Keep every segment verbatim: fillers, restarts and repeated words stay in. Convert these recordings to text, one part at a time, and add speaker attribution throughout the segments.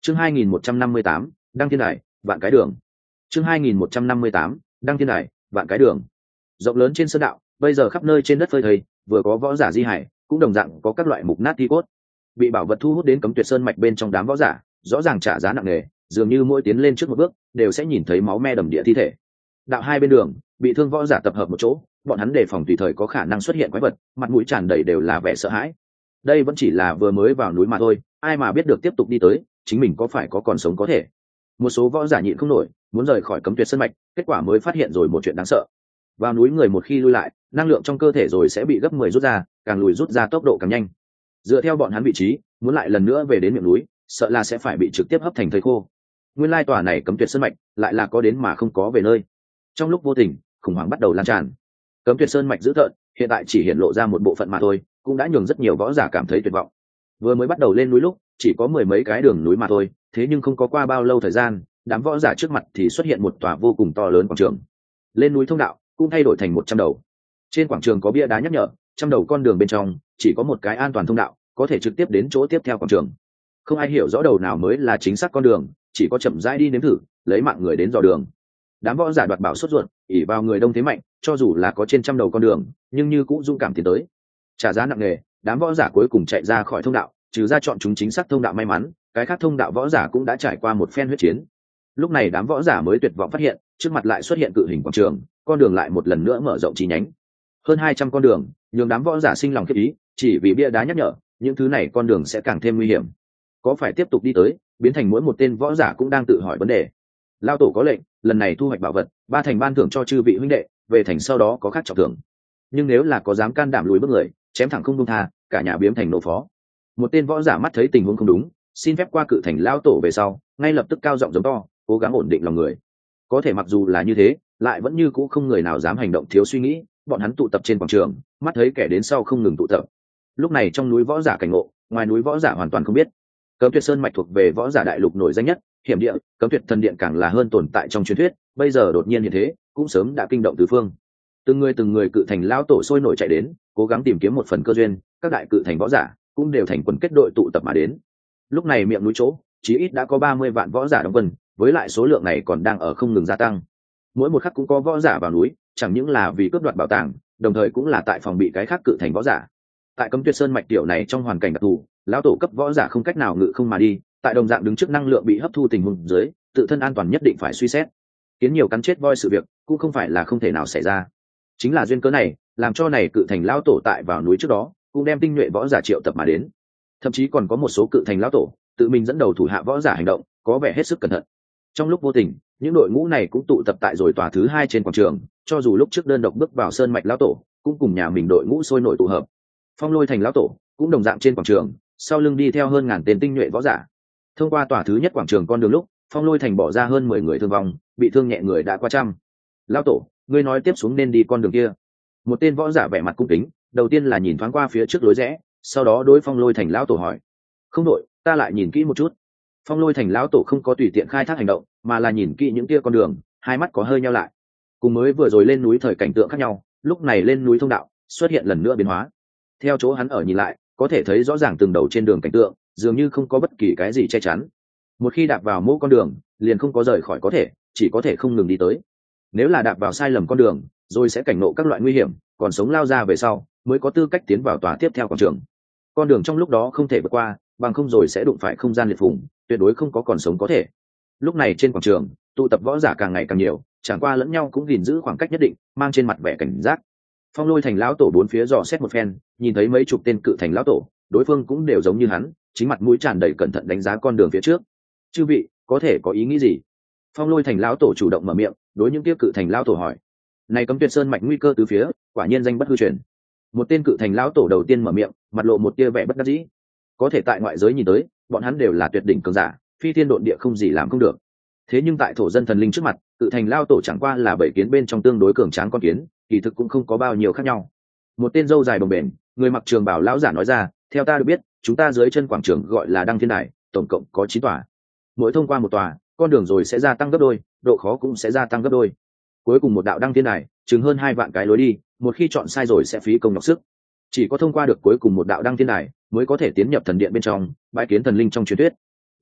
Speaker 1: chương hai nghìn một trăm năm mươi tám đăng thiên đài vạn cái đường chương hai nghìn một trăm năm mươi tám đăng thiên đài vạn cái đường rộng lớn trên sơn đạo bây giờ khắp nơi trên đất phơi thây, vừa có võ giả di hải, cũng đồng dạng có các loại mục nát thi cốt bị bảo vật thu hút đến Cấm Tuyệt Sơn mạch bên trong. Đám võ giả rõ ràng trả giá nặng nề, dường như mỗi tiến lên trước một bước đều sẽ nhìn thấy máu me đầm địa thi thể. Đạo hai bên đường bị thương võ giả tập hợp một chỗ, bọn hắn đề phòng tùy thời có khả năng xuất hiện quái vật, mặt mũi tràn đầy đều là vẻ sợ hãi. Đây vẫn chỉ là vừa mới vào núi mà thôi, ai mà biết được tiếp tục đi tới chính mình có phải có còn sống có thể. Một số võ giả nhịn không nổi muốn rời khỏi Cấm Tuyệt Sơn mạch, kết quả mới phát hiện rồi một chuyện đáng sợ. Vào núi người một khi lui lại, năng lượng trong cơ thể rồi sẽ bị gấp mười rút ra, càng lùi rút ra tốc độ càng nhanh. Dựa theo bọn hắn vị trí, muốn lại lần nữa về đến miệng núi, sợ là sẽ phải bị trực tiếp hấp thành thây khô. Nguyên lai tòa này Cấm Tuyệt Sơn mạch lại là có đến mà không có về nơi. Trong lúc vô tình, khủng hoảng bắt đầu lan tràn. Cấm Tuyệt Sơn mạch dữ tợn, hiện tại chỉ hiện lộ ra một bộ phận mà thôi, cũng đã nhường rất nhiều võ giả cảm thấy tuyệt vọng. Vừa mới bắt đầu lên núi lúc, chỉ có mười mấy cái đường núi mà thôi, thế nhưng không có qua bao lâu thời gian, đám võ giả trước mặt thì xuất hiện một tòa vô cùng to lớn quảng trường. Lên núi thông đạo cũng thay đổi thành một trăm đầu. Trên quảng trường có bia đá nhắc nhở, trăm đầu con đường bên trong chỉ có một cái an toàn thông đạo, có thể trực tiếp đến chỗ tiếp theo quảng trường. Không ai hiểu rõ đầu nào mới là chính xác con đường, chỉ có chậm rãi đi nếm thử, lấy mạng người đến dò đường. Đám võ giả đoạt bảo sốt ruột, ỉ vào người đông thế mạnh, cho dù là có trên trăm đầu con đường, nhưng như cũng dũng cảm tiến tới. Trả giá nặng nề, đám võ giả cuối cùng chạy ra khỏi thông đạo, trừ ra chọn chúng chính xác thông đạo may mắn, cái khác thông đạo võ giả cũng đã trải qua một phen huyết chiến. Lúc này đám võ giả mới tuyệt vọng phát hiện, trước mặt lại xuất hiện cự hình quảng trường, con đường lại một lần nữa mở rộng chi nhánh. Hơn hai trăm con đường, nhường đám võ giả sinh lòng khiếp ý, chỉ vì bia đá nhắc nhở, những thứ này con đường sẽ càng thêm nguy hiểm. Có phải tiếp tục đi tới, biến thành mỗi một tên võ giả cũng đang tự hỏi vấn đề. Lao tổ có lệnh, lần này thu hoạch bảo vật, ba thành ban thưởng cho chư vị huynh đệ, về thành sau đó có khác trọng thưởng. Nhưng nếu là có dám can đảm lùi bước người, chém thẳng không buông tha, cả nhà biếm thành nộ phó. Một tên võ giả mắt thấy tình huống không đúng, xin phép qua cự thành lao tổ về sau, ngay lập tức cao giọng giống to, cố gắng ổn định lòng người. Có thể mặc dù là như thế, lại vẫn như cũ không người nào dám hành động thiếu suy nghĩ. Bọn hắn tụ tập trên quảng trường, mắt thấy kẻ đến sau không ngừng tụ tập. Lúc này trong núi võ giả cảnh ngộ, ngoài núi võ giả hoàn toàn không biết. Cấm Tuyệt Sơn mạch thuộc về võ giả đại lục nổi danh nhất, hiểm địa, Cấm Tuyệt thần điện càng là hơn tồn tại trong truyền thuyết, bây giờ đột nhiên như thế, cũng sớm đã kinh động tứ phương. Từng người từng người cự thành lão tổ sôi nổi chạy đến, cố gắng tìm kiếm một phần cơ duyên, các đại cự thành võ giả cũng đều thành quần kết đội tụ tập mà đến. Lúc này miệng núi chỗ, chí ít đã có ba mươi vạn võ giả đóng quân, với lại số lượng này còn đang ở không ngừng gia tăng. Mỗi một khắc cũng có võ giả vào núi, chẳng những là vì cướp đoạt bảo tàng, đồng thời cũng là tại phòng bị cái khác cự thành võ giả. Tại Cấm Tuyệt Sơn mạch tiểu này trong hoàn cảnh đặc thù, lão tổ cấp võ giả không cách nào ngự không mà đi, tại đồng dạng đứng trước năng lượng bị hấp thu tình huống dưới, tự thân an toàn nhất định phải suy xét. Kiến nhiều cắn chết voi sự việc cũng không phải là không thể nào xảy ra. Chính là duyên cớ này, làm cho này cự thành lão tổ tại vào núi trước đó, cũng đem tinh nhuệ võ giả triệu tập mà đến. Thậm chí còn có một số cự thành lão tổ tự mình dẫn đầu thủ hạ võ giả hành động, có vẻ hết sức cẩn thận. Trong lúc vô tình, những đội ngũ này cũng tụ tập tại rồi tòa thứ hai trên quảng trường, cho dù lúc trước đơn độc bước vào sơn mạch lão tổ, cũng cùng nhà mình đội ngũ sôi nổi tụ hợp. Phong Lôi thành lão tổ cũng đồng dạng trên quảng trường, sau lưng đi theo hơn ngàn tên tinh nhuệ võ giả. Thông qua tòa thứ nhất quảng trường con đường lúc, Phong Lôi thành bỏ ra hơn mười người thương vong, bị thương nhẹ người đã qua trăm. Lão tổ, ngươi nói tiếp xuống nên đi con đường kia. Một tên võ giả vẻ mặt cung kính, đầu tiên là nhìn thoáng qua phía trước lối rẽ, sau đó đối Phong Lôi thành lão tổ hỏi: "Không đội, ta lại nhìn kỹ một chút." Phong Lôi thành lão tổ không có tùy tiện khai thác hành động, mà là nhìn kỹ những kia con đường, hai mắt có hơi nheo lại. Cùng mới vừa rồi lên núi thời cảnh tượng khác nhau, lúc này lên núi thông đạo xuất hiện lần nữa biến hóa. Theo chỗ hắn ở nhìn lại, có thể thấy rõ ràng từng đầu trên đường cảnh tượng, dường như không có bất kỳ cái gì che chắn. Một khi đạp vào mỗi con đường, liền không có rời khỏi có thể, chỉ có thể không ngừng đi tới. Nếu là đạp vào sai lầm con đường, rồi sẽ cảnh ngộ các loại nguy hiểm, còn sống lao ra về sau, mới có tư cách tiến vào tòa tiếp theo quảng trường. Con đường trong lúc đó không thể vượt qua, bằng không rồi sẽ đụng phải không gian liệt phùng, tuyệt đối không có còn sống có thể. Lúc này trên quảng trường, tụ tập võ giả càng ngày càng nhiều, chẳng qua lẫn nhau cũng gìn giữ khoảng cách nhất định, mang trên mặt vẻ cảnh giác. Phong Lôi thành lão tổ bốn phía dò xét một phen, nhìn thấy mấy chục tên cự thành lão tổ, đối phương cũng đều giống như hắn, chính mặt mũi tràn đầy cẩn thận đánh giá con đường phía trước. "Chư vị, có thể có ý nghĩ gì?" Phong Lôi thành lão tổ chủ động mở miệng, đối những tiếp cự thành lão tổ hỏi. "Này Cấm Tuyệt Sơn mạch nguy cơ từ phía, quả nhiên danh bất hư truyền." Một tên cự thành lão tổ đầu tiên mở miệng, mặt lộ một tia vẻ bất đắc dĩ. Có thể tại ngoại giới nhìn tới, bọn hắn đều là tuyệt đỉnh cường giả, phi thiên độn địa không gì làm không được. Thế nhưng tại thổ dân thần linh trước mặt, cự thành lão tổ chẳng qua là bảy kiến bên trong tương đối cường tráng con kiến, kỳ thực cũng không có bao nhiêu khác nhau. Một tên râu dài đồng bền, người mặc trường bào lão giả nói ra: "Theo ta được biết, chúng ta dưới chân quảng trường gọi là Đăng Thiên Đài, tổng cộng có chín tòa. Mỗi thông qua một tòa, con đường rồi sẽ gia tăng gấp đôi, độ khó cũng sẽ gia tăng gấp đôi. Cuối cùng một đạo Đăng Thiên Đài, chừng hơn hai vạn cái lối đi, một khi chọn sai rồi sẽ phí công nhọc sức. Chỉ có thông qua được cuối cùng một đạo Đăng Thiên Đài, mới có thể tiến nhập thần điện bên trong, bái kiến thần linh trong truyền thuyết."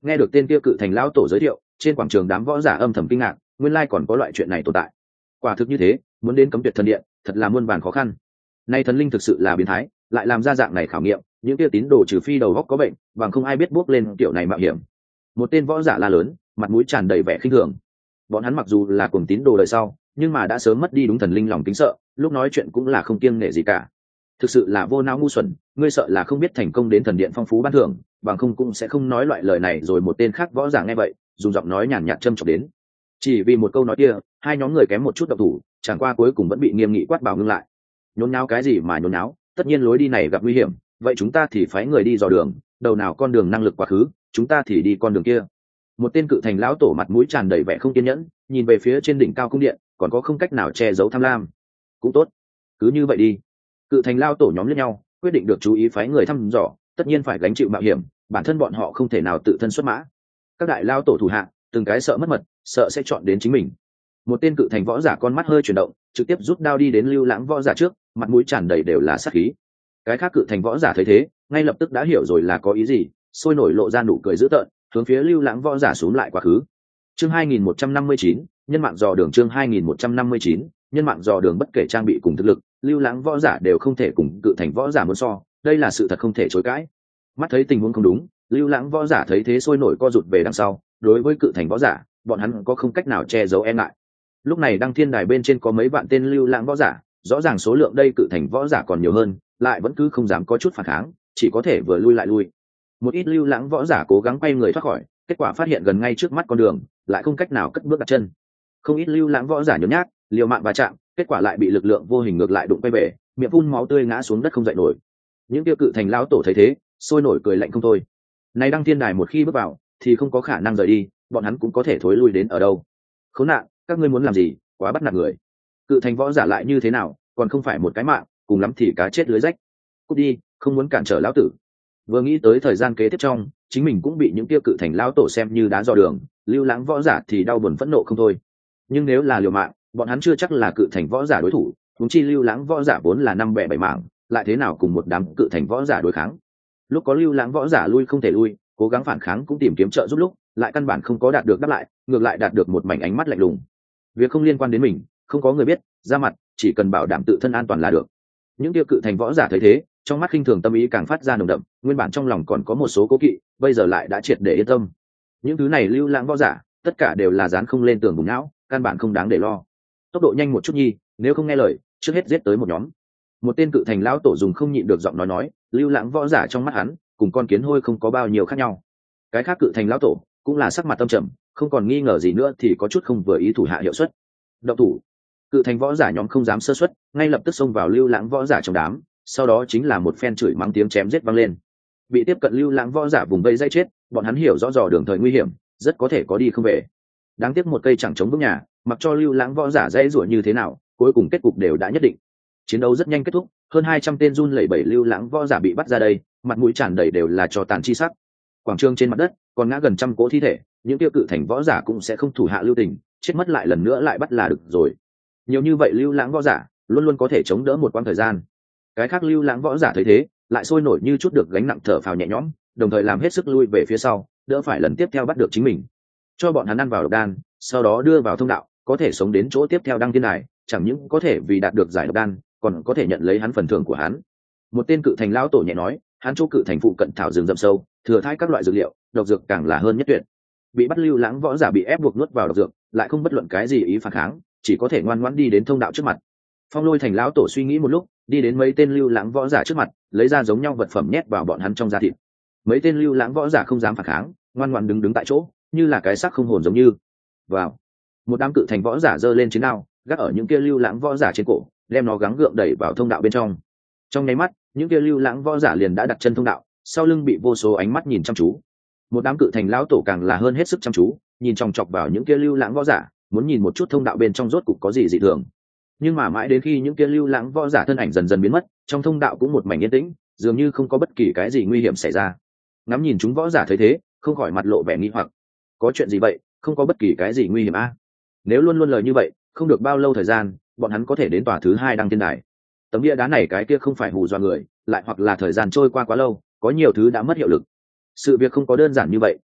Speaker 1: Nghe được tên kia cự thành lão tổ giới thiệu, trên quảng trường đám võ giả âm thầm kinh ngạc, nguyên lai còn có loại chuyện này tồn tại. Quả thực như thế, muốn đến cấm tuyệt thần điện thật là muôn vàn khó khăn. Nay thần linh thực sự là biến thái, lại làm ra dạng này khảo nghiệm, những kia tín đồ trừ phi đầu góc có bệnh, bằng không ai biết bước lên kiểu này mạo hiểm. Một tên võ giả la lớn, mặt mũi tràn đầy vẻ khinh thường. Bọn hắn mặc dù là cuồng tín đồ đời sau, nhưng mà đã sớm mất đi đúng thần linh lòng kính sợ, lúc nói chuyện cũng là không kiêng nể gì cả. Thực sự là vô não ngu xuẩn, ngươi sợ là không biết thành công đến thần điện phong phú ban thưởng, bằng không cũng sẽ không nói loại lời này. Rồi một tên khác võ giả nghe vậy, dùng giọng nói nhàn nhạt châm chọc đến. Chỉ vì một câu nói kia, hai nhóm người kém một chút độc thủ, chẳng qua cuối cùng vẫn bị nghiêm nghị quát bảo ngưng lại. Nhốn nháo cái gì mà nhốn nháo, tất nhiên lối đi này gặp nguy hiểm, vậy chúng ta thì phái người đi dò đường, đầu nào con đường năng lực quá khứ, chúng ta thì đi con đường kia. Một tên cự thành lão tổ mặt mũi tràn đầy vẻ không kiên nhẫn, nhìn về phía trên đỉnh cao cung điện, còn có không cách nào che giấu tham lam. Cũng tốt, cứ như vậy đi. Cự thành lão tổ nhóm lẫn nhau, quyết định được chú ý phái người thăm dò, tất nhiên phải gánh chịu mạo hiểm, bản thân bọn họ không thể nào tự thân xuất mã. Các đại lão tổ thủ hạ, từng cái sợ mất mật, sợ sẽ chọn đến chính mình. Một tên cự thành võ giả con mắt hơi chuyển động, trực tiếp rút đao đi đến Lưu Lãng võ giả trước, mặt mũi tràn đầy đều là sát khí. Cái khác cự thành võ giả thấy thế, ngay lập tức đã hiểu rồi là có ý gì, sôi nổi lộ ra nụ cười dữ tợn, hướng phía Lưu Lãng võ giả xuống lại quá khứ. Chương hai nghìn một trăm năm mươi chín, nhân mạng dò đường. Chương hai nghìn một trăm năm mươi chín, nhân mạng dò đường. Bất kể trang bị cùng thực lực, Lưu Lãng võ giả đều không thể cùng cự thành võ giả muốn so, đây là sự thật không thể chối cãi. Mắt thấy tình huống không đúng, Lưu Lãng võ giả thấy thế sôi nổi co rụt về đằng sau, đối với cự thành võ giả, bọn hắn có không cách nào che giấu e ngại. Lúc này đăng thiên đài bên trên có mấy vạn tên Lưu Lãng võ giả, rõ ràng số lượng đây cự thành võ giả còn nhiều hơn, lại vẫn cứ không dám có chút phản kháng, chỉ có thể vừa lui lại lui. Một ít Lưu Lãng võ giả cố gắng quay người thoát khỏi, kết quả phát hiện gần ngay trước mắt con đường, lại không cách nào cất bước đặt chân. Không ít Lưu Lãng võ giả nhún nhác, liều mạng va chạm, kết quả lại bị lực lượng vô hình ngược lại đụng quay về, miệng phun máu tươi ngã xuống đất không dậy nổi. Những tiêu cự thành lão tổ thấy thế, sôi nổi cười lạnh không thôi. Này đăng thiên đài một khi bước vào, thì không có khả năng rời đi, bọn hắn cũng có thể thối lui đến ở đâu. Khốn nạn, các ngươi muốn làm gì, quá bắt nạt người. Cự thành võ giả lại như thế nào, còn không phải một cái mạng, cùng lắm thì cá chết lưới rách. Cút đi, không muốn cản trở lão tử. Vừa nghĩ tới thời gian kế tiếp trong, chính mình cũng bị những tiêu cự thành lão tổ xem như đá dò đường, Lưu Lãng võ giả thì đau buồn phẫn nộ không thôi. Nhưng nếu là liều mạng, bọn hắn chưa chắc là cự thành võ giả đối thủ, huống chi Lưu Lãng võ giả vốn là năm bè bảy mảng, lại thế nào cùng một đám cự thành võ giả đối kháng. Lúc có Lưu Lãng võ giả lui không thể lui, cố gắng phản kháng cũng tìm kiếm trợ giúp lúc, lại căn bản không có đạt được đáp lại, ngược lại đạt được một mảnh ánh mắt lạnh lùng. Việc không liên quan đến mình, không có người biết, ra mặt, chỉ cần bảo đảm tự thân an toàn là được. Những tiêu cự thành võ giả thấy thế, trong mắt khinh thường tâm ý càng phát ra nồng đậm, nguyên bản trong lòng còn có một số cố kỵ, bây giờ lại đã triệt để yên tâm. Những thứ này Lưu Lãng võ giả, tất cả đều là dán không lên tường bùng não, căn bản không đáng để lo. Tốc độ nhanh một chút nhi, nếu không nghe lời, trước hết giết tới một nhóm. Một tên cự thành lão tổ dùng không nhịn được giọng nói nói, Lưu Lãng võ giả trong mắt hắn, cùng con kiến hôi không có bao nhiêu khác nhau. Cái khác cự thành lão tổ cũng là sắc mặt tâm trầm, không còn nghi ngờ gì nữa thì có chút không vừa ý thủ hạ hiệu suất. Động thủ. Cự thành võ giả nhóm không dám sơ suất, ngay lập tức xông vào Lưu Lãng võ giả trong đám, sau đó chính là một phen chửi mắng tiếng chém giết vang lên. Bị tiếp cận Lưu Lãng võ giả vùng vây dây chết, bọn hắn hiểu rõ rò đường thời nguy hiểm, rất có thể có đi không về. Đáng tiếc một cây chẳng chống vững nhà, mặc cho Lưu Lãng võ giả dễ dụa như thế nào, cuối cùng kết cục đều đã nhất định. Chiến đấu rất nhanh kết thúc, hơn hai trăm tên run lẩy bẩy Lưu Lãng võ giả bị bắt ra đây, mặt mũi tràn đầy đều là tro tàn chi sắc. Quảng trường trên mặt đất còn ngã gần trăm cỗ thi thể, những tiêu cự thành võ giả cũng sẽ không thủ hạ lưu tình, chết mất lại lần nữa lại bắt là được rồi. Nhiều như vậy Lưu Lãng võ giả luôn luôn có thể chống đỡ một quãng thời gian. Cái khác Lưu Lãng võ giả thấy thế, lại sôi nổi như chút được gánh nặng thở phào nhẹ nhõm, đồng thời làm hết sức lui về phía sau, đỡ phải lần tiếp theo bắt được chính mình. Cho bọn hắn ăn vào độc đan, sau đó đưa vào thông đạo, có thể sống đến chỗ tiếp theo đăng thiên đài, chẳng những có thể vì đạt được giải độc đan, còn có thể nhận lấy hắn phần thưởng của hắn. Một tên cự thành lão tổ nhẹ nói, hắn chỗ cự thành phụ cận thảo rừng rậm sâu, thừa thãi các loại dược liệu, độc dược càng là hơn nhất tuyệt. Bị bắt Lưu Lãng võ giả bị ép buộc nuốt vào độc dược, lại không bất luận cái gì ý phản kháng, chỉ có thể ngoan ngoãn đi đến thông đạo trước mặt. Phong Lôi thành lão tổ suy nghĩ một lúc, đi đến mấy tên Lưu Lãng võ giả trước mặt, lấy ra giống nhau vật phẩm nhét vào bọn hắn trong da thịt. Mấy tên Lưu Lãng võ giả không dám phản kháng, ngoan ngoãn đứng đứng tại chỗ, như là cái xác không hồn giống như. Vào. Một đám cự thành võ giả giơ lên chiến đao, gác ở những kia Lưu Lãng võ giả trên cổ, đem nó gắng gượng đẩy vào thông đạo bên trong. Trong nháy mắt, những kia Lưu Lãng võ giả liền đã đặt chân thông đạo, sau lưng bị vô số ánh mắt nhìn chăm chú. Một đám cự thành lão tổ càng là hơn hết sức chăm chú, nhìn chòng chọc vào những kia Lưu Lãng võ giả, muốn nhìn một chút thông đạo bên trong rốt cục có gì dị thường. Nhưng mà mãi đến khi những kia Lưu Lãng võ giả thân ảnh dần dần biến mất, trong thông đạo cũng một mảnh yên tĩnh, dường như không có bất kỳ cái gì nguy hiểm xảy ra. Ngắm nhìn chúng võ giả thấy thế, không khỏi mặt lộ vẻ nghi hoặc. Có chuyện gì vậy, không có bất kỳ cái gì nguy hiểm a? À? Nếu luôn luôn lời như vậy, không được bao lâu thời gian, bọn hắn có thể đến tòa thứ hai đăng thiên đài. Tấm bia đá này cái kia không phải hù dọa người, lại hoặc là thời gian trôi qua quá lâu, có nhiều thứ đã mất hiệu lực. Sự việc không có đơn giản như vậy,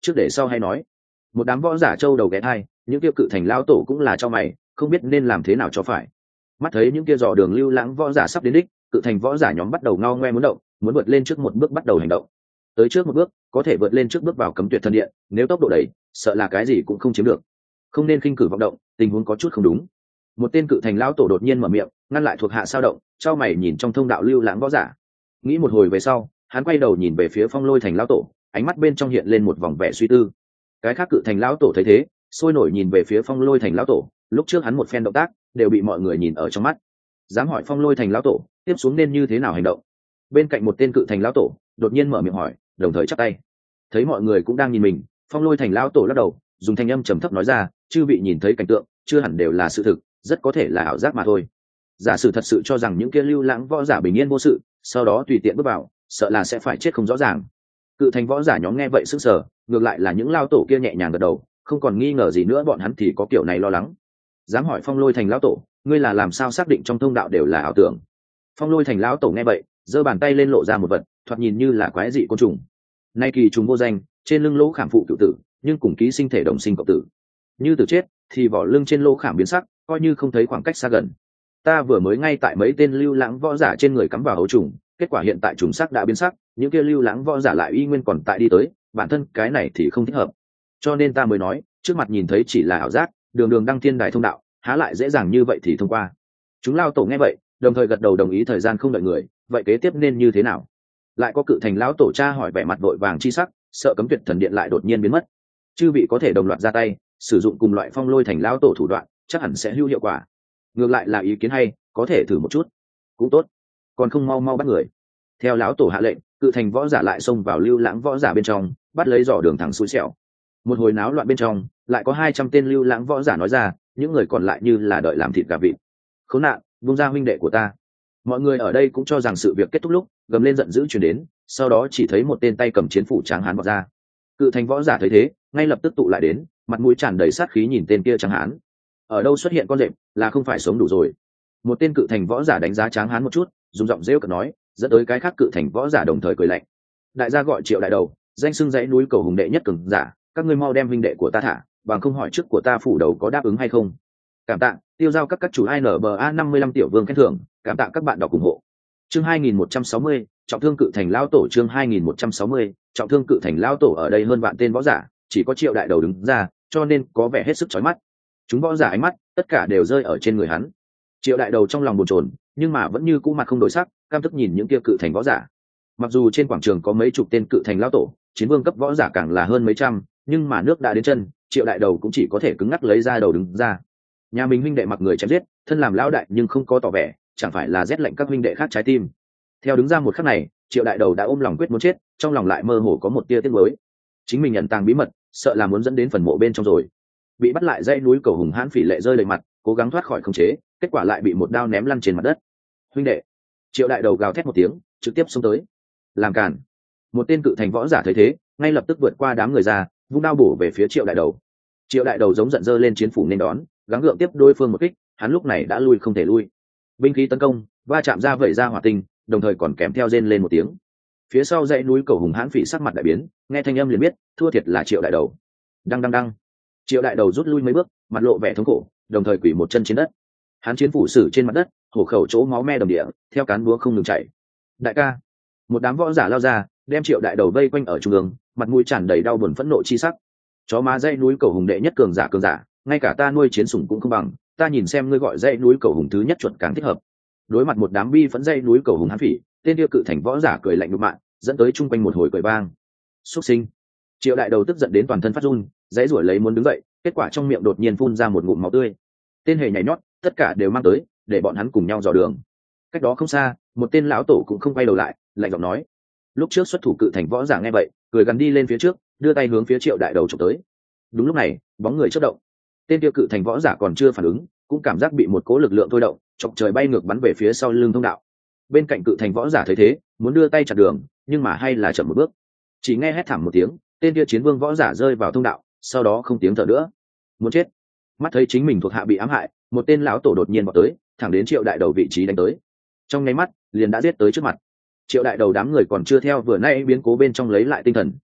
Speaker 1: trước để sau hay nói. Một đám võ giả trâu đầu ghé thai, những kia cự thành lão tổ cũng là cho mày, không biết nên làm thế nào cho phải. Mắt thấy những kia dò đường lưu lãng võ giả sắp đến đích, cự thành võ giả nhóm bắt đầu ngao ngoe muốn động, muốn vượt lên trước một bước bắt đầu hành động. Tới trước một bước, có thể vượt lên trước bước vào cấm tuyệt thần điện, nếu tốc độ đẩy, sợ là cái gì cũng không chiếm được. Không nên khinh cử vọng động, tình huống có chút không đúng. Một tên cự thành lão tổ đột nhiên mở miệng, ngăn lại thuộc hạ sao động, trao mày nhìn trong thông đạo lưu lãng võ giả. Nghĩ một hồi về sau, hắn quay đầu nhìn về phía Phong Lôi thành lão tổ, ánh mắt bên trong hiện lên một vòng vẻ suy tư. Cái khác cự thành lão tổ thấy thế, sôi nổi nhìn về phía Phong Lôi thành lão tổ, lúc trước hắn một phen động tác đều bị mọi người nhìn ở trong mắt. Dám hỏi Phong Lôi thành lão tổ tiếp xuống nên như thế nào hành động? Bên cạnh một tên cự thành lão tổ đột nhiên mở miệng hỏi, đồng thời chắp tay. Thấy mọi người cũng đang nhìn mình, Phong Lôi thành lão tổ lắc đầu, dùng thanh âm trầm thấp nói ra, chư vị nhìn thấy cảnh tượng chưa hẳn đều là sự thực, rất có thể là ảo giác mà thôi. Giả sử thật sự cho rằng những kia lưu lãng võ giả bình yên vô sự, sau đó tùy tiện bước vào, sợ là sẽ phải chết không rõ ràng. Cự thành võ giả nhóm nghe vậy sững sờ, ngược lại là những lao tổ kia nhẹ nhàng gật đầu, không còn nghi ngờ gì nữa, bọn hắn thì có kiểu này lo lắng. Dám hỏi Phong Lôi thành lão tổ, ngươi là làm sao xác định trong thông đạo đều là ảo tưởng? Phong Lôi thành lão tổ nghe vậy, giơ bàn tay lên lộ ra một vật, thoạt nhìn như là quái dị côn trùng. Nay kỳ trùng vô danh, trên lưng lỗ khảm phụ cựu tử, nhưng cùng ký sinh thể đồng sinh cộng tử. Như tử chết, thì vỏ lưng trên lỗ khảm biến sắc, coi như không thấy khoảng cách xa gần. Ta vừa mới ngay tại mấy tên lưu lãng võ giả trên người cắm vào hấu trùng, kết quả hiện tại trùng sắc đã biến sắc, những kia lưu lãng võ giả lại y nguyên còn tại đi tới, bản thân cái này thì không thích hợp. Cho nên ta mới nói, trước mặt nhìn thấy chỉ là ảo giác, đường đường đăng thiên đài thông đạo, há lại dễ dàng như vậy thì thông qua. Chúng lao tổ nghe vậy, đồng thời gật đầu đồng ý. Thời gian không đợi người, vậy kế tiếp nên như thế nào? Lại có cự thành lão tổ cha hỏi, vẻ mặt vội vàng chi sắc, sợ cấm tuyệt thần điện lại đột nhiên biến mất. Chư vị có thể đồng loạt ra tay, sử dụng cùng loại Phong Lôi thành lão tổ thủ đoạn, chắc hẳn sẽ hữu hiệu quả. Ngược lại là ý kiến hay, có thể thử một chút cũng tốt. Còn không mau mau bắt người. Theo lão tổ hạ lệnh, cự thành võ giả lại xông vào lưu lãng võ giả bên trong, bắt lấy dò đường thẳng xui xẻo. Một hồi náo loạn bên trong, lại có hai trăm tên lưu lãng võ giả nói ra, những người còn lại như là đợi làm thịt gà vịt. Khốn nạn, vung ra huynh đệ của ta. Mọi người ở đây cũng cho rằng sự việc kết thúc lúc, gầm lên giận dữ truyền đến, sau đó chỉ thấy một tên tay cầm chiến phủ tráng hán vọt ra. Cự thành võ giả thấy thế, ngay lập tức tụ lại đến, mặt mũi tràn đầy sát khí nhìn tên kia tráng hán. Ở đâu xuất hiện con rệp, là không phải sống đủ rồi. Một tên cự thành võ giả đánh giá tráng hán một chút, dùng giọng rêu cợt nói, dẫn tới cái khác cự thành võ giả đồng thời cười lạnh. Đại gia gọi Triệu đại đầu, danh xưng dãy núi cầu hùng đệ nhất cường giả, các ngươi mau đem huynh đệ của ta thả, bằng không hỏi trước của ta phủ đầu có đáp ứng hay không. Cảm tạ tiêu giao các các chủ i en bê a năm mươi lăm tiểu vương khen thưởng, cảm tạ các bạn đọc ủng hộ. Chương hai nghìn một trăm sáu mươi, trọng thương cự thành lao tổ. Chương hai nghìn một trăm sáu mươi, trọng thương cự thành lao tổ. Ở đây hơn vạn tên võ giả, chỉ có Triệu đại đầu đứng ra, cho nên có vẻ hết sức chói mắt. Chúng võ giả ánh mắt tất cả đều rơi ở trên người hắn. Triệu đại đầu trong lòng bồn chồn, nhưng mà vẫn như cũ mặt không đổi sắc, cam tức nhìn những kia cự thành võ giả. Mặc dù trên quảng trường có mấy chục tên cự thành lao tổ, chiến vương cấp võ giả càng là hơn mấy trăm, nhưng mà nước đã đến chân, Triệu đại đầu cũng chỉ có thể cứng ngắc lấy ra đầu đứng ra. Nhà mình huynh đệ mặc người chém giết, thân làm lão đại nhưng không có tỏ vẻ, chẳng phải là rét lạnh các huynh đệ khác trái tim. Theo đứng ra một khắc này, Triệu đại đầu đã ôm lòng quyết muốn chết, trong lòng lại mơ hồ có một tia tiếc nuối. Chính mình nhận tàng bí mật, sợ là muốn dẫn đến phần mộ bên trong rồi. Bị bắt lại dãy núi cầu hùng hãn phỉ lệ rơi đầy mặt, cố gắng thoát khỏi khống chế, kết quả lại bị một đao ném lăn trên mặt đất. Huynh đệ! Triệu đại đầu gào thét một tiếng, trực tiếp xông tới. Làm cản! Một tên cự thành võ giả thấy thế, ngay lập tức vượt qua đám người ra, vung đao bổ về phía Triệu đại đầu. Triệu đại đầu giống giận dơ lên chiến phủ nên đón, gắng gượng tiếp đối phương một kích, hắn lúc này đã lui không thể lui. Binh khí tấn công, va chạm ra vẩy ra hỏa tinh, đồng thời còn kèm theo rên lên một tiếng. Phía sau dãy núi cầu hùng hãn phỉ sắc mặt đại biến, nghe thanh âm liền biết, thua thiệt là Triệu đại đầu. Đăng đăng đăng. Triệu đại đầu rút lui mấy bước, mặt lộ vẻ thống khổ, đồng thời quỳ một chân trên đất. Hắn chiến phủ sử trên mặt đất, hổ khẩu chỗ máu me đầm địa, theo cán búa không ngừng chảy. Đại ca! Một đám võ giả lao ra, đem Triệu đại đầu vây quanh ở trung ương, mặt mũi tràn đầy đau buồn phẫn nộ chi sắc. Chó má dãy núi cầu hùng đệ nhất cường giả cường giả, ngay cả ta nuôi chiến sủng cũng không bằng, ta nhìn xem ngươi gọi dãy núi cầu hùng thứ nhất chuẩn càng thích hợp. Đối mặt một đám bi phẫn dãy núi cầu hùng hán phỉ, tên tiêu cự thành võ giả cười lạnh nhục mạ, dẫn tới chung quanh một hồi cười vang. Xuất sinh! Triệu đại đầu tức giận đến toàn thân phát run, dãy rủi lấy muốn đứng dậy, kết quả trong miệng đột nhiên phun ra một ngụm máu tươi. Tên hề nhảy nhót, tất cả đều mang tới, để bọn hắn cùng nhau dò đường. Cách đó không xa, một tên lão tổ cũng không quay đầu lại, lạnh giọng nói. Lúc trước xuất thủ cự thành võ giả nghe vậy, cười gắn đi lên phía trước, đưa tay hướng phía Triệu đại đầu chụp tới. Đúng lúc này, bóng người chớp động. Tên kia cự thành võ giả còn chưa phản ứng, cũng cảm giác bị một cỗ lực lượng thôi động, chọc trời bay ngược bắn về phía sau lưng thông đạo. Bên cạnh cự thành võ giả thấy thế, muốn đưa tay chặn đường, nhưng mà hay là chậm một bước. Chỉ nghe hét thảm một tiếng, tên kia chiến vương võ giả rơi vào thông đạo, sau đó không tiếng thở nữa. Muốn chết! Mắt thấy chính mình thuộc hạ bị ám hại, một tên lão tổ đột nhiên vào tới, thẳng đến Triệu đại đầu vị trí đánh tới. Trong nháy mắt, liền đã giết tới trước mặt. Triệu đại đầu đám người còn chưa theo vừa nay biến cố bên trong lấy lại tinh thần,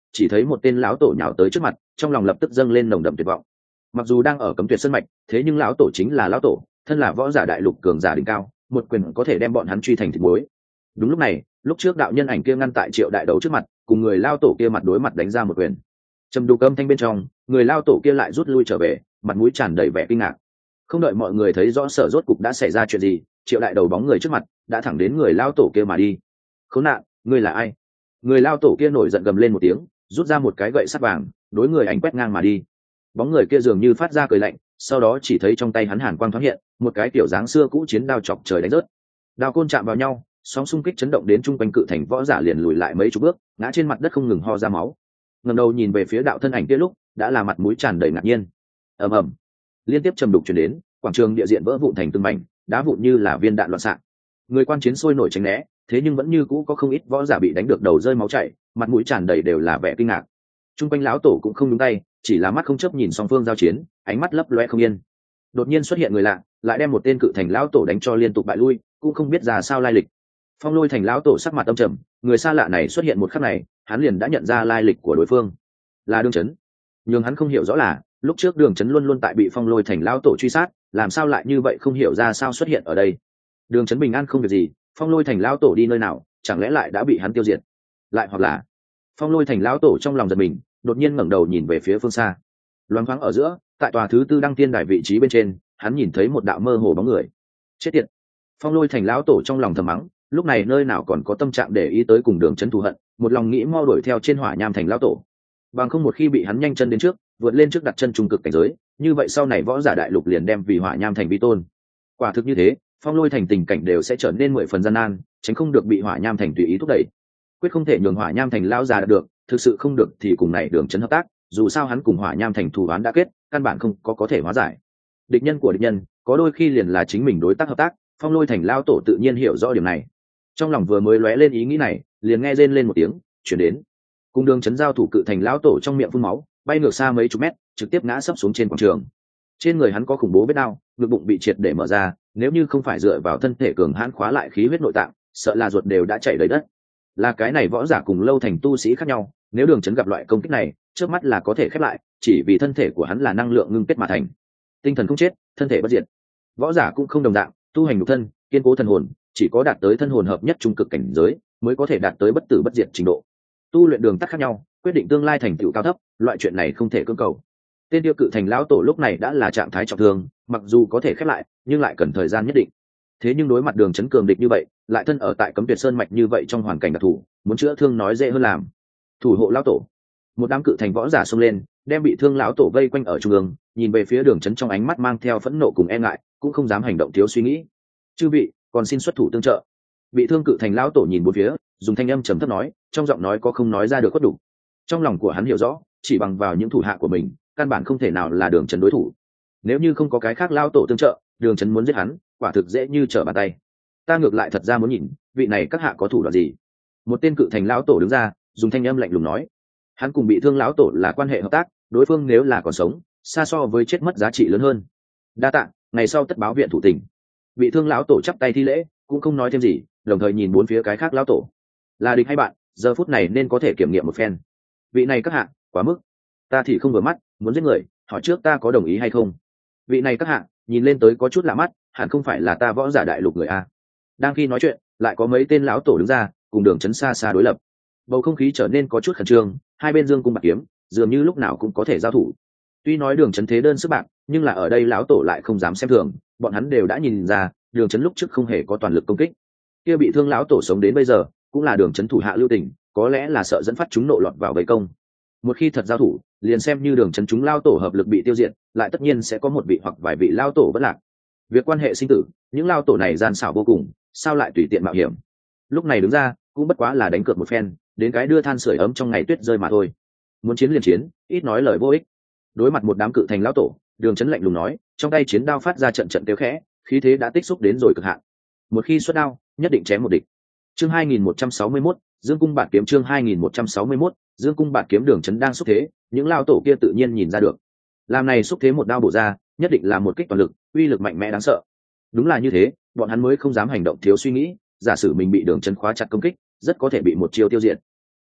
Speaker 1: chỉ thấy một tên lão tổ nhào tới trước mặt, trong lòng lập tức dâng lên nồng đậm tuyệt vọng. Mặc dù đang ở cấm tuyệt sân mạch, thế nhưng lão tổ chính là lão tổ, thân là võ giả đại lục cường giả đỉnh cao, một quyền có thể đem bọn hắn truy thành thịt muối. Đúng lúc này, lúc trước đạo nhân ảnh kia ngăn tại Triệu đại đấu trước mặt, cùng người lao tổ kia mặt đối mặt đánh ra một quyền. Trầm đục âm thanh bên trong, người lao tổ kia lại rút lui trở về, mặt mũi tràn đầy vẻ kinh ngạc. Không đợi mọi người thấy rõ sở rốt cục đã xảy ra chuyện gì, Triệu đại đầu bóng người trước mặt đã thẳng đến người lao tổ kia mà đi. Khốn nạn, ngươi là ai? Người lao tổ kia nổi giận gầm lên một tiếng, rút ra một cái gậy sắt vàng, đối người ảnh quét ngang mà đi. Bóng người kia dường như phát ra cười lạnh, sau đó chỉ thấy trong tay hắn hàn quang thoáng hiện, một cái kiểu dáng xưa cũ chiến đao chọc trời đánh rớt. Đao côn chạm vào nhau, sóng xung kích chấn động đến trung quanh cự thành võ giả liền lùi lại mấy chục bước, ngã trên mặt đất không ngừng ho ra máu. Ngẩng đầu nhìn về phía đạo thân ảnh kia lúc, đã là mặt mũi tràn đầy ngạc nhiên. Ầm ầm, liên tiếp trầm đục truyền đến, quảng trường địa diện vỡ vụn thành từng mảnh, đá vụn như là viên đạn loạn xạ. Người quan chiến sôi nổi tránh né, thế nhưng vẫn như cũ có không ít võ giả bị đánh được đầu rơi máu chảy, mặt mũi tràn đầy đều là vẻ kinh ngạc. Trung quanh lão tổ cũng không nhúng tay, chỉ là mắt không chấp nhìn song phương giao chiến, ánh mắt lấp loe không yên. Đột nhiên xuất hiện người lạ, lại đem một tên cự thành lão tổ đánh cho liên tục bại lui, cũng không biết ra sao lai lịch. Phong Lôi thành lão tổ sắc mặt âm trầm, người xa lạ này xuất hiện một khắc này, hắn liền đã nhận ra lai lịch của đối phương, là Đường Chấn. Nhưng hắn không hiểu rõ là, lúc trước Đường Chấn luôn luôn tại bị Phong Lôi thành lão tổ truy sát, làm sao lại như vậy không hiểu ra sao xuất hiện ở đây. Đường Chấn bình an không việc gì, Phong Lôi thành lão tổ đi nơi nào, chẳng lẽ lại đã bị hắn tiêu diệt? Lại hoặc là, Phong Lôi thành lão tổ trong lòng giật mình, đột nhiên ngẩng đầu nhìn về phía phương xa. Loáng thoáng ở giữa, tại tòa thứ tư đăng tiên đài vị trí bên trên, hắn nhìn thấy một đạo mơ hồ bóng người. Chết tiệt! Phong Lôi thành lão tổ trong lòng thầm mắng, lúc này nơi nào còn có tâm trạng để ý tới cùng Đường Chấn thù hận, một lòng nghĩ mau đuổi theo trên Hỏa Nham thành lão tổ. Bằng không một khi bị hắn nhanh chân đến trước, vượt lên trước đặt chân trung cực cảnh giới, như vậy sau này võ giả đại lục liền đem vì Hỏa Nham thành vi tôn. Quả thực như thế, Phong Lôi thành tình cảnh đều sẽ trở nên mười phần gian nan, tránh không được bị Hỏa Nham thành tùy ý thúc đẩy. Quyết không thể nhường Hỏa Nham thành lão già được, thực sự không được thì cùng này Đường Chấn hợp tác, dù sao hắn cùng Hỏa Nham thành thù oán đã kết, căn bản không có có thể hóa giải. Địch nhân của địch nhân, có đôi khi liền là chính mình đối tác hợp tác, Phong Lôi thành lão tổ tự nhiên hiểu rõ điểm này. Trong lòng vừa mới lóe lên ý nghĩ này, liền nghe rên lên một tiếng, chuyển đến. Cùng Đường Chấn giao thủ cự thành lão tổ trong miệng phun máu, bay ngược xa mấy chục mét, trực tiếp ngã sấp xuống trên quảng trường. Trên người hắn có khủng bố vết đau, ngực bụng bị triệt để mở ra, nếu như không phải dựa vào thân thể cường hãn khóa lại khí huyết nội tạng, sợ là ruột đều đã chảy đầy đất. Là cái này võ giả cùng lâu thành tu sĩ khác nhau, nếu Đường Chấn gặp loại công kích này, trước mắt là có thể khép lại, chỉ vì thân thể của hắn là năng lượng ngưng kết mà thành. Tinh thần không chết, thân thể bất diệt. Võ giả cũng không đồng dạng, tu hành nhục thân, kiên cố thần hồn, chỉ có đạt tới thân hồn hợp nhất trung cực cảnh giới, mới có thể đạt tới bất tử bất diệt trình độ. Tu luyện đường tắt khác nhau, quyết định tương lai thành tựu cao thấp, loại chuyện này không thể cưỡng cầu. Tên tiêu cự thành lão tổ lúc này đã là trạng thái trọng thương, mặc dù có thể khép lại, nhưng lại cần thời gian nhất định. Thế nhưng đối mặt Đường Chấn cường địch như vậy, lại thân ở tại cấm tuyệt sơn mạch như vậy trong hoàn cảnh đặc thù, muốn chữa thương nói dễ hơn làm. Thủ hộ lão tổ, một đám cự thành võ giả xông lên, đem bị thương lão tổ vây quanh ở trung ương, nhìn về phía Đường Chấn trong ánh mắt mang theo phẫn nộ cùng e ngại, cũng không dám hành động thiếu suy nghĩ. Chư vị, còn xin xuất thủ tương trợ. Bị thương cự thành lão tổ nhìn bốn phía, dùng thanh âm trầm thấp nói, trong giọng nói có không nói ra được cốt đủ. Trong lòng của hắn hiểu rõ, chỉ bằng vào những thủ hạ của mình, căn bản không thể nào là Đường Chấn đối thủ. Nếu như không có cái khác lão tổ tương trợ, Đường Chấn muốn giết hắn, quả thực dễ như trở bàn tay. Ta ngược lại thật ra muốn nhìn, vị này các hạ có thủ đoạn gì? Một tên cự thành lão tổ đứng ra, dùng thanh âm lạnh lùng nói. Hắn cùng bị thương lão tổ là quan hệ hợp tác, đối phương nếu là còn sống, xa so với chết mất giá trị lớn hơn. Đa tạ, ngày sau tất báo viện thủ tình. Bị thương lão tổ chắp tay thi lễ, cũng không nói thêm gì, đồng thời nhìn bốn phía cái khác lão tổ. Là địch hay bạn, giờ phút này nên có thể kiểm nghiệm một phen. Vị này các hạ, quá mức. Ta thì không vừa mắt, muốn giết người, hỏi trước ta có đồng ý hay không. Vị này các hạ, nhìn lên tới có chút lạ mắt, hẳn không phải là ta võ giả đại lục người a. Đang khi nói chuyện, lại có mấy tên lão tổ đứng ra, cùng Đường Chấn xa xa đối lập. Bầu không khí trở nên có chút khẩn trương, hai bên dương cung bạc kiếm, dường như lúc nào cũng có thể giao thủ. Tuy nói Đường Chấn thế đơn sức bạc, nhưng là ở đây lão tổ lại không dám xem thường, bọn hắn đều đã nhìn ra, Đường Chấn lúc trước không hề có toàn lực công kích. Kia bị thương lão tổ sống đến bây giờ, cũng là Đường Chấn thủ hạ lưu tình, có lẽ là sợ dẫn phát chúng nộ lọt vào vây công. Một khi thật giao thủ, liền xem như Đường Chấn chúng lão tổ hợp lực bị tiêu diệt, lại tất nhiên sẽ có một vị hoặc vài vị lão tổ vẫn lạc. Việc quan hệ sinh tử, những lão tổ này gian xảo vô cùng, sao lại tùy tiện mạo hiểm. Lúc này đứng ra, cũng bất quá là đánh cược một phen, đến cái đưa than sưởi ấm trong ngày tuyết rơi mà thôi. Muốn chiến liền chiến, ít nói lời vô ích. Đối mặt một đám cự thành lão tổ, Đường Chấn lạnh lùng nói, trong tay chiến đao phát ra trận trận kêu khẽ, khí thế đã tích xúc đến rồi cực hạn. Một khi xuất đao, nhất định chém một địch. Chương hai nghìn một trăm sáu mươi mốt, Dương cung bạt kiếm chương hai nghìn một trăm sáu mươi mốt, Dương cung bạt kiếm Đường Chấn đang xúc thế, những lão tổ kia tự nhiên nhìn ra được. Làm này xúc thế một đao bổ ra, nhất định là một kích toàn lực, uy lực mạnh mẽ đáng sợ. Đúng là như thế, bọn hắn mới không dám hành động thiếu suy nghĩ, giả sử mình bị Đường Chấn khóa chặt công kích, rất có thể bị một chiêu tiêu diệt.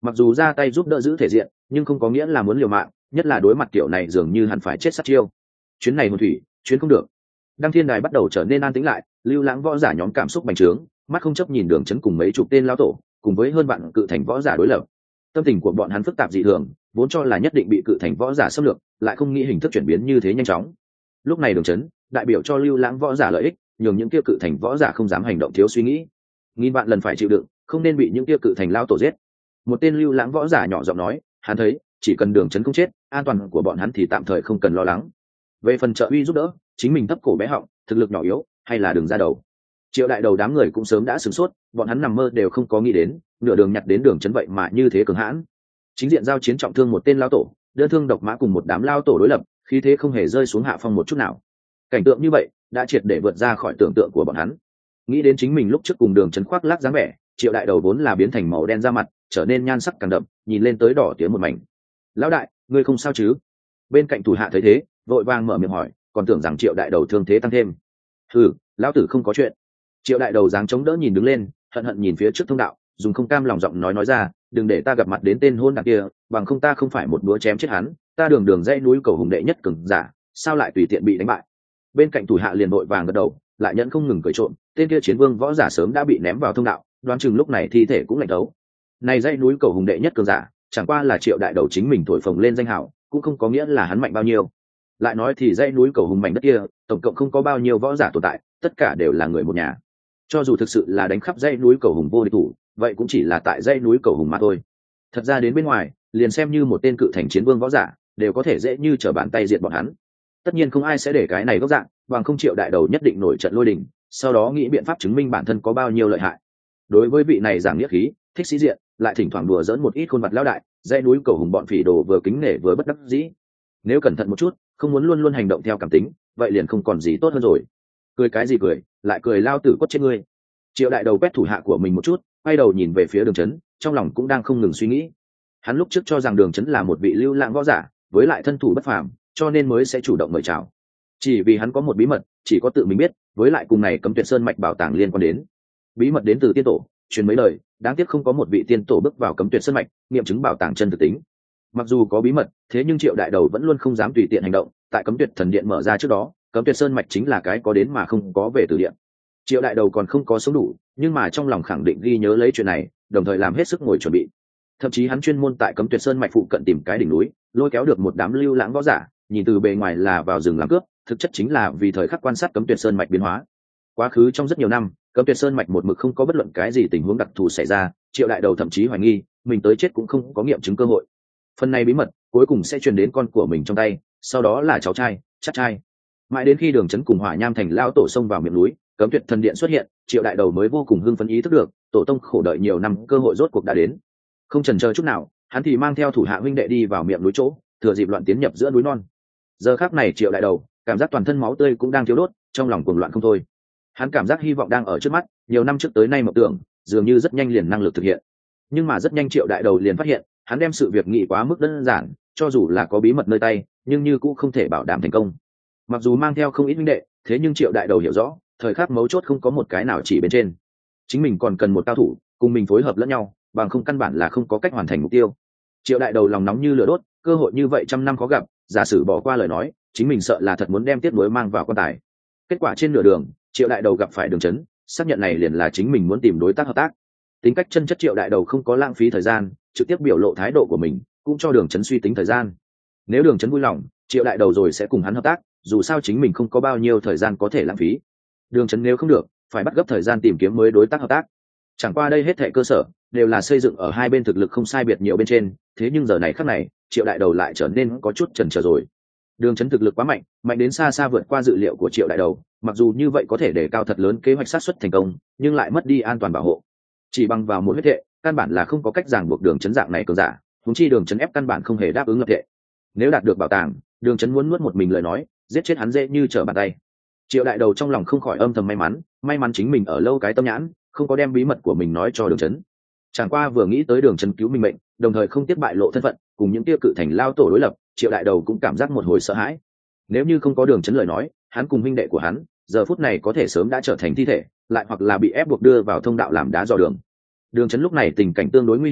Speaker 1: mặc dù ra tay giúp đỡ giữ thể diện nhưng không có nghĩa là muốn liều mạng, nhất là đối mặt kiểu này dường như hẳn phải chết sát chiêu. Chuyến này hồn thủy chuyến không được. Đăng thiên đài bắt đầu trở nên an tĩnh lại, lưu lãng võ giả nhóm cảm xúc bành trướng, mắt không chấp nhìn Đường Chấn cùng mấy chục tên lão tổ cùng với hơn vạn cự thành võ giả đối lập. Tâm tình của bọn hắn phức tạp dị thường, vốn cho là nhất định bị cự thành võ giả xâm lược, lại không nghĩ hình thức chuyển biến như thế nhanh chóng. Lúc này Đường Chấn đại biểu cho lưu lãng võ giả lợi ích, nhường những kia cự thành võ giả không dám hành động thiếu suy nghĩ. Nghìn vạn lần phải chịu đựng, không nên bị những kia cự thành lão tổ giết. Một tên lưu lãng võ giả nhỏ giọng nói, hắn thấy chỉ cần Đường Chấn không chết, an toàn của bọn hắn thì tạm thời không cần lo lắng. Về phần trợ uy giúp đỡ, chính mình thấp cổ bé họng, thực lực nhỏ yếu, hay là đường ra đầu. Triệu đại đầu đám người cũng sớm đã sửng sốt, bọn hắn nằm mơ đều không có nghĩ đến, nửa đường nhặt đến Đường Chấn vậy mà như thế cường hãn. Chính diện giao chiến trọng thương một tên lao tổ, đơn thương độc mã cùng một đám lao tổ đối lập, khí thế không hề rơi xuống hạ phong một chút nào. Cảnh tượng như vậy đã triệt để vượt ra khỏi tưởng tượng của bọn hắn. Nghĩ đến chính mình lúc trước cùng Đường Chấn khoác lác dáng vẻ, Triệu đại đầu vốn là biến thành màu đen da mặt, trở nên nhan sắc càng đậm, nhìn lên tới đỏ tía một mảnh. Lão đại, ngươi không sao chứ? Bên cạnh thủ hạ thấy thế, vội vàng mở miệng hỏi, còn tưởng rằng Triệu đại đầu thương thế tăng thêm. Hừ, lão tử không có chuyện. Triệu đại đầu dáng chống đỡ nhìn đứng lên, hận hận nhìn phía trước thông đạo, dùng không cam lòng giọng nói nói ra, đừng để ta gặp mặt đến tên hôn đảng kia, bằng không ta không phải một búa chém chết hắn, ta đường đường dãy núi cầu hùng đệ nhất cường giả, sao lại tùy tiện bị đánh bại. Bên cạnh thủ hạ liền vội vàng gật đầu, lại nhẫn không ngừng cười trộm, tên kia chiến vương võ giả sớm đã bị ném vào thông đạo, đoán chừng lúc này thi thể cũng lạnh đấu. Này dãy núi cầu hùng đệ nhất cường giả, chẳng qua là Triệu đại đầu chính mình thổi phồng lên danh hào, cũng không có nghĩa là hắn mạnh bao nhiêu. Lại nói thì dãy núi cầu hùng mảnh đất kia, tổng cộng không có bao nhiêu võ giả tồn tại, tất cả đều là người một nhà. Cho dù thực sự là đánh khắp dãy núi cầu hùng vô địch thủ, vậy cũng chỉ là tại dãy núi cầu hùng mà thôi. Thật ra đến bên ngoài, liền xem như một tên cự thành chiến vương võ giả, đều có thể dễ như trở bàn tay diệt bọn hắn. Tất nhiên không ai sẽ để cái này gốc dạng, bằng không Triệu đại đầu nhất định nổi trận lôi đình, sau đó nghĩ biện pháp chứng minh bản thân có bao nhiêu lợi hại. Đối với vị này giảng nghĩa khí, thích sĩ diện, lại thỉnh thoảng đùa giỡn một ít khuôn mặt lão đại, dãy núi cầu hùng bọn phỉ đồ vừa kính nể vừa bất đắc dĩ. Nếu cẩn thận một chút, không muốn luôn luôn hành động theo cảm tính, vậy liền không còn gì tốt hơn rồi. Cười cái gì cười, lại cười lao tử quất chết ngươi. Triệu đại đầu quét thủ hạ của mình một chút, quay đầu nhìn về phía Đường Chấn, trong lòng cũng đang không ngừng suy nghĩ. Hắn lúc trước cho rằng Đường Chấn là một vị lưu lãng võ giả, với lại thân thủ bất phàm, cho nên mới sẽ chủ động mời chào. Chỉ vì hắn có một bí mật, chỉ có tự mình biết, với lại cùng này Cấm Tuyệt Sơn mạch bảo tàng liên quan đến. Bí mật đến từ tiên tổ, truyền mấy lời, đáng tiếc không có một vị tiên tổ bước vào Cấm Tuyệt Sơn mạch, nghiệm chứng bảo tàng chân thực tính. Mặc dù có bí mật, thế nhưng Triệu đại đầu vẫn luôn không dám tùy tiện hành động, tại Cấm Tuyệt Thần Điện mở ra trước đó, Cấm Tuyệt Sơn mạch chính là cái có đến mà không có về từ điện. Triệu đại đầu còn không có sống đủ, nhưng mà trong lòng khẳng định ghi nhớ lấy chuyện này, đồng thời làm hết sức ngồi chuẩn bị. Thậm chí hắn chuyên môn tại Cấm Tuyệt Sơn mạch phụ cận tìm cái đỉnh núi, lôi kéo được một đám lưu lãng võ giả, nhìn từ bề ngoài là vào rừng làm cướp, thực chất chính là vì thời khắc quan sát Cấm Tuyệt Sơn mạch biến hóa. Quá khứ trong rất nhiều năm, Cấm Tuyệt Sơn mạch một mực không có bất luận cái gì tình huống đặc thù xảy ra, Triệu đại đầu thậm chí hoài nghi, mình tới chết cũng không có nghiệm chứng cơ hội. Phần này bí mật cuối cùng sẽ truyền đến con của mình trong tay, sau đó là cháu trai, chắc trai. Mãi đến khi Đường Chấn cùng Hỏa Nham thành lao tổ xông vào miệng núi, Cấm Tuyệt Thần Điện xuất hiện, Triệu đại đầu mới vô cùng hưng phấn ý thức được, tổ tông khổ đợi nhiều năm cơ hội rốt cuộc đã đến. Không chần chờ chút nào, hắn thì mang theo thủ hạ huynh đệ đi vào miệng núi chỗ, thừa dịp loạn tiến nhập giữa núi non. Giờ khắc này Triệu đại đầu, cảm giác toàn thân máu tươi cũng đang thiếu đốt, trong lòng cuồng loạn không thôi. Hắn cảm giác hy vọng đang ở trước mắt, nhiều năm trước tới nay mộng tưởng, dường như rất nhanh liền năng lực thực hiện. Nhưng mà rất nhanh Triệu đại đầu liền phát hiện, hắn đem sự việc nghĩ quá mức đơn giản, cho dù là có bí mật nơi tay, nhưng như cũng không thể bảo đảm thành công. Mặc dù mang theo không ít huynh đệ, thế nhưng Triệu đại đầu hiểu rõ, thời khắc mấu chốt không có một cái nào chỉ bên trên. Chính mình còn cần một cao thủ, cùng mình phối hợp lẫn nhau, bằng không căn bản là không có cách hoàn thành mục tiêu. Triệu đại đầu lòng nóng như lửa đốt, cơ hội như vậy trăm năm khó gặp, giả sử bỏ qua lời nói, chính mình sợ là thật muốn đem tiếp nối mang vào quan tài. Kết quả trên nửa đường, Triệu đại đầu gặp phải Đường Chấn, xác nhận này liền là chính mình muốn tìm đối tác hợp tác. Tính cách chân chất Triệu đại đầu không có lãng phí thời gian, trực tiếp biểu lộ thái độ của mình, cũng cho Đường Chấn suy tính thời gian. Nếu Đường Chấn vui lòng, Triệu đại đầu rồi sẽ cùng hắn hợp tác, dù sao chính mình không có bao nhiêu thời gian có thể lãng phí. Đường Chấn nếu không được, phải bắt gấp thời gian tìm kiếm mới đối tác hợp tác. Chẳng qua đây hết thảy cơ sở đều là xây dựng ở hai bên thực lực không sai biệt nhiều bên trên, thế nhưng giờ này khắc này, Triệu đại đầu lại trở nên có chút chần chờ rồi. Đường Chấn thực lực quá mạnh, mạnh đến xa xa vượt qua dự liệu của Triệu đại đầu, mặc dù như vậy có thể để cao thật lớn kế hoạch sát xuất thành công, nhưng lại mất đi an toàn bảo hộ. Chỉ bằng vào một huyết hệ, căn bản là không có cách ràng buộc Đường Chấn dạng này cường giả, huống chi Đường Chấn ép căn bản không hề đáp ứng lập hệ. Nếu đạt được bảo tàng, Đường Chấn muốn nuốt một mình lời nói, giết chết hắn dễ như trở bàn tay. Triệu đại đầu trong lòng không khỏi âm thầm may mắn, may mắn chính mình ở lâu cái tâm nhãn, không có đem bí mật của mình nói cho Đường Chấn. Chẳng qua vừa nghĩ tới Đường Chấn cứu mình mệnh, đồng thời không tiếc bại lộ thân phận, cùng những tiêu cự thành lao tổ đối lập, Triệu đại đầu cũng cảm giác một hồi sợ hãi. Nếu như không có Đường Chấn lời nói, hắn cùng huynh đệ của hắn, giờ phút này có thể sớm đã trở thành thi thể, lại hoặc là bị ép buộc đưa vào thông đạo làm đá dò đường. Đường Chấn lúc này tình cảnh tương đối nguy hiểm,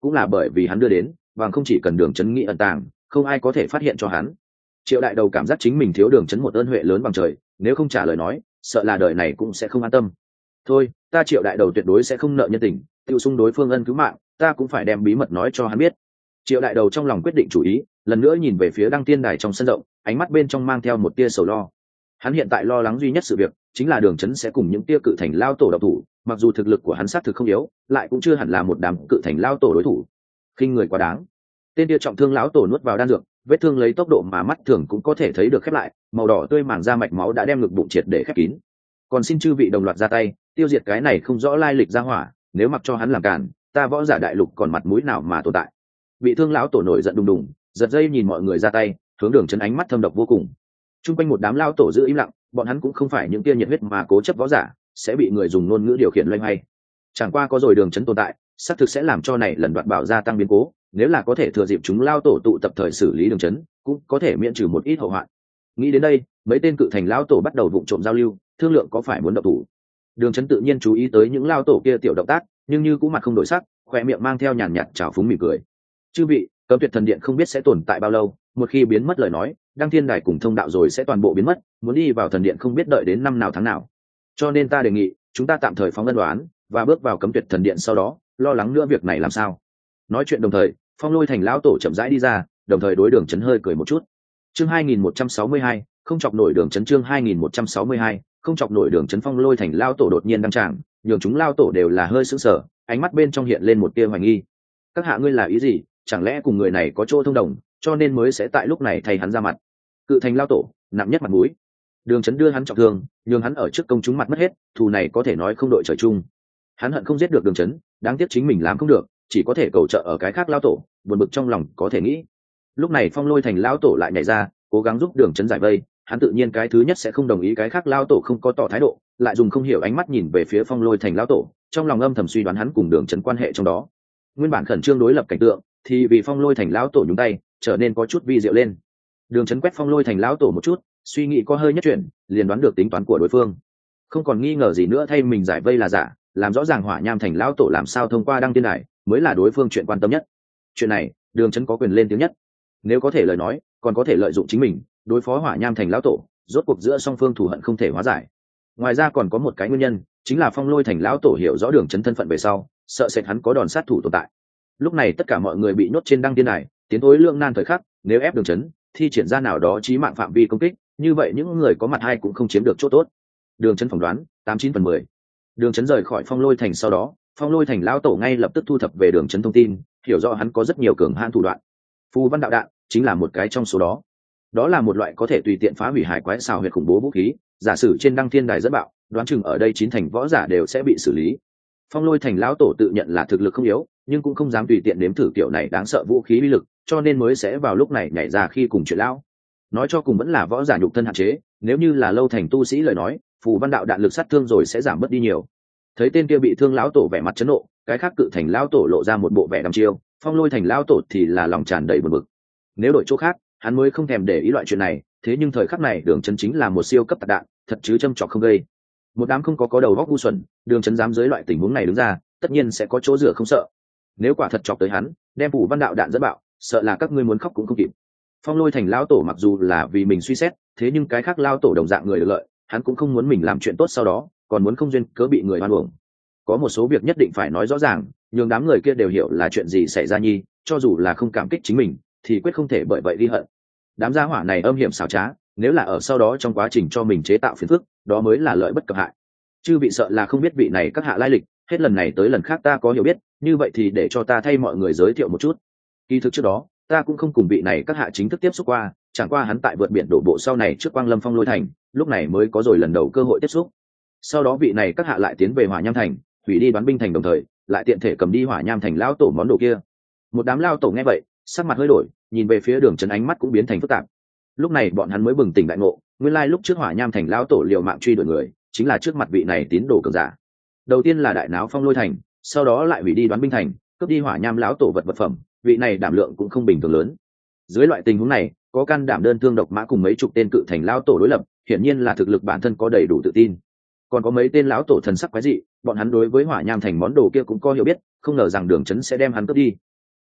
Speaker 1: cũng là bởi vì hắn đưa đến, bằng không chỉ cần Đường Chấn nghĩ ẩn tàng, không ai có thể phát hiện cho hắn. Triệu đại đầu cảm giác chính mình thiếu Đường Chấn một ơn huệ lớn bằng trời, nếu không trả lời nói, sợ là đời này cũng sẽ không an tâm. Thôi, ta Triệu đại đầu tuyệt đối sẽ không nợ nhân tình, tiêu xung đối phương ân cứu mạng, ta cũng phải đem bí mật nói cho hắn biết. Triệu đại đầu trong lòng quyết định chủ ý, lần nữa nhìn về phía Đăng Tiên Đài trong sân rộng, ánh mắt bên trong mang theo một tia sầu lo. Hắn hiện tại lo lắng duy nhất sự việc chính là Đường Chấn sẽ cùng những tia cự thành lao tổ độc thủ, mặc dù thực lực của hắn xác thực không yếu, lại cũng chưa hẳn là một đám cự thành lao tổ đối thủ. Khinh người quá đáng. Tên tia trọng thương lão tổ nuốt vào đan dược, vết thương lấy tốc độ mà mắt thường cũng có thể thấy được khép lại, màu đỏ tươi màng da mạch máu đã đem ngực bụng triệt để khép kín. Còn xin chư vị đồng loạt ra tay, tiêu diệt cái này không rõ lai lịch ra hỏa, nếu mặc cho hắn làm cản, ta võ giả đại lục còn mặt mũi nào mà tồn tại. Bị thương lão tổ nổi giận đùng đùng, giật dây nhìn mọi người ra tay, hướng Đường Chấn ánh mắt thâm độc vô cùng. Trung quanh một đám lao tổ giữ im lặng, bọn hắn cũng không phải những tia nhiệt huyết mà cố chấp võ giả, sẽ bị người dùng ngôn ngữ điều khiển loay hoay. Chẳng qua có rồi Đường Chấn tồn tại, xác thực sẽ làm cho này lần đoạt bảo gia tăng biến cố, nếu là có thể thừa dịp chúng lao tổ tụ tập thời xử lý Đường Chấn, cũng có thể miễn trừ một ít hậu hoạn. Nghĩ đến đây, mấy tên cự thành lao tổ bắt đầu vụng trộm giao lưu, thương lượng có phải muốn động thủ. Đường Chấn tự nhiên chú ý tới những lao tổ kia tiểu động tác, nhưng như cũng mặt không đổi sắc, khỏe miệng mang theo nhàn nhạt trào phúng mỉm cười. Chư vị, Cấm Tuyệt Thần Điện không biết sẽ tồn tại bao lâu, một khi biến mất lời nói, Đăng Thiên Đài cùng thông đạo rồi sẽ toàn bộ biến mất, muốn đi vào thần điện không biết đợi đến năm nào tháng nào. Cho nên ta đề nghị, chúng ta tạm thời phóng ân đoán và bước vào Cấm Tuyệt Thần Điện, sau đó lo lắng nữa việc này làm sao. Nói chuyện đồng thời, Phong Lôi Thành lão tổ chậm rãi đi ra, đồng thời đối Đường Chấn hơi cười một chút. Chương hai nghìn một trăm sáu mươi hai, không chọc nổi Đường Chấn. Chương hai nghìn một trăm sáu mươi hai, không chọc nổi Đường Chấn. Phong Lôi Thành lão tổ đột nhiên đăng tràng, nhường chúng lao tổ đều là hơi sững sờ, ánh mắt bên trong hiện lên một tia hoài nghi. Các hạ ngươi là ý gì? Chẳng lẽ cùng người này có chỗ thông đồng, cho nên mới sẽ tại lúc này thay hắn ra mặt? Cự thành lao tổ, nặng nhất mặt mũi. Đường Chấn đưa hắn trọng thương, nhường hắn ở trước công chúng mặt mất hết, thù này có thể nói không đội trời chung. Hắn hận không giết được Đường Chấn, đáng tiếc chính mình làm không được, chỉ có thể cầu trợ ở cái khác lao tổ, buồn bực trong lòng có thể nghĩ. Lúc này Phong Lôi Thành lao tổ lại nhảy ra, cố gắng giúp Đường Chấn giải vây, hắn tự nhiên cái thứ nhất sẽ không đồng ý cái khác lao tổ không có tỏ thái độ, lại dùng không hiểu ánh mắt nhìn về phía Phong Lôi Thành lao tổ, trong lòng âm thầm suy đoán hắn cùng Đường Chấn quan hệ trong đó. Nguyên bản khẩn trương đối lập cảnh tượng, thì vì Phong Lôi Thành lão tổ nhúng tay, trở nên có chút vi diệu lên. Đường Chấn quét Phong Lôi Thành lão tổ một chút, suy nghĩ có hơi nhất chuyển, liền đoán được tính toán của đối phương, không còn nghi ngờ gì nữa, thay mình giải vây là giả, làm rõ ràng Hỏa Nham Thành lão tổ làm sao thông qua Đăng Tiên Đài mới là đối phương chuyện quan tâm nhất. Chuyện này, Đường Chấn có quyền lên tiếng nhất, nếu có thể lời nói, còn có thể lợi dụng chính mình đối phó Hỏa Nham Thành lão tổ, rốt cuộc giữa song phương thù hận không thể hóa giải. Ngoài ra còn có một cái nguyên nhân, chính là Phong Lôi Thành lão tổ hiểu rõ Đường Chấn thân phận về sau, sợ sệt hắn có đòn sát thủ tồn tại. Lúc này tất cả mọi người bị nhốt trên Đăng Tiên Đài, tiến thối lưỡng nan thời khắc, nếu ép Đường Chấn thi triển ra nào đó chí mạng phạm vi công kích, như vậy những người có mặt hai cũng không chiếm được chỗ tốt. Đường Chấn phỏng đoán tám chín phần mười. Đường Chấn rời khỏi Phong Lôi Thành sau đó, Phong Lôi Thành lão tổ ngay lập tức thu thập về Đường Chấn thông tin, hiểu rõ hắn có rất nhiều cường hãn thủ đoạn. Phù văn đạo đạn chính là một cái trong số đó. Đó là một loại có thể tùy tiện phá hủy hải quái xào huyệt khủng bố vũ khí, giả sử trên Đăng Thiên Đài dẫn bạo, đoán chừng ở đây chín thành võ giả đều sẽ bị xử lý. Phong Lôi Thành lão tổ tự nhận là thực lực không yếu, nhưng cũng không dám tùy tiện nếm thử kiểu này đáng sợ vũ khí uy lực, cho nên mới sẽ vào lúc này nhảy ra khi cùng chuyện lão. Nói cho cùng vẫn là võ giả nhục thân hạn chế, nếu như là lâu thành tu sĩ lời nói, phù văn đạo đạn lực sát thương rồi sẽ giảm bớt đi nhiều. Thấy tên kia bị thương lão tổ vẻ mặt chấn nộ, cái khác cự thành lão tổ lộ ra một bộ vẻ đăm chiêu, Phong Lôi Thành lão tổ thì là lòng tràn đầy buồn bực. Nếu đổi chỗ khác, hắn mới không thèm để ý loại chuyện này, thế nhưng thời khắc này Đường Chấn chính là một siêu cấp tạc đạn, thật chứ châm chọc không gây. Một đám không có có đầu óc ngu xuẩn, Đường Chấn dám dưới loại tình huống này đứng ra, tất nhiên sẽ có chỗ dựa không sợ. Nếu quả thật chọc tới hắn, đem phủ văn đạo đạn dẫn bạo, sợ là các ngươi muốn khóc cũng không kịp. Phong Lôi Thành lão tổ mặc dù là vì mình suy xét, thế nhưng cái khác lao tổ đồng dạng người được lợi, hắn cũng không muốn mình làm chuyện tốt sau đó còn muốn không duyên cớ bị người oan uổng. Có một số việc nhất định phải nói rõ ràng, nhường đám người kia đều hiểu là chuyện gì xảy ra nhi, cho dù là không cảm kích chính mình, thì quyết không thể bởi vậy ghi hận. Đám gia hỏa này âm hiểm xảo trá, nếu là ở sau đó trong quá trình cho mình chế tạo phiền phức, đó mới là lợi bất cập hại. Chư vị sợ là không biết vị này các hạ lai lịch, hết lần này tới lần khác ta có hiểu biết, như vậy thì để cho ta thay mọi người giới thiệu một chút. Kỳ thực trước đó, ta cũng không cùng vị này các hạ chính thức tiếp xúc qua, chẳng qua hắn tại vượt biển đổ bộ sau này trước Quang Lâm Phong Lôi Thành, lúc này mới có rồi lần đầu cơ hội tiếp xúc. Sau đó vị này các hạ lại tiến về Hỏa Nham Thành, hủy đi Đoán Binh Thành, đồng thời lại tiện thể cầm đi Hỏa Nham Thành lão tổ món đồ kia. Một đám lao tổ nghe vậy, sắc mặt hơi đổi, nhìn về phía Đường Chấn ánh mắt cũng biến thành phức tạp. Lúc này bọn hắn mới bừng tỉnh đại ngộ, nguyên lai lúc trước Hỏa Nham Thành lão tổ liều mạng truy đuổi người, chính là trước mặt vị này tín đồ cường giả. Đầu tiên là đại náo Phong Lôi Thành, sau đó lại hủy đi Đoán Binh Thành, cướp đi Hỏa Nham lão tổ vật vật phẩm, vị này đảm lượng cũng không bình thường lớn. Dưới loại tình huống này, có can đảm đơn thương độc mã cùng mấy chục tên cự thành lão tổ đối lập, hiển nhiên là thực lực bản thân có đầy đủ tự tin. Còn có mấy tên lão tổ thần sắc quái dị, bọn hắn đối với Hỏa Nham Thành món đồ kia cũng có hiểu biết, không ngờ rằng Đường Chấn sẽ đem hắn cướp đi.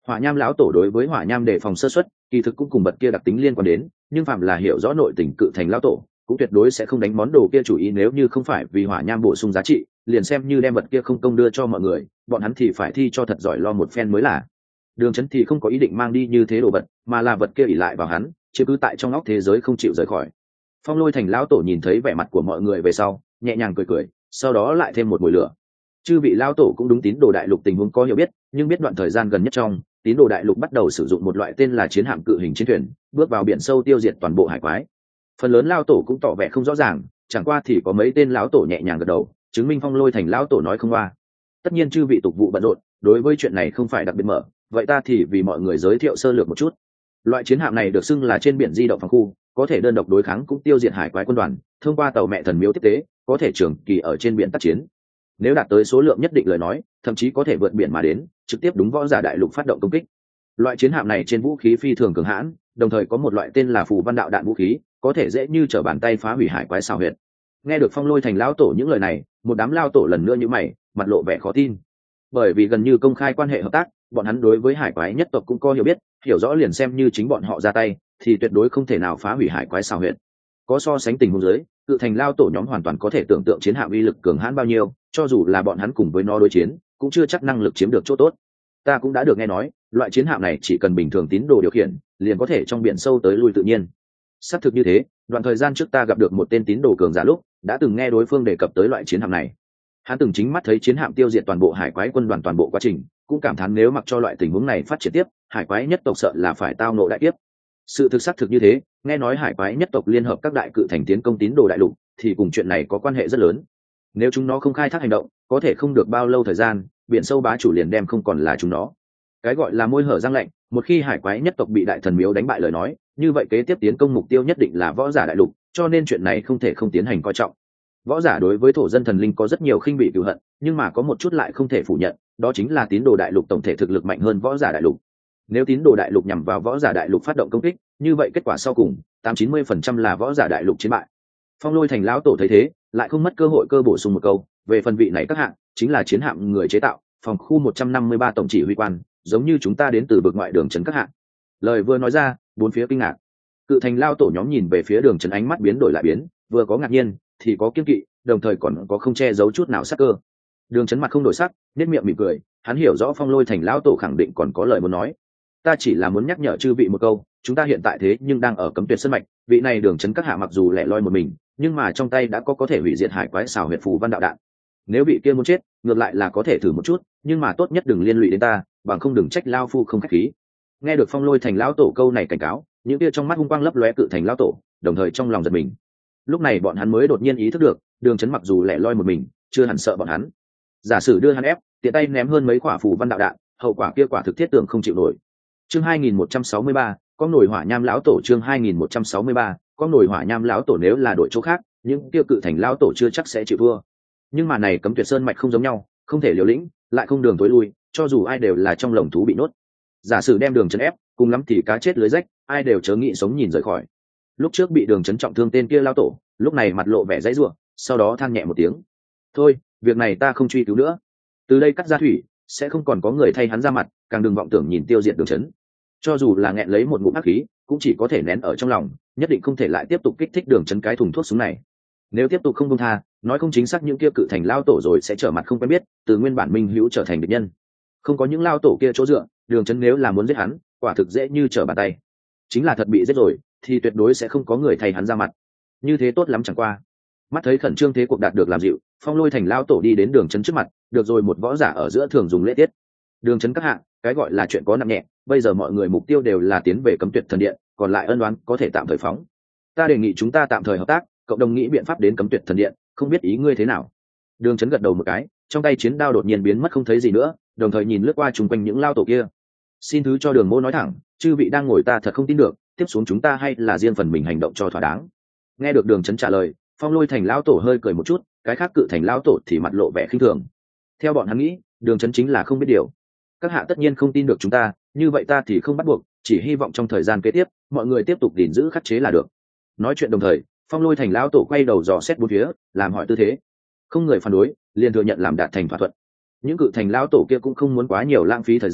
Speaker 1: Hỏa nham lão tổ đối với hỏa nham đề phòng sơ suất, kỳ thực cũng cùng bật kia đặc tính liên quan đến, nhưng phạm là hiểu rõ nội tình cự thành lão tổ cũng tuyệt đối sẽ không đánh món đồ kia chủ ý, nếu như không phải vì hỏa nham bổ sung giá trị, liền xem như đem vật kia không công đưa cho mọi người, bọn hắn thì phải thi cho thật giỏi lo một phen mới là. Đường Chấn thì không có ý định mang đi như thế đồ vật, mà là vật kia ỷ lại vào hắn, chứ cứ tại trong óc thế giới không chịu rời khỏi. Phong Lôi Thành lão tổ nhìn thấy vẻ mặt của mọi người về sau, nhẹ nhàng cười cười, sau đó lại thêm một mùi lửa. Chư vị lão tổ cũng đúng tín đồ đại lục tình huống có hiểu biết, nhưng biết đoạn thời gian gần nhất trong, tín đồ đại lục bắt đầu sử dụng một loại tên là chiến hạm cự hình chiến thuyền, bước vào biển sâu tiêu diệt toàn bộ hải quái. Phần lớn lão tổ cũng tỏ vẻ không rõ ràng, chẳng qua thì có mấy tên lão tổ nhẹ nhàng gật đầu, chứng minh Phong Lôi Thành lão tổ nói không qua. Tất nhiên chư vị tục vụ bận rộn, đối với chuyện này không phải đặc biệt mở, vậy ta thì vì mọi người giới thiệu sơ lược một chút. Loại chiến hạm này được xưng là trên biển di động phòng khu, có thể đơn độc đối kháng cũng tiêu diệt hải quái quân đoàn, thông qua tàu mẹ thần miếu tiếp tế, có thể trường kỳ ở trên biển tác chiến. Nếu đạt tới số lượng nhất định lời nói, thậm chí có thể vượt biển mà đến, trực tiếp đúng võ giả đại lục phát động công kích. Loại chiến hạm này trên vũ khí phi thường cường hãn, đồng thời có một loại tên là phù văn đạo đạn vũ khí, có thể dễ như trở bàn tay phá hủy hải quái xào huyệt. Nghe được Phong Lôi Thành lão tổ những lời này, một đám lao tổ lần nữa như mày, mặt lộ vẻ khó tin. Bởi vì gần như công khai quan hệ hợp tác, bọn hắn đối với hải quái nhất tộc cũng có hiểu biết, hiểu rõ liền xem như chính bọn họ ra tay, thì tuyệt đối không thể nào phá hủy hải quái xào huyệt. Có so sánh tình huống dưới, cự thành lao tổ nhóm hoàn toàn có thể tưởng tượng chiến hạm uy lực cường hãn bao nhiêu, cho dù là bọn hắn cùng với nó đối chiến, cũng chưa chắc năng lực chiếm được chỗ tốt. Ta cũng đã được nghe nói, loại chiến hạm này chỉ cần bình thường tín đồ điều khiển, liền có thể trong biển sâu tới lui tự nhiên. Xác thực như thế, đoạn thời gian trước ta gặp được một tên tín đồ cường giả lúc, đã từng nghe đối phương đề cập tới loại chiến hạm này. Hắn từng chính mắt thấy chiến hạm tiêu diệt toàn bộ hải quái quân đoàn toàn bộ quá trình, cũng cảm thán nếu mặc cho loại tình huống này phát triển tiếp, hải quái nhất tộc sợ là phải tao ngộ đại kiếp. Sự thực xác thực như thế, nghe nói hải quái nhất tộc liên hợp các đại cự thành tiến công tín đồ đại lục, thì cùng chuyện này có quan hệ rất lớn. Nếu chúng nó không khai thác hành động, có thể không được bao lâu thời gian, biển sâu bá chủ liền đem không còn là chúng nó. Cái gọi là môi hở răng lạnh, một khi hải quái nhất tộc bị đại thần miếu đánh bại lời nói, như vậy kế tiếp tiến công mục tiêu nhất định là võ giả đại lục, cho nên chuyện này không thể không tiến hành coi trọng. Võ giả đối với thổ dân thần linh có rất nhiều khinh bị cừu hận, nhưng mà có một chút lại không thể phủ nhận, đó chính là tín đồ đại lục tổng thể thực lực mạnh hơn võ giả đại lục. Nếu tín đồ đại lục nhằm vào võ giả đại lục phát động công kích, như vậy kết quả sau cùng, tám chín mươi phần trăm là võ giả đại lục chiến bại. Phong Lôi Thành lão tổ thấy thế, lại không mất cơ hội cơ bổ sung một câu, về phần vị này các hạng, chính là chiến hạm người chế tạo, phòng khu một trăm năm mươi ba tổng chỉ huy quan, giống như chúng ta đến từ vực ngoại Đường Trấn các hạng. Lời vừa nói ra, bốn phía kinh ngạc. Cự thành lao tổ nhóm nhìn về phía Đường Trấn, ánh mắt biến đổi lại biến, vừa có ngạc nhiên, thì có kiêng kỵ, đồng thời còn có không che giấu chút nào sắc cơ. Đường Trấn mặt không đổi sắc, nét miệng mỉm cười, hắn hiểu rõ Phong Lôi Thành lão tổ khẳng định còn có lời muốn nói. Ta chỉ là muốn nhắc nhở chư vị một câu, chúng ta hiện tại thế nhưng đang ở Cấm Tuyệt Sơn mạch, vị này Đường Trấn các hạ mặc dù lẻ loi một mình, nhưng mà trong tay đã có có thể hủy diệt hải quái xảo huyệt phù văn đạo đạn. Nếu vị kia muốn chết, ngược lại là có thể thử một chút, nhưng mà tốt nhất đừng liên lụy đến ta, bằng không đừng trách lao phu không khách khí. Nghe được Phong Lôi Thành lão tổ câu này cảnh cáo, những kia trong mắt hung quang lấp lóe cự thành lão tổ, đồng thời trong lòng giật mình. Lúc này bọn hắn mới đột nhiên ý thức được, Đường Trấn mặc dù lẻ loi một mình, chưa hẳn sợ bọn hắn. Giả sử đưa hắn ép, tiện tay ném hơn mấy quả phù văn đạo đạn, hậu quả kia quả thực thiết tưởng không chịu nổi. Chương hai nghìn một trăm sáu mươi ba, có nổi hỏa nham lão tổ. Chương hai nghìn một trăm sáu mươi ba, có nổi hỏa nham lão tổ. Nếu là đội chỗ khác, những kia cự thành lão tổ chưa chắc sẽ chịu thua. Nhưng mà này Cấm Tuyệt Sơn mạch không giống nhau, không thể liều lĩnh, lại không đường tối lui, cho dù ai đều là trong lồng thú bị nốt. Giả sử đem Đường Trấn ép, cùng lắm thì cá chết lưới rách, ai đều chớ nghĩ sống nhìn rời khỏi. Lúc trước bị Đường Trấn trọng thương tên kia lão tổ, lúc này mặt lộ vẻ dãy rủa, sau đó than nhẹ một tiếng. Thôi, việc này ta không truy cứu nữa. Từ đây cắt ra thủy, sẽ không còn có người thay hắn ra mặt, càng đừng vọng tưởng nhìn tiêu diệt Đường Trấn. Cho dù là nghẹn lấy một ngụm ác khí, cũng chỉ có thể nén ở trong lòng, nhất định không thể lại tiếp tục kích thích Đường Trấn cái thùng thuốc súng này. Nếu tiếp tục không buông tha, nói không chính xác những kia cự thành lao tổ rồi sẽ trở mặt không quen biết, từ nguyên bản minh hữu trở thành địch nhân. Không có những lao tổ kia chỗ dựa, Đường Trấn nếu là muốn giết hắn, quả thực dễ như trở bàn tay. Chính là thật bị giết rồi, thì tuyệt đối sẽ không có người thay hắn ra mặt. Như thế tốt lắm chẳng qua. Mắt thấy khẩn trương thế cuộc đạt được làm dịu, Phong Lôi Thành lao tổ đi đến Đường Trấn trước mặt, được rồi một võ giả ở giữa thường dùng lễ tiết. Đường Trấn các hạng, cái gọi là chuyện có nặng nhẹ, bây giờ mọi người mục tiêu đều là tiến về Cấm Tuyệt Thần Điện, còn lại ân oán có thể tạm thời phóng. Ta đề nghị chúng ta tạm thời hợp tác, cộng đồng nghĩ biện pháp đến Cấm Tuyệt Thần Điện, không biết ý ngươi thế nào? Đường Trấn gật đầu một cái, trong tay chiến đao đột nhiên biến mất không thấy gì nữa, đồng thời nhìn lướt qua chung quanh những lao tổ kia. Xin thứ cho Đường mô nói thẳng, chư vị đang ngồi ta thật không tin được, tiếp xuống chúng ta hay là riêng phần mình hành động cho thỏa đáng. Nghe được Đường Trấn trả lời, Phong Lôi Thành lão tổ hơi cười một chút, cái khác cự thành lão tổ thì mặt lộ vẻ khinh thường. Theo bọn hắn nghĩ, Đường Trấn chính là không biết điều. Các hạ tất nhiên không tin được chúng ta, như vậy ta thì không bắt buộc, chỉ hy vọng trong thời gian kế tiếp, mọi người tiếp tục gìn giữ khắc chế là được. Nói chuyện đồng thời, Phong Lôi Thành lão tổ quay đầu dò xét bốn phía, làm hỏi tư thế. Không người phản đối, liền thừa nhận làm đạt thành thỏa thuận. Những cự thành lão tổ kia cũng không muốn quá nhiều lãng phí thời gian,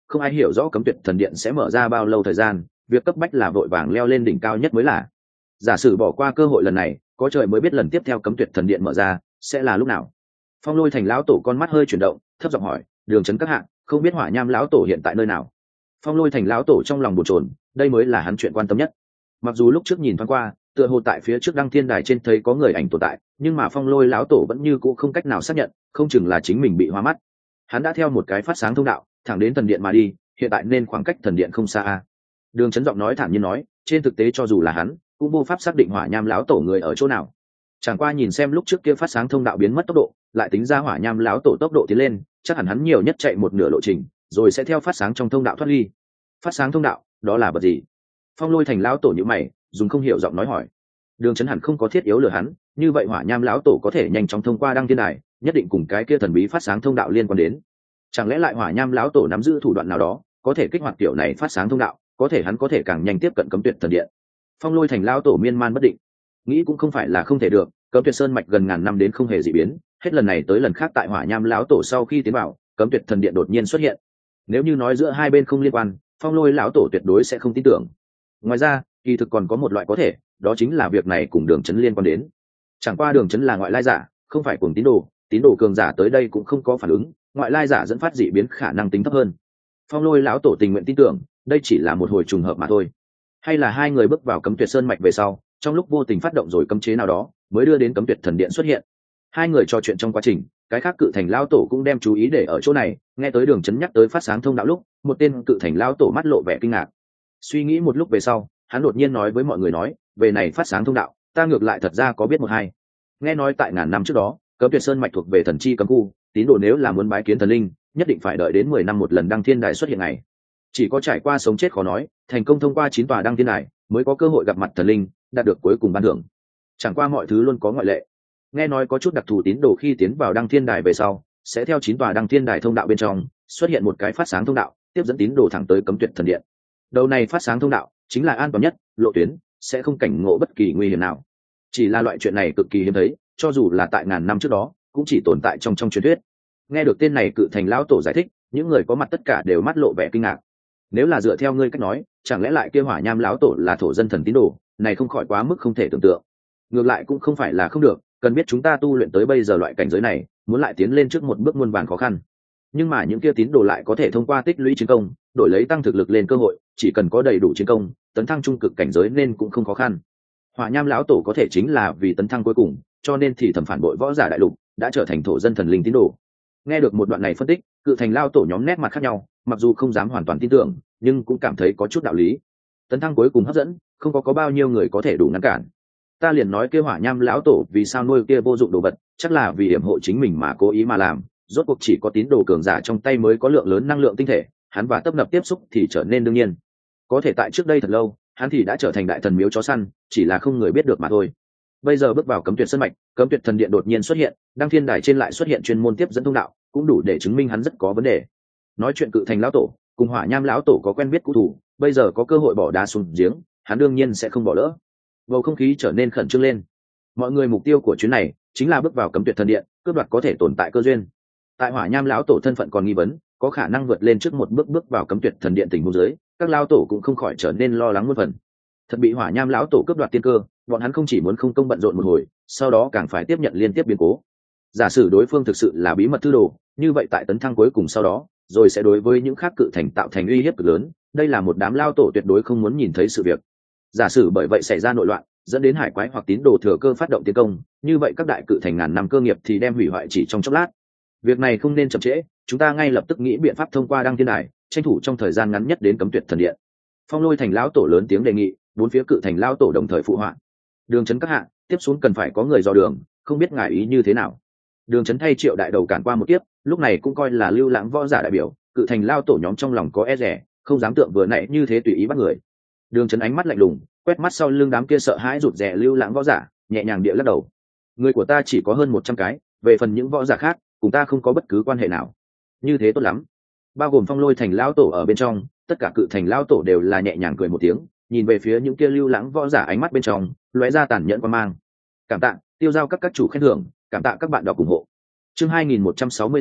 Speaker 1: không ai hiểu rõ cấm tuyệt thần điện sẽ mở ra bao lâu thời gian, việc cấp bách là vội vàng leo lên đỉnh cao nhất mới là. Giả sử bỏ qua cơ hội lần này, có trời mới biết lần tiếp theo cấm tuyệt thần điện mở ra sẽ là lúc nào. Phong Lôi Thành lão tổ con mắt hơi chuyển động, thấp giọng hỏi, Đường Trấn các hạng, không biết Hỏa Nham lão tổ hiện tại nơi nào? Phong Lôi Thành lão tổ trong lòng bồn chồn, đây mới là hắn chuyện quan tâm nhất. Mặc dù lúc trước nhìn thoáng qua, tựa hồ tại phía trước Đăng Thiên Đài trên thấy có người ảnh tồn tại, nhưng mà Phong Lôi lão tổ vẫn như cũ không cách nào xác nhận, không chừng là chính mình bị hoa mắt. Hắn đã theo một cái phát sáng thông đạo thẳng đến thần điện mà đi, hiện tại nên khoảng cách thần điện không xa a. Đường Trấn giọng nói thản nhiên nói, trên thực tế cho dù là hắn cũng vô pháp xác định Hỏa Nham lão tổ người ở chỗ nào. Chẳng qua nhìn xem lúc trước kia phát sáng thông đạo biến mất tốc độ, lại tính ra Hỏa Nham lão tổ tốc độ tiến lên, chắc hẳn hắn nhiều nhất chạy một nửa lộ trình, rồi sẽ theo phát sáng trong thông đạo thoát ly. Phát sáng thông đạo, đó là vật gì? Phong Lôi Thành lão tổ nhíu mày, dùng không hiểu giọng nói hỏi. Đường Trấn hẳn không có thiết yếu lừa hắn, như vậy Hỏa Nham lão tổ có thể nhanh chóng thông qua Đăng Thiên Đài, nhất định cùng cái kia thần bí phát sáng thông đạo liên quan đến. Chẳng lẽ lại Hỏa Nham lão tổ nắm giữ thủ đoạn nào đó, có thể kích hoạt tiểu này phát sáng thông đạo, có thể hắn có thể càng nhanh tiếp cận cấm tuyệt thần điện. Phong Lôi Thành lão tổ miên man bất định, nghĩ cũng không phải là không thể được, cấm tuyệt sơn mạch gần ngàn năm đến không hề dị biến, hết lần này tới lần khác tại Hỏa Nham lão tổ sau khi tiến vào, cấm tuyệt thần điện đột nhiên xuất hiện. Nếu như nói giữa hai bên không liên quan, Phong Lôi lão tổ tuyệt đối sẽ không tin tưởng. Ngoài ra, kỳ thực còn có một loại có thể, đó chính là việc này cùng Đường Trấn liên quan đến. Chẳng qua Đường Trấn là ngoại lai giả, không phải cuồng tín đồ, tín đồ cường giả tới đây cũng không có phản ứng, ngoại lai giả dẫn phát dị biến khả năng tính thấp hơn. Phong Lôi lão tổ tình nguyện tin tưởng, đây chỉ là một hồi trùng hợp mà thôi. Hay là hai người bước vào cấm tuyệt sơn mạch về sau, trong lúc vô tình phát động rồi cấm chế nào đó, mới đưa đến cấm tuyệt thần điện xuất hiện. Hai người trò chuyện trong quá trình, cái khác cự thành lão tổ cũng đem chú ý để ở chỗ này, nghe tới Đường Trấn nhắc tới phát sáng thông đạo lúc, một tên cự thành lão tổ mắt lộ vẻ kinh ngạc. Suy nghĩ một lúc về sau, hắn đột nhiên nói với mọi người nói, về này phát sáng thông đạo, ta ngược lại thật ra có biết một hai. Nghe nói tại ngàn năm trước đó, cấm tuyệt sơn mạch thuộc về thần chi cấm khu, tín đồ nếu là muốn bái kiến thần linh, nhất định phải đợi đến mười năm một lần Đăng Thiên Đài xuất hiện này. Chỉ có trải qua sống chết khó nói, thành công thông qua chín tòa Đăng Thiên Đài, mới có cơ hội gặp mặt thần linh, đạt được cuối cùng ban thưởng. Chẳng qua mọi thứ luôn có ngoại lệ. Nghe nói có chút đặc thù tín đồ khi tiến vào Đăng Thiên Đài về sau, sẽ theo chín tòa Đăng Thiên Đài thông đạo bên trong, xuất hiện một cái phát sáng thông đạo, tiếp dẫn tín đồ thẳng tới cấm tuyệt thần điện. Đầu này phát sáng thông đạo chính là an toàn nhất, lộ tuyến sẽ không cảnh ngộ bất kỳ nguy hiểm nào. Chỉ là loại chuyện này cực kỳ hiếm thấy, cho dù là tại ngàn năm trước đó, cũng chỉ tồn tại trong trong truyền thuyết. Nghe được tên này cự thành lão tổ giải thích, những người có mặt tất cả đều mắt lộ vẻ kinh ngạc. Nếu là dựa theo ngươi cách nói, chẳng lẽ lại kia Hỏa Nham lão tổ là thổ dân thần tín đồ, này không khỏi quá mức không thể tưởng tượng. Ngược lại cũng không phải là không được, cần biết chúng ta tu luyện tới bây giờ loại cảnh giới này, muốn lại tiến lên trước một bước muôn vàn khó khăn. Nhưng mà những kia tín đồ lại có thể thông qua tích lũy chiến công, đổi lấy tăng thực lực lên cơ hội, chỉ cần có đầy đủ chiến công, tấn thăng trung cực cảnh giới nên cũng không khó khăn. Hỏa Nham lão tổ có thể chính là vì tấn thăng cuối cùng, cho nên thì thẩm phản bội võ giả đại lục, đã trở thành thổ dân thần linh tín đồ. Nghe được một đoạn này phân tích, cự thành lao tổ nhóm nét mặt khác nhau, mặc dù không dám hoàn toàn tin tưởng, nhưng cũng cảm thấy có chút đạo lý. Tấn thăng cuối cùng hấp dẫn, không có có bao nhiêu người có thể đủ ngăn cản. Ta liền nói kia Hỏa Nham lão tổ vì sao nuôi kia vô dụng đồ vật, chắc là vì hiểm hộ chính mình mà cố ý mà làm. Rốt cuộc chỉ có tín đồ cường giả trong tay mới có lượng lớn năng lượng tinh thể, hắn và tấp nập tiếp xúc thì trở nên đương nhiên. Có thể tại trước đây thật lâu, hắn thì đã trở thành đại thần miếu chó săn, chỉ là không người biết được mà thôi. Bây giờ bước vào cấm tuyệt sơn mạch, cấm tuyệt thần điện đột nhiên xuất hiện, Đăng Thiên Đài trên lại xuất hiện chuyên môn tiếp dẫn thông đạo, cũng đủ để chứng minh hắn rất có vấn đề. Nói chuyện cự thành lão tổ cùng Hỏa Nham lão tổ có quen biết cũ thủ, bây giờ có cơ hội bỏ đá xuống giếng, hắn đương nhiên sẽ không bỏ lỡ. Bầu không khí trở nên khẩn trương lên. Mọi người mục tiêu của chuyến này chính là bước vào cấm tuyệt thần điện, cướp đoạt có thể tồn tại cơ duyên. Tại Hỏa Nham lão tổ thân phận còn nghi vấn, có khả năng vượt lên trước một bước bước vào cấm tuyệt thần điện tình huống dưới, các lão tổ cũng không khỏi trở nên lo lắng muôn phần. Thật bị Hỏa Nham lão tổ cướp đoạt tiên cơ, bọn hắn không chỉ muốn không công bận rộn một hồi, sau đó càng phải tiếp nhận liên tiếp biến cố. Giả sử đối phương thực sự là bí mật thư đồ, như vậy tại tấn thăng cuối cùng sau đó, rồi sẽ đối với những khác cự thành tạo thành uy hiếp cực lớn, đây là một đám lao tổ tuyệt đối không muốn nhìn thấy sự việc. Giả sử bởi vậy xảy ra nội loạn, dẫn đến hải quái hoặc tín đồ thừa cơ phát động tiến công, như vậy các đại cự thành ngàn năm cơ nghiệp thì đem hủy hoại chỉ trong chốc lát. Việc này không nên chậm trễ, chúng ta ngay lập tức nghĩ biện pháp thông qua Đăng Thiên Đài, tranh thủ trong thời gian ngắn nhất đến cấm tuyệt thần điện. Phong Lôi thành lão tổ lớn tiếng đề nghị, bốn phía cự thành lão tổ đồng thời phụ họa. Đường Trấn các hạ, tiếp xuống cần phải có người dò đường, không biết ngài ý như thế nào. Đường Trấn thay Triệu đại đầu cản qua một tiếp, lúc này cũng coi là lưu lãng võ giả đại biểu, cự thành lão tổ nhóm trong lòng có e dè, không dám tượng vừa nãy như thế tùy ý bắt người. Đường Trấn ánh mắt lạnh lùng, quét mắt sau lưng đám kia sợ hãi rụt rè lưu lãng võ giả, nhẹ nhàng địa lắc đầu. Người của ta chỉ có hơn một trăm cái, về phần những võ giả khác, cùng ta không có bất cứ quan hệ nào. Như thế tốt lắm. Bao gồm Phong Lôi thành lão tổ ở bên trong, tất cả cự thành lão tổ đều là nhẹ nhàng cười một tiếng, nhìn về phía những kia lưu lãng võ giả, ánh mắt bên trong lóe ra tàn nhẫn quan mang. Cảm tạ, tiêu giao các các chủ khen thưởng, cảm tạ các bạn đọc ủng hộ. Chương hai nghìn một trăm sáu mươi tư,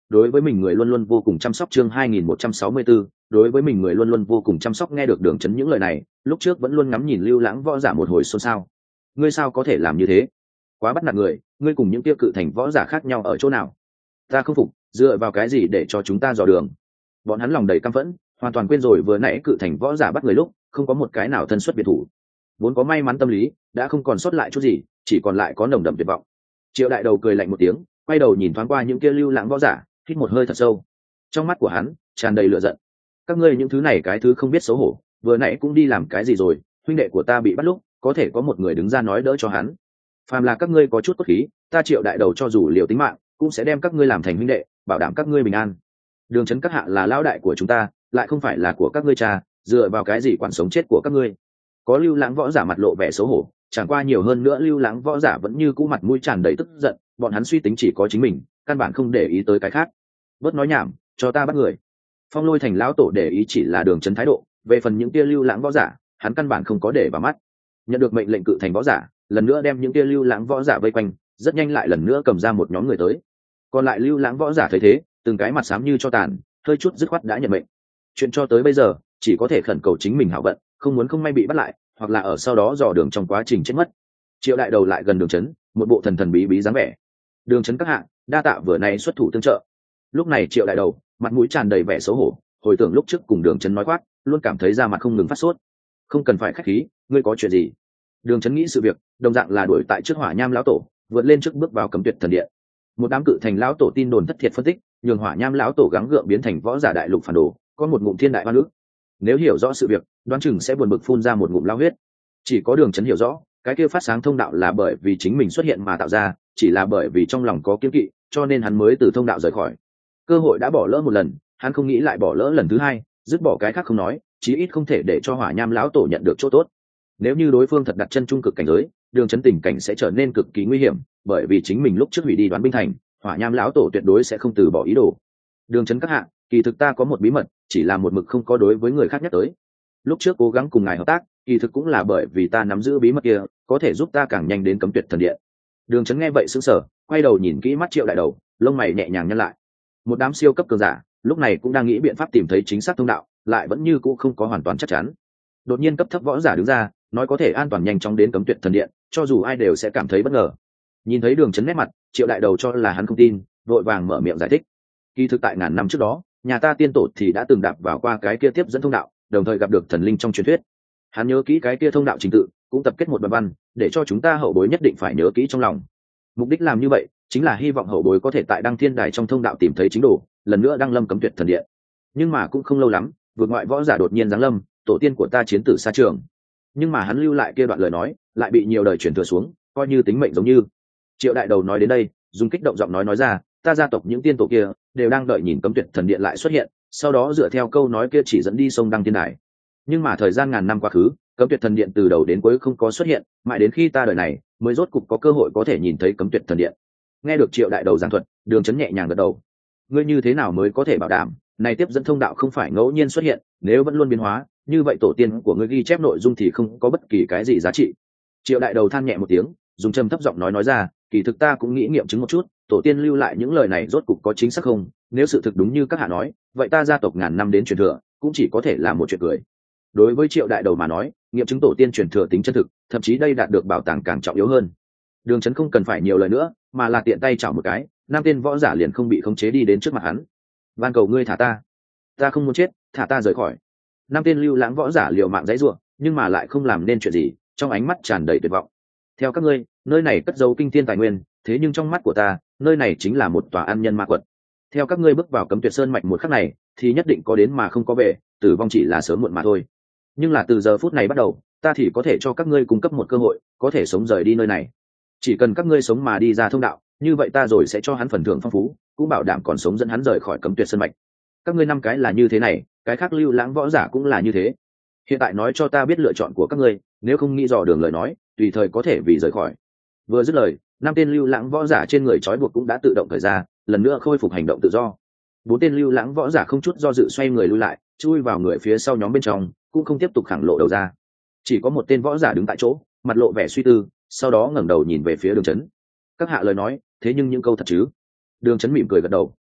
Speaker 1: đối với mình người luôn luôn vô cùng chăm sóc. Chương hai nghìn một trăm sáu mươi 164, đối với mình người luôn luôn vô cùng chăm sóc. Nghe được Đường Chấn những lời này, lúc trước vẫn luôn ngắm nhìn Lưu Lãng võ giả một hồi xôn xao. Ngươi sao có thể làm như thế? Quá bắt nạt người, ngươi cùng những tiêu cự thành võ giả khác nhau ở chỗ nào? Ta không phục, dựa vào cái gì để cho chúng ta dò đường? Bọn hắn lòng đầy căm phẫn, hoàn toàn quên rồi vừa nãy cự thành võ giả bắt người lúc, không có một cái nào thân xuất biệt thủ. Vốn có may mắn tâm lý, đã không còn sót lại chút gì, chỉ còn lại có nồng đậm tuyệt vọng. Triệu Đại Đầu cười lạnh một tiếng, quay đầu nhìn thoáng qua những kia Lưu Lãng võ giả, hít một hơi thật sâu. Trong mắt của hắn tràn đầy lửa giận. Các ngươi những thứ này cái thứ không biết xấu hổ, vừa nãy cũng đi làm cái gì rồi? Huynh đệ của ta bị bắt lúc, có thể có một người đứng ra nói đỡ cho hắn. Phàm là các ngươi có chút cốt khí, ta Triệu Đại Đầu cho dù liều tính mạng, cũng sẽ đem các ngươi làm thành huynh đệ, bảo đảm các ngươi bình an. Đường Chấn các hạ là lão đại của chúng ta, lại không phải là của các ngươi cha, dựa vào cái gì quản sống chết của các ngươi? Có Lưu Lãng võ giả mặt lộ vẻ xấu hổ, chẳng qua nhiều hơn nữa Lưu Lãng võ giả vẫn như cũ mặt mũi tràn đầy tức giận, bọn hắn suy tính chỉ có chính mình, căn bản không để ý tới cái khác. Bớt nói nhảm, cho ta bắt người. Phong Lôi Thành lão tổ để ý chỉ là Đường Chấn thái độ, về phần những kia Lưu Lãng võ giả, hắn căn bản không có để vào mắt. Nhận được mệnh lệnh cự thành võ giả, lần nữa đem những kia Lưu Lãng võ giả vây quanh, rất nhanh lại lần nữa cầm ra một nhóm người tới. Còn lại Lưu Lãng võ giả thấy thế, từng cái mặt xám như cho tàn, hơi chút dứt khoát đã nhận mệnh. Chuyện cho tới bây giờ, chỉ có thể khẩn cầu chính mình hảo vận, không muốn không may bị bắt lại, hoặc là ở sau đó dò đường trong quá trình chết mất. Triệu Đại Đầu lại gần Đường Chấn, một bộ thần thần bí bí dáng vẻ. Đường Chấn các hạ, đa tạ vừa nay xuất thủ tương trợ. Lúc này Triệu Đại Đầu mặt mũi tràn đầy vẻ xấu hổ, hồi tưởng lúc trước cùng Đường Chấn nói quát, luôn cảm thấy da mặt không ngừng phát sốt. Không cần phải khách khí, ngươi có chuyện gì? Đường Chấn nghĩ sự việc, đồng dạng là đuổi tại trước Hỏa Nham lão tổ, vượt lên trước bước vào Cấm Tuyệt Thần Điện. Một đám cự thành lão tổ tin đồn thất thiệt phân tích, nhường Hỏa Nham lão tổ gắng gượng biến thành võ giả đại lục phản đồ, có một ngụm thiên đại oan ức. Nếu hiểu rõ sự việc, đoán chừng sẽ buồn bực phun ra một ngụm lao huyết. Chỉ có Đường Chấn hiểu rõ, cái kia phát sáng thông đạo là bởi vì chính mình xuất hiện mà tạo ra, chỉ là bởi vì trong lòng có kiêng kỵ, cho nên hắn mới từ thông đạo rời khỏi. Cơ hội đã bỏ lỡ một lần, hắn không nghĩ lại bỏ lỡ lần thứ hai, dứt bỏ cái khác không nói, chí ít không thể để cho Hỏa Nham lão tổ nhận được chỗ tốt. Nếu như đối phương thật đặt chân trung cực cảnh giới, Đường Chấn tình cảnh sẽ trở nên cực kỳ nguy hiểm, bởi vì chính mình lúc trước hủy đi Đoán Binh Thành, Hỏa Nham lão tổ tuyệt đối sẽ không từ bỏ ý đồ. Đường Chấn các hạ, kỳ thực ta có một bí mật, chỉ là một mực không có đối với người khác nhắc tới. Lúc trước cố gắng cùng ngài hợp tác, kỳ thực cũng là bởi vì ta nắm giữ bí mật kia, có thể giúp ta càng nhanh đến Cấm Tuyệt Thần Điện. Đường Chấn nghe vậy sững sờ, quay đầu nhìn kỹ mắt Triệu Đại Đầu, lông mày nhẹ nhàng nhăn lại. Một đám siêu cấp cường giả, lúc này cũng đang nghĩ biện pháp tìm thấy chính xác thông đạo, lại vẫn như cũ không có hoàn toàn chắc chắn. Đột nhiên cấp thấp võ giả đứng ra, nói có thể an toàn nhanh chóng đến Cấm Tuyệt Thần Điện, cho dù ai đều sẽ cảm thấy bất ngờ. Nhìn thấy Đường Chấn nét mặt, Triệu Đại Đầu cho là hắn không tin, vội vàng mở miệng giải thích. Kỳ thực tại ngàn năm trước đó, nhà ta tiên tổ thì đã từng đạp vào qua cái kia tiếp dẫn thông đạo, đồng thời gặp được thần linh trong truyền thuyết. Hắn nhớ kỹ cái kia thông đạo trình tự, cũng tập kết một đoạn văn, để cho chúng ta hậu bối nhất định phải nhớ kỹ trong lòng. Mục đích làm như vậy, chính là hy vọng hậu bối có thể tại Đăng Thiên Đài trong thông đạo tìm thấy chính đồ, lần nữa đăng lâm Cấm Tuyệt Thần Điện. Nhưng mà cũng không lâu lắm, vượt ngoại võ giả đột nhiên giáng lâm, tổ tiên của ta chiến tử xa trường. Nhưng mà hắn lưu lại kia đoạn lời nói, lại bị nhiều đời truyền thừa xuống, coi như tính mệnh giống như. Triệu Đại Đầu nói đến đây, dùng kích động giọng nói nói ra, ta gia tộc những tiên tổ kia đều đang đợi nhìn Cấm Tuyệt Thần Điện lại xuất hiện, sau đó dựa theo câu nói kia chỉ dẫn đi sông Đăng Thiên Đài. Nhưng mà thời gian ngàn năm quá khứ, Cấm Tuyệt Thần Điện từ đầu đến cuối không có xuất hiện, mãi đến khi ta đời này mới rốt cục có cơ hội có thể nhìn thấy Cấm Tuyệt Thần Điện. Nghe được Triệu Đại Đầu giảng thuật, Đường Chấn nhẹ nhàng gật đầu. Ngươi như thế nào mới có thể bảo đảm này tiếp dẫn thông đạo không phải ngẫu nhiên xuất hiện, nếu vẫn luôn biến hóa, như vậy tổ tiên của ngươi ghi chép nội dung thì không có bất kỳ cái gì giá trị. Triệu Đại Đầu than nhẹ một tiếng, dùng trầm thấp giọng nói nói ra, kỳ thực ta cũng nghĩ nghiệm chứng một chút, tổ tiên lưu lại những lời này rốt cục có chính xác không, nếu sự thực đúng như các hạ nói, vậy ta gia tộc ngàn năm đến truyền thừa cũng chỉ có thể là một chuyện cười. Đối với Triệu Đại Đầu mà nói, nghiệm chứng tổ tiên truyền thừa tính chân thực, thậm chí đây đạt được bảo tàng càng trọng yếu hơn. Đường Chấn không cần phải nhiều lời nữa, mà là tiện tay chảo một cái, năm tên võ giả liền không bị khống chế đi đến trước mặt hắn. Van cầu ngươi thả ta, ta không muốn chết, thả ta rời khỏi. Năm tên Lưu Lãng võ giả liều mạng giãy giụa, nhưng mà lại không làm nên chuyện gì, trong ánh mắt tràn đầy tuyệt vọng. Theo các ngươi, nơi này cất giấu kinh thiên tài nguyên, thế nhưng trong mắt của ta, nơi này chính là một tòa ăn nhân ma quật. Theo các ngươi bước vào Cấm Tuyệt Sơn mạch một khắc này, thì nhất định có đến mà không có về, tử vong chỉ là sớm muộn mà thôi. Nhưng là từ giờ phút này bắt đầu, ta thì có thể cho các ngươi cung cấp một cơ hội, có thể sống rời đi nơi này. Chỉ cần các ngươi sống mà đi ra thông đạo, như vậy ta rồi sẽ cho hắn phần thưởng phong phú, cũng bảo đảm còn sống dẫn hắn rời khỏi Cấm Tuyệt Sơn mạch. Các ngươi năm cái là như thế này, cái khác Lưu Lãng võ giả cũng là như thế. Hiện tại nói cho ta biết lựa chọn của các ngươi, nếu không nghĩ dò đường lời nói, tùy thời có thể vì rời khỏi. Vừa dứt lời, năm tên Lưu Lãng võ giả trên người trói buộc cũng đã tự động thời ra, lần nữa khôi phục hành động tự do. Bốn tên Lưu Lãng võ giả không chút do dự xoay người lui lại, chui vào người phía sau nhóm bên trong, cũng không tiếp tục khẳng lộ đầu ra. Chỉ có một tên võ giả đứng tại chỗ, mặt lộ vẻ suy tư, sau đó ngẩng đầu nhìn về phía Đường Chấn. Các hạ lời nói, thế nhưng những câu thật chứ? Đường Chấn mỉm cười gật đầu.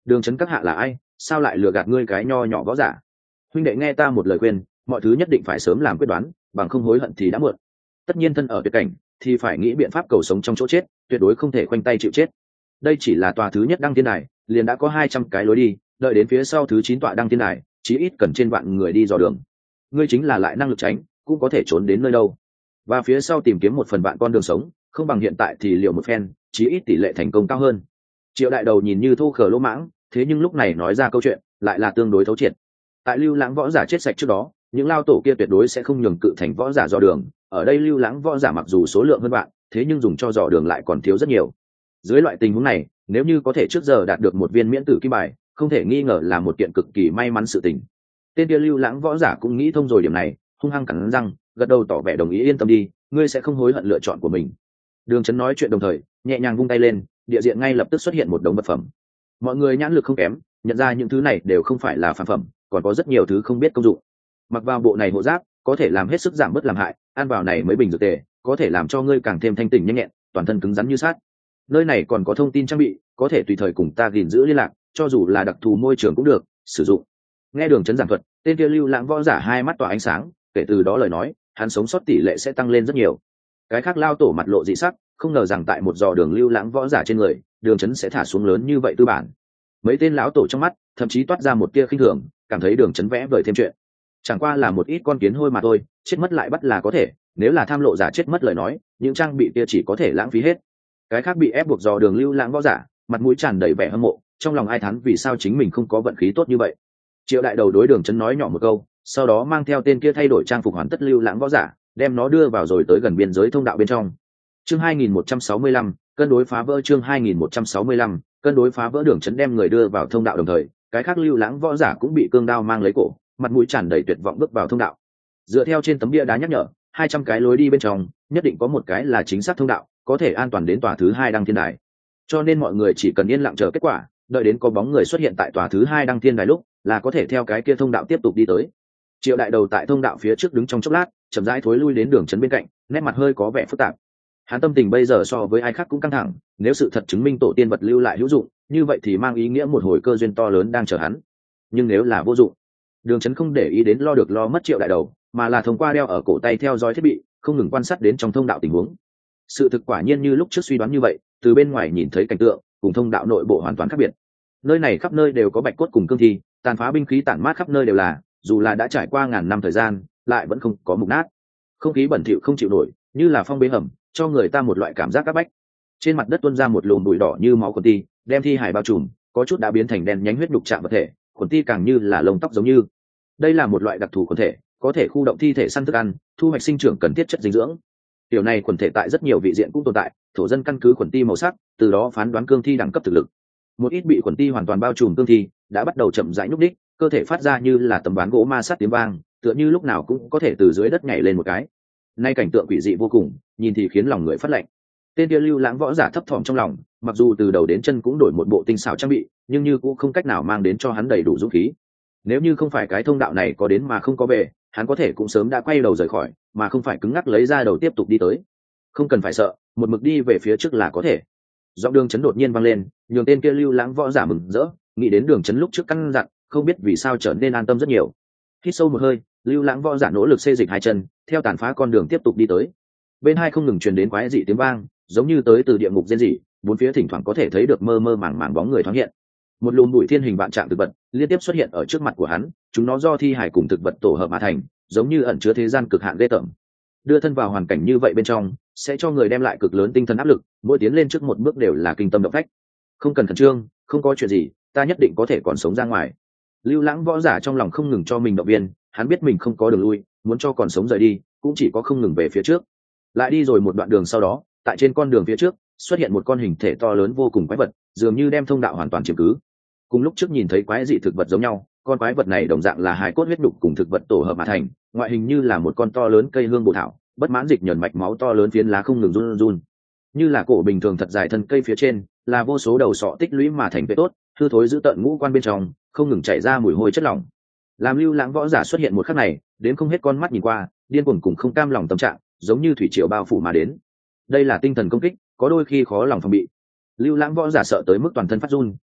Speaker 1: Đường Chấn các hạ là ai, sao lại lừa gạt ngươi cái nho nhỏ võ giả? Huynh đệ nghe ta một lời khuyên, mọi thứ nhất định phải sớm làm quyết đoán, bằng không hối hận thì đã muộn. Tất nhiên thân ở tuyệt cảnh thì phải nghĩ biện pháp cầu sống trong chỗ chết, tuyệt đối không thể khoanh tay chịu chết. Đây chỉ là tòa thứ nhất đăng thiên đài, liền đã có hai trăm cái lối đi, đợi đến phía sau thứ chín tọa đăng thiên đài, chí ít cần trên vạn người đi dò đường. Ngươi chính là lại năng lực tránh, cũng có thể trốn đến nơi đâu. Và phía sau tìm kiếm một phần vạn con đường sống, không bằng hiện tại thì liệu một phen, chí ít tỷ lệ thành công cao hơn. Triệu đại đầu nhìn như thô khờ lỗ mãng, thế nhưng lúc này nói ra câu chuyện lại là tương đối thấu triệt. Tại Lưu Lãng võ giả chết sạch trước đó, những lao tổ kia tuyệt đối sẽ không nhường cự thành võ giả dò đường. Ở đây Lưu Lãng võ giả mặc dù số lượng hơn bạn, thế nhưng dùng cho dò đường lại còn thiếu rất nhiều. Dưới loại tình huống này, nếu như có thể trước giờ đạt được một viên miễn tử kim bài, không thể nghi ngờ là một kiện cực kỳ may mắn sự tình. Tên kia Lưu Lãng võ giả cũng nghĩ thông rồi điểm này, hung hăng cắn răng, gật đầu tỏ vẻ đồng ý. Yên tâm đi, ngươi sẽ không hối hận lựa chọn của mình. Đường Chấn nói chuyện đồng thời, nhẹ nhàng vung tay lên, địa diện ngay lập tức xuất hiện một đống vật phẩm. Mọi người nhãn lực không kém, nhận ra những thứ này đều không phải là phàm phẩm, còn có rất nhiều thứ không biết công dụng. Mặc vào bộ này hộ giáp, có thể làm hết sức giảm bớt làm hại, ăn vào này mấy bình dược tề, có thể làm cho ngươi càng thêm thanh tỉnh nhanh nhẹn, toàn thân cứng rắn như sắt. Nơi này còn có thông tin trang bị, có thể tùy thời cùng ta gìn giữ liên lạc, cho dù là đặc thù môi trường cũng được sử dụng. Nghe Đường Chấn giảng thuật, tên kia Lưu Lãng võ giả hai mắt tỏa ánh sáng, kể từ đó lời nói, hắn sống sót tỷ lệ sẽ tăng lên rất nhiều. Cái khác lao tổ mặt lộ dị sắc, không ngờ rằng tại một dò đường Lưu Lãng võ giả trên người, Đường Chấn sẽ thả xuống lớn như vậy tư bản. Mấy tên lão tổ trong mắt thậm chí toát ra một tia khinh thường, cảm thấy Đường Chấn vẽ vời thêm chuyện. Chẳng qua là một ít con kiến hôi mà thôi, chết mất lại bắt là có thể, nếu là tham lộ giả chết mất lời nói, những trang bị kia chỉ có thể lãng phí hết. Cái khác bị ép buộc dò đường Lưu Lãng võ giả, mặt mũi tràn đầy vẻ hâm mộ, trong lòng ai thán vì sao chính mình không có vận khí tốt như vậy. Triệu đại đầu đối Đường Chấn nói nhỏ một câu, sau đó mang theo tên kia thay đổi trang phục hoàn tất Lưu Lãng võ giả, đem nó đưa vào rồi tới gần biên giới thông đạo bên trong. Chương hai nghìn một trăm sáu mươi lăm, cân đối phá vỡ. Chương hai nghìn một trăm sáu mươi lăm, cân đối phá vỡ. Đường Chấn đem người đưa vào thông đạo đồng thời, cái khác Lưu Lãng võ giả cũng bị cương đao mang lấy cổ, mặt mũi tràn đầy tuyệt vọng bước vào thông đạo. Dựa theo trên tấm bia đá nhắc nhở, hai trăm cái lối đi bên trong, nhất định có một cái là chính xác thông đạo, có thể an toàn đến tòa thứ hai đăng thiên đài. Cho nên mọi người chỉ cần yên lặng chờ kết quả, đợi đến có bóng người xuất hiện tại tòa thứ hai đăng thiên đài lúc, là có thể theo cái kia thông đạo tiếp tục đi tới. Triệu đại đầu tại thông đạo phía trước đứng trong chốc lát, chậm rãi thối lui đến Đường Chấn bên cạnh, nét mặt hơi có vẻ phức tạp. Hắn tâm tình bây giờ so với ai khác cũng căng thẳng, nếu sự thật chứng minh tổ tiên vật lưu lại hữu dụng, như vậy thì mang ý nghĩa một hồi cơ duyên to lớn đang chờ hắn. Nhưng nếu là vô dụng, Đường Chấn không để ý đến lo được lo mất Triệu đại đầu, mà là thông qua đeo ở cổ tay theo dõi thiết bị, không ngừng quan sát đến trong thông đạo tình huống. Sự thực quả nhiên như lúc trước suy đoán như vậy, từ bên ngoài nhìn thấy cảnh tượng cùng thông đạo nội bộ hoàn toàn khác biệt. Nơi này khắp nơi đều có bạch cốt cùng cương thi, tàn phá binh khí tản mát khắp nơi đều là, dù là đã trải qua ngàn năm thời gian, lại vẫn không có mục nát. Không khí bẩn thỉu không chịu nổi, như là phong bế hầm, cho người ta một loại cảm giác áp bách. Trên mặt đất tuôn ra một lùm bụi đỏ như máu quần ti, đem thi hải bao trùm, có chút đã biến thành đen nhánh huyết đục chạm vật thể, quần ti càng như là lông tóc giống như. Đây là một loại đặc thù quần thể, có thể khu động thi thể săn thức ăn, thu hoạch sinh trưởng cần thiết chất dinh dưỡng. Điều này quần thể tại rất nhiều vị diện cũng tồn tại, thổ dân căn cứ quần ti màu sắc, từ đó phán đoán cương thi đẳng cấp thực lực. Một ít bị quần ti hoàn toàn bao trùm cương thi đã bắt đầu chậm rãi nhúc đích, cơ thể phát ra như là tấm ván gỗ ma sát tiếng vang, tựa như lúc nào cũng có thể từ dưới đất nhảy lên một cái. Nay cảnh tượng quỷ dị vô cùng, nhìn thì khiến lòng người phát lạnh. Tên kia Lưu Lãng võ giả thấp thỏm trong lòng, mặc dù từ đầu đến chân cũng đổi một bộ tinh xảo trang bị, nhưng như cũng không cách nào mang đến cho hắn đầy đủ dũng khí. Nếu như không phải cái thông đạo này có đến mà không có về, hắn có thể cũng sớm đã quay đầu rời khỏi, mà không phải cứng ngắc lấy ra đầu tiếp tục đi tới. Không cần phải sợ, một mực đi về phía trước là có thể. Giọng Đường Chấn đột nhiên vang lên, nhường tên kia Lưu Lãng võ giả mừng rỡ, nghĩ đến Đường Chấn lúc trước căn dặn, không biết vì sao trở nên an tâm rất nhiều. Hít sâu một hơi, Lưu Lãng võ giả nỗ lực xê dịch hai chân, theo tàn phá con đường tiếp tục đi tới. Bên hai không ngừng truyền đến quái dị tiếng vang, giống như tới từ địa ngục rên rỉ, bốn phía thỉnh thoảng có thể thấy được mơ mơ màng màng bóng người thoáng hiện. Một lùm bụi thiên hình vạn trạng thực vật liên tiếp xuất hiện ở trước mặt của hắn, chúng nó do thi hải cùng thực vật tổ hợp mà thành, giống như ẩn chứa thế gian cực hạn ghê tởm. Đưa thân vào hoàn cảnh như vậy bên trong, sẽ cho người đem lại cực lớn tinh thần áp lực, mỗi tiến lên trước một bước đều là kinh tâm động phách. Không cần khẩn trương, không có chuyện gì, ta nhất định có thể còn sống ra ngoài. Lưu Lãng võ giả trong lòng không ngừng cho mình động viên, hắn biết mình không có đường lui, muốn cho còn sống rời đi, cũng chỉ có không ngừng về phía trước. Lại đi rồi một đoạn đường sau đó, tại trên con đường phía trước xuất hiện một con hình thể to lớn vô cùng quái vật, dường như đem thông đạo hoàn toàn chiếm cứ. Cùng lúc trước nhìn thấy quái dị thực vật giống nhau, con quái vật này đồng dạng là hài cốt huyết đục cùng thực vật tổ hợp mà thành, ngoại hình như là một con to lớn cây hương bồ thảo, bất mãn dịch nhờn mạch máu to lớn phiến lá không ngừng run run. Như là cổ bình thường thật dài thân cây phía trên, là vô số đầu sọ tích lũy mà thành vết tốt, hư thối giữ tận ngũ quan bên trong, không ngừng chảy ra mùi hôi chất lỏng. Làm Lưu Lãng võ giả xuất hiện một khắc này, đến không hết con mắt nhìn qua, điên cuồng cùng không cam lòng tâm trạng, giống như thủy triều bao phủ mà đến. Đây là tinh thần công kích, có đôi khi khó lòng phòng bị. Lưu Lãng võ giả sợ tới mức toàn thân phát run,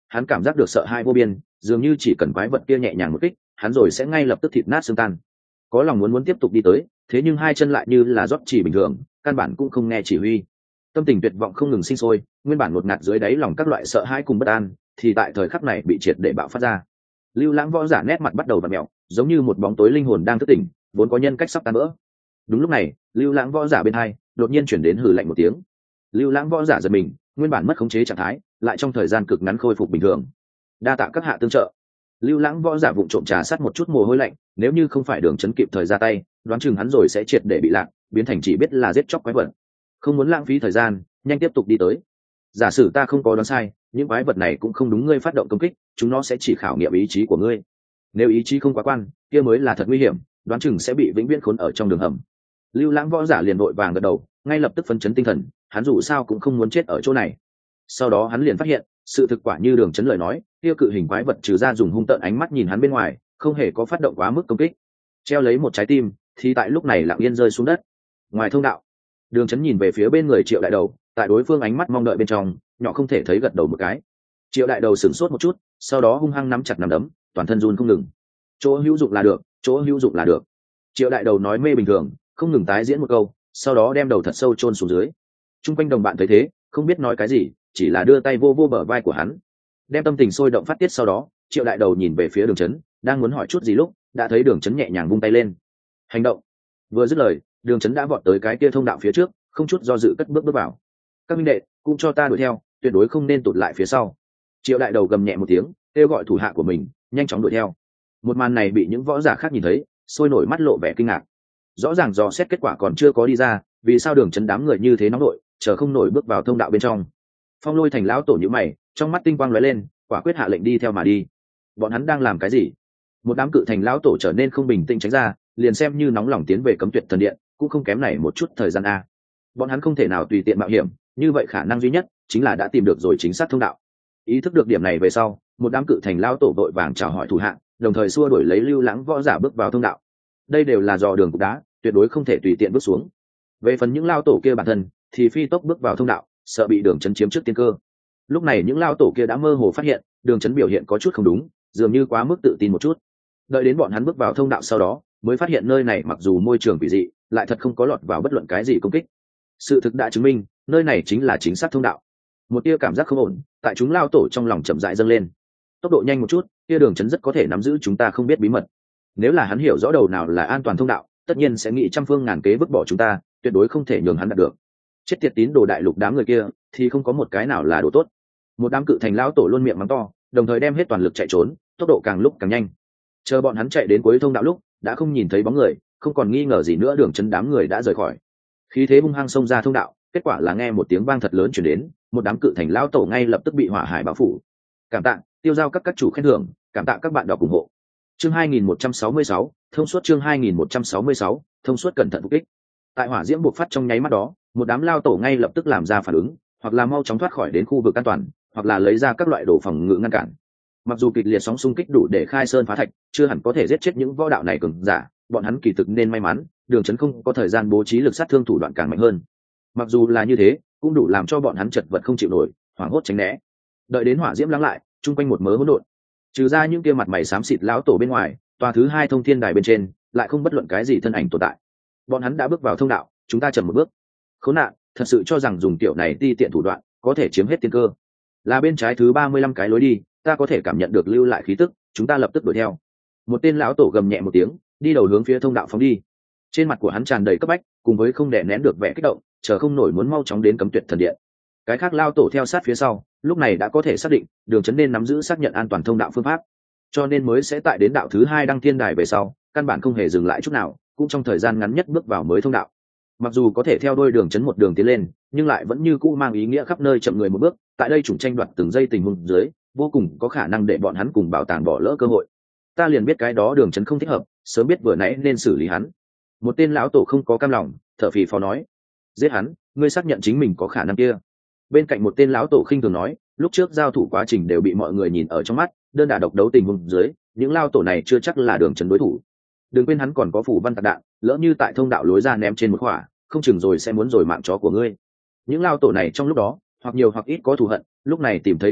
Speaker 1: hắn cảm giác được sợ hãi vô biên, dường như chỉ cần quái vật kia nhẹ nhàng một kích, hắn rồi sẽ ngay lập tức thịt nát xương tan. Có lòng muốn muốn tiếp tục đi tới, thế nhưng hai chân lại như là rót chỉ bình thường, căn bản cũng không nghe chỉ huy. Tâm tình tuyệt vọng không ngừng sinh sôi, nguyên bản ngột ngạt dưới đáy lòng các loại sợ hãi cùng bất an, thì tại thời khắc này bị triệt để bạo phát ra. Lưu Lãng võ giả nét mặt bắt đầu vặn mèo, giống như một bóng tối linh hồn đang thức tỉnh, vốn có nhân cách sắp tan vỡ. Đúng lúc này, Lưu Lãng võ giả bên hai đột nhiên chuyển đến hừ lạnh một tiếng. Lưu Lãng võ giả giật mình, nguyên bản mất khống chế trạng thái, lại trong thời gian cực ngắn khôi phục bình thường. Đa tạ các hạ tương trợ. Lưu Lãng võ giả vụng trộm trà sát một chút mồ hôi lạnh, nếu như không phải Đường Chấn kịp thời ra tay, đoán chừng hắn rồi sẽ triệt để bị lạc, biến thành chỉ biết là giết chóc quái vật. Không muốn lãng phí thời gian, nhanh tiếp tục đi tới. Giả sử ta không có đoán sai, những quái vật này cũng không đúng ngươi phát động công kích, chúng nó sẽ chỉ khảo nghiệm ý chí của ngươi. Nếu ý chí không quá quan, kia mới là thật nguy hiểm, đoán chừng sẽ bị vĩnh viễn khốn ở trong đường hầm. Lưu Lãng võ giả liền vội vàng gật đầu, ngay lập tức phấn chấn tinh thần, hắn dù sao cũng không muốn chết ở chỗ này. Sau đó hắn liền phát hiện, sự thực quả như Đường Chấn lời nói, kia cự hình quái vật trừ ra dùng hung tợn ánh mắt nhìn hắn bên ngoài, không hề có phát động quá mức công kích. Treo lấy một trái tim, thì tại lúc này lặng yên rơi xuống đất. Ngoài thông đạo, Đường Chấn nhìn về phía bên người Triệu Đại Đầu, tại đối phương ánh mắt mong đợi bên trong, nhỏ không thể thấy gật đầu một cái. Triệu Đại Đầu sửng sốt một chút, sau đó hung hăng nắm chặt nắm đấm, toàn thân run không ngừng. Chỗ hữu dụng là được, chỗ hữu dụng là được. Triệu Đại Đầu nói mê bình thường, không ngừng tái diễn một câu, sau đó đem đầu thật sâu chôn xuống dưới. Trung quanh đồng bạn thấy thế, không biết nói cái gì, chỉ là đưa tay vô vô bờ vai của hắn. Đem tâm tình sôi động phát tiết sau đó, Triệu Đại Đầu nhìn về phía Đường Chấn, đang muốn hỏi chút gì lúc, đã thấy Đường Chấn nhẹ nhàng vung tay lên. Hành động. Vừa dứt lời, Đường Chấn đã vọt tới cái kia thông đạo phía trước, không chút do dự cất bước bước vào. Các minh đệ, cũng cho ta đuổi theo, tuyệt đối không nên tụt lại phía sau. Triệu Đại Đầu gầm nhẹ một tiếng, kêu gọi thủ hạ của mình nhanh chóng đuổi theo. Một màn này bị những võ giả khác nhìn thấy, sôi nổi mắt lộ vẻ kinh ngạc. Rõ ràng dò xét kết quả còn chưa có đi ra, vì sao Đường Chấn đám người như thế nóng đội, chờ không nổi bước vào thông đạo bên trong. Phong Lôi Thành lão tổ nhíu mày, trong mắt tinh quang lóe lên, quả quyết hạ lệnh đi theo mà đi. Bọn hắn đang làm cái gì? Một đám cự thành lão tổ trở nên không bình tĩnh tránh ra, liền xem như nóng lòng tiến về Cấm Tuyệt Thần Điện, cũng không kém này một chút thời gian a. Bọn hắn không thể nào tùy tiện mạo hiểm, như vậy khả năng duy nhất chính là đã tìm được rồi chính xác thông đạo. Ý thức được điểm này về sau, một đám cự thành lão tổ vội vàng chào hỏi thủ hạ, đồng thời xua đuổi lấy Lưu Lãng võ giả bước vào thông đạo. Đây đều là dò đường cục đá, tuyệt đối không thể tùy tiện bước xuống. Về phần những lão tổ kia bản thân, thì phi tốc bước vào thông đạo, sợ bị Đường Chấn chiếm trước tiên cơ. Lúc này những lão tổ kia đã mơ hồ phát hiện, Đường Chấn biểu hiện có chút không đúng, dường như quá mức tự tin một chút. Đợi đến bọn hắn bước vào thông đạo sau đó, mới phát hiện nơi này mặc dù môi trường quỷ dị, lại thật không có lọt vào bất luận cái gì công kích. Sự thực đã chứng minh, nơi này chính là chính xác thông đạo. Một tia cảm giác không ổn, tại chúng lao tổ trong lòng chậm rãi dâng lên. Tốc độ nhanh một chút, kia Đường Chấn rất có thể nắm giữ chúng ta không biết bí mật. Nếu là hắn hiểu rõ đầu nào là an toàn thông đạo, tất nhiên sẽ nghĩ trăm phương ngàn kế vứt bỏ chúng ta, tuyệt đối không thể nhường hắn đạt được. Chết tiệt tín đồ đại lục đám người kia, thì không có một cái nào là đồ tốt. Một đám cự thành lão tổ luôn miệng mắng to, đồng thời đem hết toàn lực chạy trốn, tốc độ càng lúc càng nhanh. Chờ bọn hắn chạy đến cuối thông đạo lúc, đã không nhìn thấy bóng người, không còn nghi ngờ gì nữa, Đường Chấn đám người đã rời khỏi. Khí thế hung hăng xông ra thông đạo, kết quả là nghe một tiếng vang thật lớn truyền đến, một đám cự thành lão tổ ngay lập tức bị hỏa hải bao phủ. Cảm tạ, tiêu giao các các chủ khen thưởng, cảm tạ các bạn đọc ủng hộ. Chương hai nghìn một trăm sáu mươi sáu, thông suốt chương hai nghìn một trăm sáu mươi sáu, thông suốt cẩn thận phục kích. Tại hỏa diễm bộc phát trong nháy mắt đó, một đám lao tổ ngay lập tức làm ra phản ứng, hoặc là mau chóng thoát khỏi đến khu vực an toàn, hoặc là lấy ra các loại đồ phòng ngự ngăn cản. Mặc dù kịch liệt sóng xung kích đủ để khai sơn phá thạch, chưa hẳn có thể giết chết những võ đạo này cường giả, bọn hắn kỳ thực nên may mắn, Đường Chấn không có thời gian bố trí lực sát thương thủ đoạn càng mạnh hơn. Mặc dù là như thế, cũng đủ làm cho bọn hắn chật vật không chịu nổi, hoảng hốt tránh né. Đợi đến hỏa diễm lắng lại, chung quanh một mớ hỗn độn. Trừ ra những kia mặt mày xám xịt lão tổ bên ngoài, tòa thứ hai thông thiên đài bên trên lại không bất luận cái gì thân ảnh tồn tại. Bọn hắn đã bước vào thông đạo, chúng ta chậm một bước. Khốn nạn, thật sự cho rằng dùng tiểu này ti tiện thủ đoạn có thể chiếm hết tiên cơ. Là bên trái thứ ba mươi lăm cái lối đi, ta có thể cảm nhận được lưu lại khí tức, chúng ta lập tức đuổi theo. Một tên lão tổ gầm nhẹ một tiếng, đi đầu hướng phía thông đạo phóng đi. Trên mặt của hắn tràn đầy cấp bách, cùng với không đè nén được vẻ kích động, chờ không nổi muốn mau chóng đến Cấm Tuyệt Thần Điện. Cái khác lao tổ theo sát phía sau, lúc này đã có thể xác định, Đường Chấn nên nắm giữ xác nhận an toàn thông đạo phương pháp, cho nên mới sẽ tại đến đạo thứ hai đăng thiên đài về sau, căn bản không hề dừng lại chút nào, cũng trong thời gian ngắn nhất bước vào mới thông đạo. Mặc dù có thể theo đuôi Đường Chấn một đường tiến lên, nhưng lại vẫn như cũ mang ý nghĩa khắp nơi chậm người một bước, tại đây chủng tranh đoạt từng giây tình huống dưới, vô cùng có khả năng để bọn hắn cùng bảo tàng bỏ lỡ cơ hội. Ta liền biết cái đó Đường Chấn không thích hợp, sớm biết vừa nãy nên xử lý hắn. Một tên lão tổ không có cam lòng, thở phì phò nói: giết hắn, ngươi xác nhận chính mình có khả năng kia. Bên cạnh một tên lão tổ khinh thường nói: lúc trước giao thủ quá trình đều bị mọi người nhìn ở trong mắt, đơn đả độc đấu tình huống dưới, những lao tổ này chưa chắc là Đường Chấn đối thủ. Đừng quên hắn còn có phủ văn tạc đạn, lỡ như tại thông đạo lối ra ném trên một khỏa, không chừng rồi sẽ muốn rồi mạng chó của ngươi. Những lao tổ này trong lúc đó, hoặc nhiều hoặc ít có thù hận, lúc này tìm thấy cơ hội,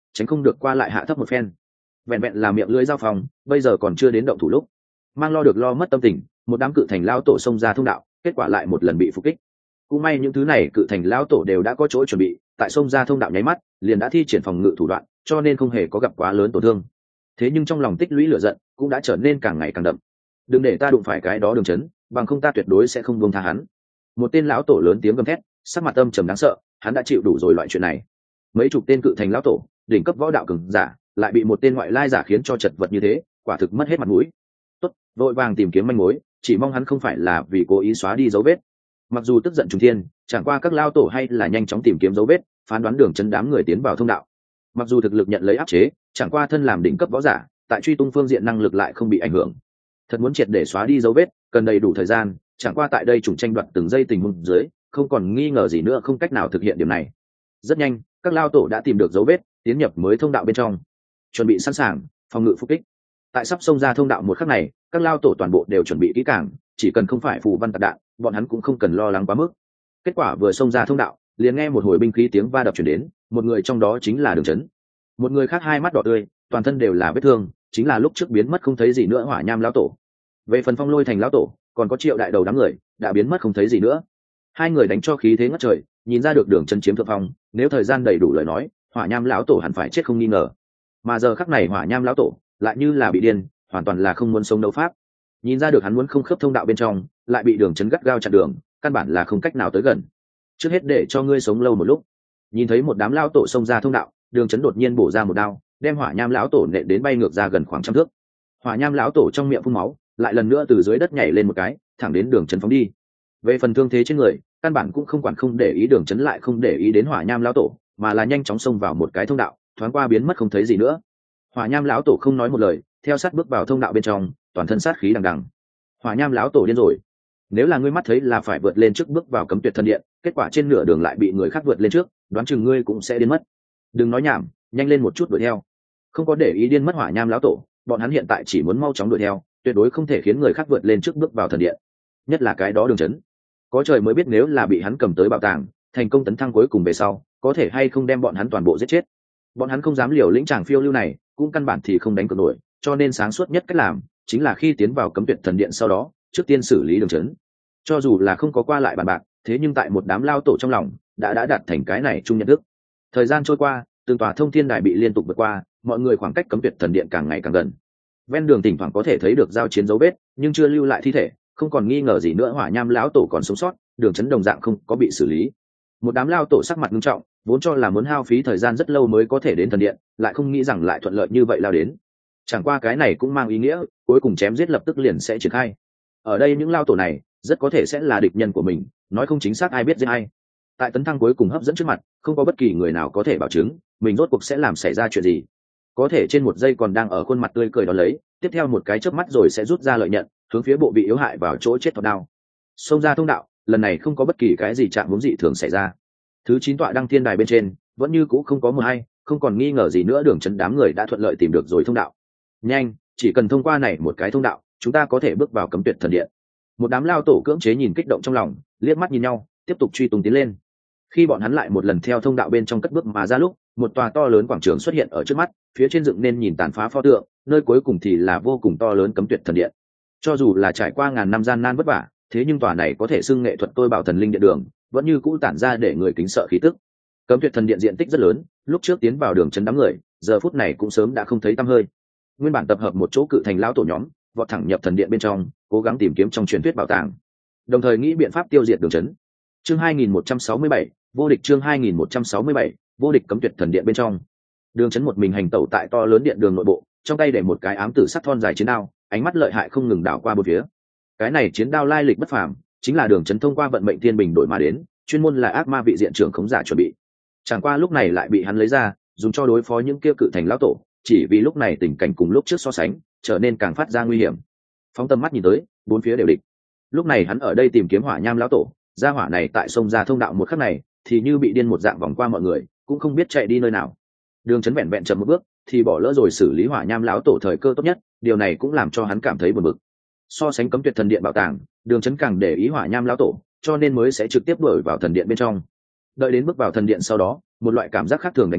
Speaker 1: tránh không được qua lại hạ thấp một phen. Vẹn vẹn là miệng lưỡi giao phòng, bây giờ còn chưa đến động thủ lúc. Mang lo được lo mất tâm tình, một đám cự thành lão tổ xông ra thông đạo, kết quả lại một lần bị phục kích. Cũng may những thứ này cự thành lão tổ đều đã có chỗ chuẩn bị, tại xông ra thông đạo nháy mắt, liền đã thi triển phòng ngự thủ đoạn, cho nên không hề có gặp quá lớn tổn thương. Thế nhưng trong lòng tích lũy lửa giận cũng đã trở nên càng ngày càng đậm. Đừng để ta đụng phải cái đó Đường Chấn, bằng không ta tuyệt đối sẽ không buông tha hắn. Một tên lão tổ lớn tiếng gầm thét, sắc mặt âm trầm đáng sợ, hắn đã chịu đủ rồi loại chuyện này. Mấy chục tên cự thành lão tổ, đỉnh cấp võ đạo cường giả, lại bị một tên ngoại lai giả khiến cho chật vật như thế, quả thực mất hết mặt mũi. Tốt, vội vàng tìm kiếm manh mối, chỉ mong hắn không phải là vì cố ý xóa đi dấu vết. Mặc dù tức giận trùng thiên, chẳng qua các lão tổ hay là nhanh chóng tìm kiếm dấu vết, phán đoán Đường Chấn đám người tiến vào thông đạo. Mặc dù thực lực nhận lấy áp chế, chẳng qua thân làm đỉnh cấp võ giả, tại truy tung phương diện năng lực lại không bị ảnh hưởng. Thật muốn triệt để xóa đi dấu vết, cần đầy đủ thời gian, chẳng qua tại đây chủng tranh đoạt từng giây tình huống dưới, không còn nghi ngờ gì nữa không cách nào thực hiện điểm này. Rất nhanh, các lao tổ đã tìm được dấu vết, tiến nhập mới thông đạo bên trong, chuẩn bị sẵn sàng phòng ngự phục kích. Tại sắp xông ra thông đạo một khắc này, các lao tổ toàn bộ đều chuẩn bị kỹ càng, chỉ cần không phải phù văn tạc đạn, bọn hắn cũng không cần lo lắng quá mức. Kết quả vừa xông ra thông đạo, liền nghe một hồi binh khí tiếng va đập truyền đến, một người trong đó chính là Đường Chấn. Một người khác hai mắt đỏ tươi, toàn thân đều là vết thương, chính là lúc trước biến mất không thấy gì nữa Hỏa Nham lão tổ. Về phần Phong Lôi thành lão tổ, còn có Triệu đại đầu đám người, đã biến mất không thấy gì nữa. Hai người đánh cho khí thế ngất trời, nhìn ra được Đường Chấn chiếm thượng phong, nếu thời gian đầy đủ lời nói, Hỏa Nham lão tổ hẳn phải chết không nghi ngờ. Mà giờ khắc này Hỏa Nham lão tổ lại như là bị điên, hoàn toàn là không muốn sống đấu pháp. Nhìn ra được hắn muốn không khớp thông đạo bên trong, lại bị Đường Chấn gắt gao chặn đường, căn bản là không cách nào tới gần. Trước hết để cho ngươi sống lâu một lúc. Nhìn thấy một đám lão tổ xông ra thông đạo, Đường Chấn đột nhiên bổ ra một đao, đem Hỏa Nham lão tổ nện đến bay ngược ra gần khoảng trăm thước. Hỏa Nham lão tổ trong miệng phun máu, lại lần nữa từ dưới đất nhảy lên một cái, thẳng đến Đường Chấn phóng đi. Về phần thương thế trên người, căn bản cũng không quản không để ý, Đường Chấn lại không để ý đến Hỏa Nham lão tổ, mà là nhanh chóng xông vào một cái thông đạo, thoáng qua biến mất không thấy gì nữa. Hỏa Nham lão tổ không nói một lời, theo sát bước vào thông đạo bên trong, toàn thân sát khí đằng đằng. Hỏa Nham lão tổ điên rồi. Nếu là ngươi mắt thấy là phải vượt lên trước bước vào Cấm Tuyệt Thần Điện, kết quả trên nửa đường lại bị người khác vượt lên trước, đoán chừng ngươi cũng sẽ điên mất. Đừng nói nhảm, nhanh lên một chút đuổi theo. Không có để ý điên mất Hỏa Nham lão tổ, bọn hắn hiện tại chỉ muốn mau chóng đuổi theo, tuyệt đối không thể khiến người khác vượt lên trước bước vào thần điện. Nhất là cái đó Đường Chấn, có trời mới biết nếu là bị hắn cầm tới bảo tàng, thành công tấn thăng cuối cùng về sau, có thể hay không đem bọn hắn toàn bộ giết chết. Bọn hắn không dám liều lĩnh chàng phiêu lưu này, cũng căn bản thì không đánh cược nổi, cho nên sáng suốt nhất cách làm chính là khi tiến vào Cấm Tuyệt Thần Điện sau đó, trước tiên xử lý Đường Chấn. Cho dù là không có qua lại bàn bạc, thế nhưng tại một đám lao tổ trong lòng đã đã đạt thành cái này chung nhận thức. Thời gian trôi qua, từng tòa thông thiên đài bị liên tục vượt qua, mọi người khoảng cách Cấm Tuyệt Thần Điện càng ngày càng gần. Ven đường thỉnh thoảng có thể thấy được giao chiến dấu vết, nhưng chưa lưu lại thi thể, không còn nghi ngờ gì nữa Hỏa Nham lão tổ còn sống sót, Đường Chấn đồng dạng không có bị xử lý. Một đám lao tổ sắc mặt nghiêm trọng, vốn cho là muốn hao phí thời gian rất lâu mới có thể đến thần điện, lại không nghĩ rằng lại thuận lợi như vậy lao đến. Chẳng qua cái này cũng mang ý nghĩa, cuối cùng chém giết lập tức liền sẽ triển khai. Ở đây những lao tổ này, rất có thể sẽ là địch nhân của mình, nói không chính xác ai biết giết ai. Tại tấn thăng cuối cùng hấp dẫn trước mặt, không có bất kỳ người nào có thể bảo chứng mình rốt cuộc sẽ làm xảy ra chuyện gì. Có thể trên một giây còn đang ở khuôn mặt tươi cười đó lấy, tiếp theo một cái chớp mắt rồi sẽ rút ra lợi nhận, hướng phía bộ bị yếu hại vào chỗ chết thọt đao. Xông ra thông đạo, lần này không có bất kỳ cái gì chạm hướng dị thường xảy ra. Thứ chín tọa đăng thiên đài bên trên, vẫn như cũ không có mờ hay, không còn nghi ngờ gì nữa, Đường Chấn đám người đã thuận lợi tìm được rồi thông đạo. Nhanh, chỉ cần thông qua này một cái thông đạo, chúng ta có thể bước vào Cấm Tuyệt Thần Điện. Một đám lao tổ cưỡng chế nhìn kích động trong lòng, liếc mắt nhìn nhau, tiếp tục truy tung tiến lên. Khi bọn hắn lại một lần theo thông đạo bên trong cất bước mà ra lúc, một tòa to lớn quảng trường xuất hiện ở trước mắt, phía trên dựng nên nhìn tàn phá pho tượng, nơi cuối cùng thì là vô cùng to lớn Cấm Tuyệt Thần Điện. Cho dù là trải qua ngàn năm gian nan vất vả, thế nhưng tòa này có thể xưng nghệ thuật tôi bảo thần linh điện đường, vẫn như cũ tản ra để người kính sợ khí tức. Cấm Tuyệt Thần Điện diện tích rất lớn, lúc trước tiến vào Đường Chấn đám người, giờ phút này cũng sớm đã không thấy tăm hơi. Nguyên bản tập hợp một chỗ cự thành lão tổ nhóm, vọt thẳng nhập thần điện bên trong, cố gắng tìm kiếm trong truyền thuyết bảo tàng, đồng thời nghĩ biện pháp tiêu diệt Đường Chấn. Chương hai nghìn một trăm sáu mươi bảy, vô địch. Chương hai nghìn một trăm sáu mươi bảy, vô địch. Cấm Tuyệt Thần Điện bên trong, Đường Chấn một mình hành tẩu tại to lớn điện đường nội bộ, trong tay để một cái ám tử sắc thon dài chiến đao, ánh mắt lợi hại không ngừng đảo qua bốn phía. Cái này chiến đao lai lịch bất phàm, chính là Đường Chấn thông qua vận mệnh thiên bình đổi mà đến, chuyên môn là ác ma vị diện trưởng khống giả chuẩn bị. Chẳng qua lúc này lại bị hắn lấy ra, dùng cho đối phó những kia cự thành lão tổ, chỉ vì lúc này tình cảnh cùng lúc trước so sánh, trở nên càng phát ra nguy hiểm. Phóng tầm mắt nhìn tới, bốn phía đều địch. Lúc này hắn ở đây tìm kiếm Hỏa Nham lão tổ, gia hỏa này tại sông ra thông đạo một khắc này, thì như bị điên một dạng vòng qua mọi người, cũng không biết chạy đi nơi nào. Đường Chấn vẹn vẹn chậm một bước, thì bỏ lỡ rồi xử lý Hỏa Nham lão tổ thời cơ tốt nhất, điều này cũng làm cho hắn cảm thấy buồn bực. So sánh Cấm Tuyệt Thần Điện bảo tàng, Đường Chấn càng để ý Hỏa Nham lão tổ, cho nên mới sẽ trực tiếp đuổi vào thần điện bên trong. Đợi đến bước vào thần điện sau đó, một loại cảm giác khác thường đánh tới,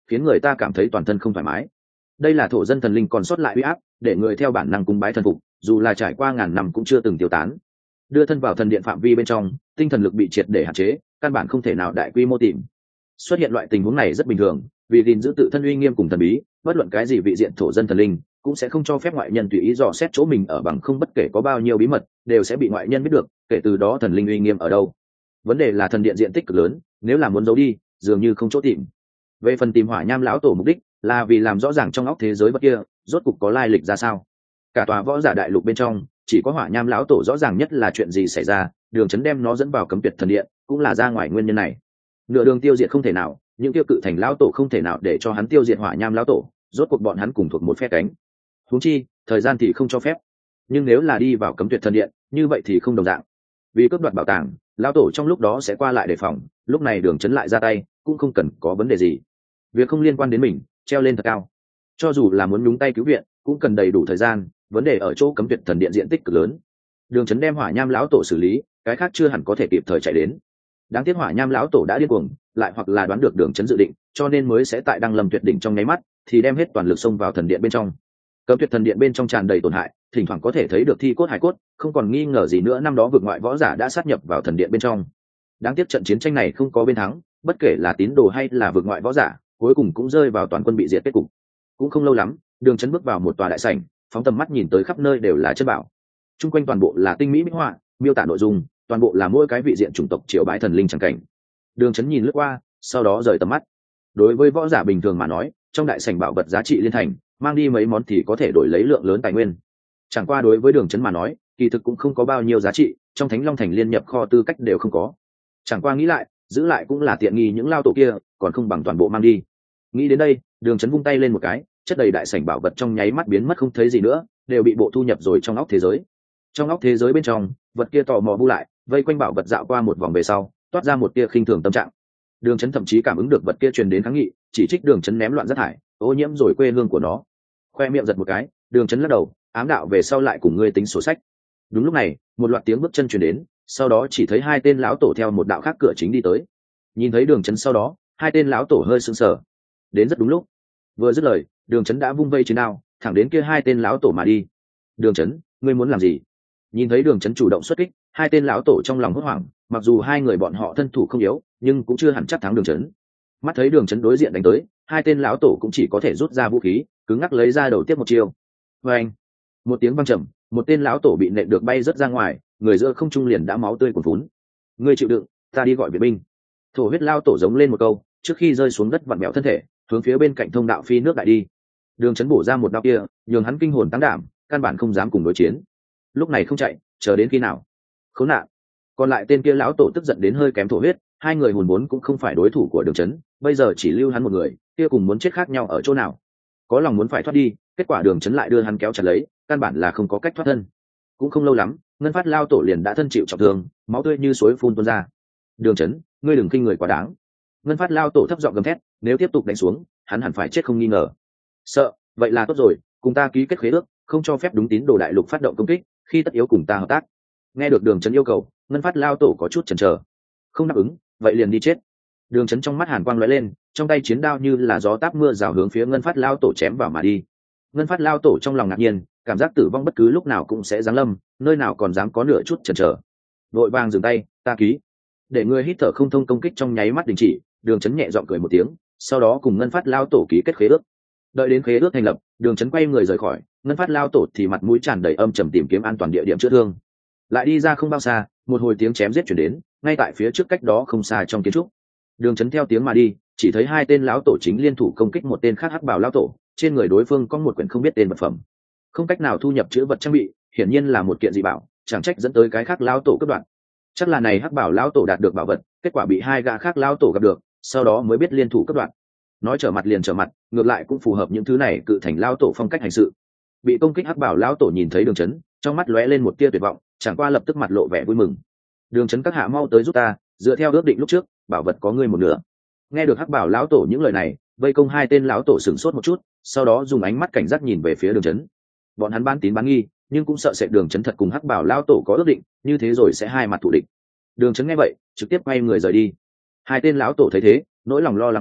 Speaker 1: khiến người ta cảm thấy toàn thân không thoải mái. Đây là thổ dân thần linh còn sót lại uy áp, để người theo bản năng cúng bái thần phục, dù là trải qua ngàn năm cũng chưa từng tiêu tán. Đưa thân vào thần điện phạm vi bên trong, tinh thần lực bị triệt để hạn chế, căn bản không thể nào đại quy mô tìm. Xuất hiện loại tình huống này rất bình thường, vì gìn giữ tự thân uy nghiêm cùng thần bí, bất luận cái gì vị diện thổ dân thần linh cũng sẽ không cho phép ngoại nhân tùy ý dò xét chỗ mình ở, bằng không bất kể có bao nhiêu bí mật đều sẽ bị ngoại nhân biết được, kể từ đó thần linh uy nghiêm ở đâu. Vấn đề là thần điện diện tích cực lớn, nếu là muốn giấu đi dường như không chỗ tìm. Về phần tìm hỏa nham lão tổ mục đích là vì làm rõ ràng trong óc thế giới vật kia rốt cục có lai lịch ra sao. Cả tòa võ giả đại lục bên trong chỉ có hỏa nham lão tổ rõ ràng nhất là chuyện gì xảy ra, Đường Chấn đem nó dẫn vào cấm tuyệt thần điện cũng là ra ngoài nguyên nhân này. Nửa đường tiêu diệt không thể nào, những tiêu cự thành lão tổ không thể nào để cho hắn tiêu diệt hỏa nham lão tổ, rốt cuộc bọn hắn cùng thuộc một phe cánh. Huống chi thời gian thì không cho phép, nhưng nếu là đi vào cấm tuyệt thần điện như vậy thì không đồng dạng. Vì cướp đoạt bảo tàng, lão tổ trong lúc đó sẽ qua lại đề phòng, lúc này Đường Chấn lại ra tay cũng không cần có vấn đề gì. Việc không liên quan đến mình treo lên thật cao, cho dù là muốn nhúng tay cứu viện cũng cần đầy đủ thời gian. Vấn đề ở chỗ cấm tuyệt thần điện diện tích cực lớn, Đường Chấn đem hỏa nham lão tổ xử lý, cái khác chưa hẳn có thể kịp thời chạy đến. Đáng tiếc hỏa nham lão tổ đã điên cuồng, lại hoặc là đoán được Đường Chấn dự định, cho nên mới sẽ tại đăng lâm tuyệt đỉnh trong nháy mắt thì đem hết toàn lực xông vào thần điện bên trong. Cấm tuyệt thần điện bên trong tràn đầy tổn hại, thỉnh thoảng có thể thấy được thi cốt hải cốt, không còn nghi ngờ gì nữa năm đó vượt ngoại võ giả đã sát nhập vào thần điện bên trong. Đáng tiếc trận chiến tranh này không có bên thắng, bất kể là tín đồ hay là vượt ngoại võ giả, cuối cùng cũng rơi vào toàn quân bị diệt kết cục. Cũng không lâu lắm, Đường Chấn bước vào một tòa đại sảnh, phóng tầm mắt nhìn tới khắp nơi đều là chất bảo, chung quanh toàn bộ là tinh mỹ minh họa, miêu tả nội dung toàn bộ là mỗi cái vị diện chủng tộc triều bái thần linh chẳng cảnh. Đường Chấn nhìn lướt qua, sau đó rời tầm mắt. Đối với võ giả bình thường mà nói, trong đại sảnh bảo vật giá trị liên thành, mang đi mấy món thì có thể đổi lấy lượng lớn tài nguyên. Chẳng qua đối với Đường Chấn mà nói, kỳ thực cũng không có bao nhiêu giá trị, trong Thánh Long Thành liên nhập kho tư cách đều không có. Chẳng qua nghĩ lại, giữ lại cũng là tiện nghi những lao tổ kia, còn không bằng toàn bộ mang đi. Nghĩ đến đây, Đường Chấn vung tay lên một cái, chất đầy đại sảnh bảo vật trong nháy mắt biến mất không thấy gì nữa, đều bị bộ thu nhập rồi trong óc thế giới. Trong óc thế giới bên trong, vật kia tò mò bu lại, vây quanh bảo vật dạo qua một vòng về sau, toát ra một tia khinh thường tâm trạng. Đường Chấn thậm chí cảm ứng được vật kia truyền đến kháng nghị, chỉ trích Đường Chấn ném loạn rác thải, ô nhiễm rồi quê hương của nó. Khoe miệng giật một cái, Đường Chấn lắc đầu, ám đạo về sau lại cùng ngươi tính sổ sách. Đúng lúc này, một loạt tiếng bước chân truyền đến, sau đó chỉ thấy hai tên lão tổ theo một đạo khác cửa chính đi tới. Nhìn thấy Đường Chấn sau đó, hai tên lão tổ hơi sững sờ. Đến rất đúng lúc. Vừa dứt lời, Đường Chấn đã vung vây chiến đao, thẳng đến kia hai tên lão tổ mà đi. Đường Chấn, ngươi muốn làm gì? Nhìn thấy Đường Chấn chủ động xuất kích, hai tên lão tổ trong lòng hốt hoảng, mặc dù hai người bọn họ thân thủ không yếu, nhưng cũng chưa hẳn chắc thắng Đường Chấn. Mắt thấy Đường Chấn đối diện đánh tới, hai tên lão tổ cũng chỉ có thể rút ra vũ khí, cứng ngắc lấy ra đầu tiếp một chiêu. Và anh, một tiếng vang trầm, một tên lão tổ bị nện được bay rất ra ngoài, người giữa không trung liền đã máu tươi cuồn phún. Ngươi chịu đựng, ta đi gọi viện binh. Thổ huyết lão tổ giống lên một câu, trước khi rơi xuống đất vặn mèo thân thể, hướng phía bên cạnh thông đạo phi nước đại đi. Đường Chấn bổ ra một đao kia, nhường hắn kinh hồn tăng đảm, căn bản không dám cùng đối chiến. Lúc này không chạy, chờ đến khi nào? Khốn nạn! Còn lại tên kia lão tổ tức giận đến hơi kém thổ huyết, hai người hồn vốn cũng không phải đối thủ của Đường Chấn, bây giờ chỉ lưu hắn một người, kia cùng muốn chết khác nhau ở chỗ nào? Có lòng muốn phải thoát đi, kết quả Đường Chấn lại đưa hắn kéo chặt lấy, căn bản là không có cách thoát thân. Cũng không lâu lắm, Ngân Phát lão tổ liền đã thân chịu trọng thương, máu tươi như suối phun tuôn ra. Đường Chấn, ngươi đừng khinh người quá đáng. Ngân Phát lão tổ thấp giọng gầm thét, nếu tiếp tục đánh xuống, hắn hẳn phải chết không nghi ngờ. Sợ, vậy là tốt rồi, cùng ta ký kết khế ước, không cho phép đúng tín đồ đại lục phát động công kích, khi tất yếu cùng ta hợp tác. Nghe được Đường Chấn yêu cầu, Ngân Phát lão tổ có chút chần chờ. Không đáp ứng, vậy liền đi chết. Đường Chấn trong mắt hàn quang lóe lên, trong tay chiến đao như là gió táp mưa rào hướng phía Ngân Phát lão tổ chém vào mà đi. Ngân Phát lão tổ trong lòng ngạc nhiên, cảm giác tử vong bất cứ lúc nào cũng sẽ giáng lâm, nơi nào còn dám có nửa chút chần chờ. Vội vàng dừng tay, ta ký. Để ngươi hít thở không thông công kích trong nháy mắt đình chỉ, Đường Chấn nhẹ giọng cười một tiếng, sau đó cùng Ngân Phát lão tổ ký kết khế ước. Đợi đến khế ước thành lập, Đường Chấn quay người rời khỏi, Ngân Phát lão tổ thì mặt mũi tràn đầy âm trầm tìm kiếm an toàn địa điểm chữa thương. Lại đi ra không bao xa, một hồi tiếng chém giết chuyển đến, ngay tại phía trước cách đó không xa trong kiến trúc. Đường Chấn theo tiếng mà đi, chỉ thấy hai tên lão tổ chính liên thủ công kích một tên khác hắc bào lão tổ, trên người đối phương có một quyển không biết tên vật phẩm, không cách nào thu nhập chữ vật trang bị, hiển nhiên là một kiện dị bảo, chẳng trách dẫn tới cái khác lão tổ cướp đoạt. Chắc là này hắc bảo lão tổ đạt được bảo vật, kết quả bị hai gã khác lão tổ gặp được, sau đó mới biết liên thủ cướp đoạt. Nói trở mặt liền trở mặt, ngược lại cũng phù hợp những thứ này cự thành lão tổ phong cách hành sự. Bị công kích hắc bảo lão tổ nhìn thấy Đường Chấn, trong mắt lóe lên một tia tuyệt vọng, chẳng qua lập tức mặt lộ vẻ vui mừng. Đường Chấn các hạ mau tới giúp ta, dựa theo ước định lúc trước, bảo vật có ngươi một nửa. Nghe được hắc bảo lão tổ những lời này, vây công hai tên lão tổ sửng sốt một chút, sau đó dùng ánh mắt cảnh giác nhìn về phía Đường Chấn. Bọn hắn bán tín bán nghi, nhưng cũng sợ sệt Đường Chấn thật cùng hắc bảo lão tổ có ước định, như thế rồi sẽ hai mặt thù địch. Đường Chấn nghe vậy, trực tiếp quay người rời đi. Hai tên lão tổ thấy thế, nỗi lòng lo lắng phóng,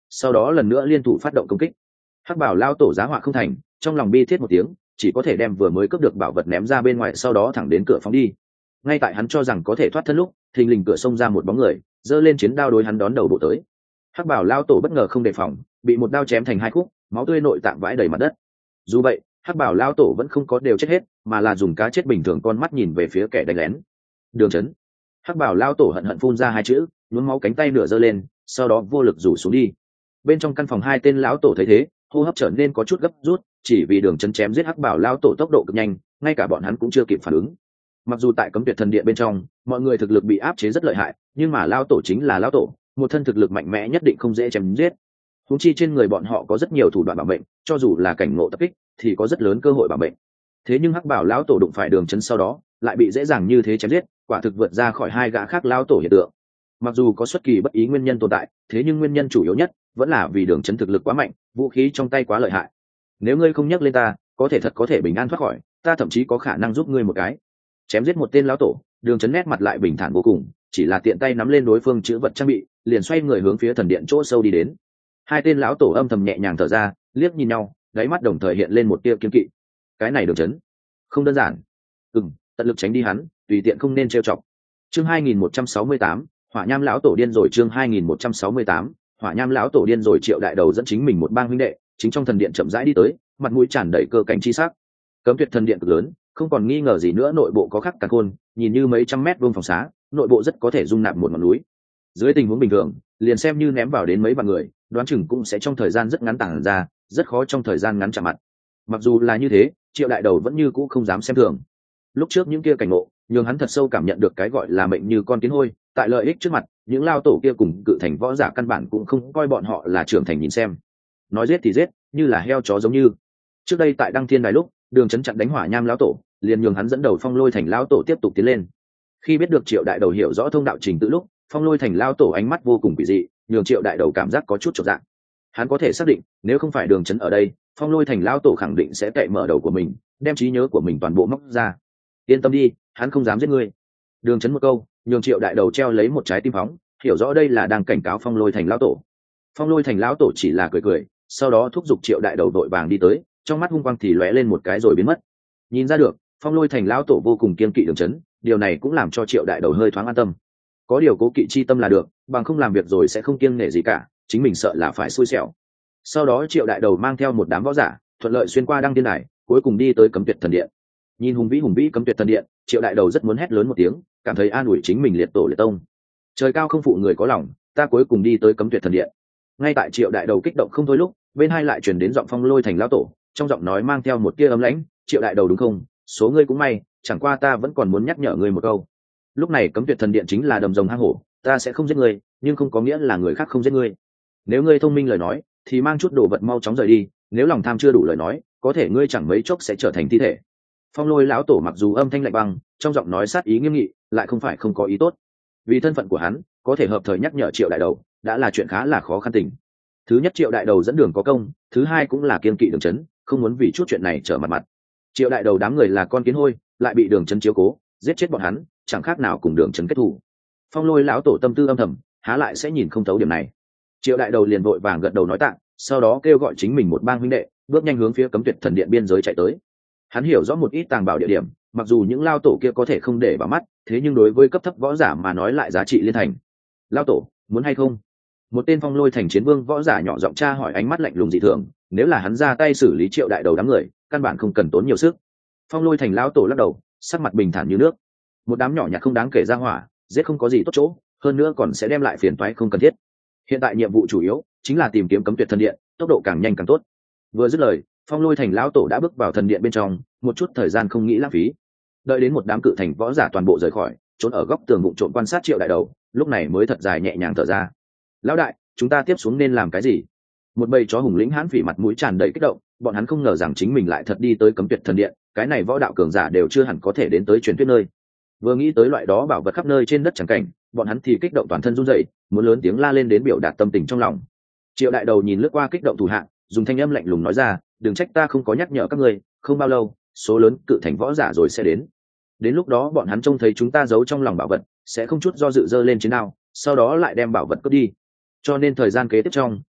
Speaker 1: sau đó lần nữa liên thủ phát động công kích. Hắc bảo lao tổ giá họa không thành, trong lòng bi thiết một tiếng, chỉ có thể đem vừa mới cướp được bảo vật ném ra bên ngoài, sau đó thẳng đến cửa phóng đi. Ngay tại hắn cho rằng có thể thoát thân lúc, thình lình cửa xông ra một bóng người, giơ lên chiến đao đối hắn đón đầu bộ tới. Hắc bảo lao tổ bất ngờ không đề phòng, bị một đao chém thành hai khúc, máu tươi nội tạng vãi đầy mặt đất. Dù vậy, Hắc bảo lao tổ vẫn không có đều chết hết, mà là dùng cá chết bình thường con mắt nhìn về phía kẻ đánh lén. Đường Chấn. Hắc bảo lao tổ hận hận phun ra hai chữ, nhuốm máu cánh tay nửa giơ lên, sau đó vô lực rủ xuống đi. Bên trong căn phòng hai tên lão tổ thấy thế, hô hấp trở nên có chút gấp rút, chỉ vì Đường Chấn chém giết Hắc bảo lao tổ tốc độ cực nhanh, ngay cả bọn hắn cũng chưa kịp phản ứng. Mặc dù tại Cấm Tuyệt Thần Điện bên trong, mọi người thực lực bị áp chế rất lợi hại, nhưng mà lao tổ chính là lao tổ, một thân thực lực mạnh mẽ nhất định không dễ chém giết. Huống chi trên người bọn họ có rất nhiều thủ đoạn bảo mệnh, cho dù là cảnh ngộ tập kích, thì có rất lớn cơ hội bảo mệnh. Thế nhưng Hắc bảo lão tổ đụng phải Đường Chấn sau đó, lại bị dễ dàng như thế chém giết, quả thực vượt ra khỏi hai gã khác lao tổ hiện tượng. Mặc dù có xuất kỳ bất ý nguyên nhân tồn tại, thế nhưng nguyên nhân chủ yếu nhất vẫn là vì Đường Chấn thực lực quá mạnh, vũ khí trong tay quá lợi hại. Nếu ngươi không nhắc lên ta, có thể thật có thể bình an thoát khỏi, ta thậm chí có khả năng giúp ngươi một cái. Chém giết một tên lão tổ, Đường Chấn nét mặt lại bình thản vô cùng, chỉ là tiện tay nắm lên đối phương chữ vật trang bị, liền xoay người hướng phía thần điện chỗ sâu đi đến. Hai tên lão tổ âm thầm nhẹ nhàng thở ra, liếc nhìn nhau, đáy mắt đồng thời hiện lên một tia kiên kỵ. Cái này Đường Chấn không đơn giản. Ừm, tận lực tránh đi hắn, tùy tiện không nên trêu chọc. Chương hai nghìn một trăm sáu mươi tám, Hỏa Nham lão tổ điên rồi. Chương hai nghìn một trăm sáu mươi tám, Hỏa Nham lão tổ điên rồi. Triệu Đại Đầu dẫn chính mình một bang huynh đệ, chính trong thần điện chậm rãi đi tới, mặt mũi tràn đầy cơ cảnh chi sắc. Cấm Tuyệt Thần Điện cực lớn, không còn nghi ngờ gì nữa, nội bộ có khắc càn khôn, nhìn như mấy trăm mét vuông phòng xá, nội bộ rất có thể dung nạp một ngọn núi. Dưới tình huống bình thường, liền xem như ném vào đến mấy vạn người, đoán chừng cũng sẽ trong thời gian rất ngắn tản ra, rất khó trong thời gian ngắn chạm mặt. Mặc dù là như thế, Triệu Đại Đầu vẫn như cũ không dám xem thường. Lúc trước những kia cảnh ngộ, nhưng hắn thật sâu cảm nhận được cái gọi là mệnh như con kiến hôi, tại lợi ích trước mặt, những lao tổ kia cùng cự thành võ giả căn bản cũng không coi bọn họ là trưởng thành nhìn xem. Nói giết thì giết, như là heo chó giống như. Trước đây tại Đăng Thiên Đài lúc, Đường Chấn chặn đánh Hỏa Nham lão tổ, liền nhường hắn dẫn đầu Phong Lôi Thành lão tổ tiếp tục tiến lên. Khi biết được Triệu Đại Đầu hiểu rõ thông đạo trình tự lúc, Phong Lôi Thành lão tổ ánh mắt vô cùng quỷ dị, nhường Triệu Đại Đầu cảm giác có chút chột dạ. Hắn có thể xác định, nếu không phải Đường Chấn ở đây, Phong Lôi Thành lão tổ khẳng định sẽ cậy mở đầu của mình, đem trí nhớ của mình toàn bộ móc ra. Yên tâm đi, hắn không dám giết ngươi. Đường Chấn một câu, nhường Triệu Đại Đầu treo lấy một trái tim phóng, hiểu rõ đây là đang cảnh cáo Phong Lôi Thành lão tổ. Phong Lôi Thành lão tổ chỉ là cười cười, sau đó thúc giục Triệu Đại Đầu vội vàng đi tới, trong mắt hung quang thì lóe lên một cái rồi biến mất. Nhìn ra được, Phong Lôi Thành lão tổ vô cùng kiên kỵ Đường Chấn, điều này cũng làm cho Triệu Đại Đầu hơi thoáng an tâm. Có điều cố kỵ chi tâm là được, bằng không làm việc rồi sẽ không kiêng nể gì cả, chính mình sợ là phải xui xẻo. Sau đó Triệu Đại Đầu mang theo một đám võ giả, thuận lợi xuyên qua Đăng Thiên Đài, cuối cùng đi tới Cấm Tuyệt Thần Điện. Nhìn hùng vĩ hùng vĩ Cấm Tuyệt Thần Điện, Triệu Đại Đầu rất muốn hét lớn một tiếng, cảm thấy an ủi chính mình liệt tổ liệt tông. Trời cao không phụ người có lòng, ta cuối cùng đi tới Cấm Tuyệt Thần Điện. Ngay tại Triệu Đại Đầu kích động không thôi lúc, bên hai lại truyền đến giọng Phong Lôi Thành lão tổ, trong giọng nói mang theo một tia ấm lãnh. Triệu Đại Đầu đúng không? Số ngươi cũng may, chẳng qua ta vẫn còn muốn nhắc nhở ngươi một câu. Lúc này Cấm Tuyệt Thần Điện chính là đầm rồng hang hổ, ta sẽ không giết ngươi, nhưng không có nghĩa là người khác không giết ngươi. Nếu ngươi thông minh lời nói, thì mang chút đồ vật mau chóng rời đi, nếu lòng tham chưa đủ lời nói, có thể ngươi chẳng mấy chốc sẽ trở thành thi thể. Phong Lôi lão tổ mặc dù âm thanh lạnh băng, trong giọng nói sát ý nghiêm nghị, lại không phải không có ý tốt. Vì thân phận của hắn, có thể hợp thời nhắc nhở Triệu Đại Đầu, đã là chuyện khá là khó khăn tình. Thứ nhất, Triệu Đại Đầu dẫn đường có công, thứ hai cũng là kiên kỵ Đường Chấn, không muốn vì chút chuyện này trở mặt mặt. Triệu Đại Đầu đám người là con kiến hôi, lại bị Đường Chấn chiếu cố, giết chết bọn hắn, chẳng khác nào cùng Đường Chấn kết thù. Phong Lôi lão tổ tâm tư âm thầm, há lại sẽ nhìn không thấu điểm này. Triệu Đại Đầu liền vội vàng gật đầu nói tạ, sau đó kêu gọi chính mình một bang huynh đệ, bước nhanh hướng phía Cấm Tuyệt Thần Điện biên giới chạy tới. Hắn hiểu rõ một ít tàng bảo địa điểm, mặc dù những lao tổ kia có thể không để vào mắt, thế nhưng đối với cấp thấp võ giả mà nói lại giá trị liên thành. Lao tổ, muốn hay không? Một tên Phong Lôi Thành chiến vương võ giả nhỏ giọng tra hỏi, ánh mắt lạnh lùng dị thường, nếu là hắn ra tay xử lý Triệu Đại Đầu đám người, căn bản không cần tốn nhiều sức. Phong Lôi Thành lão tổ lắc đầu, sắc mặt bình thản như nước. Một đám nhỏ nhặt không đáng kể ra hỏa, giết không có gì tốt chỗ, hơn nữa còn sẽ đem lại phiền toái không cần thiết. Hiện tại nhiệm vụ chủ yếu chính là tìm kiếm Cấm Tuyệt Thần Điện, tốc độ càng nhanh càng tốt. Vừa dứt lời, Phong Lôi Thành lão tổ đã bước vào thần điện bên trong, một chút thời gian không nghĩ lãng phí. Đợi đến một đám cự thành võ giả toàn bộ rời khỏi, trốn ở góc tường vụng trộm quan sát Triệu Đại Đầu, lúc này mới thật dài nhẹ nhàng thở ra. Lão đại, chúng ta tiếp xuống nên làm cái gì? Một bầy chó hùng lĩnh hãn phỉ mặt mũi tràn đầy kích động, bọn hắn không ngờ rằng chính mình lại thật đi tới Cấm Tuyệt Thần Điện, cái này võ đạo cường giả đều chưa hẳn có thể đến tới truyền thuyết nơi. Vừa nghĩ tới loại đó bảo vật khắp nơi trên đất chẳng cảnh, bọn hắn thì kích động toàn thân run rẩy, muốn lớn tiếng la lên đến biểu đạt tâm tình trong lòng. Triệu Đại Đầu nhìn lướt qua kích động thủ hạ, dùng thanh âm lạnh lùng nói ra, đừng trách ta không có nhắc nhở các ngươi, không bao lâu, số lớn cự thành võ giả rồi sẽ đến. Đến lúc đó bọn hắn trông thấy chúng ta giấu trong lòng bảo vật, sẽ không chút do dự dơ lên chiến đao, sau đó lại đem bảo vật cướp đi. Cho nên thời gian kế tiếp trong,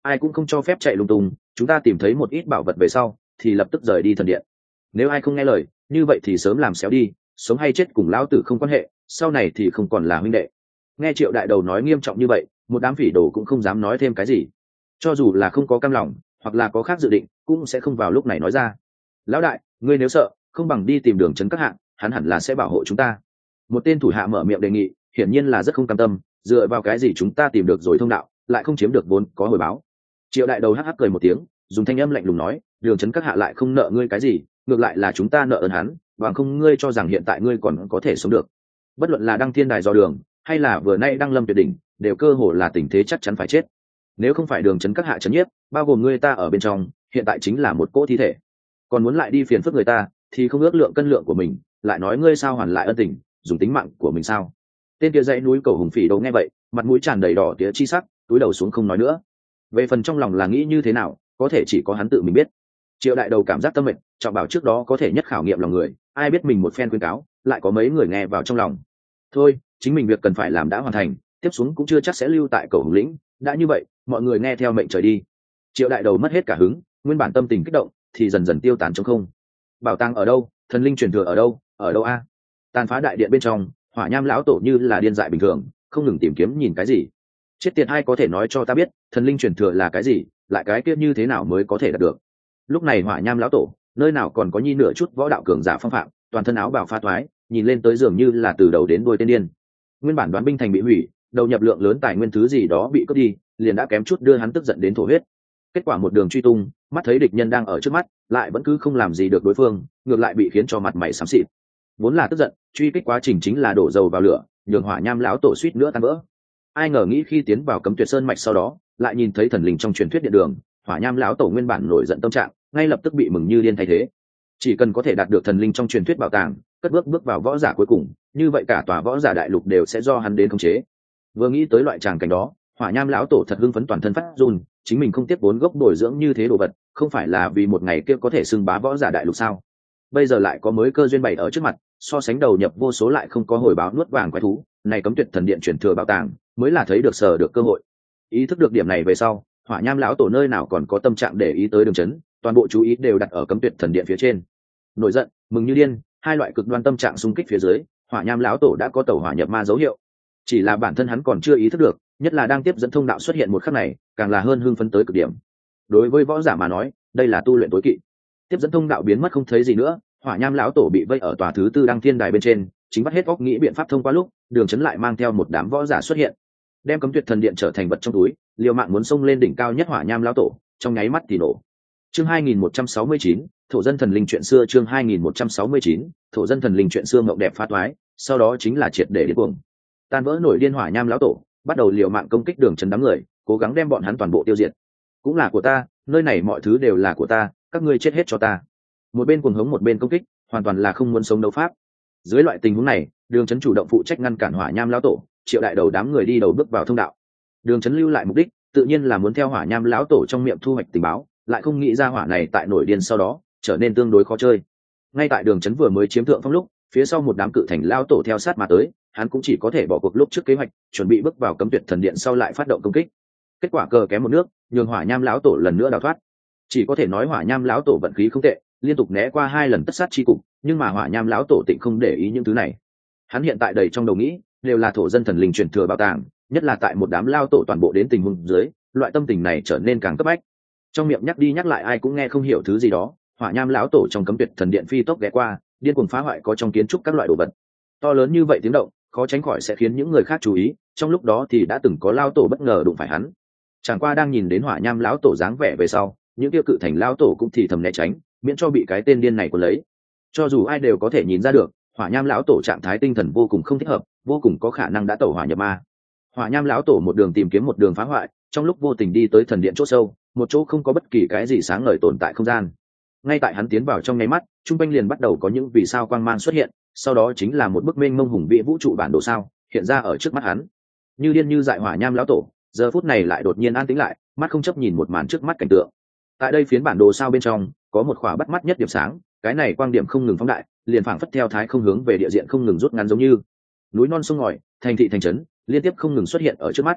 Speaker 1: ai cũng không cho phép chạy lung tung, chúng ta tìm thấy một ít bảo vật về sau thì lập tức rời đi thần điện. Nếu ai không nghe lời như vậy thì sớm làm xéo đi, sống hay chết cùng lão tử không quan hệ, sau này thì không còn là huynh đệ. Nghe Triệu đại đầu nói nghiêm trọng như vậy, một đám phỉ đồ cũng không dám nói thêm cái gì, cho dù là không có cam lòng hoặc là có khác dự định cũng sẽ không vào lúc này nói ra. Lão đại, ngươi nếu sợ không bằng đi tìm Đường Trấn các hạng, hắn hẳn là sẽ bảo hộ chúng ta. Một tên thủ hạ mở miệng đề nghị, hiển nhiên là rất không cam tâm, dựa vào cái gì chúng ta tìm được rồi thông đạo lại không chiếm được vốn có hồi báo. Triệu đại đầu hắc hắc cười một tiếng, dùng thanh âm lạnh lùng nói, Đường Trấn các hạ lại không nợ ngươi cái gì, ngược lại là chúng ta nợ ơn hắn, bằng không ngươi cho rằng hiện tại ngươi còn có thể sống được. Bất luận là đăng thiên đài do đường hay là vừa nay đăng lâm tuyệt đỉnh, đều cơ hồ là tình thế chắc chắn phải chết. Nếu không phải Đường Trấn các hạ trấn nhiếp, bao gồm ngươi ta ở bên trong, hiện tại chính là một cỗ thi thể. Còn muốn lại đi phiền phức người ta thì không ước lượng cân lượng của mình, lại nói ngươi sao hoàn lại ân tình, dùng tính mạng của mình sao? Tên kia dãy núi cầu hùng phỉ đầu nghe vậy, mặt mũi tràn đầy đỏ tía chi sắc, túi đầu xuống không nói nữa. Về phần trong lòng là nghĩ như thế nào, có thể chỉ có hắn tự mình biết. Triệu đại đầu cảm giác tâm mệnh, trọng bảo trước đó có thể nhất khảo nghiệm lòng người, ai biết mình một phen khuyên cáo, lại có mấy người nghe vào trong lòng. Thôi, chính mình việc cần phải làm đã hoàn thành, tiếp xuống cũng chưa chắc sẽ lưu tại cầu hùng lĩnh, đã như vậy, mọi người nghe theo mệnh trời đi. Triệu đại đầu mất hết cả hứng, nguyên bản tâm tình kích động thì dần dần tiêu tán trong không. Bảo tàng ở đâu, thần linh truyền thừa ở đâu, ở đâu a? Tàn phá đại điện bên trong, Hỏa Nham lão tổ như là điên dại bình thường, không ngừng tìm kiếm nhìn cái gì. Chết tiệt, ai có thể nói cho ta biết thần linh truyền thừa là cái gì, lại cái kia như thế nào mới có thể đạt được? Lúc này Hỏa Nham lão tổ nơi nào còn có nhi nửa chút võ đạo cường giả phong phạm, toàn thân áo bào pha thoái, nhìn lên tới dường như là từ đầu đến đuôi tên điên. Nguyên bản đoán binh thành bị hủy, đầu nhập lượng lớn tài nguyên thứ gì đó bị cướp đi, liền đã kém chút đưa hắn tức giận đến thổ huyết. Kết quả một đường truy tung, mắt thấy địch nhân đang ở trước mắt, lại vẫn cứ không làm gì được đối phương, ngược lại bị khiến cho mặt mày xám xịt. Vốn là tức giận, truy kích quá trình chính là đổ dầu vào lửa, nhường Hỏa Nham lão tổ suýt nữa tan vỡ. Ai ngờ nghĩ khi tiến vào Cấm Tuyệt Sơn mạch sau đó, lại nhìn thấy thần linh trong truyền thuyết điện đường, Hỏa Nham lão tổ nguyên bản nổi giận tâm trạng, ngay lập tức bị mừng như điên thay thế. Chỉ cần có thể đạt được thần linh trong truyền thuyết bảo tàng, cất bước bước vào võ giả cuối cùng, như vậy cả tòa võ giả đại lục đều sẽ do hắn đến khống chế. Vừa nghĩ tới loại tràng cảnh đó, Hỏa Nham lão tổ thật hưng phấn toàn thân phát run, chính mình không tiếp vốn gốc bồi dưỡng như thế đồ vật, không phải là vì một ngày kia có thể xưng bá võ giả đại lục sao? Bây giờ lại có mới cơ duyên bày ở trước mặt, so sánh đầu nhập vô số lại không có hồi báo nuốt vàng quái thú, này Cấm Tuyệt thần điện truyền thừa bảo tàng, mới là thấy được sở được cơ hội. Ý thức được điểm này về sau, Hỏa Nham lão tổ nơi nào còn có tâm trạng để ý tới Đường Trấn, toàn bộ chú ý đều đặt ở Cấm Tuyệt thần điện phía trên. Nổi giận, mừng như điên, hai loại cực đoan tâm trạng xung kích phía dưới, Hỏa Nham lão tổ đã có tẩu hỏa nhập ma dấu hiệu. Chỉ là bản thân hắn còn chưa ý thức được, nhất là đang tiếp dẫn thông đạo xuất hiện một khắc này, càng là hơn hưng phấn tới cực điểm. Đối với võ giả mà nói, đây là tu luyện tối kỵ. Tiếp dẫn thông đạo biến mất không thấy gì nữa, Hỏa Nham lão tổ bị vây ở tòa thứ tư đăng thiên đài bên trên, chính bắt hết óc nghĩ biện pháp thông qua lúc, Đường Trấn lại mang theo một đám võ giả xuất hiện, đem Cấm Tuyệt thần điện trở thành vật trong túi, liều mạng muốn xông lên đỉnh cao nhất Hỏa Nham lão tổ, trong nháy mắt thì nổ. Chương hai nghìn một trăm sáu mươi chín, thổ dân thần linh chuyện xưa. Chương hai nghìn một trăm sáu mươi chín, thổ dân thần linh chuyện xưa ngọc đẹp phá toái, sau đó chính là triệt để điên cuồng. Tan vỡ nổi điên Hỏa Nham lão tổ, bắt đầu liều mạng công kích Đường Trấn đám người, cố gắng đem bọn hắn toàn bộ tiêu diệt. Cũng là của ta, nơi này mọi thứ đều là của ta, các ngươi chết hết cho ta. Một bên cuồng hống một bên công kích, hoàn toàn là không muốn sống đấu pháp. Dưới loại tình huống này, Đường Trấn chủ động phụ trách ngăn cản Hỏa Nham lão tổ, Triệu đại đầu đám người đi đầu bước vào thông đạo. Đường Trấn lưu lại mục đích, tự nhiên là muốn theo Hỏa Nham lão tổ trong miệng thu hoạch tình báo, lại không nghĩ ra hỏa này tại nổi điên sau đó trở nên tương đối khó chơi. Ngay tại Đường Trấn vừa mới chiếm thượng phong lúc, phía sau một đám cự thành lão tổ theo sát mà tới, hắn cũng chỉ có thể bỏ cuộc lúc trước kế hoạch, chuẩn bị bước vào Cấm Tuyệt thần điện sau lại phát động công kích. Kết quả cờ kém một nước, nhường Hỏa Nham lão tổ lần nữa đào thoát. Chỉ có thể nói Hỏa Nham lão tổ vận khí không tệ, liên tục né qua hai lần tất sát chi cục, nhưng mà Hỏa Nham lão tổ tịnh không để ý những thứ này. Hắn hiện tại đầy trong đầu nghĩ đều là thổ dân thần linh truyền thừa bảo tàng, nhất là tại một đám lao tổ toàn bộ đến tình huống dưới, loại tâm tình này trở nên càng cấp bách. Trong miệng nhắc đi nhắc lại ai cũng nghe không hiểu thứ gì đó, Hỏa Nham lão tổ trong Cấm Tuyệt thần điện phi tốc ghé qua, điên cuồng phá hoại có trong kiến trúc các loại đồ vật. To lớn như vậy tiếng động, khó tránh khỏi sẽ khiến những người khác chú ý, trong lúc đó thì đã từng có lao tổ bất ngờ đụng phải hắn. Chẳng qua đang nhìn đến Hỏa Nham lão tổ dáng vẻ về sau, những tiêu cự thành lao tổ cũng thì thầm né tránh, miễn cho bị cái tên điên này cuốn lấy. Cho dù ai đều có thể nhìn ra được, Hỏa Nham lão tổ trạng thái tinh thần vô cùng không thích hợp, vô cùng có khả năng đã tẩu hỏa nhập ma. Hỏa Nham lão tổ một đường tìm kiếm một đường phá hoại, trong lúc vô tình đi tới thần điện chỗ sâu, một chỗ không có bất kỳ cái gì sáng ngời tồn tại không gian. Ngay tại hắn tiến vào trong nháy mắt, trung quanh liền bắt đầu có những vì sao quang mang xuất hiện, sau đó chính là một bức mênh mông hùng vĩ vũ trụ bản đồ sao hiện ra ở trước mắt hắn. Như điên như dại Hỏa Nham lão tổ, giờ phút này lại đột nhiên an tĩnh lại, mắt không chấp nhìn một màn trước mắt cảnh tượng. Tại đây phiến bản đồ sao bên trong, có một khỏa bắt mắt nhất điểm sáng, cái này quang điểm không ngừng phóng đại, liền phảng phất theo thái không hướng về địa diện không ngừng rút ngắn, giống như núi non sông ngòi, thành thị thành trấn liên tiếp không ngừng xuất hiện ở trước mắt.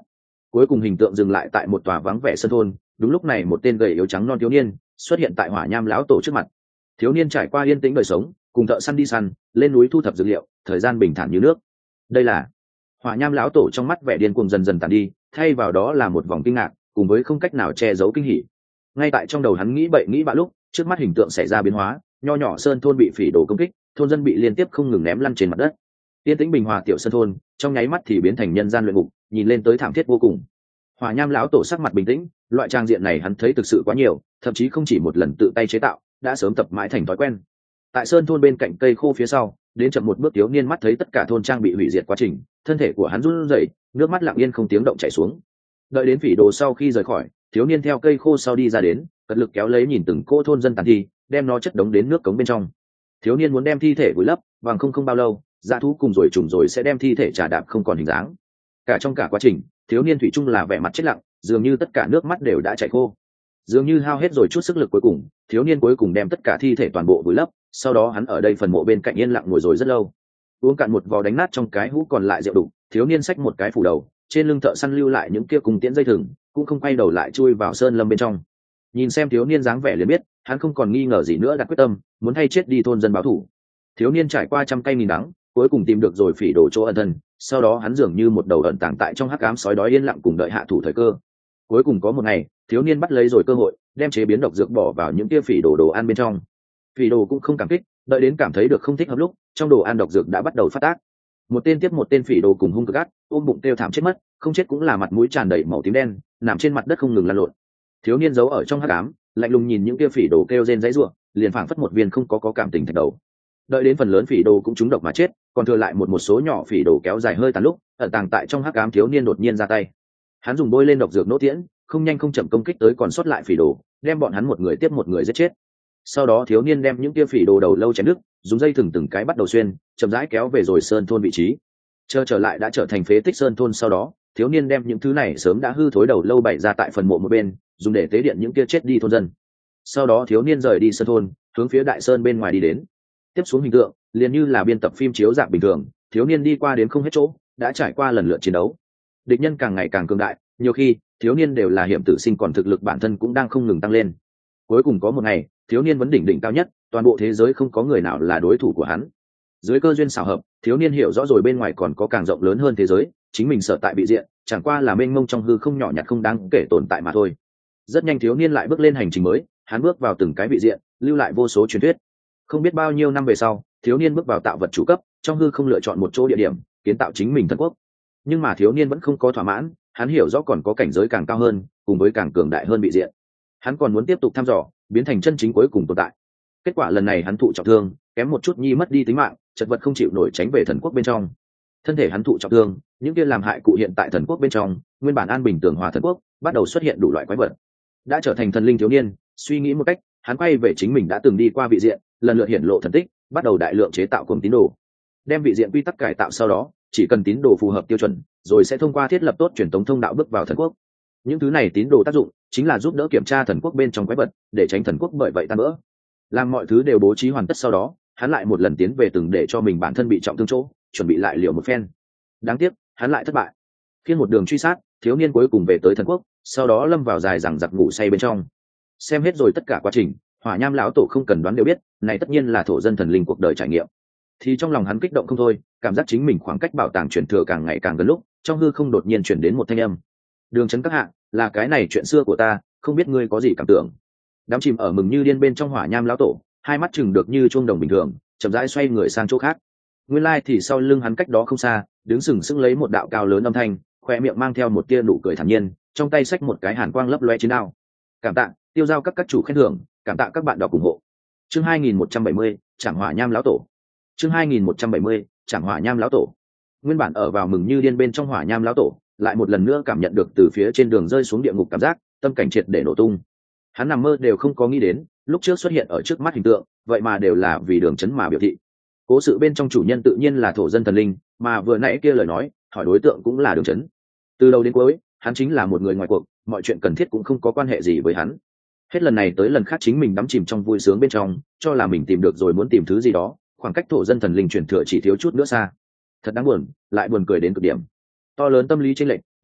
Speaker 1: Cuối cùng hình tượng dừng lại tại một tòa vắng vẻ sân thôn. Đúng lúc này một tên gầy yếu trắng non thiếu niên xuất hiện tại hỏa nham lão tổ trước mặt. Thiếu niên trải qua yên tĩnh đời sống, cùng thợ săn đi săn, lên núi thu thập dược liệu, thời gian bình thản như nước. Đây là hỏa nham lão tổ, trong mắt vẻ điên cuồng dần dần tàn đi, thay vào đó là một vòng kinh ngạc cùng với không cách nào che giấu kinh hỉ. Ngay tại trong đầu hắn nghĩ bậy nghĩ bạ lúc, trước mắt hình tượng xảy ra biến hóa, nho nhỏ sơn thôn bị phỉ đổ công kích, thôn dân bị liên tiếp không ngừng ném lăn trên mặt đất. Yên tĩnh bình hòa tiểu sơn thôn trong nháy mắt thì biến thành nhân gian luyện ngục, nhìn lên tới thảm thiết vô cùng. Hỏa nham lão tổ sắc mặt bình tĩnh, loại trang diện này hắn thấy thực sự quá nhiều, thậm chí không chỉ một lần tự tay chế tạo, đã sớm tập mãi thành thói quen. Tại sơn thôn bên cạnh cây khô phía sau, đến chậm một bước thiếu niên mắt thấy tất cả thôn trang bị hủy diệt quá trình, thân thể của hắn run rẩy, nước mắt lặng yên không tiếng động chảy xuống. Đợi đến phỉ đồ sau khi rời khỏi, thiếu niên theo cây khô sau đi ra đến, cật lực kéo lấy nhìn từng cô thôn dân tàn thi, đem nó chất đống đến nước cống bên trong. Thiếu niên muốn đem thi thể vùi lấp, bằng không không bao lâu, dã thú cùng rồi trùng rồi sẽ đem thi thể trà đạp không còn hình dáng. Cả trong cả quá trình, thiếu niên thủy chung là vẻ mặt chết lặng, dường như tất cả nước mắt đều đã chảy khô. Dường như hao hết rồi chút sức lực cuối cùng, thiếu niên cuối cùng đem tất cả thi thể toàn bộ vùi lấp, sau đó hắn ở đây phần mộ bên cạnh yên lặng ngồi rồi rất lâu. Uống cạn một vò đánh nát trong cái hũ còn lại rượu đục, thiếu niên xách một cái phủ đầu, trên lưng thợ săn lưu lại những kia cùng tiễn dây thừng, cũng không quay đầu lại chui vào sơn lâm bên trong. Nhìn xem thiếu niên dáng vẻ liền biết, hắn không còn nghi ngờ gì nữa, đặt quyết tâm muốn thay chết đi thôn dân báo thù. Thiếu niên trải qua trăm cây nghìn đắng, cuối cùng tìm được rồi phỉ đồ chỗ ẩn thân, sau đó hắn dường như một đầu ẩn tàng tại trong hắc ám sói đói yên lặng cùng đợi hạ thủ thời cơ. Cuối cùng có một ngày, thiếu niên bắt lấy rồi cơ hội, đem chế biến độc dược bỏ vào những kia phỉ đồ đồ ăn bên trong. Phỉ đồ cũng không cảm kích, đợi đến cảm thấy được không thích hợp lúc, trong đồ ăn độc dược đã bắt đầu phát tác. Một tên tiếp một tên phỉ đồ cùng hung cực ác, ôm bụng kêu thảm chết mất, không chết cũng là mặt mũi tràn đầy màu tím đen, nằm trên mặt đất không ngừng lăn lộn. Thiếu niên giấu ở trong hắc ám, lạnh lùng nhìn những kia phỉ đồ kêu rên dãy rủa, liền phảng phất một viên không có có cảm tình thạch đầu. Đợi đến phần lớn phỉ đồ cũng trúng độc mà chết, còn thừa lại một một số nhỏ phỉ đồ kéo dài hơi tàn lúc, ẩn tàng tại trong hắc ám thiếu niên đột nhiên ra tay. Hắn dùng bôi lên độc dược nỗ tiễn, không nhanh không chậm công kích tới còn sót lại phỉ đồ, đem bọn hắn một người tiếp một người giết chết. Sau đó thiếu niên đem những kia phỉ đồ đầu lâu chém đứt, dùng dây thừng từng cái bắt đầu xuyên, chậm rãi kéo về rồi sơn thôn vị trí. Chờ trở lại đã trở thành phế tích sơn thôn, sau đó thiếu niên đem những thứ này sớm đã hư thối đầu lâu bày ra tại phần mộ một bên, dùng để tế điện những kia chết đi thôn dân. Sau đó thiếu niên rời đi sơn thôn, hướng phía đại sơn bên ngoài đi đến. Tiếp xuống hình tượng liền như là biên tập phim chiếu dạng bình thường, thiếu niên đi qua đến không hết chỗ, đã trải qua lần lượt chiến đấu. Địch nhân càng ngày càng cường đại, nhiều khi thiếu niên đều là hiểm tử sinh, còn thực lực bản thân cũng đang không ngừng tăng lên. Cuối cùng có một ngày, thiếu niên vấn đỉnh đỉnh cao nhất, toàn bộ thế giới không có người nào là đối thủ của hắn. Dưới cơ duyên xảo hợp, thiếu niên hiểu rõ rồi bên ngoài còn có càng rộng lớn hơn thế giới, chính mình sở tại bị diện chẳng qua là mênh mông trong hư không nhỏ nhặt không đáng kể tồn tại mà thôi. Rất nhanh thiếu niên lại bước lên hành trình mới, hắn bước vào từng cái vị diện, lưu lại vô số truyền thuyết. Không biết bao nhiêu năm về sau, thiếu niên bước vào tạo vật chủ cấp, trong hư không lựa chọn một chỗ địa điểm, kiến tạo chính mình thần quốc. Nhưng mà thiếu niên vẫn không có thỏa mãn, hắn hiểu rõ còn có cảnh giới càng cao hơn, cùng với càng cường đại hơn vị diện. Hắn còn muốn tiếp tục thăm dò, biến thành chân chính cuối cùng tồn tại. Kết quả lần này hắn thụ trọng thương, kém một chút nhi mất đi tính mạng, chật vật không chịu nổi tránh về thần quốc bên trong. Thân thể hắn thụ trọng thương, những kia làm hại cụ hiện tại thần quốc bên trong, nguyên bản an bình tường hòa thần quốc, bắt đầu xuất hiện đủ loại quái vật. Đã trở thành thần linh thiếu niên, suy nghĩ một cách, hắn quay về chính mình đã từng đi qua vị diện, lần lượt hiển lộ thần tích, bắt đầu đại lượng chế tạo cùng tín đồ. Đem vị diện quy tắc cải tạo, sau đó chỉ cần tín đồ phù hợp tiêu chuẩn, rồi sẽ thông qua thiết lập tốt truyền thống thông đạo bước vào thần quốc. Những thứ này tín đồ tác dụng chính là giúp đỡ kiểm tra thần quốc bên trong quái vật, để tránh thần quốc bởi vậy tan vỡ. Làm mọi thứ đều bố trí hoàn tất sau đó, hắn lại một lần tiến về từng để cho mình bản thân bị trọng thương chỗ, chuẩn bị lại liều một phen. Đáng tiếc hắn lại thất bại. Khi một đường truy sát, thiếu niên cuối cùng về tới thần quốc, sau đó lâm vào dài dằng dặc ngủ say bên trong. Xem hết rồi tất cả quá trình, hỏa nham lão tổ không cần đoán đều biết, này tất nhiên là thổ dân thần linh cuộc đời trải nghiệm. Thì trong lòng hắn kích động không thôi, cảm giác chính mình khoảng cách bảo tàng truyền thừa càng ngày càng gần lúc, trong hư không đột nhiên truyền đến một thanh âm. Đường Chấn các hạ, là cái này chuyện xưa của ta, không biết ngươi có gì cảm tưởng. Đám chìm ở mừng như điên bên trong hỏa nham lão tổ, hai mắt chừng được như chuông đồng bình thường, chậm rãi xoay người sang chỗ khác. Nguyên lai thì sau lưng hắn cách đó không xa, đứng sừng sững lấy một đạo cao lớn âm thanh, khoe miệng mang theo một tia nụ cười thản nhiên, trong tay xách một cái hàn quang lấp loe chiến đao. Cảm tạ, tiêu giao các các chủ khen thưởng, cảm tạ các bạn đọc ủng hộ. Chương hai nghìn một trăm bảy mươi, Trảm Hỏa Nham lão tổ. Chương hai nghìn một trăm bảy mươi, Trảm Hỏa Nham lão tổ. Nguyên bản ở vào mừng như điên bên trong hỏa nham lão tổ, lại một lần nữa cảm nhận được từ phía trên đường rơi xuống địa ngục cảm giác, tâm cảnh triệt để nổ tung. Hắn nằm mơ đều không có nghĩ đến, lúc trước xuất hiện ở trước mắt hình tượng, vậy mà đều là vì Đường Chấn mà biểu thị. Cố sự bên trong chủ nhân tự nhiên là thổ dân thần linh, mà vừa nãy kia lời nói, hỏi đối tượng cũng là Đường Chấn. Từ đầu đến cuối, hắn chính là một người ngoài cuộc, mọi chuyện cần thiết cũng không có quan hệ gì với hắn. Hết lần này tới lần khác chính mình đắm chìm trong vui sướng bên trong, cho là mình tìm được rồi muốn tìm thứ gì đó, khoảng cách thổ dân thần linh truyền thừa chỉ thiếu chút nữa xa. Thật đáng buồn, lại buồn cười đến cực điểm. To lớn tâm lý chênh lệch,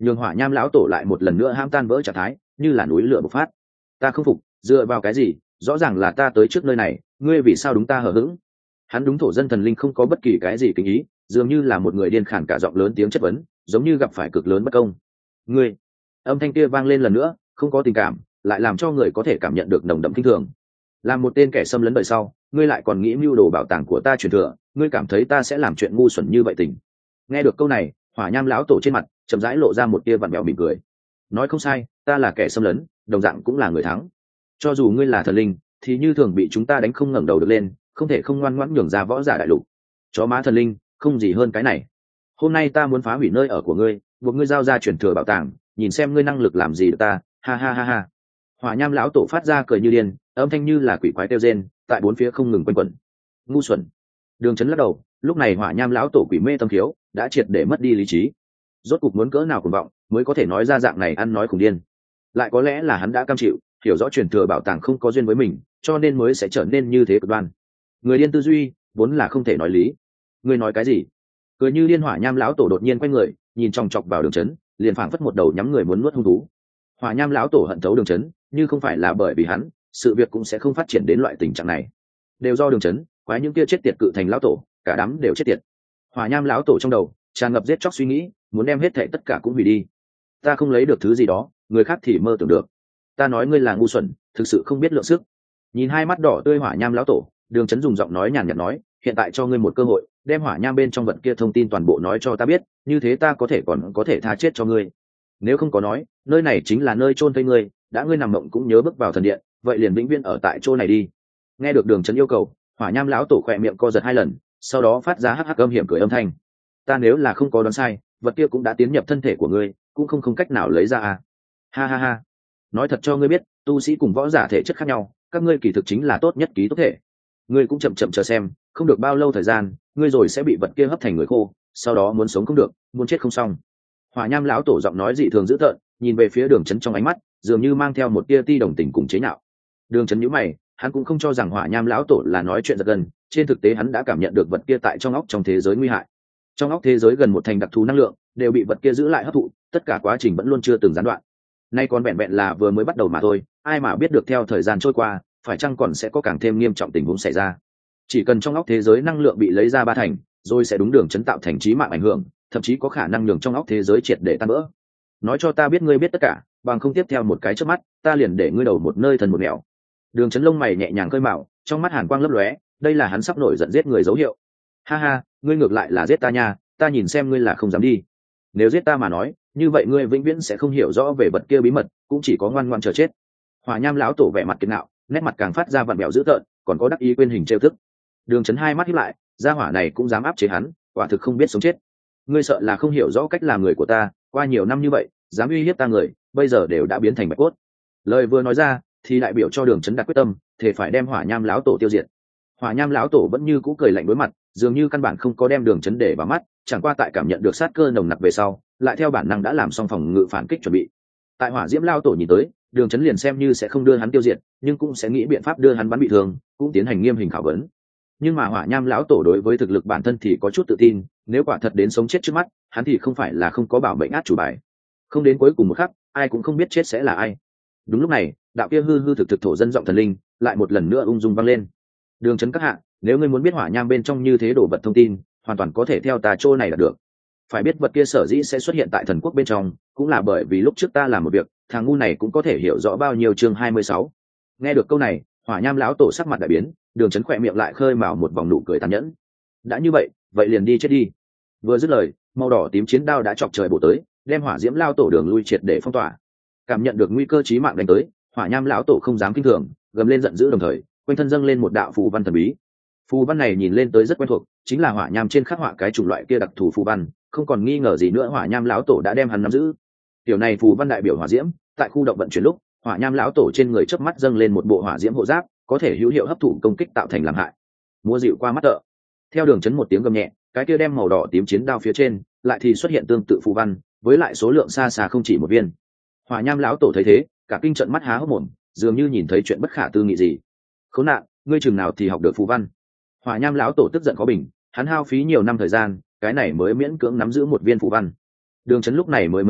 Speaker 1: nhường hỏa nham lão tổ lại một lần nữa ham tan vỡ trạng thái, như là núi lửa bộc phát. Ta không phục, dựa vào cái gì? Rõ ràng là ta tới trước nơi này, ngươi vì sao đúng ta hờ hững? Hắn đúng thổ dân thần linh không có bất kỳ cái gì kính ý, dường như là một người điên khản cả giọng lớn tiếng chất vấn, giống như gặp phải cực lớn bất công. Ngươi, âm thanh kia vang lên lần nữa, không có tình cảm, lại làm cho người có thể cảm nhận được nồng đậm kinh thường. Làm một tên kẻ xâm lấn đời sau, ngươi lại còn nghĩ mưu đồ bảo tàng của ta truyền thừa, ngươi cảm thấy ta sẽ làm chuyện ngu xuẩn như vậy tình? Nghe được câu này, hỏa nham lão tổ trên mặt chậm rãi lộ ra một tia vặn vẹo mỉm cười. Nói không sai, ta là kẻ xâm lấn, đồng dạng cũng là người thắng. Cho dù ngươi là thần linh, thì như thường bị chúng ta đánh không ngẩng đầu được lên, không thể không ngoan ngoãn nhường ra võ giả đại lục. Chó má thần linh, không gì hơn cái này. Hôm nay ta muốn phá hủy nơi ở của ngươi, buộc ngươi giao ra truyền thừa bảo tàng, nhìn xem ngươi năng lực làm gì được ta. Ha ha ha ha. Hỏa nham lão tổ phát ra cười như điên, âm thanh như là quỷ quái kêu rên, tại bốn phía không ngừng quanh quẩn. Ngu xuẩn. Đường Chấn lắc đầu, lúc này hỏa nham lão tổ quỷ mê tâm thiếu, đã triệt để mất đi lý trí. Rốt cục muốn cỡ nào cuồng vọng mới có thể nói ra dạng này ăn nói khủng điên. Lại có lẽ là hắn đã cam chịu, hiểu rõ truyền thừa bảo tàng không có duyên với mình, cho nên mới sẽ trở nên như thế cực đoan. Người điên tư duy vốn là không thể nói lý. Ngươi nói cái gì? Cười như liên hỏa nham lão tổ đột nhiên quay người, nhìn chòng chọc vào Đường Chấn, liền phảng phất một đầu nhắm người muốn nuốt hung thú. Hỏa nham lão tổ hận thấu Đường Chấn, như không phải là bởi vì hắn, sự việc cũng sẽ không phát triển đến loại tình trạng này. Đều do Đường Chấn, quái những kia chết tiệt cự thành lão tổ, cả đám đều chết tiệt. Hỏa nham lão tổ trong đầu tràn ngập giết chóc suy nghĩ, muốn đem hết thảy tất cả cũng hủy đi. Ta không lấy được thứ gì đó, người khác thì mơ tưởng được. Ta nói ngươi là ngu xuẩn, thực sự không biết lượng sức. Nhìn hai mắt đỏ tươi hỏa nham lão tổ, Đường Chấn dùng giọng nói nhàn nhạt nói, hiện tại cho ngươi một cơ hội, đem hỏa nham bên trong vật kia thông tin toàn bộ nói cho ta biết, như thế ta có thể còn có thể tha chết cho ngươi. Nếu không có nói, nơi này chính là nơi chôn thây ngươi, đã ngươi nằm mộng cũng nhớ bước vào thần điện, vậy liền vĩnh viễn ở tại chỗ này đi. Nghe được Đường Chấn yêu cầu, hỏa nham lão tổ khỏe miệng co giật hai lần, sau đó phát ra hắc hắc âm hiểm cười âm thanh. Ta nếu là không có đoán sai, vật kia cũng đã tiến nhập thân thể của ngươi, cũng không không cách nào lấy ra à? Ha ha ha. Nói thật cho ngươi biết, tu sĩ cùng võ giả thể chất khác nhau, các ngươi kỳ thực chính là tốt nhất ký tốt thể. Ngươi cũng chậm chậm chờ xem, không được bao lâu thời gian, ngươi rồi sẽ bị vật kia hấp thành người khô, sau đó muốn sống không được, muốn chết không xong. Hỏa nham lão tổ giọng nói dị thường dữ tợn, nhìn về phía Đường Chấn trong ánh mắt dường như mang theo một tia ti đồng tình cùng chế nhạo. Đường Chấn nhíu mày, hắn cũng không cho rằng hỏa nham lão tổ là nói chuyện giật gân, trên thực tế hắn đã cảm nhận được vật kia tại trong óc trong thế giới nguy hại. Trong óc thế giới gần một thành đặc thù năng lượng đều bị vật kia giữ lại hấp thụ, tất cả quá trình vẫn luôn chưa từng gián đoạn. Nay còn vẹn vẹn là vừa mới bắt đầu mà thôi, ai mà biết được theo thời gian trôi qua, phải chăng còn sẽ có càng thêm nghiêm trọng tình huống xảy ra. Chỉ cần trong óc thế giới năng lượng bị lấy ra ba thành, rồi sẽ đúng Đường Chấn tạo thành chí mạng ảnh hưởng, thậm chí có khả năng nhường trong óc thế giới triệt để tan vỡ. Nói cho ta biết ngươi biết tất cả, bằng không tiếp theo một cái chớp mắt, ta liền để ngươi đầu một nơi thần một nẻo. Đường Chấn lông mày nhẹ nhàng khơi mào, trong mắt hàn quang lấp lóe, đây là hắn sắp nổi giận giết người dấu hiệu. Ha ha, ngươi ngược lại là giết ta nha, ta nhìn xem ngươi là không dám đi. Nếu giết ta mà nói, như vậy ngươi vĩnh viễn sẽ không hiểu rõ về vật kia bí mật, cũng chỉ có ngoan ngoãn chờ chết. Hỏa nham lão tổ vẻ mặt kiệt ngạo, nét mặt càng phát ra vặn vẹo dữ tợn, còn có đắc ý quên hình trêu thức. Đường Chấn hai mắt híp lại, gia hỏa này cũng dám áp chế hắn, quả thực không biết sống chết. Ngươi sợ là không hiểu rõ cách làm người của ta, qua nhiều năm như vậy, dám uy hiếp ta người, bây giờ đều đã biến thành bạch cốt. Lời vừa nói ra, thì đại biểu cho Đường Chấn đặt quyết tâm, thể phải đem hỏa nham lão tổ tiêu diệt. Hỏa nham lão tổ vẫn như cũ cười lạnh đối mặt, dường như căn bản không có đem Đường Chấn để vào mắt, chẳng qua tại cảm nhận được sát cơ nồng nặc về sau, lại theo bản năng đã làm xong phòng ngự phản kích chuẩn bị. Tại hỏa diễm lão tổ nhìn tới, Đường Chấn liền xem như sẽ không đưa hắn tiêu diệt, nhưng cũng sẽ nghĩ biện pháp đưa hắn bắn bị thương, cũng tiến hành nghiêm hình khảo vấn. Nhưng mà hỏa nham lão tổ đối với thực lực bản thân thì có chút tự tin, nếu quả thật đến sống chết trước mắt, hắn thì không phải là không có bảo mệnh át chủ bài. Không đến cuối cùng một khắc, ai cũng không biết chết sẽ là ai. Đúng lúc này, đạo kia hư hư thực thực thổ dân giọng thần linh lại một lần nữa ung dung vang lên. Đường Chấn các hạ, nếu ngươi muốn biết hỏa nham bên trong như thế đổ vật thông tin, hoàn toàn có thể theo tà chỗ này là được. Phải biết vật kia sở dĩ sẽ xuất hiện tại thần quốc bên trong, cũng là bởi vì lúc trước ta làm một việc, thằng ngu này cũng có thể hiểu rõ bao nhiêu chương hai mươi sáu. Nghe được câu này, hỏa nham lão tổ sắc mặt đại biến, Đường Chấn khỏe miệng lại khơi mào một vòng nụ cười tàn nhẫn. Đã như vậy, vậy liền đi chết đi. Vừa dứt lời, màu đỏ tím chiến đao đã chọc trời bổ tới, đem hỏa diễm lao tổ đường lui triệt để phong tỏa. Cảm nhận được nguy cơ chí mạng đánh tới, hỏa nham lão tổ không dám kinh thường, gầm lên giận dữ, đồng thời quanh thân dâng lên một đạo phù văn thần bí. Phù văn này nhìn lên tới rất quen thuộc, chính là hỏa nham trên khắc họa cái chủng loại kia đặc thù phù văn, không còn nghi ngờ gì nữa hỏa nham lão tổ đã đem hắn nắm giữ. Tiểu này phù văn đại biểu hỏa diễm, tại khu động vận chuyển lúc, hỏa nham lão tổ trên người chớp mắt dâng lên một bộ hỏa diễm hộ giáp, có thể hữu hiệu hấp thụ công kích tạo thành làm hại. Mua dịu qua mắt tợ. Theo Đường Chấn một tiếng gầm nhẹ, cái kia đem màu đỏ tím chiến đao phía trên lại thì xuất hiện tương tự phù văn, với lại số lượng xa xa không chỉ một viên. Hỏa nham lão tổ thấy thế, cả kinh trận mắt há hốc mồm, dường như nhìn thấy chuyện bất khả tư nghị gì. Khốn nạn, ngươi chừng nào thì học được phù văn? Hỏa nham lão tổ tức giận khó bình, hắn hao phí nhiều năm thời gian, cái này mới miễn cưỡng nắm giữ một viên phù văn. Đường Chấn lúc này mới mấy ngày,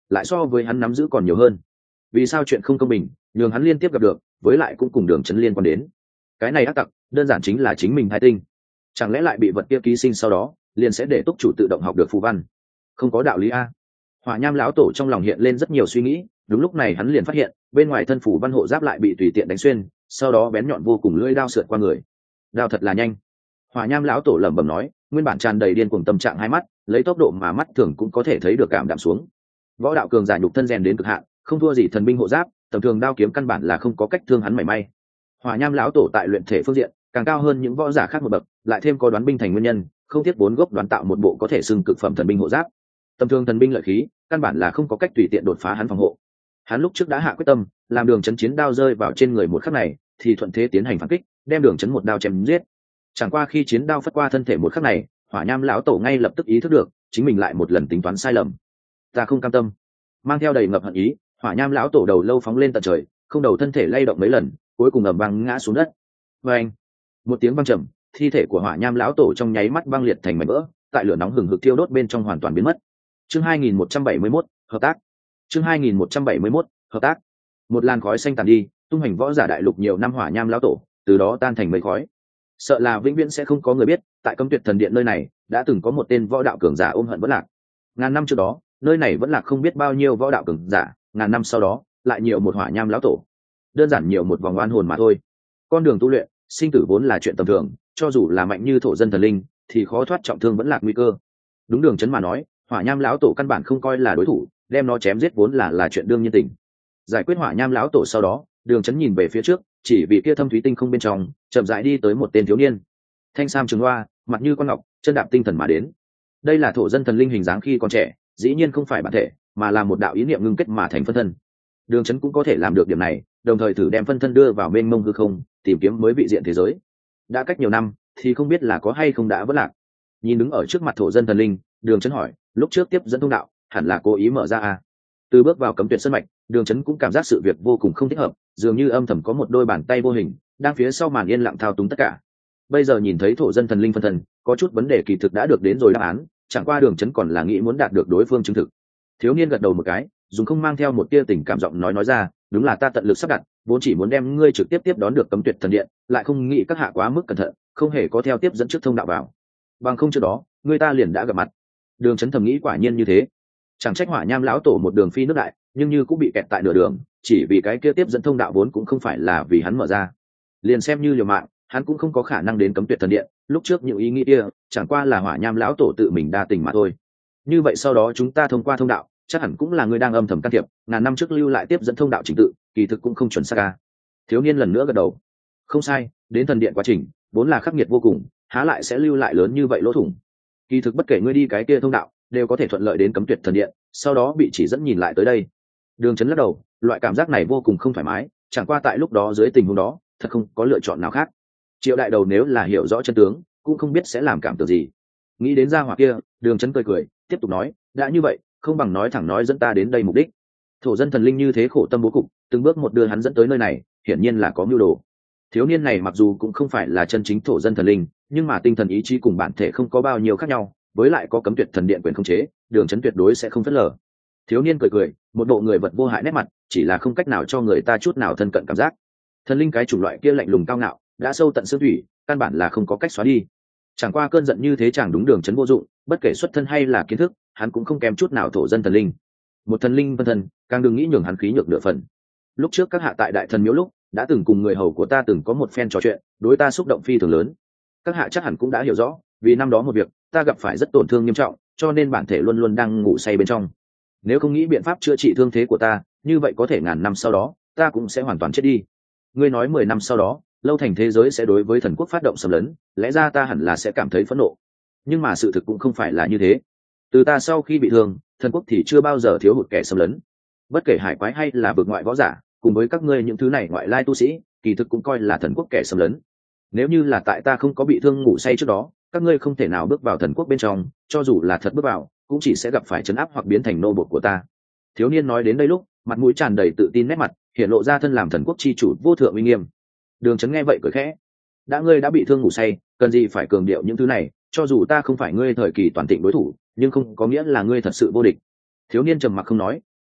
Speaker 1: lại so với hắn nắm giữ còn nhiều hơn. Vì sao chuyện không công bình nhường hắn liên tiếp gặp được, với lại cũng cùng đường chấn liên quan đến? Cái này ác tặc đơn giản chính là chính mình hai tinh. Chẳng lẽ lại bị vật kia ký sinh sau đó liền sẽ để túc chủ tự động học được phù văn? Không có đạo lý a. Hỏa Nham lão tổ trong lòng hiện lên rất nhiều suy nghĩ. Đúng lúc này hắn liền phát hiện bên ngoài thân phủ văn hộ giáp lại bị tùy tiện đánh xuyên, sau đó bén nhọn vô cùng lưỡi đao sượt qua người. Đao thật là nhanh. Hỏa Nham lão tổ lẩm bẩm nói, nguyên bản tràn đầy điên cuồng tâm trạng hai mắt lấy tốc độ mà mắt thường cũng có thể thấy được cảm đạm xuống. Võ đạo cường giả nhục thân rèn đến cực hạn, không thua gì thần binh hộ giáp, tầm thường đao kiếm căn bản là không có cách thương hắn mảy may. Hỏa Nham lão tổ tại luyện thể phương diện càng cao hơn những võ giả khác một bậc, lại thêm có đoán binh thành nguyên nhân, không tiếc bốn gốc đoán tạo một bộ có thể xưng cực phẩm thần binh hộ giáp. Tầm thường thần binh lợi khí căn bản là không có cách tùy tiện đột phá hắn phòng hộ. Hắn lúc trước đã hạ quyết tâm làm đường chấn chiến đao rơi vào trên người một khắc này thì thuận thế tiến hành phản kích, đem đường chấn một đao chém giết. Chẳng qua khi chiến đao phất qua thân thể một khắc này, Hỏa Nham lão tổ ngay lập tức ý thức được chính mình lại một lần tính toán sai lầm. Ta không cam tâm. Mang theo đầy ngập hận ý, Hỏa Nham lão tổ đầu lâu phóng lên tận trời, không đầu thân thể lay động mấy lần, cuối cùng ầm vang ngã xuống đất. Vang! Một tiếng vang trầm, thi thể của Hỏa Nham lão tổ trong nháy mắt băng liệt thành mảnh vỡ, tại lửa nóng hừng hực thiêu đốt bên trong hoàn toàn biến mất. Chương hai nghìn một trăm bảy mươi mốt, hợp tác. Chương hai nghìn một trăm bảy mươi mốt, hợp tác. Một làn khói xanh tàn đi, tung hành võ giả đại lục nhiều năm Hỏa Nham lão tổ, từ đó tan thành mây khói. Sợ là vĩnh viễn sẽ không có người biết, tại Cấm Tuyệt Thần Điện nơi này, đã từng có một tên võ đạo cường giả ôm hận vẫn lạc. Ngàn năm trước đó, nơi này vẫn lạc không biết bao nhiêu võ đạo cường giả, ngàn năm sau đó, lại nhiều một Hỏa Nham lão tổ. Đơn giản nhiều một vòng oan hồn mà thôi. Con đường tu luyện, sinh tử vốn là chuyện tầm thường, cho dù là mạnh như thổ dân thần linh, thì khó thoát trọng thương vẫn lạc nguy cơ. Đúng đường chấn mà nói, Hỏa Nham lão tổ căn bản không coi là đối thủ, đem nó chém giết vốn là là chuyện đương nhiên tình. Giải quyết Hỏa Nham lão tổ sau đó, đường chấn nhìn về phía trước, chỉ vì kia thâm thúy tinh không bên trong chậm rãi đi tới một tên thiếu niên, thanh sam trường hoa, mặt như con ngọc, chân đạp tinh thần mà đến. Đây là thổ dân thần linh hình dáng khi còn trẻ, dĩ nhiên không phải bản thể, mà là một đạo ý niệm ngưng kết mà thành phân thân. Đường chấn cũng có thể làm được điểm này, đồng thời thử đem phân thân đưa vào mênh mông hư không, tìm kiếm mới vị diện thế giới. Đã cách nhiều năm, thì không biết là có hay không đã vỡ lạc. Nhìn đứng ở trước mặt thổ dân thần linh, đường chấn hỏi, lúc trước tiếp dẫn thông đạo, hẳn là cố ý mở ra à? Từ bước vào Cấm Tuyệt Sơn mạch, đường chấn cũng cảm giác sự việc vô cùng không thích hợp, dường như âm thầm có một đôi bàn tay vô hình đang phía sau màn yên lặng thao túng tất cả. Bây giờ nhìn thấy thổ dân thần linh phân thân, có chút vấn đề kỳ thực đã được đến rồi đáp án, chẳng qua đường chấn còn là nghĩ muốn đạt được đối phương chứng thực. Thiếu niên gật đầu một cái, dùng không mang theo một tia tình cảm giọng nói nói ra, đúng là ta tận lực sắp đặt, vốn chỉ muốn đem ngươi trực tiếp tiếp đón được Cấm Tuyệt Thần Điện, lại không nghĩ các hạ quá mức cẩn thận, không hề có theo tiếp dẫn trước thông đạo vào. Bằng không trước đó, người ta liền đã gặp mặt. Đường chấn thầm nghĩ quả nhiên như thế. Chẳng trách Hỏa Nham lão tổ một đường phi nước đại, nhưng như cũng bị kẹt tại nửa đường, chỉ vì cái kia tiếp dẫn thông đạo vốn cũng không phải là vì hắn mở ra. Liền xem như liều mạng, hắn cũng không có khả năng đến Cấm Tuyệt Thần Điện, lúc trước những ý nghĩ kia chẳng qua là Hỏa Nham lão tổ tự mình đa tình mà thôi. Như vậy sau đó chúng ta thông qua thông đạo, chắc hẳn cũng là người đang âm thầm can thiệp, ngàn năm trước lưu lại tiếp dẫn thông đạo trình tự, kỳ thực cũng không chuẩn xác a. Thiếu niên lần nữa gật đầu. Không sai, đến thần điện quá trình vốn là khắc nghiệt vô cùng, há lại sẽ lưu lại lớn như vậy lỗ thủng. Kỳ thực bất kể ngươi đi cái kia thông đạo, đều có thể thuận lợi đến Cấm Tuyệt Thần Điện, sau đó bị chỉ dẫn nhìn lại tới đây. Đường chấn lắc đầu, loại cảm giác này vô cùng không thoải mái, chẳng qua tại lúc đó dưới tình huống đó, thật không có lựa chọn nào khác. Triệu đại đầu nếu là hiểu rõ chân tướng, cũng không biết sẽ làm cảm tưởng gì. Nghĩ đến gia hỏa kia, đường chấn cười cười, tiếp tục nói, đã như vậy, không bằng nói thẳng nói dẫn ta đến đây mục đích. Thổ dân thần linh như thế khổ tâm bố cục, từng bước một đưa hắn dẫn tới nơi này, hiển nhiên là có mưu đồ. Thiếu niên này mặc dù cũng không phải là chân chính thổ dân thần linh, nhưng mà tinh thần ý chí cùng bản thể không có bao nhiêu khác nhau, với lại có Cấm Tuyệt Thần Điện quyền khống chế, đường chấn tuyệt đối sẽ không phớt lờ. Thiếu niên cười cười, một bộ người vật vô hại nét mặt, chỉ là không cách nào cho người ta chút nào thân cận cảm giác. Thần linh cái chủng loại kia lạnh lùng cao ngạo, đã sâu tận xương thủy, căn bản là không có cách xóa đi. Chẳng qua cơn giận như thế chẳng đúng đường chấn vô dụng, bất kể xuất thân hay là kiến thức, hắn cũng không kém chút nào thổ dân thần linh. Một thần linh phân thân, càng đừng nghĩ nhường hắn khí nhược nửa phần. Lúc trước các hạ tại đại thần miếu lúc, đã từng cùng người hầu của ta từng có một phen trò chuyện, đối ta xúc động phi thường lớn. Các hạ chắc hẳn cũng đã hiểu rõ, vì năm đó một việc, ta gặp phải rất tổn thương nghiêm trọng, cho nên bản thể luôn luôn đang ngủ say bên trong. Nếu không nghĩ biện pháp chữa trị thương thế của ta, như vậy có thể ngàn năm sau đó, ta cũng sẽ hoàn toàn chết đi. Ngươi nói mười năm sau đó, lâu thành thế giới sẽ đối với thần quốc phát động xâm lấn, lẽ ra ta hẳn là sẽ cảm thấy phẫn nộ. Nhưng mà sự thực cũng không phải là như thế. Từ ta sau khi bị thương, thần quốc thì chưa bao giờ thiếu hụt kẻ xâm lấn. Bất kể hải quái hay là vực ngoại võ giả, cùng với các ngươi những thứ này ngoại lai tu sĩ, kỳ thực cũng coi là thần quốc kẻ xâm lấn. Nếu như là tại ta không có bị thương ngủ say trước đó, các ngươi không thể nào bước vào thần quốc bên trong, cho dù là thật bước vào, cũng chỉ sẽ gặp phải trấn áp hoặc biến thành nô bộc của ta. Thiếu niên nói đến đây lúc, mặt mũi tràn đầy tự tin nét mặt, hiện lộ ra thân làm thần quốc chi chủ vô thượng uy nghiêm. Đường chấn nghe vậy cười khẽ, đã ngươi đã bị thương ngủ say, cần gì phải cường điệu những thứ này, cho dù ta không phải ngươi thời kỳ toàn thịnh đối thủ, nhưng không có nghĩa là ngươi thật sự vô địch. Thiếu niên trầm mặc không nói,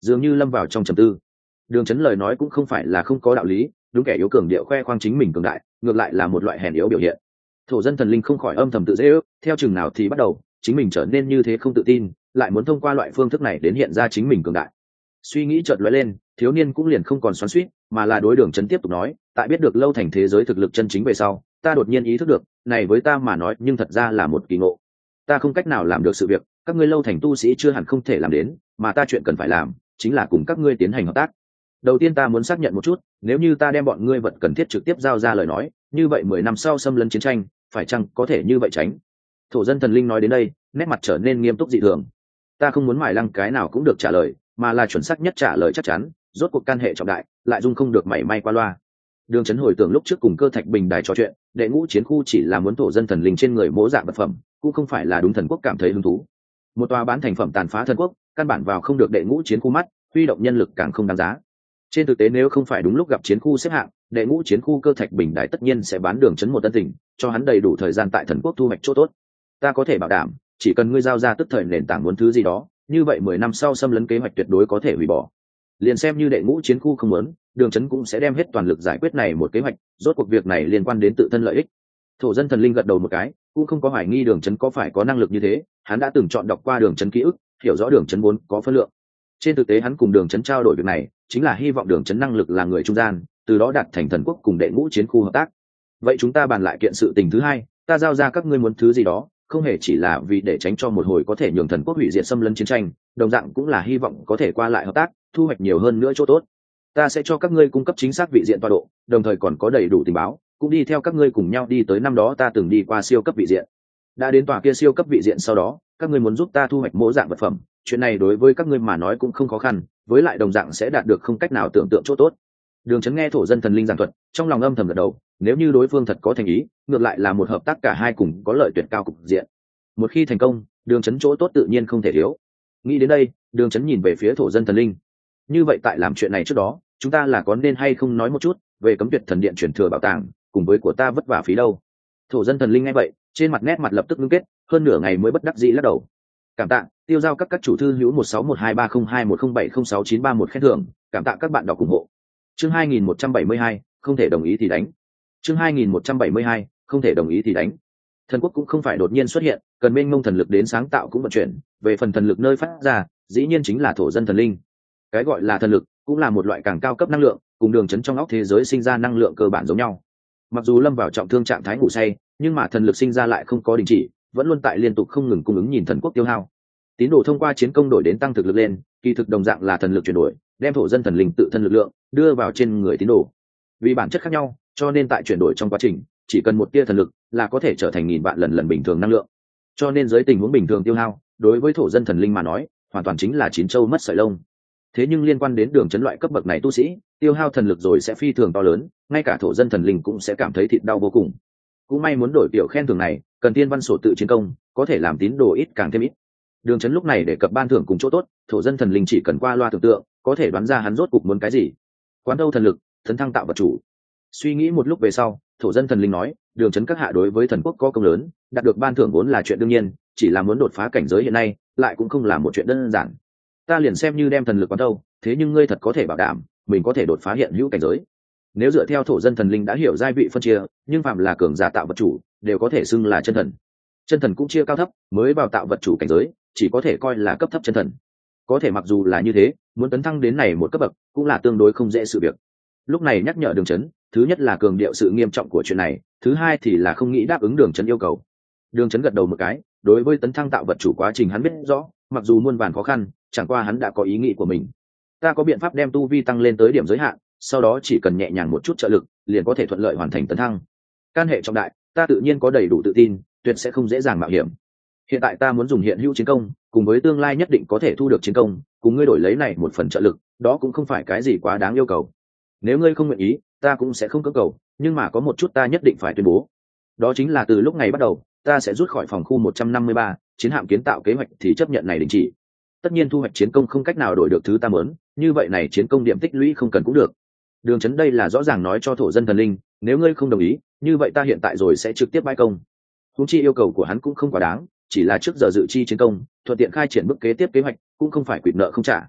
Speaker 1: dường như lâm vào trong trầm tư. Đường Chấn lời nói cũng không phải là không có đạo lý, đúng kẻ yếu cường điệu khoe khoang chính mình cường đại, ngược lại là một loại hèn yếu biểu hiện. Thổ dân thần linh không khỏi âm thầm tự dễ ước, theo chừng nào thì bắt đầu chính mình trở nên như thế không tự tin, lại muốn thông qua loại phương thức này đến hiện ra chính mình cường đại. Suy nghĩ chợt lóe lên, thiếu niên cũng liền không còn xoắn xuýt, mà là đối Đường Chấn tiếp tục nói, tại biết được lâu thành thế giới thực lực chân chính về sau, ta đột nhiên ý thức được, này với ta mà nói nhưng thật ra là một kỳ ngộ. Ta không cách nào làm được sự việc các ngươi lâu thành tu sĩ chưa hẳn không thể làm đến, mà ta chuyện cần phải làm chính là cùng các ngươi tiến hành hợp tác. Đầu tiên ta muốn xác nhận một chút, nếu như ta đem bọn ngươi vật cần thiết trực tiếp giao ra lời nói, như vậy mười năm sau xâm lấn chiến tranh phải chăng có thể như vậy tránh? Thổ dân thần linh nói đến đây, nét mặt trở nên nghiêm túc dị thường. Ta không muốn mài lăng cái nào cũng được trả lời, mà là chuẩn xác nhất trả lời chắc chắn, rốt cuộc can hệ trọng đại, lại dung không được mảy may qua loa. Đường Chấn hồi tưởng lúc trước cùng Cơ Thạch Bình đài trò chuyện, đệ ngũ chiến khu chỉ là muốn thổ dân thần linh trên người mỗ dạng vật phẩm, cũng không phải là đúng thần quốc cảm thấy hứng thú. Một tòa bán thành phẩm tàn phá thần quốc, căn bản vào không được đệ ngũ chiến khu mắt, huy động nhân lực càng không đáng giá. Trên thực tế nếu không phải đúng lúc gặp chiến khu xếp hạng, đệ ngũ chiến khu Cơ Thạch Bình đài tất nhiên sẽ bán Đường Chấn một tân tình, cho hắn đầy đủ thời gian tại thần quốc thu hoạch chỗ tốt. Ta có thể bảo đảm, chỉ cần ngươi giao ra tức thời nền tảng muốn thứ gì đó, như vậy mười năm sau xâm lấn kế hoạch tuyệt đối có thể hủy bỏ. Liền xem như đệ ngũ chiến khu không muốn, Đường Chấn cũng sẽ đem hết toàn lực giải quyết này một kế hoạch, rốt cuộc việc này liên quan đến tự thân lợi ích. Thổ dân thần linh gật đầu một cái, cũng không có hoài nghi Đường Chấn có phải có năng lực như thế, hắn đã từng chọn đọc qua Đường Chấn ký ức, hiểu rõ Đường Chấn vốn có phân lượng. Trên thực tế hắn cùng Đường Chấn trao đổi việc này, chính là hy vọng Đường Chấn năng lực là người trung gian, từ đó đạt thành thần quốc cùng đệ ngũ chiến khu hợp tác. Vậy chúng ta bàn lại kiện sự tình thứ hai, ta giao ra các ngươi muốn thứ gì đó, không hề chỉ là vì để tránh cho một hồi có thể nhường thần quốc hủy diệt xâm lấn chiến tranh, đồng dạng cũng là hy vọng có thể qua lại hợp tác, thu hoạch nhiều hơn nữa chỗ tốt. Ta sẽ cho các ngươi cung cấp chính xác vị diện tọa độ, đồng thời còn có đầy đủ tình báo, cũng đi theo các ngươi cùng nhau đi tới năm đó ta từng đi qua siêu cấp vị diện. Đã đến tòa kia siêu cấp vị diện sau đó, các ngươi muốn giúp ta thu hoạch mỗi dạng vật phẩm, chuyện này đối với các ngươi mà nói cũng không khó khăn, với lại đồng dạng sẽ đạt được không cách nào tưởng tượng chỗ tốt. Đường Chấn nghe thổ dân thần linh giảng thuật, trong lòng âm thầm gật đầu, nếu như đối phương thật có thành ý, ngược lại là một hợp tác cả hai cùng có lợi tuyệt cao cục diện. Một khi thành công, Đường Chấn chỗ tốt tự nhiên không thể thiếu. Nghĩ đến đây, Đường Chấn nhìn về phía thổ dân thần linh. Như vậy tại làm chuyện này trước đó, chúng ta là có nên hay không nói một chút về cấm tuyệt thần điện truyền thừa bảo tàng, cùng với của ta vất vả phí đâu? Thổ dân thần linh nghe vậy, trên mặt nét mặt lập tức ngưng kết, hơn nửa ngày mới bất đắc dĩ lắc đầu. Cảm tạ, tiêu giao các các chủ thư hữu một sáu một hai ba không hai một không bảy không sáu chín ba một khen thưởng, cảm tạ các bạn đọc ủng hộ. Chương hai nghìn một trăm bảy mươi hai, không thể đồng ý thì đánh. Chương hai nghìn một trăm bảy mươi hai, không thể đồng ý thì đánh. Thần quốc cũng không phải đột nhiên xuất hiện, cần mênh mông thần lực đến sáng tạo cũng vận chuyển, về phần thần lực nơi phát ra, dĩ nhiên chính là thổ dân thần linh. Cái gọi là thần lực, cũng là một loại càng cao cấp năng lượng, cùng Đường Chấn trong óc thế giới sinh ra năng lượng cơ bản giống nhau. Mặc dù lâm vào trọng thương trạng thái ngủ say, nhưng mà thần lực sinh ra lại không có đình chỉ, vẫn luôn tại liên tục không ngừng cung ứng nhìn thần quốc tiêu hao. Tín đồ thông qua chiến công đổi đến tăng thực lực lên, kỳ thực đồng dạng là thần lực chuyển đổi, đem thổ dân thần linh tự thân lực lượng đưa vào trên người tín đồ. Vì bản chất khác nhau, cho nên tại chuyển đổi trong quá trình, chỉ cần một tia thần lực là có thể trở thành nghìn vạn lần lần bình thường năng lượng. Cho nên dưới tình huống bình thường tiêu hao, đối với thổ dân thần linh mà nói, hoàn toàn chính là chín châu mất sợi lông. Thế nhưng liên quan đến Đường Chấn loại cấp bậc này tu sĩ, tiêu hao thần lực rồi sẽ phi thường to lớn, ngay cả thổ dân thần linh cũng sẽ cảm thấy thịt đau vô cùng. Cũng may muốn đổi kiểu khen thưởng này, cần tiên văn sổ tự chiến công, có thể làm tín đồ ít càng thêm ít. Đường Chấn lúc này để cập ban thưởng cùng chỗ tốt, thổ dân thần linh chỉ cần qua loa tưởng tượng, có thể đoán ra hắn rốt cục muốn cái gì. Quán đâu thần lực, thần thăng tạo vật chủ. Suy nghĩ một lúc về sau, thổ dân thần linh nói, Đường Chấn các hạ đối với thần quốc có công lớn, đạt được ban thưởng vốn là chuyện đương nhiên, chỉ là muốn đột phá cảnh giới hiện nay, lại cũng không là một chuyện đơn giản. Ta liền xem như đem thần lực quán đâu, thế nhưng ngươi thật có thể bảo đảm mình có thể đột phá hiện hữu cảnh giới? Nếu dựa theo thổ dân thần linh đã hiểu giai vị phân chia, nhưng phạm là cường giả tạo vật chủ đều có thể xưng là chân thần. Chân thần cũng chia cao thấp, mới vào tạo vật chủ cảnh giới chỉ có thể coi là cấp thấp chân thần. Có thể mặc dù là như thế, muốn tấn thăng đến này một cấp bậc cũng là tương đối không dễ sự việc. Lúc này nhắc nhở Đường Chấn, thứ nhất là cường điệu sự nghiêm trọng của chuyện này, thứ hai thì là không nghĩ đáp ứng Đường Chấn yêu cầu. Đường Chấn gật đầu một cái, đối với tấn thăng tạo vật chủ quá trình hắn biết rõ, mặc dù muôn vàn khó khăn, chẳng qua hắn đã có ý nghĩ của mình. Ta có biện pháp đem tu vi tăng lên tới điểm giới hạn, sau đó chỉ cần nhẹ nhàng một chút trợ lực, liền có thể thuận lợi hoàn thành tấn thăng. Can hệ trọng đại, ta tự nhiên có đầy đủ tự tin, tuyệt sẽ không dễ dàng mạo hiểm. Hiện tại ta muốn dùng hiện hữu chiến công, cùng với tương lai nhất định có thể thu được chiến công, cùng ngươi đổi lấy này một phần trợ lực, đó cũng không phải cái gì quá đáng yêu cầu. Nếu ngươi không nguyện ý, ta cũng sẽ không cưỡng cầu, nhưng mà có một chút ta nhất định phải tuyên bố. Đó chính là từ lúc này bắt đầu, ta sẽ rút khỏi phòng khu một trăm năm mươi ba, chiến hạm kiến tạo kế hoạch thì chấp nhận này đình chỉ. Tất nhiên thu hoạch chiến công không cách nào đổi được thứ ta muốn, như vậy này chiến công điểm tích lũy không cần cũng được. Đường Chấn đây là rõ ràng nói cho thổ dân thần linh, nếu ngươi không đồng ý, như vậy ta hiện tại rồi sẽ trực tiếp bãi công. Huống chi yêu cầu của hắn cũng không quá đáng, chỉ là trước giờ dự chi chiến công, thuận tiện khai triển bước kế tiếp kế hoạch, cũng không phải quỵt nợ không trả.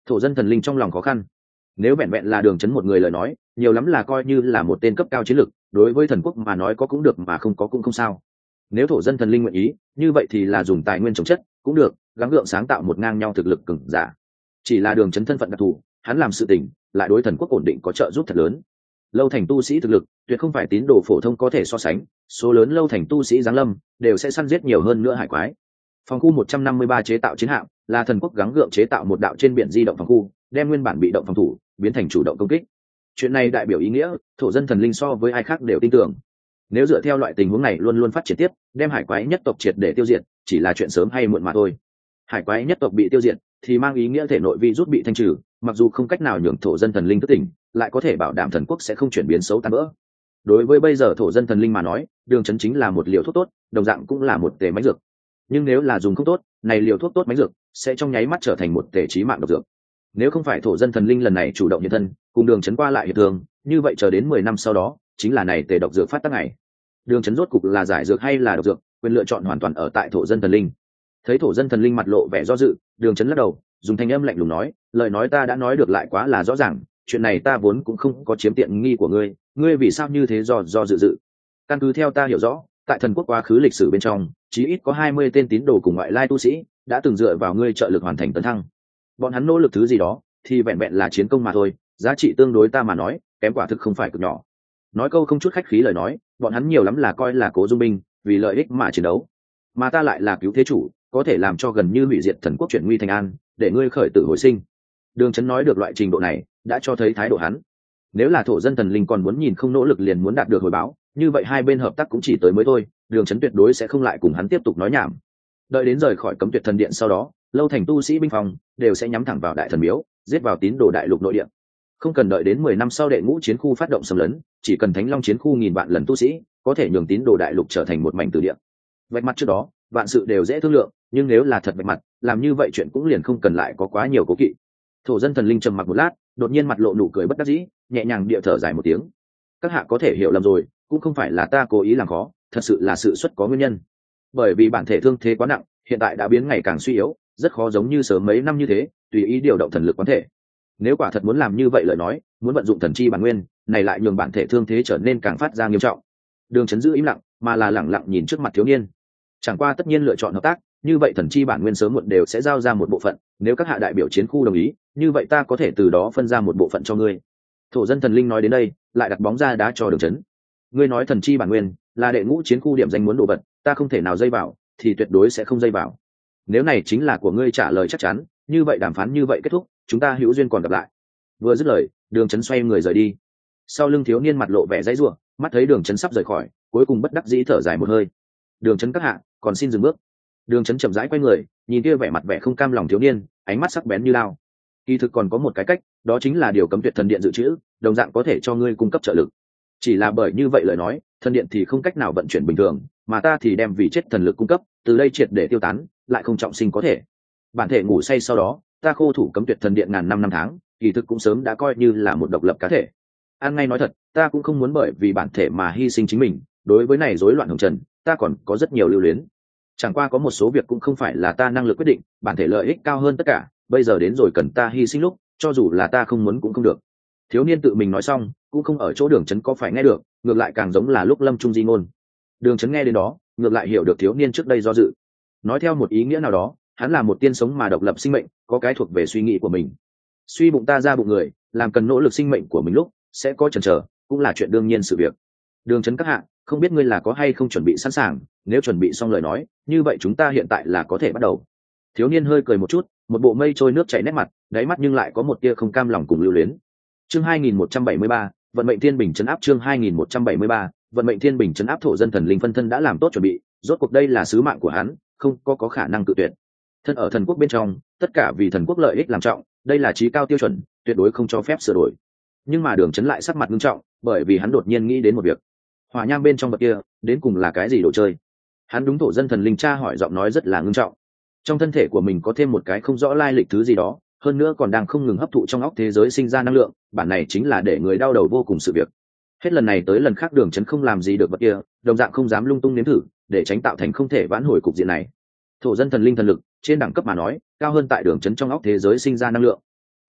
Speaker 1: Thổ dân thần linh trong lòng khó khăn. Nếu vẹn vẹn là Đường Chấn một người lời nói, nhiều lắm là coi như là một tên cấp cao chiến lược, đối với thần quốc mà nói có cũng được mà không có cũng không sao. Nếu thổ dân thần linh nguyện ý, như vậy thì là dùng tài nguyên trồng chất cũng được, gắng gượng sáng tạo một ngang nhau thực lực cường giả. Chỉ là Đường Chấn thân phận đặc thù, hắn làm sự tình lại đối thần quốc ổn định có trợ giúp thật lớn. Lâu thành tu sĩ thực lực tuyệt không phải tín đồ phổ thông có thể so sánh, số lớn lâu thành tu sĩ giáng lâm đều sẽ săn giết nhiều hơn nữa hải quái. Phòng khu một trăm năm mươi ba chế tạo chiến hạm là thần quốc gắng gượng chế tạo một đạo trên biển di động phòng khu, đem nguyên bản bị động phòng thủ biến thành chủ động công kích. Chuyện này đại biểu ý nghĩa thổ dân thần linh so với ai khác đều tin tưởng. Nếu dựa theo loại tình huống này luôn luôn phát triển tiếp, đem hải quái nhất tộc triệt để tiêu diệt chỉ là chuyện sớm hay muộn mà thôi. Hải quái nhất tộc bị tiêu diệt thì mang ý nghĩa thể nội virus bị thanh trừ, mặc dù không cách nào nhường thổ dân thần linh thức tỉnh, lại có thể bảo đảm thần quốc sẽ không chuyển biến xấu tan vỡ. Đối với bây giờ thổ dân thần linh mà nói, Đường Chấn chính là một liều thuốc tốt, đồng dạng cũng là một tề mánh dược. Nhưng nếu là dùng không tốt, này liều thuốc tốt mánh dược sẽ trong nháy mắt trở thành một tề chí mạng độc dược. Nếu không phải thổ dân thần linh lần này chủ động hiện thân, cùng Đường Chấn qua lại hiệp thương, như vậy chờ đến mười năm sau đó, chính là này tề độc dược phát tác ngày. Đường Chấn rốt cục là giải dược hay là độc dược, quyền lựa chọn hoàn toàn ở tại thổ dân thần linh. Thấy thổ dân thần linh mặt lộ vẻ do dự, Đường Chấn lắc đầu, dùng thanh âm lạnh lùng nói, lời nói ta đã nói được lại quá là rõ ràng, chuyện này ta vốn cũng không có chiếm tiện nghi của ngươi, ngươi vì sao như thế do do dự dự? Căn cứ theo ta hiểu rõ, tại thần quốc quá khứ lịch sử bên trong, chí ít có hai mươi tên tín đồ cùng ngoại lai tu sĩ đã từng dựa vào ngươi trợ lực hoàn thành tấn thăng. Bọn hắn nỗ lực thứ gì đó, thì vẹn vẹn là chiến công mà thôi, giá trị tương đối ta mà nói, kém quả thực không phải cực nhỏ. Nói câu không chút khách khí lời nói, bọn hắn nhiều lắm là coi là cố dung binh, vì lợi ích mà chiến đấu. Mà ta lại là cứu thế chủ, có thể làm cho gần như hủy diệt thần quốc chuyển nguy thành an, để ngươi khởi tử hồi sinh. Đường Chấn nói được loại trình độ này, đã cho thấy thái độ hắn. Nếu là thổ dân thần linh còn muốn nhìn không nỗ lực liền muốn đạt được hồi báo, như vậy hai bên hợp tác cũng chỉ tới mới thôi, Đường Chấn tuyệt đối sẽ không lại cùng hắn tiếp tục nói nhảm. Đợi đến rời khỏi Cấm Tuyệt Thần Điện sau đó, lâu thành tu sĩ binh phòng đều sẽ nhắm thẳng vào Đại Thần Miếu, giết vào tín đồ đại lục nội địa. Không cần đợi đến mười năm sau đệ ngũ chiến khu phát động xâm lấn, chỉ cần Thánh Long chiến khu nghìn vạn lần tu sĩ, có thể nhường tín đồ đại lục trở thành một mảnh từ địa. Vạch mặt trước đó, vạn sự đều dễ thương lượng, nhưng nếu là thật vạch mặt, làm như vậy chuyện cũng liền không cần lại có quá nhiều cố kỵ. Thổ dân thần linh trầm mặc một lát, đột nhiên mặt lộ nụ cười bất đắc dĩ, nhẹ nhàng địa thở dài một tiếng. Các hạ có thể hiểu lầm rồi, cũng không phải là ta cố ý làm khó, thật sự là sự xuất có nguyên nhân. Bởi vì bản thể thương thế quá nặng, hiện tại đã biến ngày càng suy yếu, rất khó giống như sớm mấy năm như thế tùy ý điều động thần lực quán thể. Nếu quả thật muốn làm như vậy lời nói, muốn vận dụng thần chi bản nguyên, này lại nhường bản thể thương thế trở nên càng phát ra nghiêm trọng. Đường Chấn giữ im lặng, mà là lẳng lặng nhìn trước mặt thiếu niên. Chẳng qua tất nhiên lựa chọn hợp tác, như vậy thần chi bản nguyên sớm muộn đều sẽ giao ra một bộ phận, nếu các hạ đại biểu chiến khu đồng ý, như vậy ta có thể từ đó phân ra một bộ phận cho ngươi. Thổ dân thần linh nói đến đây, lại đặt bóng ra đá cho Đường Chấn. Ngươi nói thần chi bản nguyên là đệ ngũ chiến khu điểm danh muốn đồ vật, ta không thể nào dây vào, thì tuyệt đối sẽ không dây vào. Nếu này chính là của ngươi trả lời chắc chắn, như vậy đàm phán như vậy kết thúc, chúng ta hữu duyên còn gặp lại. Vừa dứt lời, Đường Chấn xoay người rời đi. Sau lưng thiếu niên mặt lộ vẻ dãy rủa, mắt thấy Đường Chấn sắp rời khỏi, cuối cùng bất đắc dĩ thở dài một hơi. Đường Chấn các hạ, còn xin dừng bước. Đường Chấn chậm rãi quay người, nhìn kia vẻ mặt vẻ không cam lòng thiếu niên, ánh mắt sắc bén như lao. Kỳ thực còn có một cái cách, đó chính là điều Cấm Tuyệt Thần Điện dự trữ, đồng dạng có thể cho ngươi cung cấp trợ lực. Chỉ là bởi như vậy lời nói, thần điện thì không cách nào vận chuyển bình thường, mà ta thì đem vì chết thần lực cung cấp, từ đây triệt để tiêu tán, lại không trọng sinh có thể. Bản thể ngủ say sau đó, ta khô thủ Cấm Tuyệt Thần Điện ngàn năm năm tháng, kỳ thực cũng sớm đã coi như là một độc lập cá thể. An ngay nói thật, ta cũng không muốn bởi vì bản thể mà hy sinh chính mình, đối với này rối loạn hồng trần, ta còn có rất nhiều lưu luyến. Chẳng qua có một số việc cũng không phải là ta năng lực quyết định, bản thể lợi ích cao hơn tất cả, bây giờ đến rồi cần ta hy sinh lúc, cho dù là ta không muốn cũng không được. Thiếu niên tự mình nói xong, cũng không ở chỗ Đường Chấn có phải nghe được, ngược lại càng giống là lúc lâm trung di ngôn. Đường Chấn nghe đến đó, ngược lại hiểu được thiếu niên trước đây do dự. Nói theo một ý nghĩa nào đó, hắn là một tiên sống mà độc lập sinh mệnh, có cái thuộc về suy nghĩ của mình. Suy bụng ta ra bụng người, làm cần nỗ lực sinh mệnh của mình lúc sẽ có chần chờ, cũng là chuyện đương nhiên sự việc. Đường Chấn các hạ, không biết ngươi là có hay không chuẩn bị sẵn sàng, nếu chuẩn bị xong lời nói, như vậy chúng ta hiện tại là có thể bắt đầu. Thiếu niên hơi cười một chút, một bộ mây trôi nước chảy nét mặt, đáy mắt nhưng lại có một tia không cam lòng cùng lưu luyến. Chương hai nghìn một trăm bảy mươi ba, vận mệnh thiên bình trấn áp. Chương hai nghìn một trăm bảy mươi ba, vận mệnh thiên bình trấn áp. Thổ dân thần linh phân thân đã làm tốt chuẩn bị, rốt cuộc đây là sứ mạng của hắn, không có có khả năng cự tuyệt. Thân ở thần quốc bên trong, tất cả vì thần quốc lợi ích làm trọng, đây là chí cao tiêu chuẩn, tuyệt đối không cho phép sửa đổi. Nhưng mà Đường Chấn lại sắc mặt nghiêm trọng, bởi vì hắn đột nhiên nghĩ đến một việc. Hỏa nham bên trong vật kia, đến cùng là cái gì đồ chơi? Hắn đúng thổ dân thần linh tra hỏi, giọng nói rất là nghiêm trọng. Trong thân thể của mình có thêm một cái không rõ lai lịch thứ gì đó, hơn nữa còn đang không ngừng hấp thụ trong óc thế giới sinh ra năng lượng, bản này chính là để người đau đầu vô cùng sự việc. Hết lần này tới lần khác Đường Chấn không làm gì được vật kia, đồng dạng không dám lung tung nếm thử, để tránh tạo thành không thể vãn hồi cục diện này. Thổ dân thần linh thần lực, trên đẳng cấp mà nói, cao hơn tại Đường Chấn trong óc thế giới sinh ra năng lượng.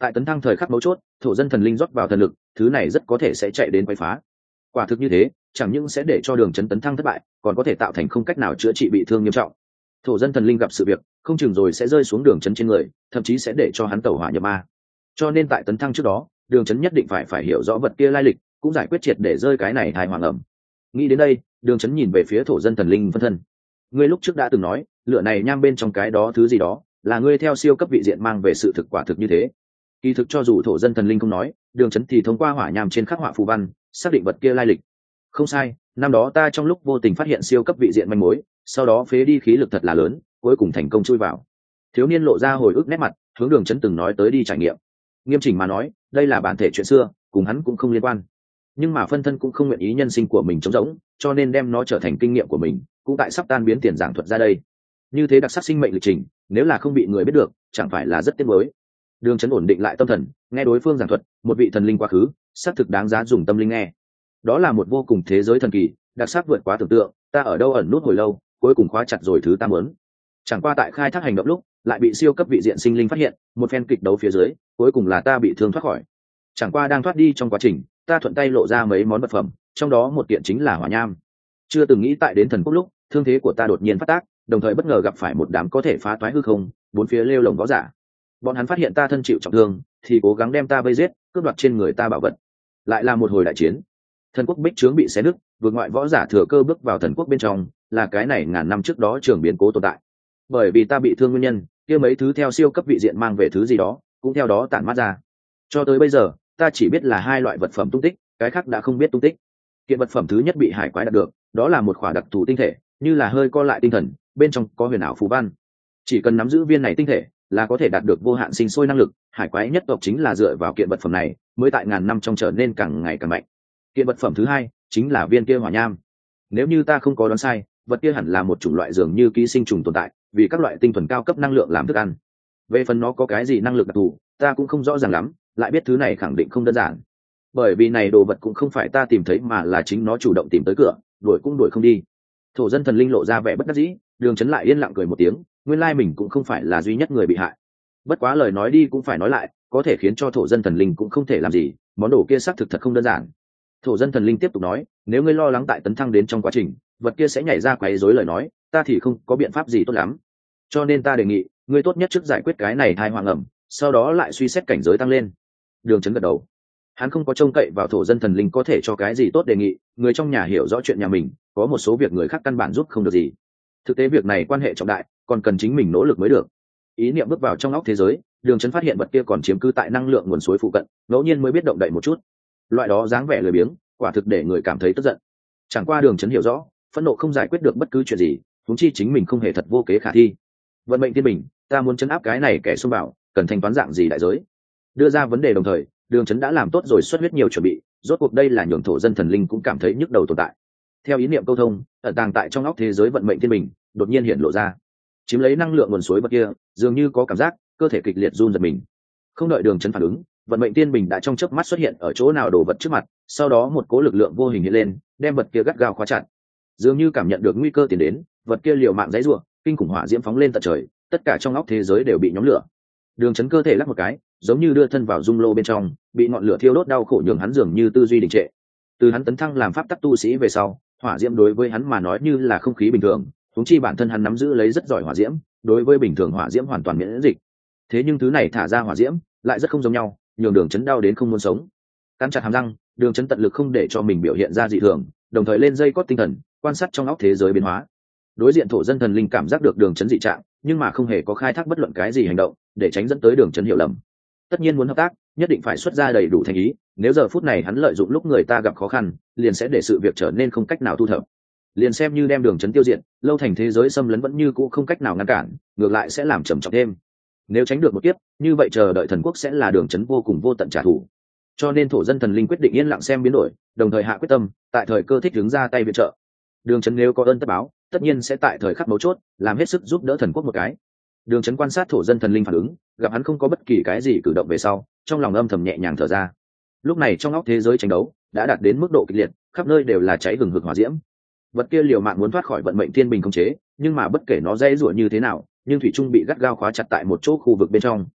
Speaker 1: Tại tấn thăng thời khắc mấu chốt, thổ dân thần linh rót vào thần lực, thứ này rất có thể sẽ chạy đến quấy phá. Quả thực như thế, chẳng những sẽ để cho đường chấn tấn thăng thất bại, còn có thể tạo thành không cách nào chữa trị bị thương nghiêm trọng. Thổ dân thần linh gặp sự việc, không chừng rồi sẽ rơi xuống đường chấn trên người, thậm chí sẽ để cho hắn tẩu hỏa nhập ma. Cho nên tại tấn thăng trước đó, đường chấn nhất định phải phải hiểu rõ vật kia lai lịch, cũng giải quyết triệt để rơi cái này hài hoàng ẩm. Nghĩ đến đây, đường chấn nhìn về phía thổ dân thần linh phân thân. Ngươi lúc trước đã từng nói, lửa này nham bên trong cái đó thứ gì đó, là ngươi theo siêu cấp vị diện mang về sự thực quả thực như thế. Kỳ thực cho dù thổ dân thần linh không nói, đường chấn thì thông qua hỏa nham trên khắc họa phù văn, xác định vật kia lai lịch. Không sai, năm đó ta trong lúc vô tình phát hiện siêu cấp vị diện manh mối, sau đó phế đi khí lực thật là lớn, cuối cùng thành công chui vào. Thiếu niên lộ ra hồi ức nét mặt, hướng đường chấn từng nói tới đi trải nghiệm. Nghiêm chỉnh mà nói, đây là bản thể chuyện xưa, cùng hắn cũng không liên quan. Nhưng mà phân thân cũng không nguyện ý nhân sinh của mình trống rỗng, cho nên đem nó trở thành kinh nghiệm của mình, cũng tại sắp tan biến tiền giảng thuật ra đây. Như thế đặc sắc sinh mệnh lịch trình, nếu là không bị người biết được, chẳng phải là rất tiếc nuối. Đường chấn ổn định lại tâm thần, nghe đối phương giảng thuật, một vị thần linh quá khứ, xác thực đáng giá dùng tâm linh nghe. Đó là một vô cùng thế giới thần kỳ, đặc sắc vượt quá tưởng tượng, ta ở đâu ẩn nút hồi lâu, cuối cùng khóa chặt rồi thứ ta muốn. Chẳng qua tại khai thác hành động lúc, lại bị siêu cấp vị diện sinh linh phát hiện, một phen kịch đấu phía dưới, cuối cùng là ta bị thương thoát khỏi. Chẳng qua đang thoát đi trong quá trình, ta thuận tay lộ ra mấy món vật phẩm, trong đó một kiện chính là hỏa nham. Chưa từng nghĩ tại đến thần quốc lúc, thương thế của ta đột nhiên phát tác, đồng thời bất ngờ gặp phải một đám có thể phá toái hư không, bốn phía lêu lồng võ giả. Bọn hắn phát hiện ta thân chịu trọng thương, thì cố gắng đem ta vây giết, cướp đoạt trên người ta bảo vật. Lại là một hồi đại chiến. Thần quốc bích trướng bị xé nứt, vượt ngoại võ giả thừa cơ bước vào thần quốc bên trong, là cái này ngàn năm trước đó trường biến cố tồn tại. Bởi vì ta bị thương nguyên nhân, kia mấy thứ theo siêu cấp vị diện mang về thứ gì đó, cũng theo đó tản mát ra. Cho tới bây giờ, ta chỉ biết là hai loại vật phẩm tung tích, cái khác đã không biết tung tích. Kiện vật phẩm thứ nhất bị hải quái đạt được, đó là một khỏa đặc thù tinh thể, như là hơi co lại tinh thần, bên trong có huyền ảo phù văn. Chỉ cần nắm giữ viên này tinh thể, là có thể đạt được vô hạn sinh sôi năng lực. Hải quái nhất tộc chính là dựa vào kiện vật phẩm này, mới tại ngàn năm trong trở nên càng ngày càng mạnh. Kiện vật phẩm thứ hai chính là viên kia hỏa nham. Nếu như ta không có đoán sai, vật kia hẳn là một chủng loại dường như ký sinh trùng tồn tại, vì các loại tinh thuần cao cấp năng lượng làm thức ăn. Về phần nó có cái gì năng lực đặc thù, ta cũng không rõ ràng lắm, lại biết thứ này khẳng định không đơn giản. Bởi vì này đồ vật cũng không phải ta tìm thấy mà là chính nó chủ động tìm tới cửa, đuổi cũng đuổi không đi. Thổ dân thần linh lộ ra vẻ bất đắc dĩ, đường chấn lại yên lặng cười một tiếng, nguyên lai mình cũng không phải là duy nhất người bị hại. Bất quá lời nói đi cũng phải nói lại, có thể khiến cho thổ dân thần linh cũng không thể làm gì, món đồ kia xác thực thật không đơn giản. Thổ dân thần linh tiếp tục nói, nếu ngươi lo lắng tại tấn thăng đến trong quá trình, vật kia sẽ nhảy ra quấy rối lời nói, ta thì không có biện pháp gì tốt lắm. Cho nên ta đề nghị, ngươi tốt nhất trước giải quyết cái này thai hoàng ẩm, sau đó lại suy xét cảnh giới tăng lên. Đường chấn gật đầu. Hắn không có trông cậy vào thổ dân thần linh có thể cho cái gì tốt đề nghị, người trong nhà hiểu rõ chuyện nhà mình, có một số việc người khác căn bản giúp không được gì. Thực tế việc này quan hệ trọng đại, còn cần chính mình nỗ lực mới được. Ý niệm bước vào trong óc thế giới, đường chấn phát hiện vật kia còn chiếm cư tại năng lượng nguồn suối phụ cận, ngẫu nhiên mới biết động đậy một chút. Loại đó dáng vẻ lười biếng, quả thực để người cảm thấy tức giận. Chẳng qua đường chấn hiểu rõ, phẫn nộ không giải quyết được bất cứ chuyện gì, huống chi chính mình không hề thật vô kế khả thi. Vận mệnh thiên bình, ta muốn chấn áp cái này kẻ xung bảo, cần thanh toán dạng gì đại giới? Đưa ra vấn đề đồng thời, đường chấn đã làm tốt rồi xuất huyết nhiều chuẩn bị, rốt cuộc đây là nhường thổ dân thần linh cũng cảm thấy nhức đầu tồn tại. Theo ý niệm câu thông, ẩn tàng tại trong óc thế giới vận mệnh thiên bình đột nhiên hiện lộ ra, chiếm lấy năng lượng nguồn suối bậc kia, dường như có cảm giác cơ thể kịch liệt run giật mình. Không đợi đường chấn phản ứng, vận mệnh tiên bình đã trong chớp mắt xuất hiện ở chỗ nào đồ vật trước mặt, sau đó một cỗ lực lượng vô hình hiện lên, đem vật kia gắt gao khóa chặt. Dường như cảm nhận được nguy cơ tiến đến, vật kia liều mạng giãy giụa, kinh khủng hỏa diễm phóng lên tận trời, tất cả trong óc thế giới đều bị nhóm lửa. Đường chấn cơ thể lắc một cái, giống như đưa thân vào dung lô bên trong, bị ngọn lửa thiêu đốt đau khổ nhường hắn dường như tư duy đình trệ. Từ hắn tấn thăng làm pháp tắc tu sĩ về sau, hỏa diễm đối với hắn mà nói như là không khí bình thường, huống chi bản thân hắn nắm giữ lấy rất giỏi hỏa diễm, đối với bình thường hỏa diễm hoàn toàn miễn dịch. Thế nhưng thứ này thả ra hỏa diễm lại rất không giống nhau, nhường đường chấn đau đến không muốn sống. Cắn chặt hàm răng, đường chấn tận lực không để cho mình biểu hiện ra dị thường, đồng thời lên dây cót tinh thần, quan sát trong óc thế giới biến hóa. Đối diện thổ dân thần linh cảm giác được đường chấn dị trạng, nhưng mà không hề có khai thác bất luận cái gì hành động, để tránh dẫn tới đường chấn hiểu lầm. Tất nhiên muốn hợp tác, nhất định phải xuất ra đầy đủ thành ý, nếu giờ phút này hắn lợi dụng lúc người ta gặp khó khăn, liền sẽ để sự việc trở nên không cách nào thu thập. Liền xem như đem đường chấn tiêu diệt, lâu thành thế giới xâm lấn vẫn như cũ không cách nào ngăn cản, ngược lại sẽ làm trầm trọng thêm. Nếu tránh được một kiếp, như vậy chờ đợi thần quốc sẽ là đường chấn vô cùng vô tận trả thù. Cho nên thổ dân thần linh quyết định yên lặng xem biến đổi, đồng thời hạ quyết tâm, tại thời cơ thích đứng ra tay viện trợ. Đường chấn nếu có ơn tất báo, tất nhiên sẽ tại thời khắc mấu chốt, làm hết sức giúp đỡ thần quốc một cái. Đường chấn quan sát thổ dân thần linh phản ứng, gặp hắn không có bất kỳ cái gì cử động về sau, trong lòng âm thầm nhẹ nhàng thở ra. Lúc này trong óc thế giới tranh đấu đã đạt đến mức độ kịch liệt, khắp nơi đều là cháy hừng hực hỏa diễm. Vật kia liều mạng muốn thoát khỏi vận mệnh thiên bình khống chế, nhưng mà bất kể nó dễ rủa như thế nào, nhưng thủy trung bị gắt gao khóa chặt tại một chỗ khu vực bên trong.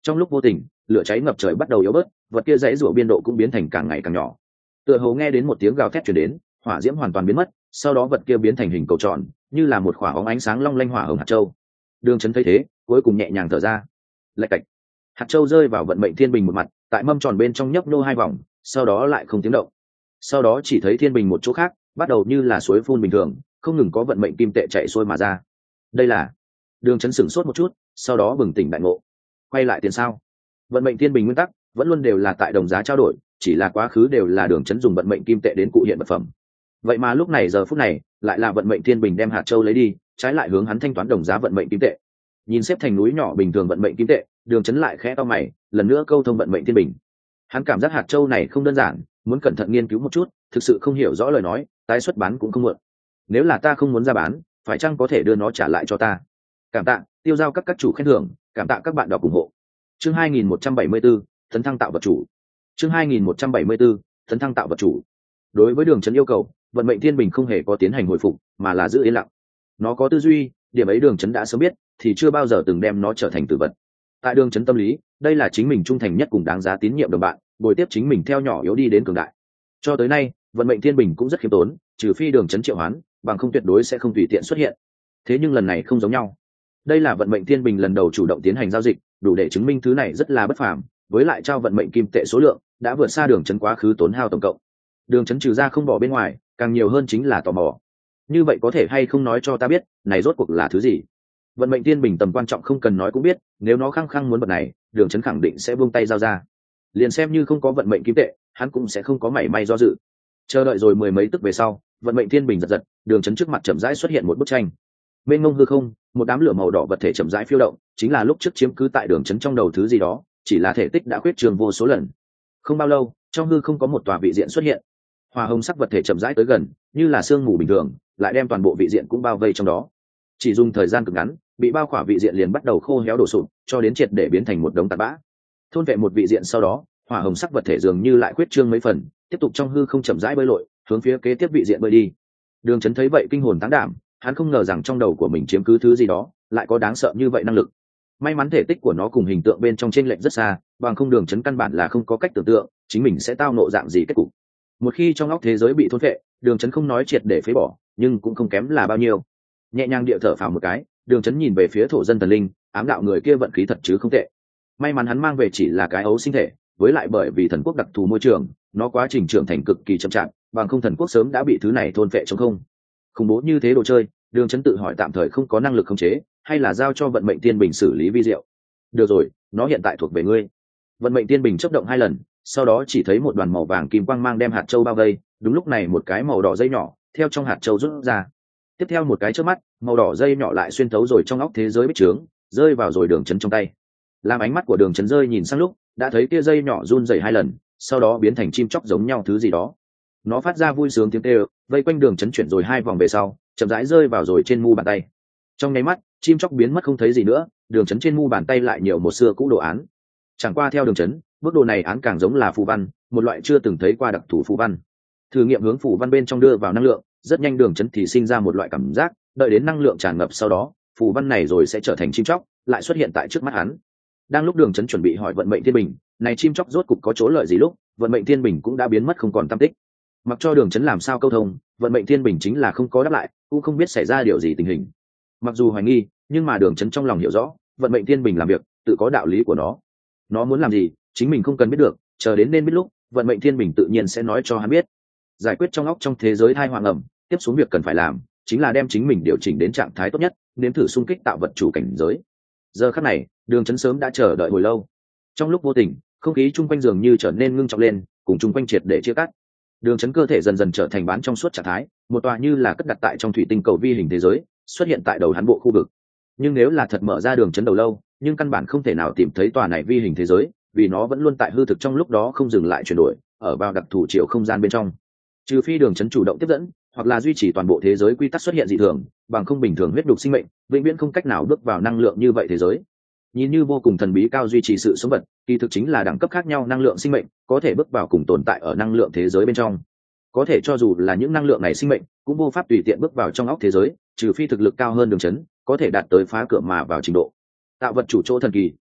Speaker 1: Trong lúc vô tình, lửa cháy ngập trời bắt đầu yếu bớt, vật kia dãy rủa biên độ cũng biến thành càng ngày càng nhỏ. Tựa hồ nghe đến một tiếng gào thét truyền đến, hỏa diễm hoàn toàn biến mất, sau đó vật kia biến thành hình cầu tròn, như là một quả bóng ánh sáng long lanh hỏa hồng hạt châu. Đường Chấn thấy thế, cuối cùng nhẹ nhàng thở ra. Lạch cạch, hạt châu rơi vào vận mệnh thiên bình một mặt, tại mâm tròn bên trong nhấp nô hai vòng, sau đó lại không tiếng động. Sau đó chỉ thấy thiên bình một chỗ khác bắt đầu như là suối phun bình thường, không ngừng có vận mệnh kim tệ chạy xuôi mà ra. Đây là... Đường Chấn sửng sốt một chút, sau đó bừng tỉnh đại ngộ. Quay lại tiền sao? Vận mệnh thiên bình nguyên tắc vẫn luôn đều là tại đồng giá trao đổi, chỉ là quá khứ đều là Đường Chấn dùng vận mệnh kim tệ đến cụ hiện vật phẩm. Vậy mà lúc này giờ phút này lại là vận mệnh thiên bình đem hạt châu lấy đi, trái lại hướng hắn thanh toán đồng giá vận mệnh kim tệ. Nhìn xếp thành núi nhỏ bình thường vận mệnh kim tệ, Đường Chấn lại khẽ to mày, lần nữa câu thông vận mệnh thiên bình. Hắn cảm giác hạt châu này không đơn giản, muốn cẩn thận nghiên cứu một chút, thực sự không hiểu rõ lời nói, tái xuất bán cũng không muộn. Nếu là ta không muốn ra bán, phải chăng có thể đưa nó trả lại cho ta? Cảm tạ, tiêu giao các các chủ khen thưởng, cảm tạ các bạn đọc ủng hộ. Chương hai nghìn một trăm bảy mươi 2 tấn thăng tạo vật chủ. Chương hai nghìn một trăm bảy mươi 2 tấn thăng tạo vật chủ. Đối với Đường Chấn yêu cầu, vận mệnh thiên bình không hề có tiến hành hồi phục, mà là giữ yên lặng. Nó có tư duy, điểm ấy Đường Chấn đã sớm biết, thì chưa bao giờ từng đem nó trở thành tử vật. Tại Đường Chấn tâm lý, đây là chính mình trung thành nhất cùng đáng giá tín nhiệm đồng bạn, bồi tiếp chính mình theo nhỏ yếu đi đến cường đại. Cho tới nay, vận mệnh thiên bình cũng rất khiêm tốn, trừ phi Đường Chấn triệu hoán, bằng không tuyệt đối sẽ không tùy tiện xuất hiện. Thế nhưng lần này không giống nhau. Đây là vận mệnh thiên bình lần đầu chủ động tiến hành giao dịch, đủ để chứng minh thứ này rất là bất phàm, với lại trao vận mệnh kim tệ số lượng đã vượt xa Đường Chấn quá khứ tốn hao tổng cộng. Đường Chấn trừ ra không bỏ bên ngoài, càng nhiều hơn chính là tò mò. Như vậy có thể hay không nói cho ta biết, này rốt cuộc là thứ gì? Vận mệnh thiên bình tầm quan trọng không cần nói cũng biết, nếu nó khăng khăng muốn vật này, Đường Chấn khẳng định sẽ buông tay giao ra. Liền xem như không có vận mệnh kim tệ, hắn cũng sẽ không có mảy may do dự. Chờ đợi rồi mười mấy tức về sau, vận mệnh thiên bình giật giật, Đường Chấn trước mặt chậm rãi xuất hiện một bức tranh. Bên ngông hư không, một đám lửa màu đỏ vật thể chậm rãi phiêu động, chính là lúc trước chiếm cứ tại Đường Chấn trong đầu thứ gì đó, chỉ là thể tích đã khuyết trường vô số lần. Không bao lâu, trong hư không có một tòa vị diện xuất hiện. Hỏa hồng sắc vật thể chậm rãi tới gần, như là sương mù bình thường, lại đem toàn bộ vị diện cũng bao vây trong đó. Chỉ dùng thời gian cực ngắn, bị bao khỏa vị diện liền bắt đầu khô héo đổ sụp, cho đến triệt để biến thành một đống tạt bã. Thôn vệ một vị diện sau đó, hỏa hồng sắc vật thể dường như lại khuyết trương mấy phần, tiếp tục trong hư không chậm rãi bơi lội, hướng phía kế tiếp vị diện bơi đi. Đường Chấn thấy vậy kinh hồn táng đảm, hắn không ngờ rằng trong đầu của mình chiếm cứ thứ gì đó, lại có đáng sợ như vậy năng lực. May mắn thể tích của nó cùng hình tượng bên trong chênh lệch rất xa, bằng không Đường Chấn căn bản là không có cách tưởng tượng, chính mình sẽ tao nộ dạng gì kết cục. Một khi trong óc thế giới bị thôn vệ, Đường Chấn không nói triệt để phế bỏ, nhưng cũng không kém là bao nhiêu. Nhẹ nhàng địa thở phào một cái, Đường Chấn nhìn về phía thổ dân thần linh, ám đạo người kia vận khí thật chứ không tệ. May mắn hắn mang về chỉ là cái ấu sinh thể, với lại bởi vì thần quốc đặc thù môi trường, nó quá trình trưởng thành cực kỳ chậm chạp, bằng không thần quốc sớm đã bị thứ này thôn vệ trong không. Khủng bố như thế đồ chơi, Đường Chấn tự hỏi tạm thời không có năng lực khống chế, hay là giao cho vận mệnh tiên bình xử lý vi diệu. Được rồi, nó hiện tại thuộc về ngươi. Vận mệnh tiên bình chớp động hai lần, sau đó chỉ thấy một đoàn màu vàng kim quang mang đem hạt châu bao vây, đúng lúc này một cái màu đỏ dây nhỏ theo trong hạt châu rút ra. Tiếp theo một cái chớp mắt, màu đỏ dây nhỏ lại xuyên thấu rồi trong óc thế giới bích trướng, rơi vào rồi Đường Chấn trong tay. Làm ánh mắt của Đường Chấn rơi nhìn sang lúc, đã thấy kia dây nhỏ run rẩy hai lần, sau đó biến thành chim chóc giống nhau thứ gì đó. Nó phát ra vui sướng tiếng kêu, vây quanh Đường Chấn chuyển rồi hai vòng về sau, chậm rãi rơi vào rồi trên mu bàn tay. Trong nháy mắt, chim chóc biến mất không thấy gì nữa, Đường Chấn trên mu bàn tay lại nhiều một xưa cũ đồ án. Chẳng qua theo Đường Chấn, bức đồ này án càng giống là phù văn, một loại chưa từng thấy qua đặc thù phù văn. Thử nghiệm hướng phù văn bên trong đưa vào năng lượng, rất nhanh Đường Chấn thì sinh ra một loại cảm giác, đợi đến năng lượng tràn ngập sau đó, phù văn này rồi sẽ trở thành chim chóc, lại xuất hiện tại trước mắt hắn. Đang lúc Đường Chấn chuẩn bị hỏi vận mệnh thiên bình, này chim chóc rốt cục có chỗ lợi gì lúc, vận mệnh thiên bình cũng đã biến mất không còn tăm tích. Mặc cho Đường Chấn làm sao câu thông, vận mệnh thiên bình chính là không có đáp lại, cũng không biết xảy ra điều gì tình hình. Mặc dù hoài nghi, nhưng mà Đường Chấn trong lòng hiểu rõ, vận mệnh thiên bình làm việc tự có đạo lý của nó. Nó muốn làm gì, chính mình không cần biết được, chờ đến nên biết lúc, vận mệnh thiên bình tự nhiên sẽ nói cho hắn biết. Giải quyết trong óc trong thế giới thai hoàng ẩm, tiếp xuống việc cần phải làm chính là đem chính mình điều chỉnh đến trạng thái tốt nhất, nếm thử xung kích tạo vật chủ cảnh giới. Giờ khắc này, Đường Chấn sớm đã chờ đợi hồi lâu. Trong lúc vô tình, không khí chung quanh dường như trở nên ngưng trọng lên, cùng chung quanh triệt để chia cắt. Đường Chấn cơ thể dần dần trở thành bán trong suốt trạng thái, một tòa như là cất đặt tại trong thủy tinh cầu vi hình thế giới xuất hiện tại đầu hắn bộ khu vực. Nhưng nếu là thật mở ra Đường Chấn đầu lâu, nhưng căn bản không thể nào tìm thấy tòa này vi hình thế giới, vì nó vẫn luôn tại hư thực trong lúc đó không dừng lại chuyển đổi, ở vào đặc thù chiều không gian bên trong. Trừ phi Đường Chấn chủ động tiếp dẫn, hoặc là duy trì toàn bộ thế giới quy tắc xuất hiện dị thường, bằng không bình thường huyết đục sinh mệnh vĩnh viễn không cách nào bước vào năng lượng như vậy thế giới. Nhìn như vô cùng thần bí cao duy trì sự sống vật, kỳ thực chính là đẳng cấp khác nhau năng lượng sinh mệnh có thể bước vào cùng tồn tại ở năng lượng thế giới bên trong. Có thể cho dù là những năng lượng này sinh mệnh cũng vô pháp tùy tiện bước vào trong óc thế giới, trừ phi thực lực cao hơn Đường Chấn có thể đạt tới phá cửa mà vào trình độ. Tạo vật chủ chỗ thần kỳ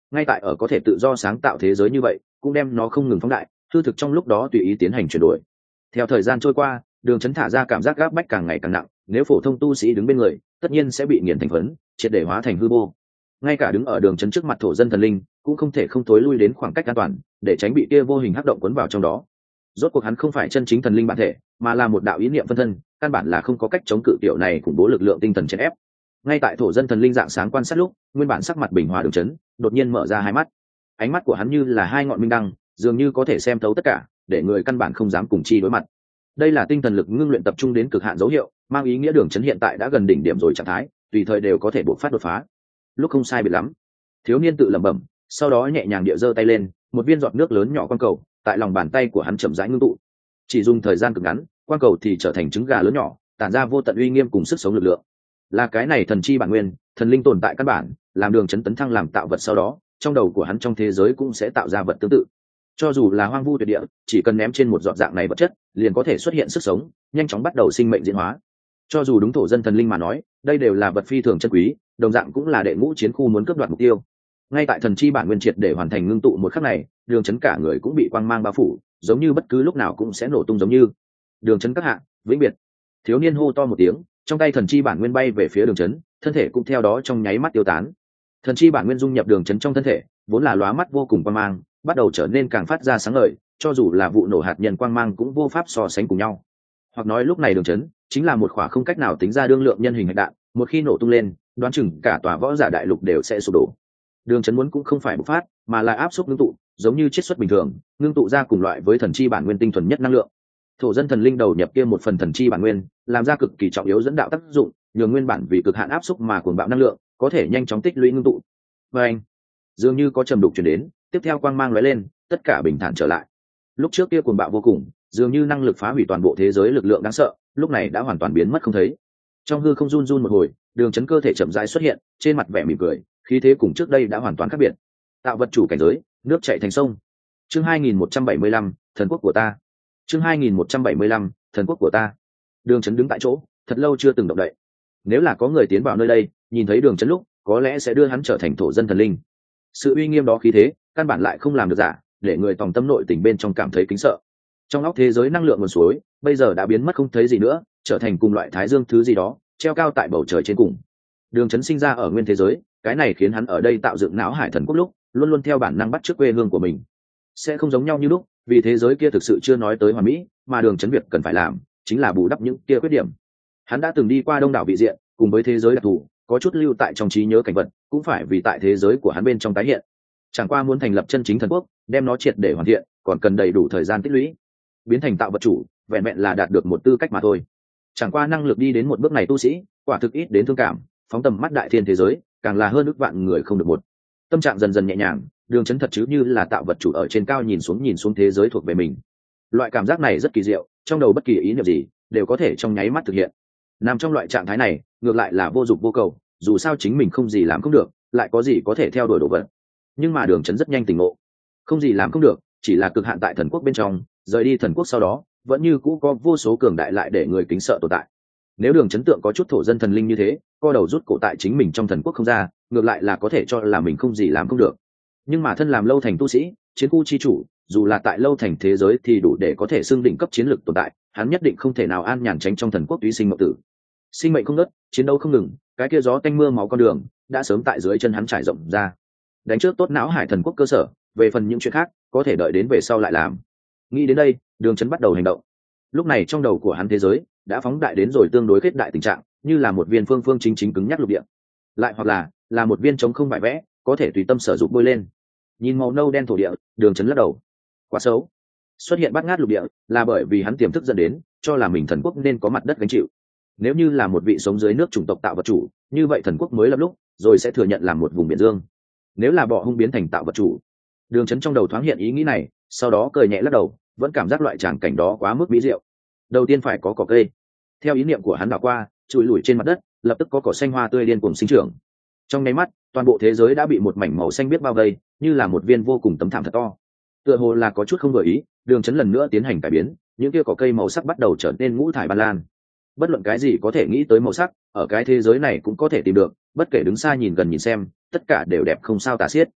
Speaker 1: ngay tại ở có thể tự do sáng tạo thế giới như vậy cũng đem nó không ngừng phóng đại, hư thực trong lúc đó tùy ý tiến hành chuyển đổi. Theo thời gian trôi qua, đường chấn thả ra cảm giác gáp bách càng ngày càng nặng, nếu phổ thông tu sĩ đứng bên người tất nhiên sẽ bị nghiền thành phấn, triệt để hóa thành hư vô. Ngay cả đứng ở đường chấn trước mặt thổ dân thần linh cũng không thể không tối lui đến khoảng cách an toàn để tránh bị kia vô hình hắc động cuốn vào trong đó. Rốt cuộc hắn không phải chân chính thần linh bản thể, mà là một đạo ý niệm phân thân, căn bản là không có cách chống cự tiểu này khủng bố lực lượng tinh thần chèn ép. Ngay tại thổ dân thần linh dạng sáng quan sát lúc, nguyên bản sắc mặt bình hòa đường chấn đột nhiên mở ra hai mắt. Ánh mắt của hắn như là hai ngọn minh đăng, dường như có thể xem thấu tất cả, để người căn bản không dám cùng chi đối mặt. Đây là tinh thần lực ngưng luyện tập trung đến cực hạn dấu hiệu, mang ý nghĩa đường chấn hiện tại đã gần đỉnh điểm rồi trạng thái, tùy thời đều có thể bộc phát đột phá. Lúc không sai biệt lắm, thiếu niên tự lẩm bẩm, sau đó nhẹ nhàng địa giơ tay lên, một viên giọt nước lớn nhỏ quang cầu tại lòng bàn tay của hắn chậm rãi ngưng tụ. Chỉ dùng thời gian cực ngắn, quang cầu thì trở thành trứng gà lớn nhỏ, tản ra vô tận uy nghiêm cùng sức sống lực lượng. Là cái này thần chi bản nguyên, thần linh tồn tại căn bản, làm đường chấn tấn thăng làm tạo vật sau đó, trong đầu của hắn trong thế giới cũng sẽ tạo ra vật tương tự. Cho dù là hoang vu tuyệt địa, chỉ cần ném trên một giọt dạng này vật chất, liền có thể xuất hiện sức sống, nhanh chóng bắt đầu sinh mệnh diễn hóa. Cho dù đúng thổ dân thần linh mà nói, đây đều là vật phi thường chân quý, đồng dạng cũng là đệ ngũ chiến khu muốn cướp đoạt mục tiêu. Ngay tại thần chi bản nguyên triệt để hoàn thành ngưng tụ một khắc này, đường chấn cả người cũng bị quang mang bao phủ, giống như bất cứ lúc nào cũng sẽ nổ tung giống như. Đường chấn các hạ, vĩnh biệt. Thiếu niên hô to một tiếng, trong tay thần chi bản nguyên bay về phía đường chấn, thân thể cũng theo đó trong nháy mắt tiêu tán. Thần chi bản nguyên dung nhập đường chấn trong thân thể, vốn là lóa mắt vô cùng quang mang, bắt đầu trở nên càng phát ra sáng ngời, cho dù là vụ nổ hạt nhân quang mang cũng vô pháp so sánh cùng nhau. Hoặc nói lúc này đường chấn chính là một khỏa không cách nào tính ra đương lượng nhân hình hạch đạn, một khi nổ tung lên, đoán chừng cả tòa võ giả đại lục đều sẽ sụp đổ. Đường chấn muốn cũng không phải bộc phát, mà là áp suất ngưng tụ, giống như chiết xuất bình thường, ngưng tụ ra cùng loại với thần chi bản nguyên tinh thuần nhất năng lượng. Thổ dân thần linh đầu nhập kia một phần thần chi bản nguyên, làm ra cực kỳ trọng yếu dẫn đạo tác dụng, nhường nguyên bản vì cực hạn áp suất mà cuồng bạo năng lượng, có thể nhanh chóng tích lũy ngưng tụ. Và anh, dường như có trầm đục truyền đến, tiếp theo quang mang lóe lên, tất cả bình thản trở lại. Lúc trước kia cuồng bạo vô cùng, dường như năng lực phá hủy toàn bộ thế giới lực lượng đáng sợ, lúc này đã hoàn toàn biến mất không thấy. Trong hư không run run một hồi, đường chấn cơ thể chậm rãi xuất hiện, trên mặt vẻ mỉm cười, khí thế cùng trước đây đã hoàn toàn khác biệt. Tạo vật chủ cảnh giới, nước chảy thành sông. Chương hai nghìn một trăm bảy mươi lăm, thần quốc của ta. Chương hai nghìn một trăm bảy mươi lăm, thần quốc của ta. Đường chấn đứng tại chỗ, thật lâu chưa từng động đậy. Nếu là có người tiến vào nơi đây, nhìn thấy đường chấn lúc, có lẽ sẽ đưa hắn trở thành thổ dân thần linh. Sự uy nghiêm đó khí thế, căn bản lại không làm được giả, để người tòng tâm nội tình bên trong cảm thấy kính sợ. Trong óc thế giới năng lượng nguồn suối, bây giờ đã biến mất không thấy gì nữa, trở thành cùng loại thái dương thứ gì đó, treo cao tại bầu trời trên cùng. Đường chấn sinh ra ở nguyên thế giới, cái này khiến hắn ở đây tạo dựng não hải thần quốc lúc, luôn luôn theo bản năng bắt chước quê hương của mình. Sẽ không giống nhau như lúc, vì thế giới kia thực sự chưa nói tới hoàn mỹ, mà đường chấn việc cần phải làm, chính là bù đắp những kia khuyết điểm. Hắn đã từng đi qua đông đảo vị diện, cùng với thế giới đặc thù, có chút lưu tại trong trí nhớ cảnh vật, cũng phải vì tại thế giới của hắn bên trong tái hiện. Chẳng qua muốn thành lập chân chính thần quốc, đem nó triệt để hoàn thiện, còn cần đầy đủ thời gian tích lũy. Biến thành tạo vật chủ, vẹn vẹn là đạt được một tư cách mà thôi. Chẳng qua năng lực đi đến một bước này tu sĩ, quả thực ít đến thương cảm, phóng tầm mắt đại thiên thế giới, càng là hơn ước vạn người không được một. Tâm trạng dần dần nhẹ nhàng, đường chấn thật chứ như là tạo vật chủ ở trên cao nhìn xuống nhìn xuống thế giới thuộc về mình. Loại cảm giác này rất kỳ diệu, trong đầu bất kỳ ý niệm gì đều có thể trong nháy mắt thực hiện. Nằm trong loại trạng thái này, ngược lại là vô dụng vô cầu, dù sao chính mình không gì làm không được, lại có gì có thể theo đuổi đồ vật. Nhưng mà đường chấn rất nhanh tỉnh ngộ, không gì làm không được, chỉ là cực hạn tại thần quốc bên trong, rời đi thần quốc sau đó, vẫn như cũ có vô số cường đại lại để người kính sợ tồn tại. Nếu đường chấn tượng có chút thổ dân thần linh như thế, co đầu rút cổ tại chính mình trong thần quốc không ra, ngược lại là có thể cho là mình không gì làm không được. Nhưng mà thân làm lâu thành tu sĩ, chiến khu chi chủ, dù là tại lâu thành thế giới thì đủ để có thể xưng đỉnh cấp chiến lược tồn tại, hắn nhất định không thể nào an nhàn tránh trong thần quốc túy sinh mộng tử. Sinh mệnh không ngớt, chiến đấu không ngừng, cái kia gió tanh mưa máu con đường đã sớm tại dưới chân hắn trải rộng ra. Đánh trước tốt não hải thần quốc cơ sở, về phần những chuyện khác có thể đợi đến về sau lại làm. Nghĩ đến đây, đường chấn bắt đầu hành động. Lúc này trong đầu của hắn thế giới đã phóng đại đến rồi tương đối kết đại tình trạng, như là một viên phương phương chính chính cứng nhắc lục địa, lại hoặc là là một viên trống không bại vẽ, có thể tùy tâm sở dụng bôi lên. Nhìn màu nâu đen thổ địa, đường chấn lắc đầu. Quá xấu. Xuất hiện bát ngát lục địa là bởi vì hắn tiềm thức dẫn đến, cho là mình thần quốc nên có mặt đất gánh chịu. Nếu như là một vị sống dưới nước chủng tộc tạo vật chủ, như vậy thần quốc mới lập lúc rồi sẽ thừa nhận làm một vùng biển dương. Nếu là bọ hung biến thành tạo vật chủ, đường chấn trong đầu thoáng hiện ý nghĩ này, sau đó cười nhẹ lắc đầu, vẫn cảm giác loại tràng cảnh đó quá mức mỹ diệu. Đầu tiên phải có cỏ cây. Theo ý niệm của hắn đảo qua, trụi lủi trên mặt đất, lập tức có cỏ xanh hoa tươi điên cuồng sinh trưởng. Trong nháy mắt, toàn bộ thế giới đã bị một mảnh màu xanh biếc bao vây, như là một viên vô cùng tấm thảm thật to. Tựa hồ là có chút không vừa ý, đường chấn lần nữa tiến hành cải biến, những kia cỏ cây màu sắc bắt đầu trở nên ngũ thải ban lan. Bất luận cái gì có thể nghĩ tới màu sắc, ở cái thế giới này cũng có thể tìm được, bất kể đứng xa nhìn gần nhìn xem, tất cả đều đẹp không sao tả xiết.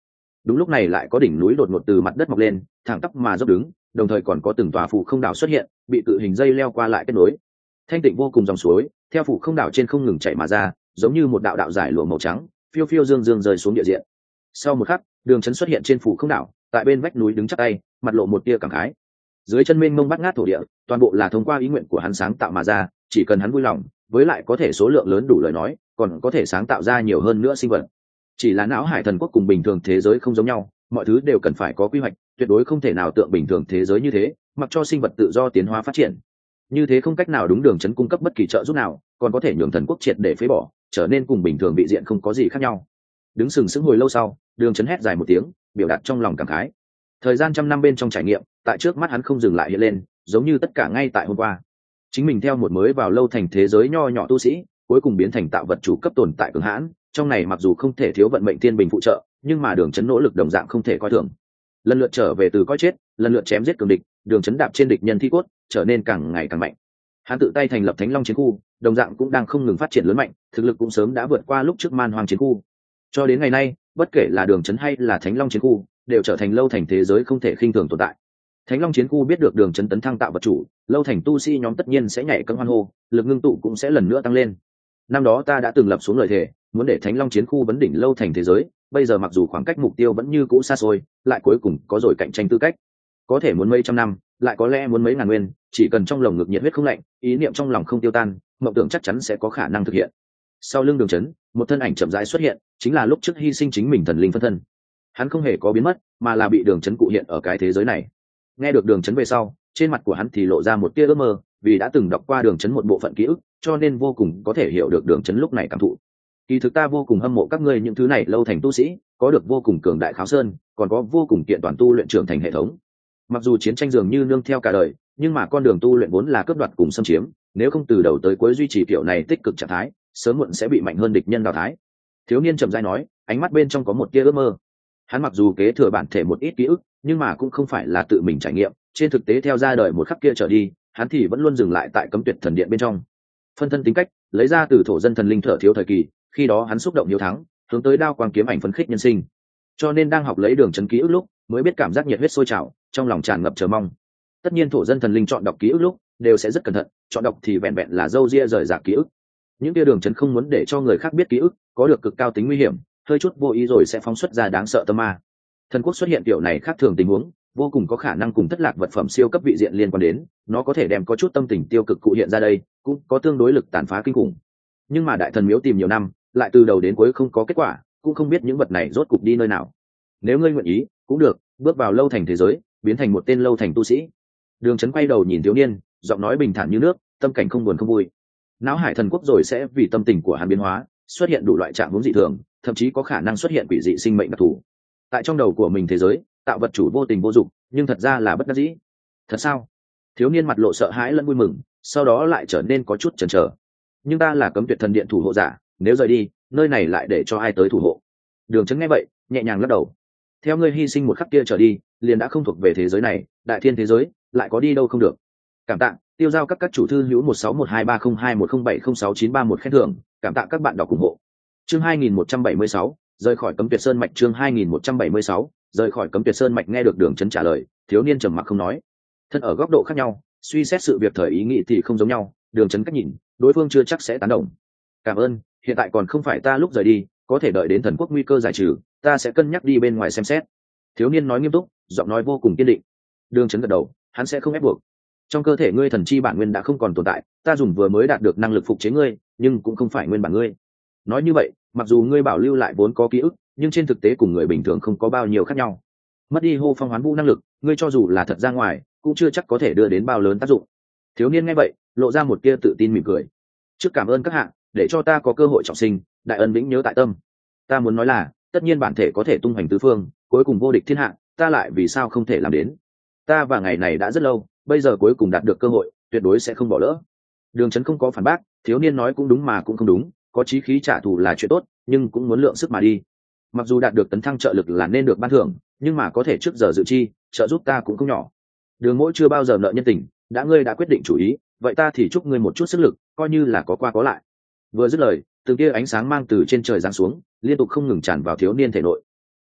Speaker 1: Đúng lúc này lại có đỉnh núi đột ngột từ mặt đất mọc lên, thẳng tắp mà dốc đứng, đồng thời còn có từng tòa phủ không đảo xuất hiện, bị cự hình dây leo qua lại kết nối. Thanh tịnh vô cùng dòng suối theo phủ không đảo trên không ngừng chảy mà ra, giống như một đạo đạo giải lụa màu trắng phiêu phiêu dương dương rơi xuống địa diện. Sau một khắc, Đường Chấn xuất hiện trên phủ không đảo, tại bên vách núi đứng chắp tay, mặt lộ một tia cảm khái. Dưới chân mênh mông bát ngát thổ địa, toàn bộ là thông qua ý nguyện của hắn sáng tạo mà ra, chỉ cần hắn vui lòng, với lại có thể số lượng lớn đủ lời nói, còn có thể sáng tạo ra nhiều hơn nữa sinh vật. Chỉ là não hải thần quốc cùng bình thường thế giới không giống nhau, mọi thứ đều cần phải có quy hoạch, tuyệt đối không thể nào tượng bình thường thế giới như thế, mặc cho sinh vật tự do tiến hóa phát triển. Như thế không cách nào đúng Đường Chấn cung cấp bất kỳ trợ giúp nào, còn có thể nhường thần quốc triệt để phế bỏ, trở nên cùng bình thường vị diện không có gì khác nhau. Đứng sừng sững hồi lâu sau, Đường Chấn hét dài một tiếng, biểu đạt trong lòng cảm khái. Thời gian trăm năm bên trong trải nghiệm, tại trước mắt hắn không dừng lại hiện lên, giống như tất cả ngay tại hôm qua. Chính mình theo một mới vào lâu thành thế giới nho nhỏ tu sĩ, cuối cùng biến thành tạo vật chủ cấp tồn tại cường hãn, trong này mặc dù không thể thiếu vận mệnh thiên bình phụ trợ, nhưng mà Đường Chấn nỗ lực đồng dạng không thể coi thường. Lần lượt trở về từ coi chết, lần lượt chém giết cường địch, Đường Chấn đạp trên địch nhân thi cốt, trở nên càng ngày càng mạnh. Hắn tự tay thành lập Thánh Long chiến khu, đồng dạng cũng đang không ngừng phát triển lớn mạnh, thực lực cũng sớm đã vượt qua lúc trước Man Hoang chiến khu. Cho đến ngày nay, bất kể là Đường Chấn hay là Thánh Long chiến khu, đều trở thành lâu thành thế giới không thể khinh thường tồn tại. Thánh Long chiến khu biết được Đường Chấn tấn thăng tạo vật chủ, lâu thành tu sĩ nhóm tất nhiên sẽ nhảy cẫng hoan hô, lực ngưng tụ cũng sẽ lần nữa tăng lên. Năm đó ta đã từng lập xuống lời thề, muốn để Thánh Long chiến khu vấn đỉnh lâu thành thế giới, bây giờ mặc dù khoảng cách mục tiêu vẫn như cũ xa xôi, lại cuối cùng có rồi cạnh tranh tư cách. Có thể muốn mấy trăm năm, lại có lẽ muốn mấy ngàn nguyên, chỉ cần trong lồng ngực nhiệt huyết không lạnh, ý niệm trong lòng không tiêu tan, mộng tưởng chắc chắn sẽ có khả năng thực hiện. Sau lưng Đường Chấn, một thân ảnh chậm rãi xuất hiện, chính là lúc trước hy sinh chính mình thần linh phân thân. Hắn không hề có biến mất, mà là bị Đường Chấn cụ hiện ở cái thế giới này. Nghe được Đường Chấn về sau, trên mặt của hắn thì lộ ra một tia ước mơ, vì đã từng đọc qua Đường Chấn một bộ phận ký ức, cho nên vô cùng có thể hiểu được Đường Chấn lúc này cảm thụ. Kỳ thực ta vô cùng hâm mộ các ngươi những thứ này lâu thành tu sĩ, có được vô cùng cường đại kháo sơn, còn có vô cùng kiện toàn tu luyện trưởng thành hệ thống. Mặc dù chiến tranh dường như nương theo cả đời, nhưng mà con đường tu luyện vốn là cướp đoạt cùng xâm chiếm, nếu không từ đầu tới cuối duy trì kiểu này tích cực trạng thái, sớm muộn sẽ bị mạnh hơn địch nhân đào thái. Thiếu niên chậm rãi nói, ánh mắt bên trong có một tia ước mơ. Hắn mặc dù kế thừa bản thể một ít ký ức, nhưng mà cũng không phải là tự mình trải nghiệm, trên thực tế theo ra đời một khắc kia trở đi, hắn thì vẫn luôn dừng lại tại Cấm Tuyệt Thần Điện bên trong. Phân thân tính cách, lấy ra từ thổ dân thần linh thở thiếu thời kỳ, khi đó hắn xúc động hiếu thắng, hướng tới đao quang kiếm ảnh phấn khích nhân sinh. Cho nên đang học lấy Đường Chấn ký ức lúc, mới biết cảm giác nhiệt huyết sôi trào, trong lòng tràn ngập chờ mong. Tất nhiên thổ dân thần linh chọn đọc ký ức lúc, đều sẽ rất cẩn thận, chọn đọc thì vẹn vẹn là dâu ria rời rạc ký ức. Những kia Đường Chấn không muốn để cho người khác biết ký ức, có được cực cao tính nguy hiểm, hơi chút vô ý rồi sẽ phóng xuất ra đáng sợ tâm ma. Thần quốc xuất hiện kiểu này khác thường tình huống, vô cùng có khả năng cùng thất lạc vật phẩm siêu cấp vị diện liên quan đến, nó có thể đem có chút tâm tình tiêu cực cụ hiện ra đây, cũng có tương đối lực tàn phá kinh khủng. Nhưng mà đại thần miếu tìm nhiều năm, lại từ đầu đến cuối không có kết quả, cũng không biết những vật này rốt cục đi nơi nào. Nếu ngươi nguyện ý, cũng được, bước vào lâu thành thế giới, biến thành một tên lâu thành tu sĩ. Đường Chấn quay đầu nhìn thiếu niên, giọng nói bình thản như nước, tâm cảnh không buồn không vui. Não hải thần quốc rồi sẽ vì tâm tình của hắn biến hóa, xuất hiện đủ loại trạng huống dị thường, thậm chí có khả năng xuất hiện quỷ dị sinh mệnh đặc thù. Tại trong đầu của mình thế giới, tạo vật chủ vô tình vô dụng, nhưng thật ra là bất đắc dĩ. Thật sao? Thiếu niên mặt lộ sợ hãi lẫn vui mừng, sau đó lại trở nên có chút chần chờ. Nhưng ta là Cấm Tuyệt Thần Điện thủ hộ giả, nếu rời đi, nơi này lại để cho ai tới thủ hộ? Đường Chấn nghe vậy, nhẹ nhàng lắc đầu. Theo ngươi hy sinh một khắc kia trở đi, liền đã không thuộc về thế giới này, đại thiên thế giới, lại có đi đâu không được. Cảm tạ, tiêu giao các các chủ thư hữu một sáu một hai ba không hai một không bảy không sáu chín ba một khen thưởng, cảm tạ các bạn đọc ủng hộ. Chương hai nghìn một trăm bảy mươi sáu, rời khỏi Cấm Tuyệt Sơn mạch. Chương hai nghìn một trăm bảy mươi sáu, rời khỏi Cấm Tuyệt Sơn mạch. Nghe được Đường Chấn trả lời, thiếu niên trầm mặc không nói. Thân ở góc độ khác nhau, suy xét sự việc thời ý nghĩ thì không giống nhau, Đường Chấn cách nhìn, đối phương chưa chắc sẽ tán đồng. Cảm ơn, hiện tại còn không phải ta lúc rời đi, có thể đợi đến thần quốc nguy cơ giải trừ, ta sẽ cân nhắc đi bên ngoài xem xét. Thiếu niên nói nghiêm túc, giọng nói vô cùng kiên định. Đường Chấn gật đầu, hắn sẽ không ép buộc. Trong cơ thể ngươi thần chi bản nguyên đã không còn tồn tại, ta dùng vừa mới đạt được năng lực phục chế ngươi, nhưng cũng không phải nguyên bản ngươi. Nói như vậy, mặc dù ngươi bảo lưu lại vốn có ký ức, nhưng trên thực tế cùng người bình thường không có bao nhiêu khác nhau. Mất đi hô phong hoán vũ năng lực, ngươi cho dù là thật ra ngoài, cũng chưa chắc có thể đưa đến bao lớn tác dụng. Thiếu niên nghe vậy, lộ ra một tia tự tin mỉm cười. Trước cảm ơn các hạ, để cho ta có cơ hội trọng sinh, đại ân vĩnh nhớ tại tâm. Ta muốn nói là, tất nhiên bản thể có thể tung hoành tứ phương, cuối cùng vô địch thiên hạ, ta lại vì sao không thể làm đến? Ta và ngày này đã rất lâu, bây giờ cuối cùng đạt được cơ hội, tuyệt đối sẽ không bỏ lỡ. Đường Chấn không có phản bác, thiếu niên nói cũng đúng mà cũng không đúng, có chí khí trả thù là chuyện tốt, nhưng cũng muốn lượng sức mà đi. Mặc dù đạt được tấn thăng trợ lực là nên được ban thưởng, nhưng mà có thể trước giờ dự chi, trợ giúp ta cũng không nhỏ. Đường Mỗi chưa bao giờ nợ nhân tình, đã ngươi đã quyết định chủ ý, vậy ta thì chúc ngươi một chút sức lực, coi như là có qua có lại. Vừa dứt lời, từng tia ánh sáng mang từ trên trời giáng xuống, liên tục không ngừng tràn vào thiếu niên thể nội.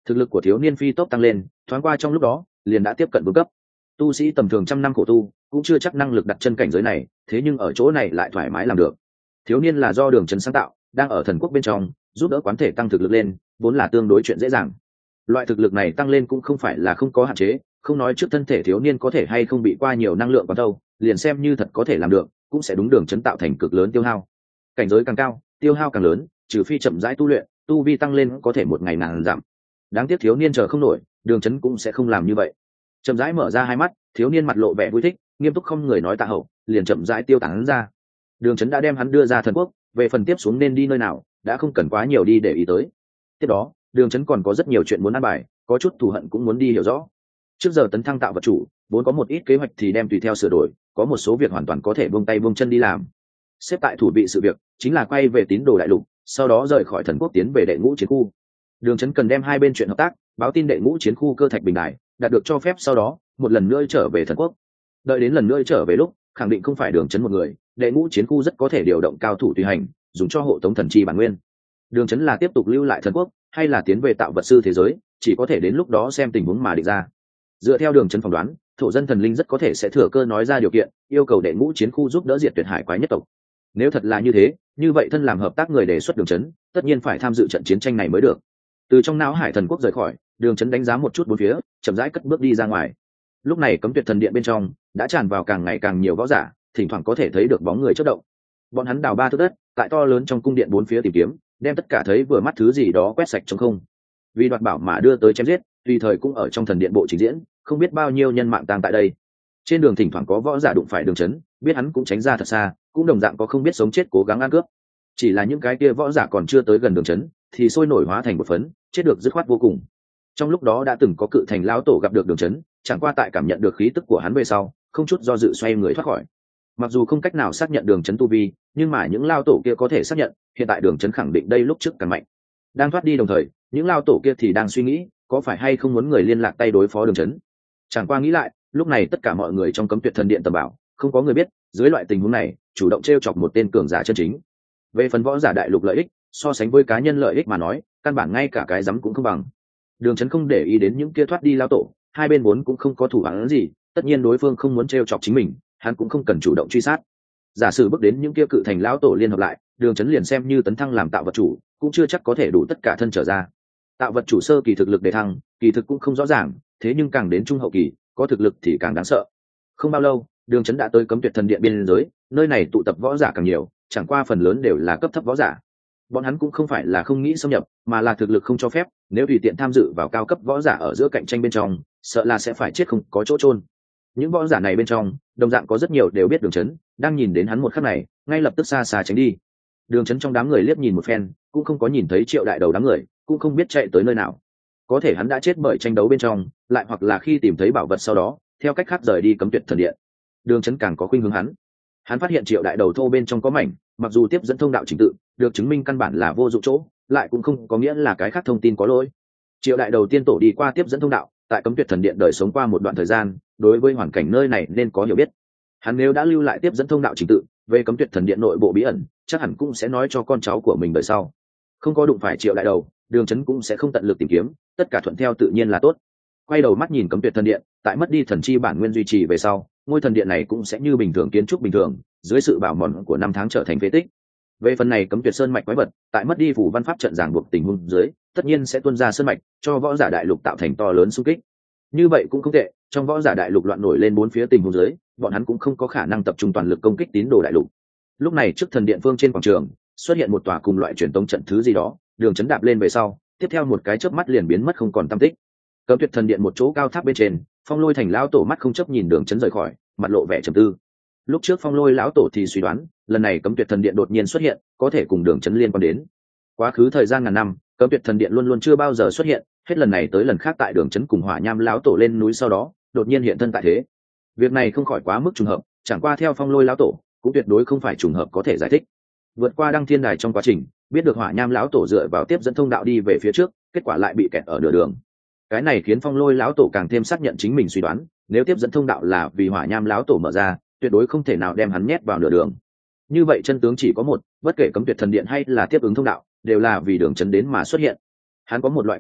Speaker 1: thực lực của thiếu niên phi tốc tăng lên, thoáng qua trong lúc đó liền đã tiếp cận vương cấp. Tu sĩ tầm thường trăm năm khổ tu cũng chưa chắc năng lực đặt chân cảnh giới này, thế nhưng ở chỗ này lại thoải mái làm được. Thiếu niên là do Đường Chấn sáng tạo, đang ở thần quốc bên trong giúp đỡ quán thể tăng thực lực lên, vốn là tương đối chuyện dễ dàng. Loại thực lực này tăng lên cũng không phải là không có hạn chế, không nói trước thân thể thiếu niên có thể hay không bị qua nhiều năng lượng quán đâu, liền xem như thật có thể làm được, cũng sẽ đúng Đường Chấn tạo thành cực lớn tiêu hao. Cảnh giới càng cao, tiêu hao càng lớn, trừ phi chậm rãi tu luyện, tu vi tăng lên có thể một ngày ngàn giảm. Đáng tiếc thiếu niên chờ không nổi, Đường Chấn cũng sẽ không làm như vậy. Chậm rãi mở ra hai mắt, thiếu niên mặt lộ vẻ vui thích, nghiêm túc không người nói tạ hậu, liền chậm rãi tiêu tán ra. Đường Chấn đã đem hắn đưa ra thần quốc, về phần tiếp xuống nên đi nơi nào, đã không cần quá nhiều đi để ý tới. Tiếp đó, Đường Chấn còn có rất nhiều chuyện muốn ăn bài, có chút thù hận cũng muốn đi hiểu rõ. Trước giờ tấn thăng tạo vật chủ, vốn có một ít kế hoạch thì đem tùy theo sửa đổi, có một số việc hoàn toàn có thể buông tay buông chân đi làm. Xếp tại thủ vị sự việc, chính là quay về tín đồ đại lục, sau đó rời khỏi thần quốc tiến về đệ ngũ chiến khu. Đường Chấn cần đem hai bên chuyện hợp tác, báo tin đệ ngũ chiến khu cơ thạch bình đại, đạt được cho phép sau đó, một lần nữa trở về thần quốc. Đợi đến lần nữa trở về lúc, khẳng định không phải Đường Chấn một người, đệ ngũ chiến khu rất có thể điều động cao thủ tùy hành, dùng cho hộ tống thần chi bản nguyên. Đường Chấn là tiếp tục lưu lại thần quốc, hay là tiến về tạo vật sư thế giới, chỉ có thể đến lúc đó xem tình huống mà định ra. Dựa theo Đường Chấn phỏng đoán, thổ dân thần linh rất có thể sẽ thừa cơ nói ra điều kiện, yêu cầu đệ ngũ chiến khu giúp đỡ diệt tuyệt hải quái nhất tộc. Nếu thật là như thế, như vậy thân làm hợp tác người đề xuất Đường Chấn, tất nhiên phải tham dự trận chiến tranh này mới được. Từ trong não hải thần quốc rời khỏi, Đường Chấn đánh giá một chút bốn phía, chậm rãi cất bước đi ra ngoài. Lúc này cấm tuyệt thần điện bên trong đã tràn vào càng ngày càng nhiều võ giả, thỉnh thoảng có thể thấy được bóng người chớp động. Bọn hắn đào ba thước đất, tại to lớn trong cung điện bốn phía tìm kiếm, đem tất cả thấy vừa mắt thứ gì đó quét sạch trong không. Vì đoạt bảo mà đưa tới chém giết, tùy thời cũng ở trong thần điện bộ trình diễn, không biết bao nhiêu nhân mạng tang tại đây. Trên đường thỉnh thoảng có võ giả đụng phải Đường Chấn, biết hắn cũng tránh ra thật xa, cũng đồng dạng có không biết sống chết cố gắng ăn cướp. Chỉ là những cái kia võ giả còn chưa tới gần Đường Chấn, thì sôi nổi hóa thành một phấn, chết được dứt khoát vô cùng. Trong lúc đó đã từng có cự thành lão tổ gặp được Đường Chấn, chẳng qua tại cảm nhận được khí tức của hắn về sau, không chút do dự xoay người thoát khỏi. Mặc dù không cách nào xác nhận Đường Chấn tu vi, nhưng mà những lao tổ kia có thể xác nhận, hiện tại Đường Chấn khẳng định đây lúc trước càng mạnh. Đang thoát đi đồng thời, những lao tổ kia thì đang suy nghĩ, có phải hay không muốn người liên lạc tay đối phó Đường Chấn. Chẳng qua nghĩ lại, lúc này tất cả mọi người trong cấm tuyệt thần điện tầm bảo, không có người biết, dưới loại tình huống này, chủ động trêu chọc một tên cường giả chân chính. Về phần võ giả đại lục lợi ích, so sánh với cá nhân lợi ích mà nói, căn bản ngay cả cái rắm cũng không bằng. Đường Chấn không để ý đến những kia thoát đi lao tổ, hai bên vốn cũng không có thủ án gì, tất nhiên đối phương không muốn trêu chọc chính mình, hắn cũng không cần chủ động truy sát. Giả sử bước đến những kia cự thành lão tổ liên hợp lại, Đường Chấn liền xem như tấn thăng làm tạo vật chủ, cũng chưa chắc có thể đủ tất cả thân trở ra. Tạo vật chủ sơ kỳ thực lực để thăng, kỳ thực cũng không rõ ràng, thế nhưng càng đến trung hậu kỳ, có thực lực thì càng đáng sợ. Không bao lâu, Đường Chấn đã tới cấm tuyệt thần điện biên giới, nơi này tụ tập võ giả càng nhiều, chẳng qua phần lớn đều là cấp thấp võ giả. Bọn hắn cũng không phải là không nghĩ xâm nhập, mà là thực lực không cho phép, nếu tùy tiện tham dự vào cao cấp võ giả ở giữa cạnh tranh bên trong, sợ là sẽ phải chết không có chỗ chôn. Những võ giả này bên trong, đồng dạng có rất nhiều đều biết Đường Chấn, đang nhìn đến hắn một khắc này, ngay lập tức xa xa tránh đi. Đường Chấn trong đám người liếc nhìn một phen, cũng không có nhìn thấy Triệu đại đầu đám người, cũng không biết chạy tới nơi nào. Có thể hắn đã chết bởi tranh đấu bên trong, lại hoặc là khi tìm thấy bảo vật sau đó, theo cách khác rời đi cấm tuyệt thần điện. Đường Chấn càng có khuynh hướng hắn. Hắn phát hiện Triệu đại đầu thô bên trong có mảnh, mặc dù tiếp dẫn thông đạo trình tự được chứng minh căn bản là vô dụng chỗ, lại cũng không có nghĩa là cái khác thông tin có lỗi. Triệu đại đầu tiên tổ đi qua tiếp dẫn thông đạo, tại cấm tuyệt thần điện đời sống qua một đoạn thời gian, đối với hoàn cảnh nơi này nên có hiểu biết. Hắn nếu đã lưu lại tiếp dẫn thông đạo trình tự về cấm tuyệt thần điện nội bộ bí ẩn, chắc hẳn cũng sẽ nói cho con cháu của mình đời sau. Không có đụng phải Triệu đại đầu, Đường Chấn cũng sẽ không tận lực tìm kiếm, tất cả thuận theo tự nhiên là tốt. Quay đầu mắt nhìn cấm tuyệt thần điện, tại mất đi thần chi bản nguyên duy trì về sau, ngôi thần điện này cũng sẽ như bình thường kiến trúc bình thường, dưới sự bảo mòn của năm tháng trở thành phế tích. Về phần này cấm tuyệt sơn mạch quái vật, tại mất đi phủ văn pháp trận giảng buộc tình huống dưới, tất nhiên sẽ tuôn ra sơn mạch, cho võ giả đại lục tạo thành to lớn xung kích. Như vậy cũng không tệ, trong võ giả đại lục loạn nổi lên bốn phía tình huống dưới, bọn hắn cũng không có khả năng tập trung toàn lực công kích tín đồ đại lục. Lúc này trước thần điện phương trên quảng trường, xuất hiện một tòa cùng loại truyền tống trận thứ gì đó, Đường Chấn đạp lên về sau, tiếp theo một cái chớp mắt liền biến mất không còn tăm tích. Cấm tuyệt thần điện một chỗ cao tháp bên trên, Phong Lôi thành lão tổ mắt không chấp nhìn Đường Chấn rời khỏi, mặt lộ vẻ trầm tư. Lúc trước Phong Lôi lão tổ thì suy đoán, lần này cấm tuyệt thần điện đột nhiên xuất hiện, có thể cùng Đường Chấn liên quan đến. Quá khứ thời gian ngàn năm, cấm tuyệt thần điện luôn luôn chưa bao giờ xuất hiện, hết lần này tới lần khác tại Đường Chấn cùng Hỏa Nham lão tổ lên núi sau đó, đột nhiên hiện thân tại thế. Việc này không khỏi quá mức trùng hợp, chẳng qua theo Phong Lôi lão tổ, cũng tuyệt đối không phải trùng hợp có thể giải thích. Vượt qua đăng thiên đài trong quá trình, biết được Hỏa Nham lão tổ dựa vào tiếp dẫn thông đạo đi về phía trước, kết quả lại bị kẹt ở nửa đường. Cái này khiến Phong Lôi lão tổ càng thêm xác nhận chính mình suy đoán, nếu tiếp dẫn thông đạo là vì Hỏa Nham lão tổ mở ra, tuyệt đối không thể nào đem hắn nhét vào nửa đường. Như vậy chân tướng chỉ có một, bất kể cấm tuyệt thần điện hay là tiếp ứng thông đạo, đều là vì Đường Chấn đến mà xuất hiện. Hắn có một loại cảm giác,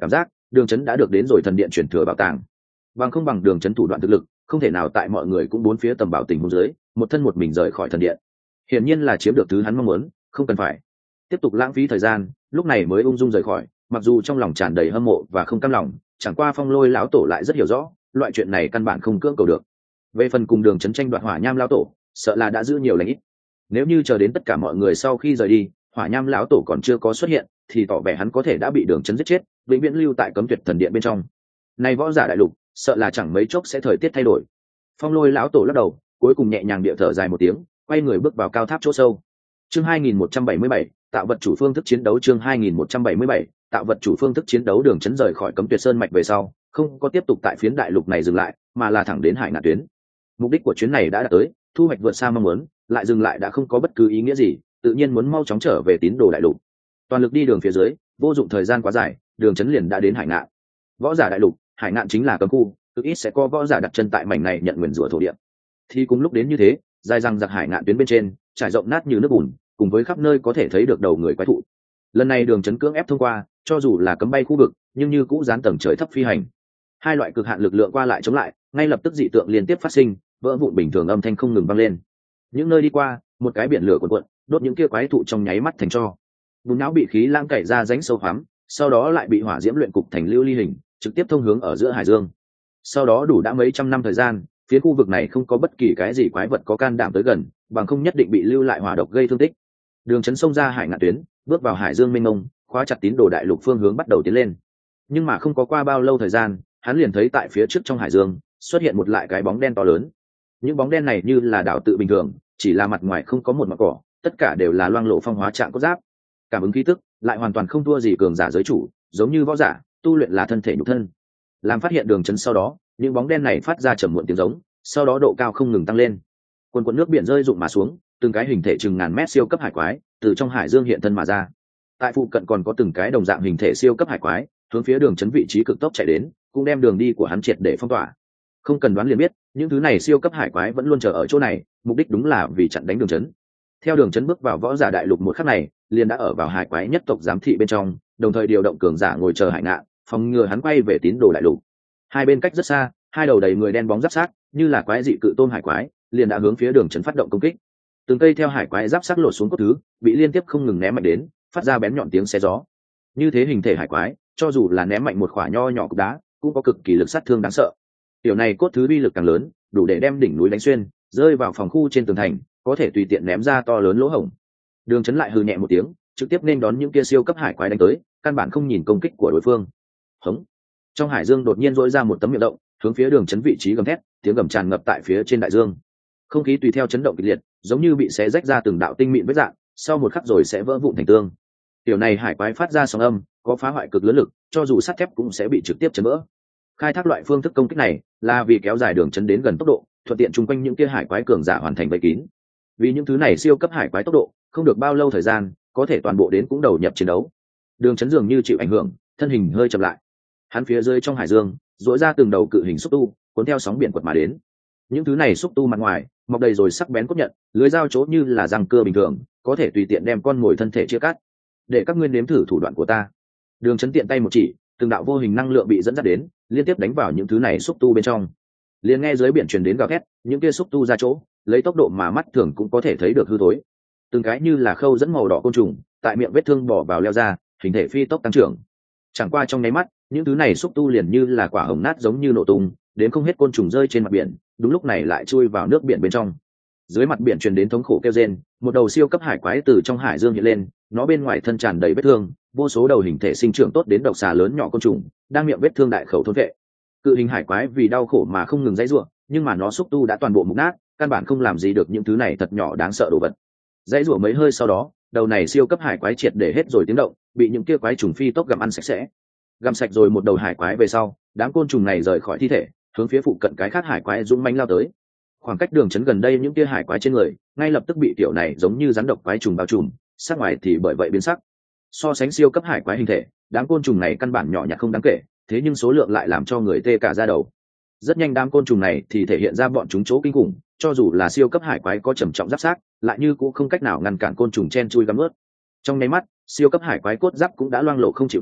Speaker 1: Đường Chấn đã được đến rồi thần điện chuyển thừa bảo tàng, bằng không bằng Đường Chấn thủ đoạn thực lực, không thể nào tại mọi người cũng bốn phía tầm bảo tình huống dưới, một thân một mình rời khỏi thần điện. Hiển nhiên là chiếm được thứ hắn mong muốn, không cần phải tiếp tục lãng phí thời gian, lúc này mới ung dung rời khỏi. Mặc dù trong lòng tràn đầy hâm mộ và không cam lòng, chẳng qua Phong Lôi lão tổ lại rất hiểu rõ, loại chuyện này căn bản không cưỡng cầu được. Về phần cùng Đường Chấn tranh đoạt Hỏa Nham lão tổ, sợ là đã giữ nhiều lành ít. Nếu như chờ đến tất cả mọi người sau khi rời đi, Hỏa Nham lão tổ còn chưa có xuất hiện, thì tỏ vẻ hắn có thể đã bị Đường Chấn giết chết, vĩnh viễn lưu tại Cấm Tuyệt Thần Điện bên trong. Này võ giả đại lục, sợ là chẳng mấy chốc sẽ thời tiết thay đổi. Phong Lôi lão tổ lắc đầu, cuối cùng nhẹ nhàng địa thở dài một tiếng, quay người bước vào cao tháp chỗ sâu. Chương hai nghìn một trăm bảy mươi bảy, tạo vật chủ phương thức chiến đấu. Chương hai nghìn một trăm bảy mươi bảy, tạo vật chủ phương thức chiến đấu. Đường Chấn rời khỏi Cấm Tuyệt Sơn mạch về sau, không có tiếp tục tại phiến đại lục này dừng lại, mà là thẳng đến Hải Ngạn Tuyến. Mục đích của chuyến này đã đạt tới, thu hoạch vượt xa mong muốn, lại dừng lại đã không có bất cứ ý nghĩa gì, tự nhiên muốn mau chóng trở về tín đồ đại lục. Toàn lực đi đường phía dưới, vô dụng thời gian quá dài, Đường Chấn liền đã đến Hải Ngạn. Võ giả đại lục, Hải Ngạn chính là cấm khu, cực ít sẽ có võ giả đặt chân tại mảnh này nhận nguyền rủa thổ địa. Thì cùng lúc đến như thế, dài răng giặc Hải Ngạn tuyến bên trên, trải rộng nát như nước bùn, cùng với khắp nơi có thể thấy được đầu người quái thụ. Lần này Đường Chấn cưỡng ép thông qua, cho dù là cấm bay khu vực, nhưng như cũ dán tầng trời thấp phi hành. Hai loại cực hạn lực lượng qua lại chống lại, ngay lập tức dị tượng liên tiếp phát sinh, vỡ vụn bình thường âm thanh không ngừng vang lên. Những nơi đi qua, một cái biển lửa cuộn cuộn, đốt những kia quái thụ trong nháy mắt thành tro. Bùn não bị khí lãng cày ra rãnh sâu hoắm, sau đó lại bị hỏa diễm luyện cục thành lưu ly hình, trực tiếp thông hướng ở giữa hải dương. Sau đó đủ đã mấy trăm năm thời gian, phía khu vực này không có bất kỳ cái gì quái vật có can đảm tới gần, bằng không nhất định bị lưu lại hỏa độc gây thương tích. Đường Chấn xông ra Hải Ngạn tuyến, bước vào hải dương mênh mông, khóa chặt tín đồ đại lục phương hướng bắt đầu tiến lên. Nhưng mà không có qua bao lâu thời gian, hắn liền thấy tại phía trước trong hải dương xuất hiện một lại cái bóng đen to lớn. Những bóng đen này như là đảo tự bình thường, chỉ là mặt ngoài không có một mảng cỏ, tất cả đều là loang lộ phong hóa trạng cốt giáp. Cảm ứng khí tức lại hoàn toàn không thua gì cường giả giới chủ, giống như võ giả tu luyện là thân thể nhục thân. Làm phát hiện Đường Chấn sau đó, những bóng đen này phát ra trầm muộn tiếng giống, sau đó độ cao không ngừng tăng lên. Quần quần nước biển rơi rụng mà xuống, từng cái hình thể chừng ngàn mét siêu cấp hải quái từ trong hải dương hiện thân mà ra. Tại phụ cận còn có từng cái đồng dạng hình thể siêu cấp hải quái hướng phía Đường Chấn vị trí cực tốc chạy đến, cũng đem đường đi của hắn triệt để phong tỏa. Không cần đoán liền biết, những thứ này siêu cấp hải quái vẫn luôn chờ ở chỗ này, mục đích đúng là vì chặn đánh Đường Chấn. Theo Đường Chấn bước vào võ giả đại lục một khắc này, liền đã ở vào hải quái nhất tộc giám thị bên trong, đồng thời điều động cường giả ngồi chờ Hải Ngạn, phòng ngừa hắn quay về tín đồ đại lục. Hai bên cách rất xa, hai đầu đầy người đen bóng giáp sát, như là quái dị cự tôn hải quái, liền đã hướng phía Đường Chấn phát động công kích. Từng cây theo hải quái giáp sát lột xuống cốt thứ, bị liên tiếp không ngừng ném mạnh đến, phát ra bén nhọn tiếng xé gió. Như thế hình thể hải quái, cho dù là ném mạnh một quả nho nhỏ cục đá, cũng có cực kỳ lực sát thương đáng sợ. Tiểu này cốt thứ uy lực càng lớn, đủ để đem đỉnh núi đánh xuyên, rơi vào phòng khu trên tường thành, có thể tùy tiện ném ra to lớn lỗ hổng. Đường Chấn lại hừ nhẹ một tiếng, trực tiếp nên đón những kia siêu cấp hải quái đánh tới, căn bản không nhìn công kích của đối phương. Hống! Trong hải dương đột nhiên rỗi ra một tấm miệng động, hướng phía Đường Chấn vị trí gầm thét, tiếng gầm tràn ngập tại phía trên đại dương. Không khí tùy theo chấn động kịch liệt, giống như bị xé rách ra từng đạo tinh mịn vết rạn, sau một khắc rồi sẽ vỡ vụn thành tương. Tiểu này hải quái phát ra sóng âm, có phá hoại cực lớn lực, cho dù sắt thép cũng sẽ bị trực tiếp chấn vỡ. Khai thác loại phương thức công kích này là vì kéo dài Đường Chấn đến gần tốc độ, thuận tiện chung quanh những kia hải quái cường giả hoàn thành vây kín. Vì những thứ này siêu cấp hải quái tốc độ, không được bao lâu thời gian, có thể toàn bộ đến cũng đầu nhập chiến đấu. Đường Chấn dường như chịu ảnh hưởng, thân hình hơi chậm lại. Hắn phía dưới trong hải dương, rỗi ra từng đầu cự hình xúc tu, cuốn theo sóng biển quật mà đến. Những thứ này xúc tu mặt ngoài mọc đầy rồi sắc bén cốt nhận, lưới dao chỗ như là răng cưa bình thường, có thể tùy tiện đem con mồi thân thể chia cắt. Để các ngươi nếm thử thủ đoạn của ta. Đường Chấn tiện tay một chỉ, từng đạo vô hình năng lượng bị dẫn dắt đến, liên tiếp đánh vào những thứ này xúc tu bên trong. Liền nghe dưới biển truyền đến gào thét, những kia xúc tu ra chỗ, lấy tốc độ mà mắt thường cũng có thể thấy được hư thối. Từng cái như là khâu dẫn màu đỏ côn trùng, tại miệng vết thương bỏ vào leo ra, hình thể phi tốc tăng trưởng. Chẳng qua trong nháy mắt, những thứ này xúc tu liền như là quả hồng nát giống như nổ tung, đến không hết côn trùng rơi trên mặt biển, đúng lúc này lại chui vào nước biển bên trong. Dưới mặt biển truyền đến thống khổ kêu rên, một đầu siêu cấp hải quái từ trong hải dương hiện lên, nó bên ngoài thân tràn đầy vết thương, vô số đầu hình thể sinh trưởng tốt đến độc xà lớn nhỏ côn trùng, đang miệng vết thương đại khẩu thôn vệ. Cự hình hải quái vì đau khổ mà không ngừng dãy rủa, nhưng mà nó xúc tu đã toàn bộ mục nát, căn bản không làm gì được những thứ này thật nhỏ đáng sợ đồ vật. Dãy rủa mấy hơi sau đó, đầu này siêu cấp hải quái triệt để hết rồi tiếng động, bị những kia quái trùng phi tốc gặm ăn sạch sẽ. Gặm sạch rồi một đầu hải quái về sau, đám côn trùng này rời khỏi thi thể, hướng phía phụ cận cái khác hải quái dũng mãnh lao tới. Khoảng cách Đường Chấn gần đây những kia hải quái trên người, ngay lập tức bị tiểu này giống như rắn độc quái trùng bao trùm, sắc ngoài thì bởi vậy biến sắc. So sánh siêu cấp hải quái hình thể, đám côn trùng này căn bản nhỏ nhặt không đáng kể, thế nhưng số lượng lại làm cho người tê cả da đầu. Rất nhanh đám côn trùng này thì thể hiện ra bọn chúng chỗ kinh khủng, cho dù là siêu cấp hải quái có trầm trọng giáp sát, lại như cũng không cách nào ngăn cản côn trùng chen chui găm ướt. Trong nháy mắt, siêu cấp hải quái cốt giáp cũng đã loang lộ không chịu nổi,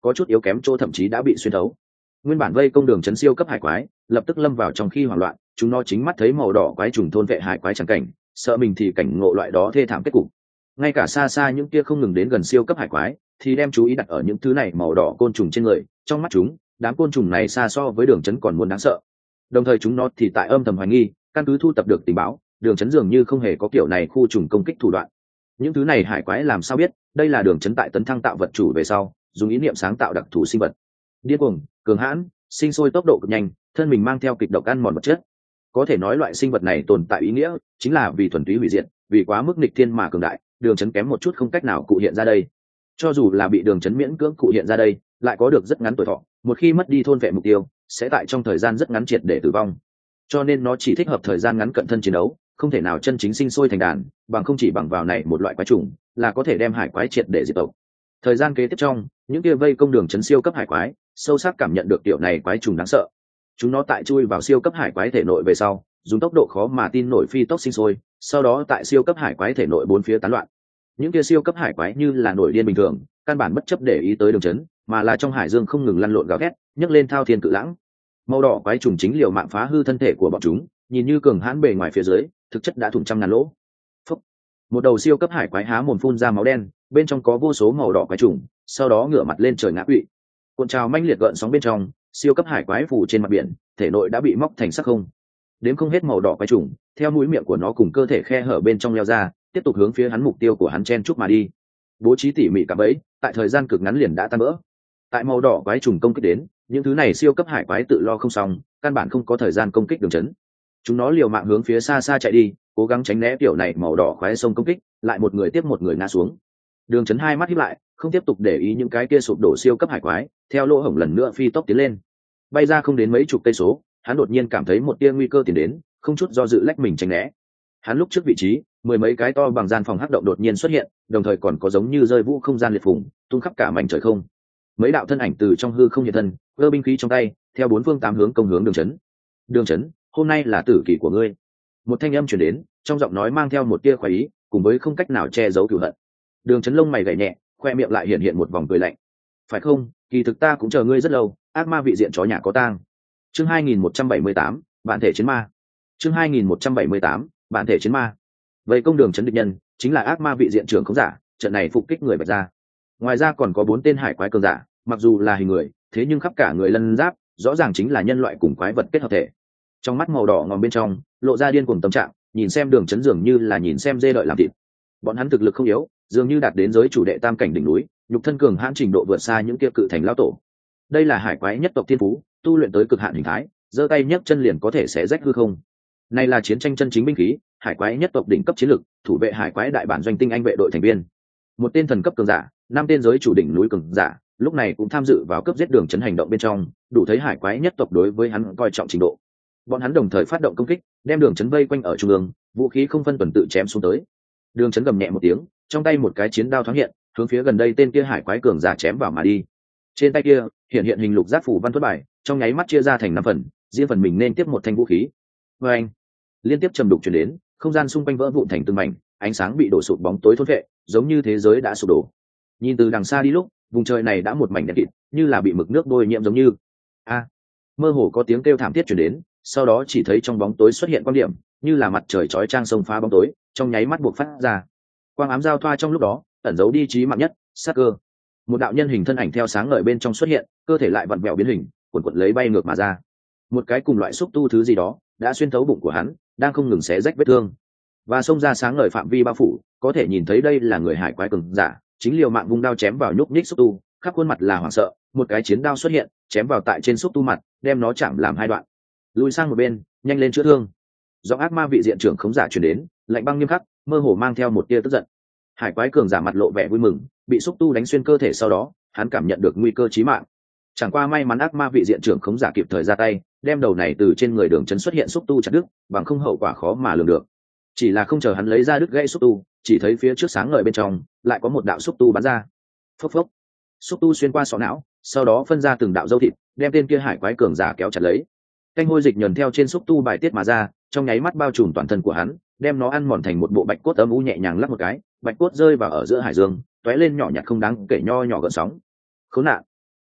Speaker 1: có chút yếu kém chỗ thậm chí đã bị xuyên thấu. Nguyên bản vây công đường chấn siêu cấp hải quái lập tức lâm vào trong khi hoảng loạn, chúng nó chính mắt thấy màu đỏ quái trùng thôn vệ hải quái chẳng cảnh, sợ mình thì cảnh ngộ loại đó thê thảm kết cục. Ngay cả xa xa những kia không ngừng đến gần siêu cấp hải quái thì đem chú ý đặt ở những thứ này màu đỏ côn trùng trên người, trong mắt chúng đám côn trùng này xa so với đường chấn còn muốn đáng sợ. Đồng thời chúng nó thì tại âm thầm hoài nghi, căn cứ thu tập được tình báo, đường chấn dường như không hề có kiểu này khu trùng công kích thủ đoạn. Những thứ này hải quái làm sao biết đây là đường chấn tại tấn thăng tạo vật chủ về sau dùng ý niệm sáng tạo đặc thù sinh vật điên cuồng cường hãn, sinh sôi tốc độ cực nhanh, thân mình mang theo kịch độc ăn mòn vật chất. Có thể nói loại sinh vật này tồn tại ý nghĩa chính là vì thuần túy hủy diệt, vì quá mức nghịch thiên mà cường đại, đường chấn kém một chút không cách nào cụ hiện ra đây. Cho dù là bị đường chấn miễn cưỡng cụ hiện ra đây, lại có được rất ngắn tuổi thọ, một khi mất đi thôn vệ mục tiêu sẽ tại trong thời gian rất ngắn triệt để tử vong. Cho nên nó chỉ thích hợp thời gian ngắn cận thân chiến đấu, không thể nào chân chính sinh sôi thành đàn, bằng không chỉ bằng vào này một loại quái trùng là có thể đem hải quái triệt để diệt tộc. Thời gian kế tiếp trong những kia vây công đường chấn siêu cấp hải quái sâu sắc cảm nhận được kiểu này quái trùng đáng sợ. Chúng nó tại chui vào siêu cấp hải quái thể nội về sau dùng tốc độ khó mà tin nổi phi tốc sinh sôi, sau đó tại siêu cấp hải quái thể nội bốn phía tán loạn. Những kia siêu cấp hải quái như là nổi điên bình thường, căn bản bất chấp để ý tới đường chấn, mà là trong hải dương không ngừng lăn lộn gào thét, nhấc lên thao thiên cự lãng. Màu đỏ quái trùng chính liều mạng phá hư thân thể của bọn chúng, nhìn như cường hãn bề ngoài phía dưới thực chất đã thủng trăm ngàn lỗ. Phúc. Một đầu siêu cấp hải quái há mồm phun ra máu đen, bên trong có vô số màu đỏ quái trùng, sau đó ngửa mặt lên trời ngã quỵ. Cuộn trào manh liệt gợn sóng bên trong, siêu cấp hải quái phủ trên mặt biển, thể nội đã bị móc thành sắc không. Đếm không hết màu đỏ quái trùng, theo mũi miệng của nó cùng cơ thể khe hở bên trong leo ra, tiếp tục hướng phía hắn mục tiêu của hắn chen chúc mà đi. Bố trí tỉ mỉ cả bẫy, tại thời gian cực ngắn liền đã tan vỡ. Tại màu đỏ quái trùng công kích đến, những thứ này siêu cấp hải quái tự lo không xong, căn bản không có thời gian công kích đường chấn. Chúng nó liều mạng hướng phía xa xa chạy đi, cố gắng tránh né kiểu này màu đỏ khoái sông công kích, lại một người tiếp một người ngã xuống. Đường chấn hai mắt híp lại, không tiếp tục để ý những cái kia sụp đổ siêu cấp hải quái, theo lỗ hổng lần nữa phi tốc tiến lên. Bay ra không đến mấy chục cây số, hắn đột nhiên cảm thấy một tia nguy cơ tiến đến, không chút do dự lách mình tránh né. Hắn lúc trước vị trí, mười mấy cái to bằng gian phòng hắc động đột nhiên xuất hiện, đồng thời còn có giống như rơi vũ không gian liệt phùng, tung khắp cả mảnh trời không. Mấy đạo thân ảnh từ trong hư không hiện thân, giơ binh khí trong tay, theo bốn phương tám hướng công hướng đường chấn. Đường chấn, hôm nay là tử kỷ của ngươi. Một thanh âm truyền đến, trong giọng nói mang theo một tia khoái ý, cùng với không cách nào che giấu cừu hận. Đường chấn lông mày gảy nhẹ, khoe miệng lại hiện hiện một vòng cười lạnh. Phải không, kỳ thực ta cũng chờ ngươi rất lâu, ác ma vị diện chó nhà có tang. Chương hai nghìn một trăm bảy mươi tám, bản thể chiến ma. Chương hai nghìn một trăm bảy mươi tám, bản thể chiến ma. Vậy công đường chấn địch nhân chính là ác ma vị diện trưởng không giả, trận này phục kích người bạch ra. Ngoài ra còn có bốn tên hải quái cường giả, mặc dù là hình người, thế nhưng khắp cả người lân giáp, rõ ràng chính là nhân loại cùng quái vật kết hợp thể. Trong mắt màu đỏ ngòm bên trong lộ ra điên cuồng tâm trạng, nhìn xem đường chấn dường như là nhìn xem dê đợi làm thịt. Bọn hắn thực lực không yếu, dường như đạt đến giới chủ đệ tam cảnh đỉnh núi, nhục thân cường hãn trình độ vượt xa những kia cự thành lão tổ. Đây là hải quái nhất tộc thiên phú, tu luyện tới cực hạn hình thái, giơ tay nhấc chân liền có thể xé rách hư không. Này là chiến tranh chân chính binh khí, hải quái nhất tộc đỉnh cấp chiến lực, thủ vệ hải quái đại bản doanh tinh anh vệ đội thành viên. Một tên thần cấp cường giả, năm tên giới chủ đỉnh núi cường giả, lúc này cũng tham dự vào cấp giết đường chấn hành động bên trong, đủ thấy hải quái nhất tộc đối với hắn coi trọng trình độ. Bọn hắn đồng thời phát động công kích, đem đường chấn vây quanh ở trung ương, vũ khí không phân tuần tự chém xuống tới. Đường chấn gầm nhẹ một tiếng, trong tay một cái chiến đao thoáng hiện, hướng phía gần đây tên kia hải quái cường giả chém vào mà đi. Trên tay kia hiện hiện hình lục giác phủ văn thuật bài, trong nháy mắt chia ra thành năm phần, riêng phần mình nên tiếp một thanh vũ khí. Và anh liên tiếp trầm đục truyền đến, không gian xung quanh vỡ vụn thành từng mảnh, ánh sáng bị đổ sụp bóng tối thôn vệ, giống như thế giới đã sụp đổ. Nhìn từ đằng xa đi lúc, vùng trời này đã một mảnh đen kịt, như là bị mực nước bôi nhiễm giống như. A, mơ hồ có tiếng kêu thảm thiết truyền đến, sau đó chỉ thấy trong bóng tối xuất hiện quang điểm, như là mặt trời chói chang xông phá bóng tối, trong nháy mắt buộc phát ra. Quang ám giao thoa trong lúc đó, ẩn giấu đi chí mạng nhất, sát cơ. Một đạo nhân hình thân ảnh theo sáng ngời bên trong xuất hiện, cơ thể lại vặn vẹo biến hình, cuộn cuộn lấy bay ngược mà ra. Một cái cùng loại xúc tu thứ gì đó đã xuyên thấu bụng của hắn, đang không ngừng xé rách vết thương, và xông ra sáng ngời phạm vi bao phủ, có thể nhìn thấy đây là người hải quái cường giả, chính liều mạng vung đao chém vào nhúc nhích xúc tu, khắp khuôn mặt là hoảng sợ, một cái chiến đao xuất hiện, chém vào tại trên xúc tu mặt, đem nó chạm làm hai đoạn. Lùi sang một bên, nhanh lên chữa thương. Giọng ác ma vị diện trưởng khống giả truyền đến, lạnh băng nghiêm khắc, mơ hồ mang theo một tia tức giận. Hải quái cường giả mặt lộ vẻ vui mừng, bị xúc tu đánh xuyên cơ thể sau đó, hắn cảm nhận được nguy cơ chí mạng. Chẳng qua may mắn ác ma vị diện trưởng khống giả kịp thời ra tay, đem đầu này từ trên người đường chấn xuất hiện xúc tu chặt đứt, bằng không hậu quả khó mà lường được. Chỉ là không chờ hắn lấy ra đứt gãy xúc tu, chỉ thấy phía trước sáng ngời bên trong lại có một đạo xúc tu bắn ra. Phốc phốc, xúc tu xuyên qua sọ não, sau đó phân ra từng đạo dâu thịt, đem tên kia hải quái cường giả kéo chặt lấy. Canh hôi dịch nhờn theo trên xúc tu bài tiết mà ra, trong nháy mắt bao trùm toàn thân của hắn, đem nó ăn mòn thành một bộ bạch cốt âm u, nhẹ nhàng lắc một cái, bạch cốt rơi vào ở giữa hải dương, tóe lên nhỏ nhặt không đáng kể nho nhỏ gợn sóng. Khốn nạn!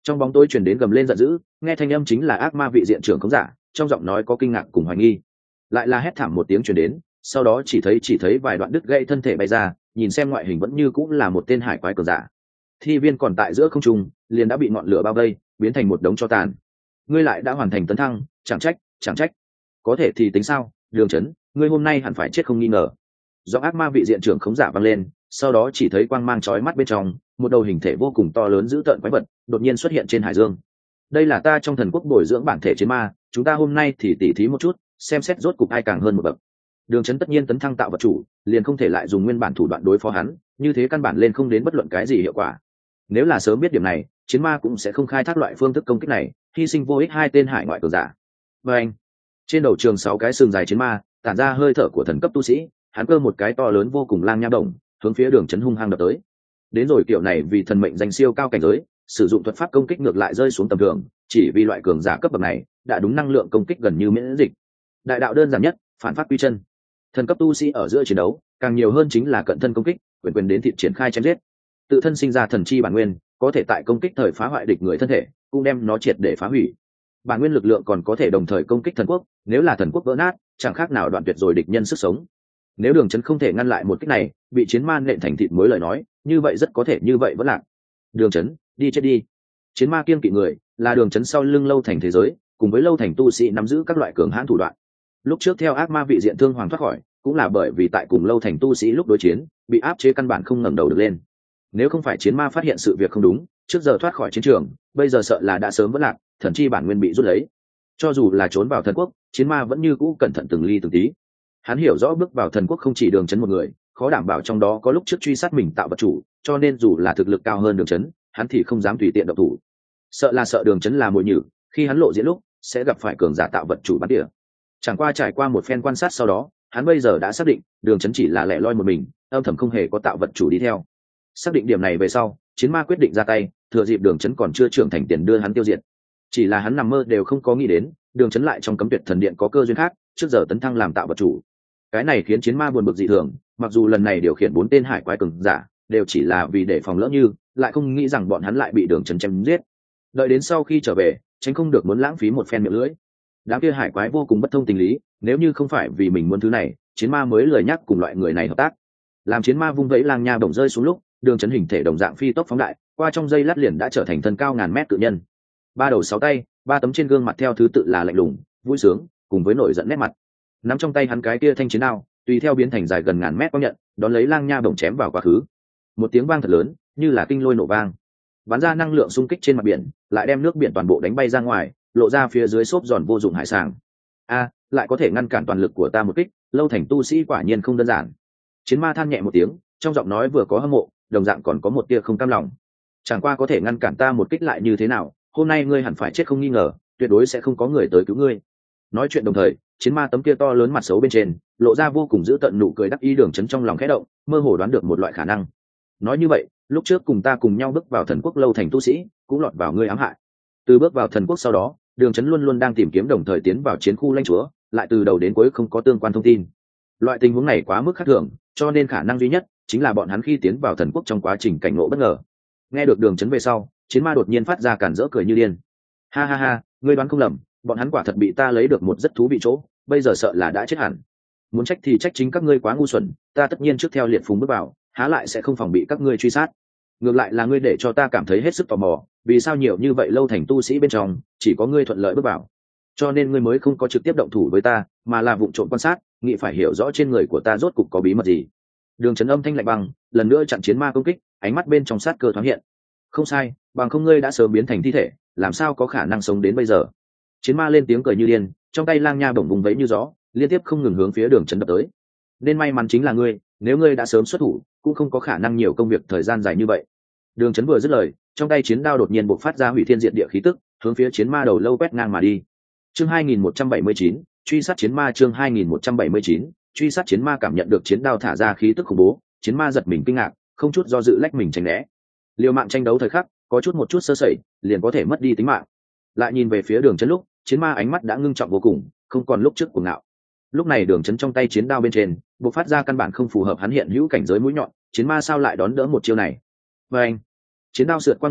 Speaker 1: Trong bóng tối truyền đến gầm lên giận dữ, nghe thanh âm chính là ác ma vị diện trưởng khống giả, trong giọng nói có kinh ngạc cùng hoài nghi. Lại là hét thảm một tiếng truyền đến, sau đó chỉ thấy chỉ thấy vài đoạn đứt gãy thân thể bay ra, nhìn xem ngoại hình vẫn như cũng là một tên hải quái cường giả. Thi viên còn tại giữa không trung, liền đã bị ngọn lửa bao vây, biến thành một đống tro tàn. Ngươi lại đã hoàn thành tấn thăng, chẳng trách, chẳng trách. Có thể thì tính sao, Đường Chấn, ngươi hôm nay hẳn phải chết không nghi ngờ. Do ác ma vị diện trưởng khống giả vang lên, sau đó chỉ thấy quang mang chói mắt bên trong, một đầu hình thể vô cùng to lớn dữ tợn quái vật, đột nhiên xuất hiện trên hải dương. Đây là ta trong thần quốc bồi dưỡng bản thể chiến ma, chúng ta hôm nay thì tỉ thí một chút, xem xét rốt cục ai càng hơn một bậc. Đường Chấn tất nhiên tấn thăng tạo vật chủ, liền không thể lại dùng nguyên bản thủ đoạn đối phó hắn, như thế căn bản lên không đến bất luận cái gì hiệu quả. Nếu là sớm biết điểm này, chiến ma cũng sẽ không khai thác loại phương thức công kích này, hy sinh vô ích hai tên hải ngoại cường giả. Và anh, trên đầu trường sáu cái sừng dài chiến ma, tản ra hơi thở của thần cấp tu sĩ, hắn cơ một cái to lớn vô cùng lang nha động, hướng phía Đường Chấn hung hăng đập tới. Đến rồi kiểu này vì thần mệnh danh siêu cao cảnh giới, sử dụng thuật pháp công kích ngược lại rơi xuống tầm thường, chỉ vì loại cường giả cấp bậc này đã đúng năng lượng công kích gần như miễn dịch. Đại đạo đơn giản nhất, phản pháp quy chân. Thần cấp tu sĩ ở giữa chiến đấu, càng nhiều hơn chính là cận thân công kích, quyền quyền đến thịt triển khai chém giết. Tự thân sinh ra thần chi bản nguyên, có thể tại công kích thời phá hoại địch người thân thể, cũng đem nó triệt để phá hủy. Bản nguyên lực lượng còn có thể đồng thời công kích thần quốc, nếu là thần quốc vỡ nát, chẳng khác nào đoạn tuyệt rồi địch nhân sức sống. Nếu Đường Chấn không thể ngăn lại một kích này, bị chiến ma nện thành thịt muối lời nói, như vậy rất có thể như vậy vẫn lạc. Đường Chấn, đi chết đi. Chiến ma kiêng kỵ người, là Đường Chấn sau lưng lâu thành thế giới, cùng với lâu thành tu sĩ nắm giữ các loại cường hãn thủ đoạn. Lúc trước theo ác ma vị diện thương hoàng thoát khỏi, cũng là bởi vì tại cùng lâu thành tu sĩ lúc đối chiến, bị áp chế căn bản không ngẩng đầu được lên. Nếu không phải chiến ma phát hiện sự việc không đúng, trước giờ thoát khỏi chiến trường, bây giờ sợ là đã sớm vẫn lạc, thần chi bản nguyên bị rút lấy. Cho dù là trốn vào thần quốc, chiến ma vẫn như cũ cẩn thận từng ly từng tí. Hắn hiểu rõ bước vào thần quốc không chỉ Đường Chấn một người, khó đảm bảo trong đó có lúc trước truy sát mình tạo vật chủ, cho nên dù là thực lực cao hơn Đường Chấn, hắn thì không dám tùy tiện động thủ. Sợ là sợ Đường Chấn là mồi nhử, khi hắn lộ diện lúc sẽ gặp phải cường giả tạo vật chủ bắn tỉa. Chẳng qua trải qua một phen quan sát sau đó, hắn bây giờ đã xác định Đường Chấn chỉ là lẻ loi một mình, âm thầm không hề có tạo vật chủ đi theo. Xác định điểm này về sau, chiến ma quyết định ra tay, thừa dịp Đường Chấn còn chưa trưởng thành tiền đưa hắn tiêu diệt. Chỉ là hắn nằm mơ đều không có nghĩ đến, Đường Chấn lại trong cấm tuyệt thần điện có cơ duyên khác, trước giờ tấn thăng làm tạo vật chủ. Cái này khiến chiến ma buồn bực dị thường, mặc dù lần này điều khiển bốn tên hải quái cường giả, đều chỉ là vì để phòng lỡ như, lại không nghĩ rằng bọn hắn lại bị Đường Chấn chém giết. Đợi đến sau khi trở về, tránh không được muốn lãng phí một phen miệng lưỡi. Đám kia hải quái vô cùng bất thông tình lý, nếu như không phải vì mình muốn thứ này, chiến ma mới lười nhắc cùng loại người này hợp tác. Làm chiến ma vung vẫy lang nha bổng rơi xuống lúc, Đường Chấn hình thể đồng dạng phi tốc phóng đại, qua trong giây lát liền đã trở thành thân cao ngàn mét cự nhân. Ba đầu sáu tay, ba tấm trên gương mặt theo thứ tự là lạnh lùng, vui sướng, cùng với nổi giận nét mặt. Nắm trong tay hắn cái kia thanh chiến đao, tùy theo biến thành dài gần ngàn mét quang nhận, đón lấy lang nha bổng chém vào quá khứ. Một tiếng vang thật lớn, như là kinh lôi nổ vang, bắn ra năng lượng xung kích trên mặt biển, lại đem nước biển toàn bộ đánh bay ra ngoài, lộ ra phía dưới xốp giòn vô dụng hải sản. A, lại có thể ngăn cản toàn lực của ta một kích, lâu thành tu sĩ quả nhiên không đơn giản. Chiến ma than nhẹ một tiếng, trong giọng nói vừa có hâm mộ, đồng dạng còn có một tia không cam lòng. Chẳng qua có thể ngăn cản ta một kích lại như thế nào, hôm nay ngươi hẳn phải chết không nghi ngờ, tuyệt đối sẽ không có người tới cứu ngươi. Nói chuyện đồng thời, chiến ma tấm kia to lớn mặt xấu bên trên, lộ ra vô cùng dữ tợn nụ cười đắc ý. Đường Chấn trong lòng khẽ động, mơ hồ đoán được một loại khả năng. Nói như vậy, lúc trước cùng ta cùng nhau bước vào thần quốc lâu thành tu sĩ, cũng lọt vào ngươi ám hại. Từ bước vào thần quốc sau đó, Đường Chấn luôn luôn đang tìm kiếm đồng thời tiến vào chiến khu lãnh chúa, lại từ đầu đến cuối không có tương quan thông tin. Loại tình huống này quá mức khác thường, cho nên khả năng duy nhất chính là bọn hắn khi tiến vào thần quốc trong quá trình cảnh ngộ bất ngờ. Nghe được Đường Chấn về sau, chiến ma đột nhiên phát ra cản rỡ cười như điên. Ha ha ha, ngươi đoán không lầm, bọn hắn quả thật bị ta lấy được một rất thú vị chỗ, bây giờ sợ là đã chết hẳn. Muốn trách thì trách chính các ngươi quá ngu xuẩn, ta tất nhiên trước theo liệt phùng bước vào, há lại sẽ không phòng bị các ngươi truy sát. Ngược lại là ngươi để cho ta cảm thấy hết sức tò mò, vì sao nhiều như vậy lâu thành tu sĩ bên trong, chỉ có ngươi thuận lợi bước vào. Cho nên ngươi mới không có trực tiếp động thủ với ta, mà là vụng trộm quan sát, nghĩ phải hiểu rõ trên người của ta rốt cục có bí mật gì. Đường Chấn âm thanh lạnh băng, lần nữa chặn chiến ma công kích, ánh mắt bên trong sát cơ thoáng hiện. Không sai, bằng không ngươi đã sớm biến thành thi thể, làm sao có khả năng sống đến bây giờ. Chiến ma lên tiếng cười như điên, trong tay lang nha bổng vùng vẫy như gió, liên tiếp không ngừng hướng phía Đường Chấn đập tới. Nên may mắn chính là ngươi, nếu ngươi đã sớm xuất thủ, cũng không có khả năng nhiều công việc thời gian dài như vậy. Đường Chấn vừa dứt lời, trong tay chiến đao đột nhiên bộc phát ra hủy thiên diệt địa khí tức, hướng phía chiến ma đầu lâu quét ngang mà đi. Chương hai nghìn một trăm bảy mươi chín, truy sát chiến ma. Chương hai nghìn một trăm bảy mươi chín, truy sát chiến ma. Cảm nhận được chiến đao thả ra khí tức khủng bố, chiến ma giật mình kinh ngạc, không chút do dự lách mình tránh né. Liều mạng tranh đấu thời khắc, có chút một chút sơ sẩy, liền có thể mất đi tính mạng. Lại nhìn về phía Đường Chấn lúc, chiến ma ánh mắt đã ngưng trọng vô cùng, không còn lúc trước cuồng ngạo. Lúc này Đường Chấn trong tay chiến đao bên trên, bộc phát ra căn bản không phù hợp hắn hiện hữu cảnh giới mũi nhọn, chiến ma sao lại đón đỡ một chiêu này? Và anh, chiến đao sượt qua người,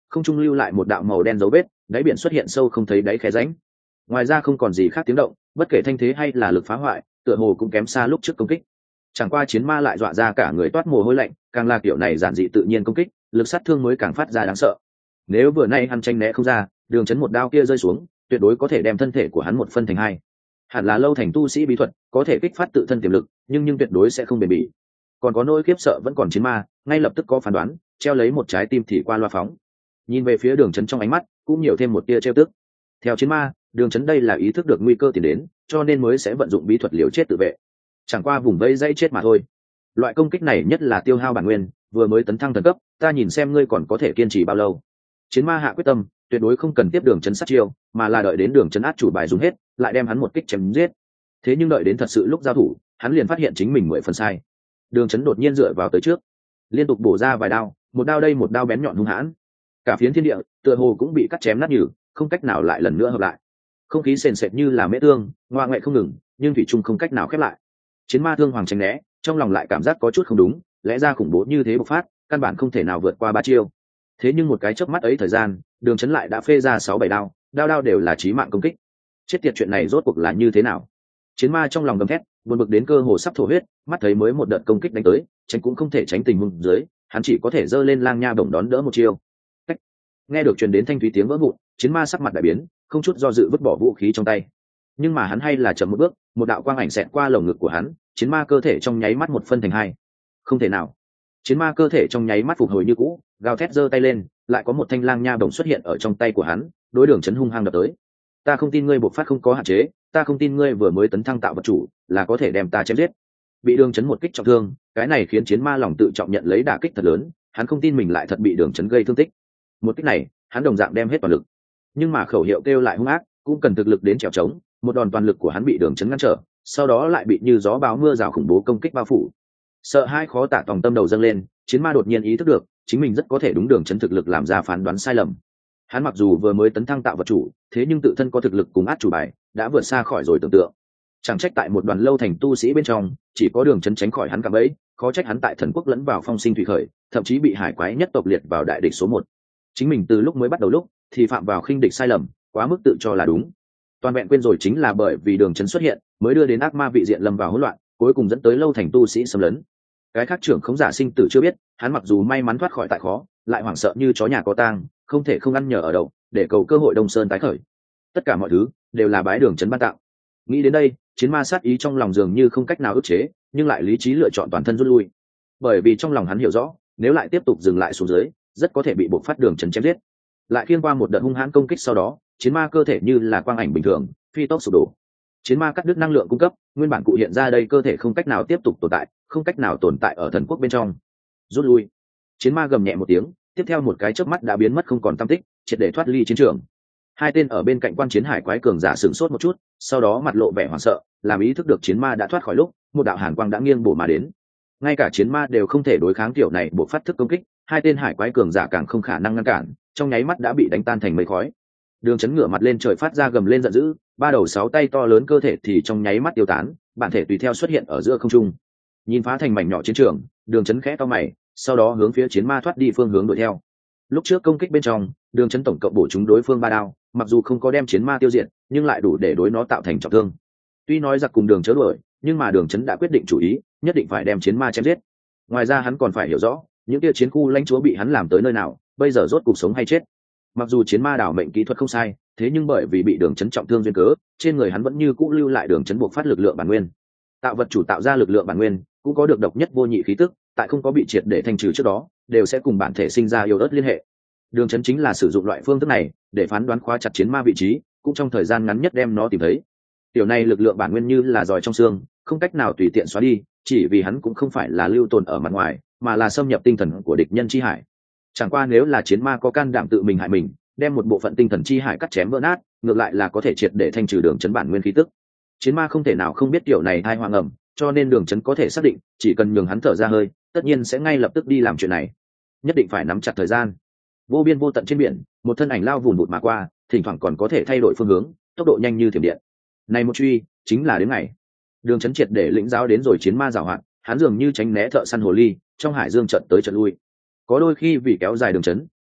Speaker 1: không trung lưu lại một đạo màu đen dấu vết, đáy biển xuất hiện sâu không thấy đáy khe rãnh. Ngoài ra không còn gì khác tiếng động, bất kể thanh thế hay là lực phá hoại, tựa hồ cũng kém xa lúc trước công kích. Chẳng qua chiến ma lại dọa ra cả người toát mồ hôi lạnh, càng là kiểu này giản dị tự nhiên công kích, lực sát thương mới càng phát ra đáng sợ. Nếu vừa nay hắn tranh né không ra, Đường Chấn một đao kia rơi xuống, tuyệt đối có thể đem thân thể của hắn một phân thành hai. Hẳn là lâu thành tu sĩ bí thuật, có thể kích phát tự thân tiềm lực, nhưng nhưng tuyệt đối sẽ không bền bỉ. Còn có nỗi khiếp sợ vẫn còn chiến ma, ngay lập tức có phán đoán, treo lấy một trái tim thì qua loa phóng. Nhìn về phía Đường Chấn trong ánh mắt, cũng nhiều thêm một tia trêu tức. Theo chiến ma, Đường Chấn đây là ý thức được nguy cơ tiến đến, cho nên mới sẽ vận dụng bí thuật liều chết tự vệ. Chẳng qua vùng vây dây chết mà thôi. Loại công kích này nhất là tiêu hao bản nguyên, vừa mới tấn thăng thần cấp, ta nhìn xem ngươi còn có thể kiên trì bao lâu. Chiến ma hạ quyết tâm, tuyệt đối không cần tiếp Đường Chấn sát chiêu, mà là đợi đến Đường Chấn át chủ bài dùng hết, lại đem hắn một kích chém giết. Thế nhưng đợi đến thật sự lúc giao thủ, hắn liền phát hiện chính mình mười phần sai. Đường Chấn đột nhiên dựa vào tới trước, liên tục bổ ra vài đao, một đao đây một đao bén nhọn hung hãn, cả phiến thiên địa tựa hồ cũng bị cắt chém nát nhừ, không cách nào lại lần nữa hợp lại. Không khí sền sệt như là mễ tương, ngoa ngoại không ngừng, nhưng thủy chung không cách nào khép lại. Chiến ma thương hoàng tránh né, trong lòng lại cảm giác có chút không đúng, lẽ ra khủng bố như thế bộc phát, căn bản không thể nào vượt qua ba chiêu. Thế nhưng một cái chớp mắt ấy thời gian, Đường Chấn lại đã phê ra sáu bảy đao, đao đao đều là chí mạng công kích. Chết tiệt, chuyện này rốt cuộc là như thế nào? Chiến ma trong lòng gầm thét, buồn bực đến cơ hồ sắp thổ huyết, mắt thấy mới một đợt công kích đánh tới, tránh cũng không thể tránh tình huống dưới, hắn chỉ có thể giơ lên lang nha bổng đón đỡ một chiêu. Cách. Nghe được truyền đến thanh thúy tiếng vỡ vụn, chiến ma sắc mặt đại biến, không chút do dự vứt bỏ vũ khí trong tay. Nhưng mà hắn hay là chậm một bước, một đạo quang ảnh xẹt qua lồng ngực của hắn, chiến ma cơ thể trong nháy mắt một phân thành hai. Không thể nào. Chiến ma cơ thể trong nháy mắt phục hồi như cũ, gào thét giơ tay lên, lại có một thanh lang nha bổng xuất hiện ở trong tay của hắn, đối Đường Chấn hung hăng đập tới. Ta không tin ngươi bộc phát không có hạn chế, ta không tin ngươi vừa mới tấn thăng tạo vật chủ là có thể đem ta chém giết. Bị Đường Chấn một kích trọng thương, cái này khiến chiến ma lòng tự trọng nhận lấy đả kích thật lớn, hắn không tin mình lại thật bị Đường Chấn gây thương tích. Một kích này, hắn đồng dạng đem hết toàn lực. Nhưng mà khẩu hiệu kêu lại hung ác, cũng cần thực lực đến trèo trống, một đòn toàn lực của hắn bị Đường Chấn ngăn trở, sau đó lại bị như gió bão mưa rào khủng bố công kích bao phủ. Sợ hai khó tả tòng tâm đầu dâng lên, chiến ma đột nhiên ý thức được, chính mình rất có thể đúng Đường Chấn thực lực làm ra phán đoán sai lầm. Hắn mặc dù vừa mới tấn thăng tạo vật chủ, thế nhưng tự thân có thực lực cùng át chủ bài, đã vượt xa khỏi rồi tưởng tượng. Chẳng trách tại một đoàn lâu thành tu sĩ bên trong, chỉ có Đường Chấn tránh khỏi hắn cả bẫy, khó trách hắn tại thần quốc lẫn vào phong sinh thủy khởi, thậm chí bị hải quái nhất tộc liệt vào đại địch số một. Chính mình từ lúc mới bắt đầu lúc thì phạm vào khinh địch sai lầm, quá mức tự cho là đúng. Toàn vẹn quên rồi chính là bởi vì Đường Chấn xuất hiện, mới đưa đến ác ma vị diện lâm vào hỗn loạn, cuối cùng dẫn tới lâu thành tu sĩ xâm lấn. Cái khác trưởng khống giả sinh tử chưa biết, hắn mặc dù may mắn thoát khỏi tại khó, lại hoảng sợ như chó nhà có tang, không thể không ăn nhờ ở đậu, để cầu cơ hội Đông Sơn tái khởi. Tất cả mọi thứ đều là bái Đường Chấn ban tạo. Nghĩ đến đây, chiến ma sát ý trong lòng dường như không cách nào ức chế, nhưng lại lý trí lựa chọn toàn thân rút lui. Bởi vì trong lòng hắn hiểu rõ, nếu lại tiếp tục dừng lại xuống dưới, rất có thể bị buộc phát Đường Chấn chém giết. Lại khiên qua một đợt hung hãn công kích sau đó, chiến ma cơ thể như là quang ảnh bình thường, phi tốc sụp đổ. Chiến ma cắt đứt năng lượng cung cấp, nguyên bản cụ hiện ra đây cơ thể không cách nào tiếp tục tồn tại, không cách nào tồn tại ở thần quốc bên trong. Rút lui. Chiến ma gầm nhẹ một tiếng, tiếp theo một cái chớp mắt đã biến mất không còn tăm tích, triệt để thoát ly chiến trường. Hai tên ở bên cạnh quan chiến hải quái cường giả sửng sốt một chút, sau đó mặt lộ vẻ hoảng sợ, làm ý thức được chiến ma đã thoát khỏi lúc, một đạo hàn quang đã nghiêng bổ mà đến. Ngay cả chiến ma đều không thể đối kháng kiểu này buộc phát thức công kích, hai tên hải quái cường giả càng không khả năng ngăn cản, trong nháy mắt đã bị đánh tan thành mây khói. Đường Chấn ngửa mặt lên trời phát ra gầm lên giận dữ, ba đầu sáu tay to lớn cơ thể thì trong nháy mắt tiêu tán, bản thể tùy theo xuất hiện ở giữa không trung. Nhìn phá thành mảnh nhỏ chiến trường, Đường Chấn khẽ cau mày, sau đó hướng phía chiến ma thoát đi phương hướng đuổi theo. Lúc trước công kích bên trong, Đường Chấn tổng cộng bổ trúng đối phương ba đao, mặc dù không có đem chiến ma tiêu diệt, nhưng lại đủ để đối nó tạo thành trọng thương. Tuy nói giặc cùng Đường chớ đuổi, nhưng mà Đường Chấn đã quyết định chủ ý, nhất định phải đem chiến ma chém giết. Ngoài ra hắn còn phải hiểu rõ, những kia chiến khu lãnh chúa bị hắn làm tới nơi nào, bây giờ rốt cuộc sống hay chết. Mặc dù chiến ma đảo mệnh kỹ thuật không sai, thế nhưng bởi vì bị Đường Chấn trọng thương duyên cớ, trên người hắn vẫn như cũ lưu lại Đường Chấn buộc phát lực lượng bản nguyên. Tạo vật chủ tạo ra lực lượng bản nguyên, cũng có được độc nhất vô nhị khí tức, tại không có bị triệt để thanh trừ trước đó, đều sẽ cùng bản thể sinh ra yêu ớt liên hệ. Đường Chấn chính là sử dụng loại phương thức này để phán đoán khóa chặt chiến ma vị trí, cũng trong thời gian ngắn nhất đem nó tìm thấy. Tiểu này lực lượng bản nguyên như là giòi trong xương, không cách nào tùy tiện xóa đi, chỉ vì hắn cũng không phải là lưu tồn ở mặt ngoài, mà là xâm nhập tinh thần của địch nhân chi hải. Chẳng qua nếu là chiến ma có can đảm tự mình hại mình, đem một bộ phận tinh thần chi hải cắt chém vỡ nát, ngược lại là có thể triệt để thanh trừ Đường Chấn bản nguyên khí tức. Chiến ma không thể nào không biết tiểu này thai hoang ẩm, cho nên Đường Chấn có thể xác định, chỉ cần nhường hắn thở ra hơi, tất nhiên sẽ ngay lập tức đi làm chuyện này. Nhất định phải nắm chặt thời gian. Vô biên vô tận trên biển, một thân ảnh lao vùn vụt mà qua, thỉnh thoảng còn có thể thay đổi phương hướng, tốc độ nhanh như thiểm điện. Này một truy, chính là đến ngày. Đường Chấn triệt để lĩnh giáo đến rồi chiến ma giàu hạn, hắn dường như tránh né thợ săn hồ ly, trong hải dương trận tới trận lui. Có đôi khi vì kéo dài Đường Chấn,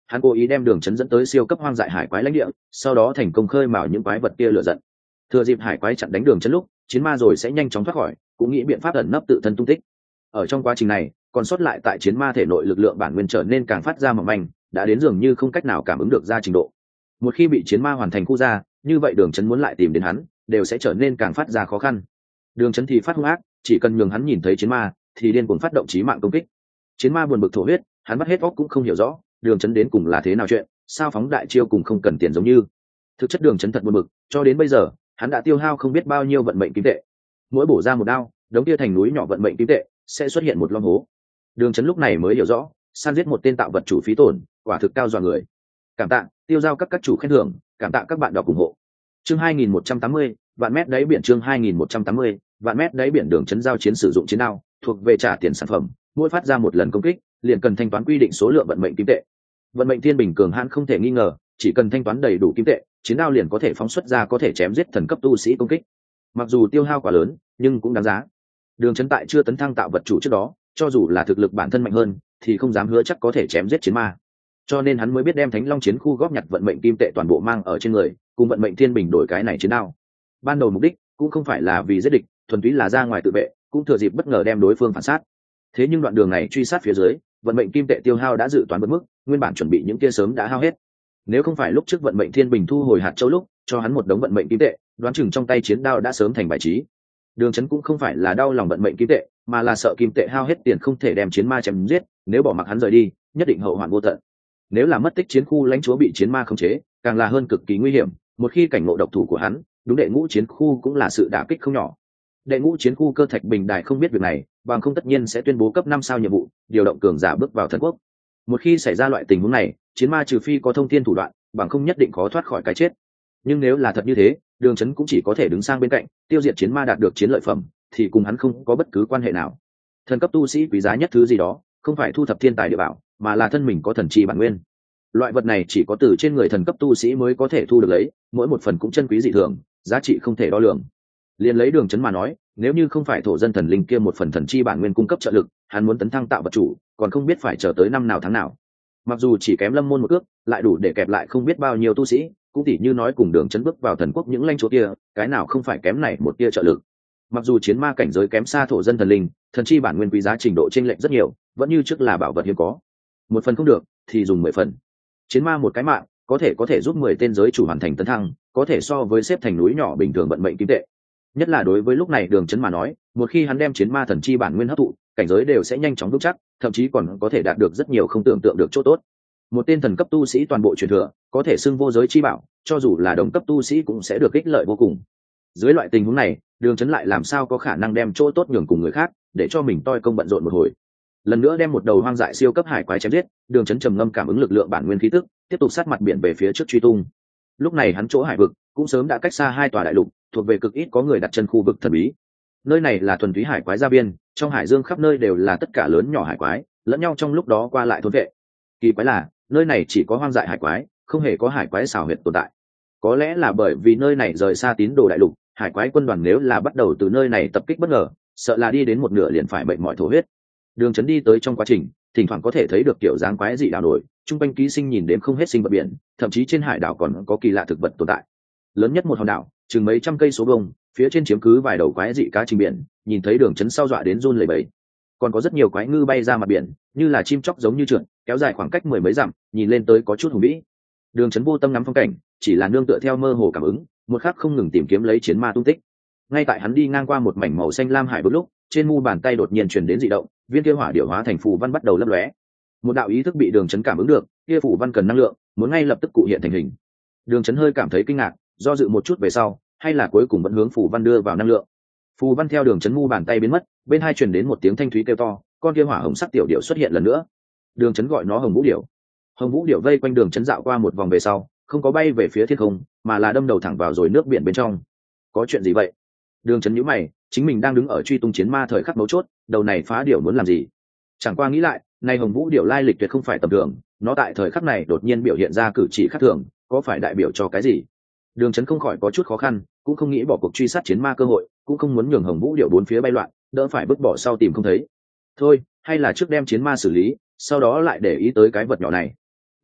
Speaker 1: hắn cố ý đem Đường Chấn dẫn tới siêu cấp hoang dại hải quái lãnh địa, sau đó thành công khơi mào những quái vật kia lửa giận. Thừa dịp hải quái chặn đánh Đường Chấn lúc, chiến ma rồi sẽ nhanh chóng thoát khỏi, cũng nghĩ biện pháp ẩn nấp tự thân tung tích. Ở trong quá trình này, còn sót lại tại chiến ma thể nội lực lượng bản nguyên trở nên càng phát ra mỏng manh, đã đến dường như không cách nào cảm ứng được ra trình độ. Một khi bị chiến ma hoàn thành khu ra, như vậy Đường Chấn muốn lại tìm đến hắn, đều sẽ trở nên càng phát ra khó khăn. Đường Chấn thì phát hung ác, chỉ cần nhường hắn nhìn thấy chiến ma, thì điên cuồng phát động chí mạng công kích. Chiến ma buồn bực thổ huyết, hắn bắt hết óc cũng không hiểu rõ, Đường Chấn đến cùng là thế nào chuyện, sao phóng đại chiêu cùng không cần tiền giống như. Thực chất Đường Chấn thật buồn bực, cho đến bây giờ, hắn đã tiêu hao không biết bao nhiêu vận mệnh kim tệ. Mỗi bổ ra một đao, đống kia thành núi nhỏ vận mệnh kim tệ sẽ xuất hiện một lom hố. Đường Chấn lúc này mới hiểu rõ, săn giết một tên tạo vật chủ phí tổn, quả thực cao dọa người. Cảm tạ, tiêu giao các các chủ khen thưởng, cảm tạ các bạn đọc ủng hộ. Chương hai nghìn một trăm tám mươi, vạn mét đáy biển chương hai nghìn một trăm tám mươi, vạn mét đáy biển Đường Chấn giao chiến sử dụng chiến đao, thuộc về trả tiền sản phẩm, mỗi phát ra một lần công kích, liền cần thanh toán quy định số lượng vận mệnh kim tệ. Vận mệnh thiên bình cường hãn không thể nghi ngờ, chỉ cần thanh toán đầy đủ kim tệ, chiến đao liền có thể phóng xuất ra có thể chém giết thần cấp tu sĩ công kích. Mặc dù tiêu hao quá lớn, nhưng cũng đáng giá. Đường Chấn tại chưa tấn thăng tạo vật chủ trước đó, cho dù là thực lực bản thân mạnh hơn, thì không dám hứa chắc có thể chém giết chiến ma. Cho nên hắn mới biết đem Thánh Long chiến khu góp nhặt vận mệnh kim tệ toàn bộ mang ở trên người, cùng vận mệnh thiên bình đổi cái này chiến đao. Ban đầu mục đích cũng không phải là vì giết địch, thuần túy là ra ngoài tự vệ, cũng thừa dịp bất ngờ đem đối phương phản sát. Thế nhưng đoạn đường này truy sát phía dưới, vận mệnh kim tệ tiêu hao đã dự toán vượt mức, nguyên bản chuẩn bị những kia sớm đã hao hết. Nếu không phải lúc trước vận mệnh thiên bình thu hồi hạt châu lúc cho hắn một đống vận mệnh kim tệ, đoán chừng trong tay chiến đao đã sớm thành bài trí. Đường Chấn cũng không phải là đau lòng vận mệnh kim tệ, mà là sợ kim tệ hao hết tiền không thể đem chiến ma chém giết, nếu bỏ mặc hắn rời đi, nhất định hậu hoạn vô tận. Nếu là mất tích chiến khu lãnh chúa bị chiến ma khống chế, càng là hơn cực kỳ nguy hiểm, một khi cảnh ngộ độc thủ của hắn, đúng đệ ngũ chiến khu cũng là sự đả kích không nhỏ. Đệ ngũ chiến khu Cơ Thạch Bình Đài không biết việc này, bằng không tất nhiên sẽ tuyên bố cấp năm sao nhiệm vụ, điều động cường giả bước vào thần quốc. Một khi xảy ra loại tình huống này, chiến ma trừ phi có thông thiên thủ đoạn, bằng không nhất định khó thoát khỏi cái chết. Nhưng nếu là thật như thế, Đường Chấn cũng chỉ có thể đứng sang bên cạnh, tiêu diệt chiến ma đạt được chiến lợi phẩm, thì cùng hắn không có bất cứ quan hệ nào. Thần cấp tu sĩ quý giá nhất thứ gì đó, không phải thu thập thiên tài địa bảo, mà là thân mình có thần chi bản nguyên. Loại vật này chỉ có từ trên người thần cấp tu sĩ mới có thể thu được lấy, mỗi một phần cũng chân quý dị thường, giá trị không thể đo lường. Liên lấy Đường Chấn mà nói, nếu như không phải thổ dân thần linh kia một phần thần chi bản nguyên cung cấp trợ lực, hắn muốn tấn thăng tạo vật chủ, còn không biết phải chờ tới năm nào tháng nào. Mặc dù chỉ kém Lâm môn một ước, lại đủ để kẹp lại không biết bao nhiêu tu sĩ, cũng tỉ như nói cùng Đường Chấn bước vào thần quốc những lãnh chúa kia, cái nào không phải kém này một tia trợ lực. Mặc dù chiến ma cảnh giới kém xa thổ dân thần linh, thần chi bản nguyên quý giá trình độ chênh lệch rất nhiều, vẫn như trước là bảo vật hiếm có. Một phần không được, thì dùng mười phần. Chiến ma một cái mạng, có thể có thể giúp mười tên giới chủ hoàn thành tấn thăng, có thể so với xếp thành núi nhỏ bình thường vận mệnh kim tệ. Nhất là đối với lúc này Đường Chấn mà nói, một khi hắn đem chiến ma thần chi bản nguyên hấp thụ, cảnh giới đều sẽ nhanh chóng vững chắc, thậm chí còn có thể đạt được rất nhiều không tưởng tượng được chỗ tốt. Một tên thần cấp tu sĩ toàn bộ truyền thừa, có thể xưng vô giới chi bảo, cho dù là đồng cấp tu sĩ cũng sẽ được ích lợi vô cùng. Dưới loại tình huống này, Đường Chấn lại làm sao có khả năng đem chỗ tốt nhường cùng người khác, để cho mình toi công bận rộn một hồi. Lần nữa đem một đầu hoang dại siêu cấp hải quái chém giết, Đường Chấn trầm ngâm cảm ứng lực lượng bản nguyên khí tức, tiếp tục sát mặt biển về phía trước truy tung. Lúc này hắn chỗ hải vực cũng sớm đã cách xa hai tòa đại lục, thuộc về cực ít có người đặt chân khu vực thần bí. Nơi này là thuần túy hải quái gia biên, trong hải dương khắp nơi đều là tất cả lớn nhỏ hải quái, lẫn nhau trong lúc đó qua lại thôn vệ. Kỳ quái là, nơi này chỉ có hoang dại hải quái, không hề có hải quái xảo huyệt tồn tại. Có lẽ là bởi vì nơi này rời xa tín đồ đại lục, hải quái quân đoàn nếu là bắt đầu từ nơi này tập kích bất ngờ, sợ là đi đến một nửa liền phải bệnh mọi thổ huyết. Đường Chấn đi tới trong quá trình, thỉnh thoảng có thể thấy được kiểu dáng quái dị đảo nổi, trung quanh ký sinh nhìn đến không hết sinh vật biển, thậm chí trên hải đảo còn có kỳ lạ thực vật tồn tại. Lớn nhất một hòn đảo, chừng mấy trăm cây số vuông, phía trên chiếm cứ vài đầu quái dị cá trình biển, nhìn thấy Đường Chấn sau dọa đến run lẩy bẩy. Còn có rất nhiều quái ngư bay ra mặt biển, như là chim chóc giống như trượt, kéo dài khoảng cách mười mấy dặm, nhìn lên tới có chút hùng vĩ. Đường Chấn vô tâm ngắm phong cảnh, chỉ là nương tựa theo mơ hồ cảm ứng, một khắc không ngừng tìm kiếm lấy chiến ma tung tích. Ngay tại hắn đi ngang qua một mảnh màu xanh lam hải vực lúc, trên mu bàn tay đột nhiên truyền đến dị động, viên kia hỏa điểu hóa thành phù văn bắt đầu lấp lóe. Một đạo ý thức bị Đường Chấn cảm ứng được, kia phù văn cần năng lượng, muốn ngay lập tức cụ hiện thành hình. Đường Chấn hơi cảm thấy kinh ngạc, do dự một chút về sau, hay là cuối cùng vẫn hướng phù văn đưa vào năng lượng. Phù văn theo Đường Chấn mu bàn tay biến mất, bên hai truyền đến một tiếng thanh thúy kêu to, con kia hỏa hồng sắc tiểu điểu xuất hiện lần nữa. Đường Chấn gọi nó Hồng Vũ điểu. Hồng Vũ điểu vây quanh Đường Chấn dạo qua một vòng về sau, không có bay về phía thiên không, mà là đâm đầu thẳng vào rồi nước biển bên trong. Có chuyện gì vậy? Đường Chấn nhíu mày, chính mình đang đứng ở truy tung chiến ma thời khắc mấu chốt, đầu này phá điểu muốn làm gì? Chẳng qua nghĩ lại, nay Hồng Vũ điểu lai lịch tuyệt không phải tầm thường, nó tại thời khắc này đột nhiên biểu hiện ra cử chỉ khác thường, có phải đại biểu cho cái gì? Đường Chấn không khỏi có chút khó khăn, cũng không nghĩ bỏ cuộc truy sát chiến ma cơ hội, cũng không muốn nhường Hồng Vũ điểu bốn phía bay loạn, đỡ phải bước bỏ sau tìm không thấy. Thôi, hay là trước đem chiến ma xử lý, sau đó lại để ý tới cái vật nhỏ này.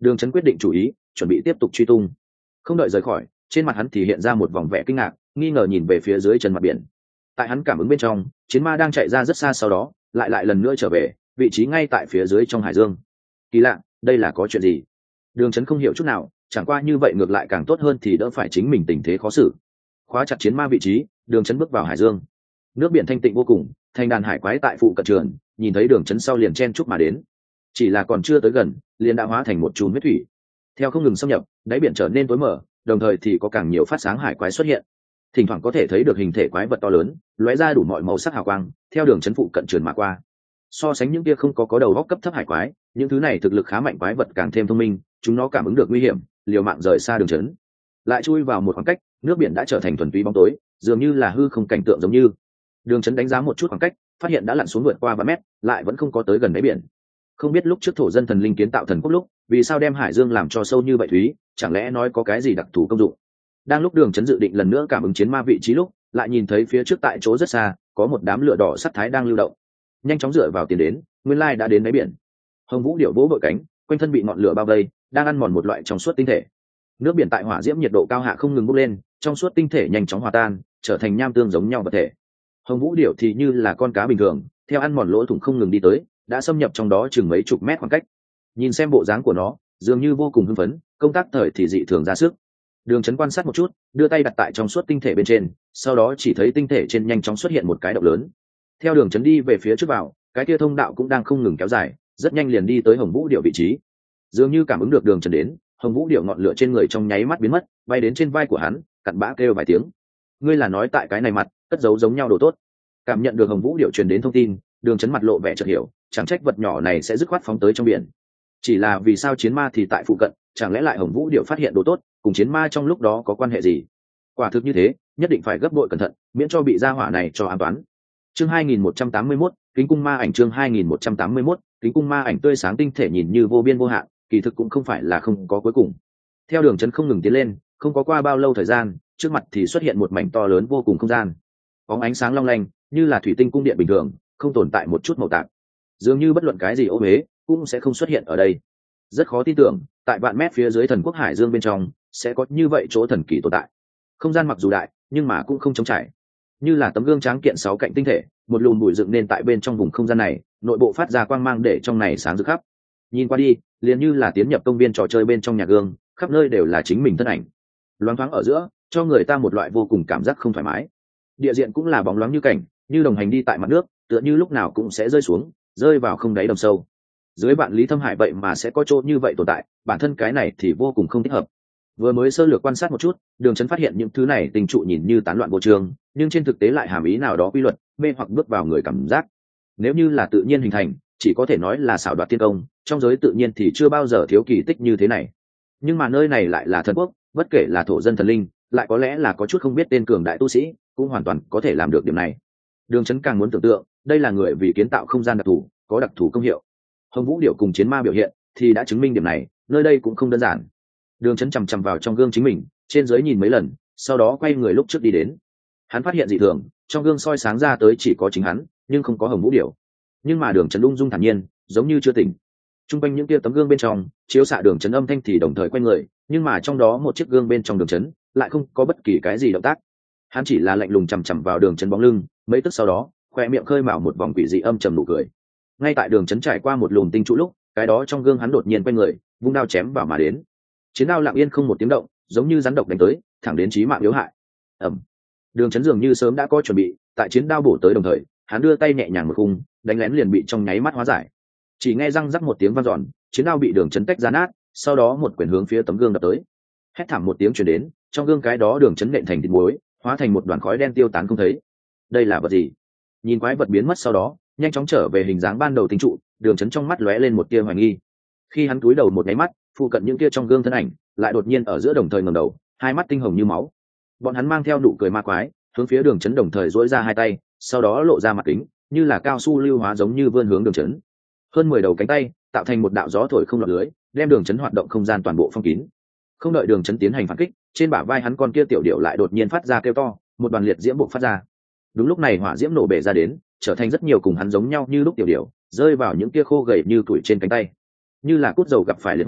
Speaker 1: Đường Chấn quyết định chủ ý, chuẩn bị tiếp tục truy tung. Không đợi rời khỏi, trên mặt hắn thì hiện ra một vòng vẻ kinh ngạc, nghi ngờ nhìn về phía dưới chân mặt biển. Tại hắn cảm ứng bên trong, chiến ma đang chạy ra rất xa, sau đó lại lại lần nữa trở về, vị trí ngay tại phía dưới trong hải dương. Kỳ lạ, đây là có chuyện gì? Đường Chấn không hiểu chút nào, chẳng qua như vậy ngược lại càng tốt hơn thì đỡ phải chính mình tình thế khó xử. Khóa chặt chiến ma vị trí, Đường Chấn bước vào hải dương. Nước biển thanh tịnh vô cùng, thành đàn hải quái tại phụ cận trường, nhìn thấy Đường Chấn sau liền chen chúc mà đến. Chỉ là còn chưa tới gần, liền đã hóa thành một chùm huyết thủy. Theo không ngừng xâm nhập, đáy biển trở nên tối mở, đồng thời thì có càng nhiều phát sáng hải quái xuất hiện. Thỉnh thoảng có thể thấy được hình thể quái vật to lớn, lóe ra đủ mọi màu sắc hào quang, theo Đường Chấn phụ cận trườn mà qua. So sánh những kia không có có đầu óc cấp thấp hải quái, những thứ này thực lực khá mạnh quái vật càng thêm thông minh, chúng nó cảm ứng được nguy hiểm, liều mạng rời xa Đường Chấn. Lại chui vào một khoảng cách, nước biển đã trở thành thuần túy bóng tối, dường như là hư không cảnh tượng giống như. Đường Chấn đánh giá một chút khoảng cách, phát hiện đã lặn xuống vượt qua ba mét, lại vẫn không có tới gần đáy biển. Không biết lúc trước thổ dân thần linh kiến tạo thần quốc lúc, vì sao đem hải dương làm cho sâu như vậy thúy, chẳng lẽ nói có cái gì đặc thù công dụng? Đang lúc Đường Chấn dự định lần nữa cảm ứng chiến ma vị trí lúc, lại nhìn thấy phía trước tại chỗ rất xa, có một đám lửa đỏ sắt thái đang lưu động. Nhanh chóng dựa vào tiền đến, nguyên lai đã đến đáy biển. Hồng Vũ điểu vỗ vội cánh, quanh thân bị ngọn lửa bao vây, đang ăn mòn một loại trong suốt tinh thể. Nước biển tại hỏa diễm nhiệt độ cao hạ không ngừng bốc lên, trong suốt tinh thể nhanh chóng hòa tan, trở thành nham tương giống nhau vật thể. Hồng Vũ điểu thì như là con cá bình thường, theo ăn mòn lỗ thủng không ngừng đi tới, đã xâm nhập trong đó chừng mấy chục mét khoảng cách. Nhìn xem bộ dáng của nó, dường như vô cùng hưng phấn, công tác thời thì dị thường ra sức. Đường Chấn quan sát một chút, đưa tay đặt tại trong suốt tinh thể bên trên, sau đó chỉ thấy tinh thể trên nhanh chóng xuất hiện một cái động lớn. Theo Đường Chấn đi về phía trước vào, cái kia thông đạo cũng đang không ngừng kéo dài, rất nhanh liền đi tới Hồng Vũ điểu vị trí. Dường như cảm ứng được Đường Chấn đến, Hồng Vũ điểu ngọn lửa trên người trong nháy mắt biến mất, bay đến trên vai của hắn, cặn bã kêu vài tiếng. Ngươi là nói tại cái này mặt cất giấu giống nhau đồ tốt? Cảm nhận được Hồng Vũ điểu truyền đến thông tin, Đường Chấn mặt lộ vẻ chợt hiểu, chẳng trách vật nhỏ này sẽ dứt khoát phóng tới trong biển. Chỉ là vì sao chiến ma thì tại phụ cận, chẳng lẽ lại Hồng Vũ điểu phát hiện đồ tốt, cùng chiến ma trong lúc đó có quan hệ gì? Quả thực như thế, nhất định phải gấp bội cẩn thận, miễn cho bị gia hỏa này cho an toán. Chương hai nghìn một trăm tám mươi mốt, kính cung ma ảnh. Chương hai nghìn một trăm tám mươi mốt, kính cung ma ảnh. Tươi sáng tinh thể nhìn như vô biên vô hạn, kỳ thực cũng không phải là không có cuối cùng. Theo Đường Chấn không ngừng tiến lên, không có qua bao lâu thời gian, trước mặt thì xuất hiện một mảnh to lớn vô cùng không gian. Bóng ánh sáng long lanh, như là thủy tinh cung điện bình thường, không tồn tại một chút màu tạp. Dường như bất luận cái gì ô uế cũng sẽ không xuất hiện ở đây. Rất khó tin tưởng, tại vạn mét phía dưới thần quốc hải dương bên trong, sẽ có như vậy chỗ thần kỳ tồn tại. Không gian mặc dù đại, nhưng mà cũng không trống trải. Như là tấm gương tráng kiện sáu cạnh tinh thể, một lùm bụi dựng nên tại bên trong vùng không gian này, nội bộ phát ra quang mang để trong này sáng rực khắp. Nhìn qua đi, liền như là tiến nhập công viên trò chơi bên trong nhà gương, khắp nơi đều là chính mình thân ảnh. Loáng thoáng ở giữa, cho người ta một loại vô cùng cảm giác không thoải mái. Địa diện cũng là bóng loáng như cảnh, như đồng hành đi tại mặt nước, tựa như lúc nào cũng sẽ rơi xuống, rơi vào không đáy đầm sâu. Dưới vạn lý thâm hải vậy mà sẽ có chỗ như vậy tồn tại, bản thân cái này thì vô cùng không thích hợp. Vừa mới sơ lược quan sát một chút, Đường Chấn phát hiện những thứ này tình trụ nhìn như tán loạn vô trường, nhưng trên thực tế lại hàm ý nào đó quy luật, mê hoặc bước vào người cảm giác. Nếu như là tự nhiên hình thành, chỉ có thể nói là xảo đoạt tiên công, trong giới tự nhiên thì chưa bao giờ thiếu kỳ tích như thế này. Nhưng mà nơi này lại là thần quốc, bất kể là thổ dân thần linh, lại có lẽ là có chút không biết tên cường đại tu sĩ, cũng hoàn toàn có thể làm được điểm này. Đường Chấn càng muốn tưởng tượng, đây là người vì kiến tạo không gian đặc thù, có đặc thù công hiệu. Hồng Vũ điểu cùng chiến ma biểu hiện thì đã chứng minh điểm này, nơi đây cũng không đơn giản. Đường Chấn chằm chằm vào trong gương chính mình, trên dưới nhìn mấy lần, sau đó quay người lúc trước đi đến. Hắn phát hiện dị thường, trong gương soi sáng ra tới chỉ có chính hắn, nhưng không có Hồng Vũ điểu. Nhưng mà Đường Chấn ung dung thản nhiên, giống như chưa tỉnh. Trung quanh những kia tấm gương bên trong, chiếu xạ Đường Chấn âm thanh thì đồng thời quay người, nhưng mà trong đó một chiếc gương bên trong Đường Chấn lại không có bất kỳ cái gì động tác. Hắn chỉ là lạnh lùng chằm chằm vào Đường Chấn bóng lưng, mấy tức sau đó, khoe miệng khơi mào một vòng quỷ dị âm trầm nụ cười. Ngay tại Đường Chấn trải qua một lùm tinh trụ lúc, cái đó trong gương hắn đột nhiên quay người, vung đao chém vào mà đến. Chiến đao lặng yên không một tiếng động, giống như rắn độc đánh tới, thẳng đến chí mạng yếu hại. Ầm. Đường Chấn dường như sớm đã có chuẩn bị, tại chiến đao bổ tới đồng thời, hắn đưa tay nhẹ nhàng một khung, đánh lén liền bị trong nháy mắt hóa giải. Chỉ nghe răng rắc một tiếng vang dọn, chiến đao bị Đường Chấn tách ra nát, sau đó một quyền hướng phía tấm gương đập tới. Hét thảm một tiếng truyền đến, trong gương cái đó Đường Chấn nện thành thịt muối, hóa thành một đoàn khói đen tiêu tán không thấy. Đây là vật gì? Nhìn quái vật biến mất sau đó, nhanh chóng trở về hình dáng ban đầu tinh trụ, Đường Chấn trong mắt lóe lên một tia hoài nghi. Khi hắn cúi đầu một cái mắt, phụ cận những kia trong gương thân ảnh lại đột nhiên ở giữa đồng thời ngẩng đầu, hai mắt tinh hồng như máu. Bọn hắn mang theo nụ cười ma quái, hướng phía Đường Chấn đồng thời duỗi ra hai tay, sau đó lộ ra mặt kính, như là cao su lưu hóa giống như vươn hướng Đường Chấn. Hơn mười đầu cánh tay tạo thành một đạo gió thổi không lọt lưới, đem Đường Chấn hoạt động không gian toàn bộ phong kín. Không đợi Đường Chấn tiến hành phản kích, trên bả vai hắn con kia tiểu điểu lại đột nhiên phát ra kêu to, một đoàn liệt diễm bộc phát ra. Đúng lúc này hỏa diễm nổ bể ra đến, trở thành rất nhiều cùng hắn giống nhau như lúc tiểu điểu, rơi vào những kia khô gầy như tuổi trên cánh tay. Như là cút dầu gặp phải liệt hỏa,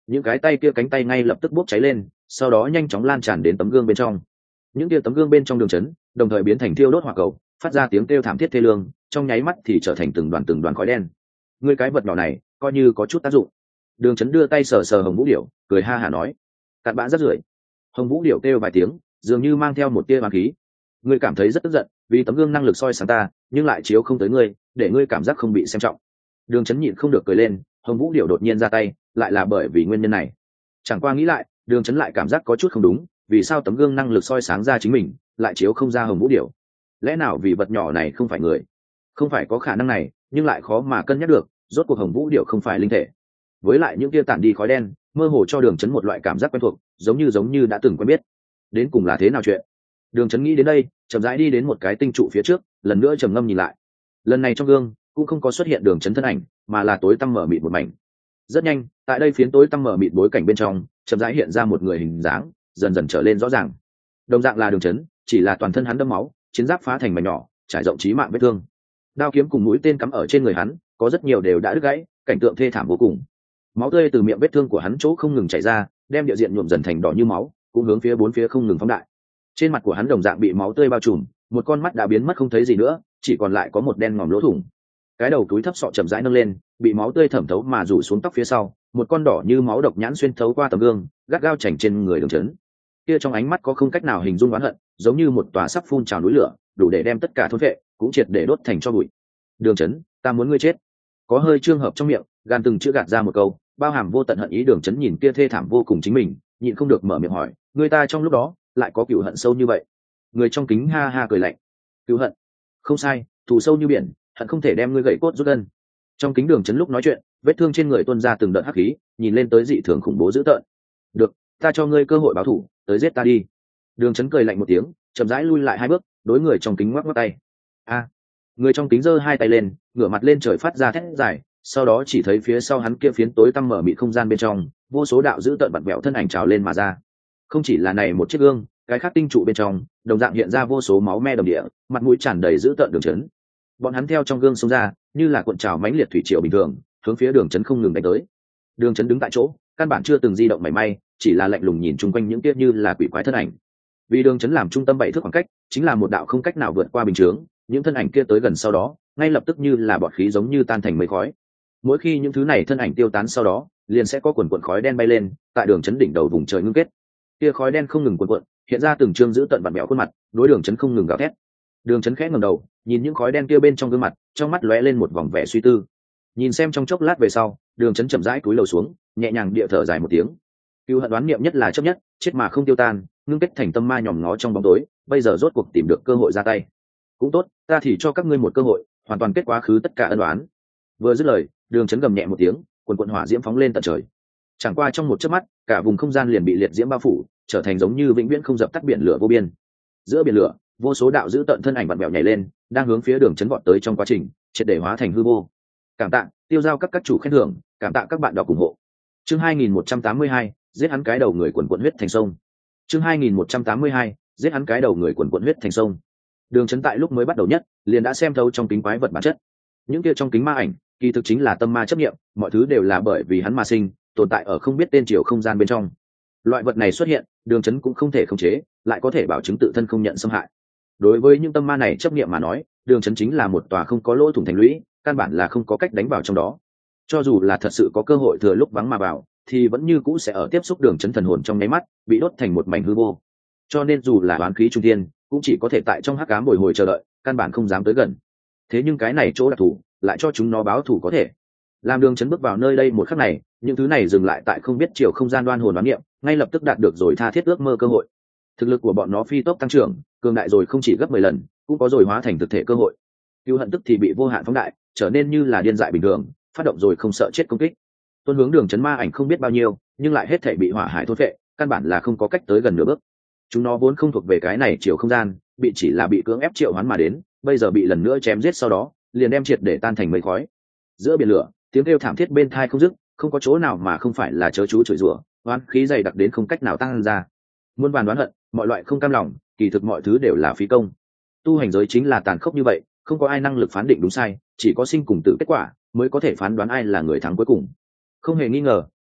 Speaker 1: những cái tay kia cánh tay ngay lập tức bốc cháy lên, sau đó nhanh chóng lan tràn đến tấm gương bên trong. Những kia tấm gương bên trong đường chấn đồng thời biến thành thiêu đốt hỏa cầu, phát ra tiếng kêu thảm thiết thê lương, trong nháy mắt thì trở thành từng đoàn từng đoàn khói đen. Ngươi cái vật nhỏ này coi như có chút tác dụng. Đường chấn đưa tay sờ sờ Hồng Vũ Điểu, cười ha hả nói: cặn bã rất rưởi. Hồng Vũ Điểu kêu vài tiếng, dường như mang theo một tia oán khí. Ngươi cảm thấy rất tức giận vì tấm gương năng lực soi sáng ta, nhưng lại chiếu không tới ngươi, để ngươi cảm giác không bị xem trọng. Đường chấn nhịn không được cười lên. Hồng Vũ Điểu đột nhiên ra tay, lại là bởi vì nguyên nhân này. Chẳng qua nghĩ lại, đường chấn lại cảm giác có chút không đúng, vì sao tấm gương năng lực soi sáng ra chính mình lại chiếu không ra Hồng Vũ Điểu? Lẽ nào vì vật nhỏ này không phải người? Không phải có khả năng này, nhưng lại khó mà cân nhắc được, rốt cuộc Hồng Vũ Điểu không phải linh thể. Với lại những kia tản đi khói đen mơ hồ cho đường chấn một loại cảm giác quen thuộc, giống như giống như đã từng quen biết. Đến cùng là thế nào chuyện? Đường chấn nghĩ đến đây, chậm rãi đi đến một cái tinh trụ phía trước, lần nữa trầm ngâm nhìn lại. Lần này trong gương cũng không có xuất hiện đường chấn thân ảnh, mà là tối tăm mở mịt một mảnh. Rất nhanh, tại đây phiến tối tăm mở mịt bối cảnh bên trong, chậm rãi hiện ra một người hình dáng, dần dần trở lên rõ ràng. Đồng dạng là đường chấn, chỉ là toàn thân hắn đẫm máu, chiến giáp phá thành mảnh nhỏ, trải rộng chí mạng vết thương. Đao kiếm cùng mũi tên cắm ở trên người hắn, có rất nhiều đều đã đứt gãy, cảnh tượng thê thảm vô cùng. Máu tươi từ miệng vết thương của hắn chỗ không ngừng chảy ra, đem địa diện nhuộm dần thành đỏ như máu, cũng hướng phía bốn phía không ngừng phóng đại. Trên mặt của hắn đồng dạng bị máu tươi bao trùm, một con mắt đã biến mất không thấy gì nữa, chỉ còn lại có một đen ngòm lỗ thủng. Cái đầu túi thấp sọ chậm rãi nâng lên, bị máu tươi thẩm thấu mà rủ xuống tóc phía sau, một con đỏ như máu độc nhãn xuyên thấu qua tấm gương, gắt gao chảnh trên người đường chấn. Kia trong ánh mắt có không cách nào hình dung oán hận, giống như một tòa sắp phun trào núi lửa, đủ để đem tất cả thôn vệ cũng triệt để đốt thành tro bụi. Đường chấn, ta muốn ngươi chết. Có hơi trương hợp trong miệng, gan từng chữ gạt ra một câu, bao hàm vô tận hận ý. Đường chấn nhìn kia thê thảm vô cùng chính mình, nhịn không được mở miệng hỏi, người ta trong lúc đó lại có cựu hận sâu như vậy? Người trong kính ha ha cười lạnh, cựu hận? Không sai, thù sâu như biển, hận không thể đem ngươi gãy cốt rút gân. Trong kính đường chấn lúc nói chuyện, vết thương trên người tuôn ra từng đợt hắc khí, nhìn lên tới dị thường khủng bố dữ tợn. Được, ta cho ngươi cơ hội báo thù, tới giết ta đi. Đường chấn cười lạnh một tiếng, chậm rãi lui lại hai bước, đối người trong kính ngoắc ngoắc tay. A! Người trong kính giơ hai tay lên, ngửa mặt lên trời phát ra thét dài, sau đó chỉ thấy phía sau hắn kia phiến tối tăm mở mịt không gian bên trong, vô số đạo dữ tợn vặn vẹo thân ảnh trào lên mà ra. Không chỉ là này một chiếc gương, cái khác tinh trụ bên trong, đồng dạng hiện ra vô số máu me đầm địa, mặt mũi tràn đầy dữ tợn đường chấn. Bọn hắn theo trong gương xông ra, như là cuộn trào mãnh liệt thủy triều bình thường, hướng phía đường chấn không ngừng đánh tới. Đường chấn đứng tại chỗ, căn bản chưa từng di động mảy may, chỉ là lạnh lùng nhìn chung quanh những kia như là quỷ quái thân ảnh. Vì đường chấn làm trung tâm bảy thước khoảng cách, chính là một đạo không cách nào vượt qua bình chướng, những thân ảnh kia tới gần sau đó, ngay lập tức như là bọt khí giống như tan thành mây khói. Mỗi khi những thứ này thân ảnh tiêu tán sau đó, liền sẽ có quần quần khói đen bay lên, tại đường chấn đỉnh đầu vùng trời ngưng kết. Kia khói đen không ngừng cuộn cuộn, hiện ra từng trương giữ tận vặn mèo khuôn mặt, đối đường chấn không ngừng gào thét. Đường chấn khẽ ngẩng đầu, nhìn những khói đen kia bên trong gương mặt, trong mắt lóe lên một vòng vẻ suy tư. Nhìn xem trong chốc lát về sau, đường chấn chậm rãi cúi đầu xuống, nhẹ nhàng địa thở dài một tiếng. Cừu hận đoán niệm nhất là chấp nhất, chết mà không tiêu tan, ngưng kết thành tâm ma nhòm ngó trong bóng tối, bây giờ rốt cuộc tìm được cơ hội ra tay. Cũng tốt, ta thì cho các ngươi một cơ hội, hoàn toàn kết quá khứ tất cả ân oán. Vừa dứt lời, đường chấn gầm nhẹ một tiếng, quần quần hỏa diễm phóng lên tận trời. Chẳng qua trong một chớp mắt, cả vùng không gian liền bị liệt diễm bao phủ, trở thành giống như vĩnh viễn không dập tắt biển lửa vô biên. Giữa biển lửa, vô số đạo dữ tận thân ảnh vặn vẹo nhảy lên, đang hướng phía đường chấn vọt tới trong quá trình triệt để hóa thành hư vô. Cảm tạ tiêu giao các các chủ khen thưởng, cảm tạ các bạn đọc ủng hộ. Chương hai nghìn một trăm tám mươi hai, giết hắn cái đầu người quần quần huyết thành sông. Chương hai nghìn một trăm tám mươi hai, giết hắn cái đầu người quần quần huyết thành sông. Đường chấn tại lúc mới bắt đầu nhất, liền đã xem thấu trong kính quái vật bản chất. Những kia trong kính ma ảnh, kỳ thực chính là tâm ma chấp niệm, mọi thứ đều là bởi vì hắn mà sinh, tồn tại ở không biết tên chiều không gian bên trong. Loại vật này xuất hiện, đường chấn cũng không thể khống chế, lại có thể bảo chứng tự thân không nhận xâm hại. Đối với những tâm ma này chấp niệm mà nói, đường chấn chính là một tòa không có lỗ thủng thành lũy, căn bản là không có cách đánh vào trong đó. Cho dù là thật sự có cơ hội thừa lúc vắng mà vào, thì vẫn như cũ sẽ ở tiếp xúc đường chấn thần hồn trong nháy mắt, bị đốt thành một mảnh hư vô. Cho nên dù là oán khí trung thiên, cũng chỉ có thể tại trong hắc ám bồi hồi chờ đợi, căn bản không dám tới gần. Thế nhưng cái này chỗ đặc thù, lại cho chúng nó báo thù có thể. Làm đường chấn bước vào nơi đây một khắc này, những thứ này dừng lại tại không biết chiều không gian đoan hồn đoán niệm, ngay lập tức đạt được rồi tha thiết ước mơ cơ hội. Thực lực của bọn nó phi tốc tăng trưởng, cường đại rồi không chỉ gấp mười lần, cũng có rồi hóa thành thực thể cơ hội. Cừu hận tức thì bị vô hạn phóng đại, trở nên như là điên dại bình thường, phát động rồi không sợ chết công kích. Tuôn hướng đường chấn ma ảnh không biết bao nhiêu, nhưng lại hết thảy bị hỏa hải thôn phệ, căn bản là không có cách tới gần nửa bước. Chúng nó vốn không thuộc về cái này chiều không gian, bị chỉ là bị cưỡng ép triệu hoán mà đến, bây giờ bị lần nữa chém giết sau đó, liền đem triệt để tan thành mây khói. Giữa biển lửa, tiếng kêu thảm thiết bên tai không dứt, không có chỗ nào mà không phải là chớ chú chửi rủa, oán khí dày đặc đến không cách nào tăng ra. Muôn vàn đoán hận, mọi loại không cam lòng, kỳ thực mọi thứ đều là phí công. Tu hành giới chính là tàn khốc như vậy, không có ai năng lực phán định đúng sai, chỉ có sinh cùng tử kết quả mới có thể phán đoán ai là người thắng cuối cùng. Không hề nghi ngờ,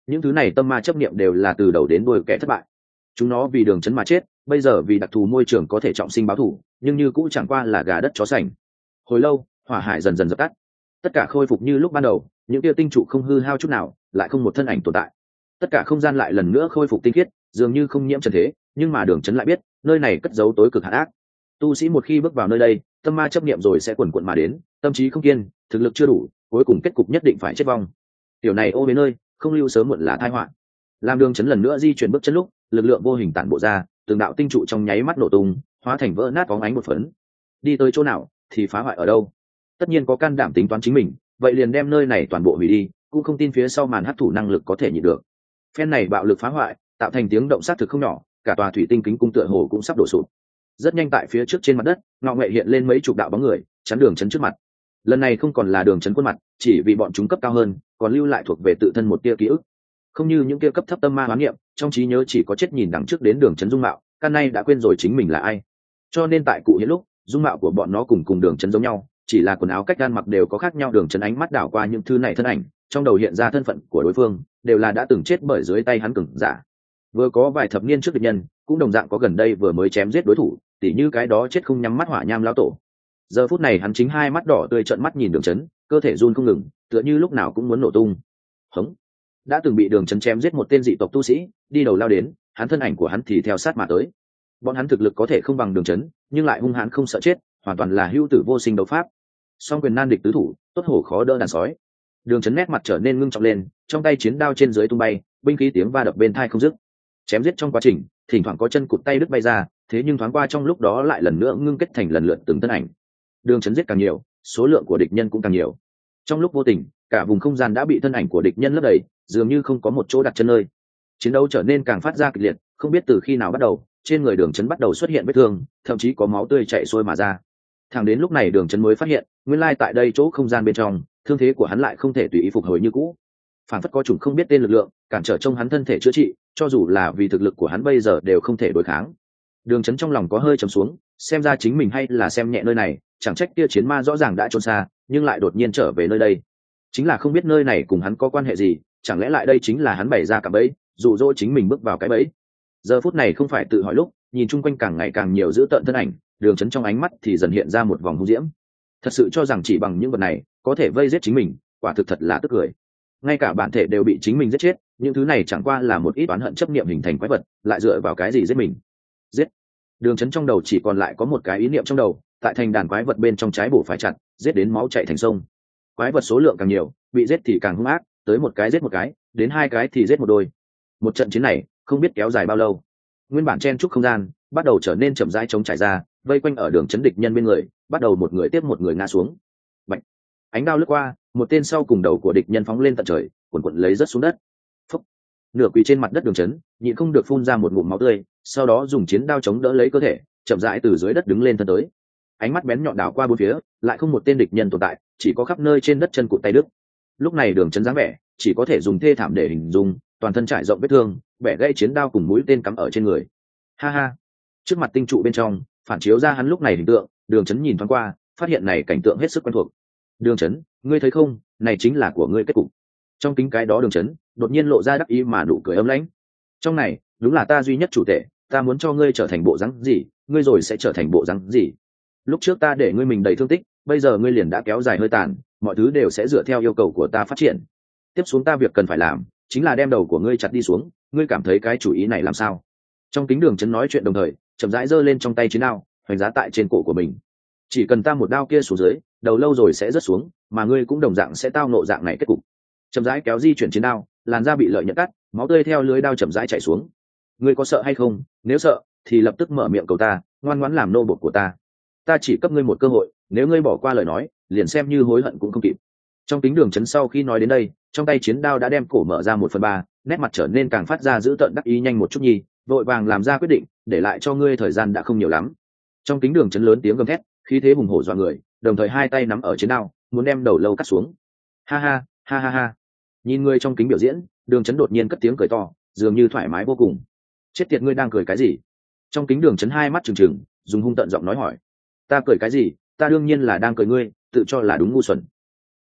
Speaker 1: những thứ này tâm ma chấp niệm đều là từ đầu đến đuôi kẻ thất bại. Chúng nó vì đường chấn mà chết, bây giờ vì đặc thù môi trường có thể trọng sinh báo thù, nhưng như cũng chẳng qua là gà đất chó sành. Hồi lâu, hỏa hải dần dần dập tắt, tất cả khôi phục như lúc ban đầu, những tia tinh trụ không hư hao chút nào, lại không một thân ảnh tồn tại. Tất cả không gian lại lần nữa khôi phục tinh khiết, dường như không nhiễm trần thế, nhưng mà đường chấn lại biết, nơi này cất giấu tối cực hạn ác. Tu sĩ một khi bước vào nơi đây, tâm ma chấp niệm rồi sẽ quần quận mà đến, tâm trí không kiên, thực lực chưa đủ, cuối cùng kết cục nhất định phải chết vong. Tiểu này ô bế nơi, không lưu sớm muộn là tai họa. Làm đường chấn lần nữa di chuyển bước chân lúc, lực lượng vô hình tản bộ ra, từng đạo tinh trụ trong nháy mắt nổ tung, hóa thành vỡ nát bóng ánh một phấn. Đi tới chỗ nào thì phá hoại ở đâu. Tất nhiên có can đảm tính toán chính mình, vậy liền đem nơi này toàn bộ hủy đi, cũng không tin phía sau màn hấp thụ năng lực có thể nhịn được. Phen này bạo lực phá hoại, tạo thành tiếng động sát thực không nhỏ, cả tòa thủy tinh kính cung tựa hồ cũng sắp đổ sụp. Rất nhanh tại phía trước trên mặt đất, ngọ nghệ hiện lên mấy chục đạo bóng người, chắn đường chấn trước mặt. Lần này không còn là đường chấn khuôn mặt, chỉ vì bọn chúng cấp cao hơn, còn lưu lại thuộc về tự thân một tia ký ức. Không như những tia cấp thấp tâm ma hoán niệm, trong trí nhớ chỉ có chết nhìn đằng trước đến đường chấn dung mạo, căn nay đã quên rồi chính mình là ai. Cho nên tại cụ hiện lúc, dung mạo của bọn nó cùng cùng đường chấn giống nhau, chỉ là quần áo cách gan mặc đều có khác nhau. Đường chấn ánh mắt đảo qua những thứ này thân ảnh, trong đầu hiện ra thân phận của đối phương, đều là đã từng chết bởi dưới tay hắn cường giả. Vừa có vài thập niên trước địch nhân, cũng đồng dạng có gần đây vừa mới chém giết đối thủ, tỉ như cái đó chết không nhắm mắt hỏa nham lão tổ. Giờ phút này hắn chính hai mắt đỏ tươi trợn mắt nhìn đường chấn, cơ thể run không ngừng, tựa như lúc nào cũng muốn nổ tung. Hống! Đã từng bị đường chấn chém giết một tên dị tộc tu sĩ, đi đầu lao đến, hắn thân ảnh của hắn thì theo sát mà tới. Bọn hắn thực lực có thể không bằng đường chấn, nhưng lại hung hãn không sợ chết, hoàn toàn là hữu tử vô sinh đấu pháp. Song quyền nan địch tứ thủ, tốt hổ khó đỡ đàn sói. Đường chấn nét mặt trở nên ngưng trọng lên, trong tay chiến đao trên dưới tung bay, binh khí tiếng va đập bên tai không dứt. Chém giết trong quá trình, thỉnh thoảng có chân cụt tay đứt bay ra, thế nhưng thoáng qua trong lúc đó lại lần nữa ngưng kết thành lần lượt từng thân ảnh. Đường chấn giết càng nhiều, số lượng của địch nhân cũng càng nhiều. Trong lúc vô tình, cả vùng không gian đã bị thân ảnh của địch nhân lấp đầy, dường như không có một chỗ đặt chân nơi. Chiến đấu trở nên càng phát ra kịch liệt, không biết từ khi nào bắt đầu, trên người đường chấn bắt đầu xuất hiện vết thương, thậm chí có máu tươi chảy xuôi mà ra. Thẳng đến lúc này đường chấn mới phát hiện, nguyên lai tại đây chỗ không gian bên trong, thương thế của hắn lại không thể tùy ý phục hồi như cũ. Phản phất có chủng không biết tên lực lượng cản trở trong hắn thân thể chữa trị, cho dù là vì thực lực của hắn bây giờ đều không thể đối kháng. Đường chấn trong lòng có hơi trầm xuống, xem ra chính mình hay là xem nhẹ nơi này, chẳng trách kia chiến ma rõ ràng đã trốn xa, nhưng lại đột nhiên trở về nơi đây. Chính là không biết nơi này cùng hắn có quan hệ gì, chẳng lẽ lại đây chính là hắn bày ra cả bẫy, dụ dỗ chính mình bước vào cái bẫy. Giờ phút này không phải tự hỏi lúc, nhìn chung quanh càng ngày càng nhiều dữ tợn thân ảnh, đường chấn trong ánh mắt thì dần hiện ra một vòng hung diễm. Thật sự cho rằng chỉ bằng những vật này có thể vây giết chính mình, quả thực thật là tức cười. Ngay cả bản thể đều bị chính mình giết chết, những thứ này chẳng qua là một ít oán hận chấp niệm hình thành quái vật, lại dựa vào cái gì giết mình? Giết! Đường chấn trong đầu chỉ còn lại có một cái ý niệm trong đầu, tại thành đàn quái vật bên trong trái bổ phải chặt, giết đến máu chảy thành sông. Quái vật số lượng càng nhiều, bị giết thì càng hung ác, tới một cái giết một cái, đến hai cái thì giết một đôi. Một trận chiến này không biết kéo dài bao lâu. Nguyên bản chen trúc không gian bắt đầu trở nên chậm rãi trống trải ra, vây quanh ở đường chấn địch nhân bên người, bắt đầu một người tiếp một người ngã xuống. Bạch! Ánh đao lướt qua, một tên sau cùng đầu của địch nhân phóng lên tận trời, cuộn cuộn lấy rất xuống đất. Phúc! Nửa quỳ trên mặt đất đường chấn, nhịn không được phun ra một ngụm máu tươi, sau đó dùng chiến đao chống đỡ lấy cơ thể, chậm rãi từ dưới đất đứng lên thân tới. Ánh mắt bén nhọn đảo qua bốn phía, lại không một tên địch nhân tồn tại, chỉ có khắp nơi trên đất chân cụt tay đứt. Lúc này đường chấn dáng vẻ, chỉ có thể dùng thê thảm để hình dung, toàn thân trải rộng vết thương, bẻ gãy chiến đao cùng mũi tên cắm ở trên người. Ha ha! Trước mặt tinh trụ bên trong, phản chiếu ra hắn lúc này hình tượng, đường chấn nhìn thoáng qua, phát hiện này cảnh tượng hết sức quen thuộc. Đường chấn, ngươi thấy không, này chính là của ngươi kết cục. Trong kính cái đó đường chấn đột nhiên lộ ra đắc ý mà nụ cười ấm lãnh. Trong này đúng là ta duy nhất chủ tể, ta muốn cho ngươi trở thành bộ dáng gì, ngươi rồi sẽ trở thành bộ dáng gì. Lúc trước ta để ngươi mình đầy thương tích, bây giờ ngươi liền đã kéo dài hơi tàn, mọi thứ đều sẽ dựa theo yêu cầu của ta phát triển. Tiếp xuống ta việc cần phải làm chính là đem đầu của ngươi chặt đi xuống, ngươi cảm thấy cái chủ ý này làm sao? Trong kính đường chấn nói chuyện đồng thời, chậm rãi giơ lên trong tay chiến đao, hoành giá tại trên cổ của mình. Chỉ cần ta một đao kia xuống dưới, đầu lâu rồi sẽ rớt xuống, mà ngươi cũng đồng dạng sẽ tao nộ dạng này kết cục. Chậm rãi kéo di chuyển chiến đao, làn da bị lợi nhận cắt, máu tươi theo lưới đao chậm rãi chảy xuống. Ngươi có sợ hay không? Nếu sợ thì lập tức mở miệng cầu ta, ngoan ngoãn làm nô bộc của ta. Ta chỉ cấp ngươi một cơ hội, nếu ngươi bỏ qua lời nói, liền xem như hối hận cũng không kịp. Trong kính đường chấn sau khi nói đến đây, trong tay chiến đao đã đem cổ mở ra một phần ba, nét mặt trở nên càng phát ra dữ tợn đắc ý nhanh một chút nhi, vội vàng làm ra quyết định, để lại cho ngươi thời gian đã không nhiều lắm. Trong kính đường chấn lớn tiếng gầm thét, khí thế hùng hổ dọa người, đồng thời hai tay nắm ở chiến đao, muốn đem đầu lâu cắt xuống. Ha ha, ha ha ha. Nhìn ngươi trong kính biểu diễn, đường chấn đột nhiên cất tiếng cười to, dường như thoải mái vô cùng. Chết tiệt, ngươi đang cười cái gì? Trong kính đường chấn hai mắt trừng trừng, dùng hung tợn giọng nói hỏi. Ta cười cái gì? Ta đương nhiên là đang cười ngươi, tự cho là đúng ngu xuẩn.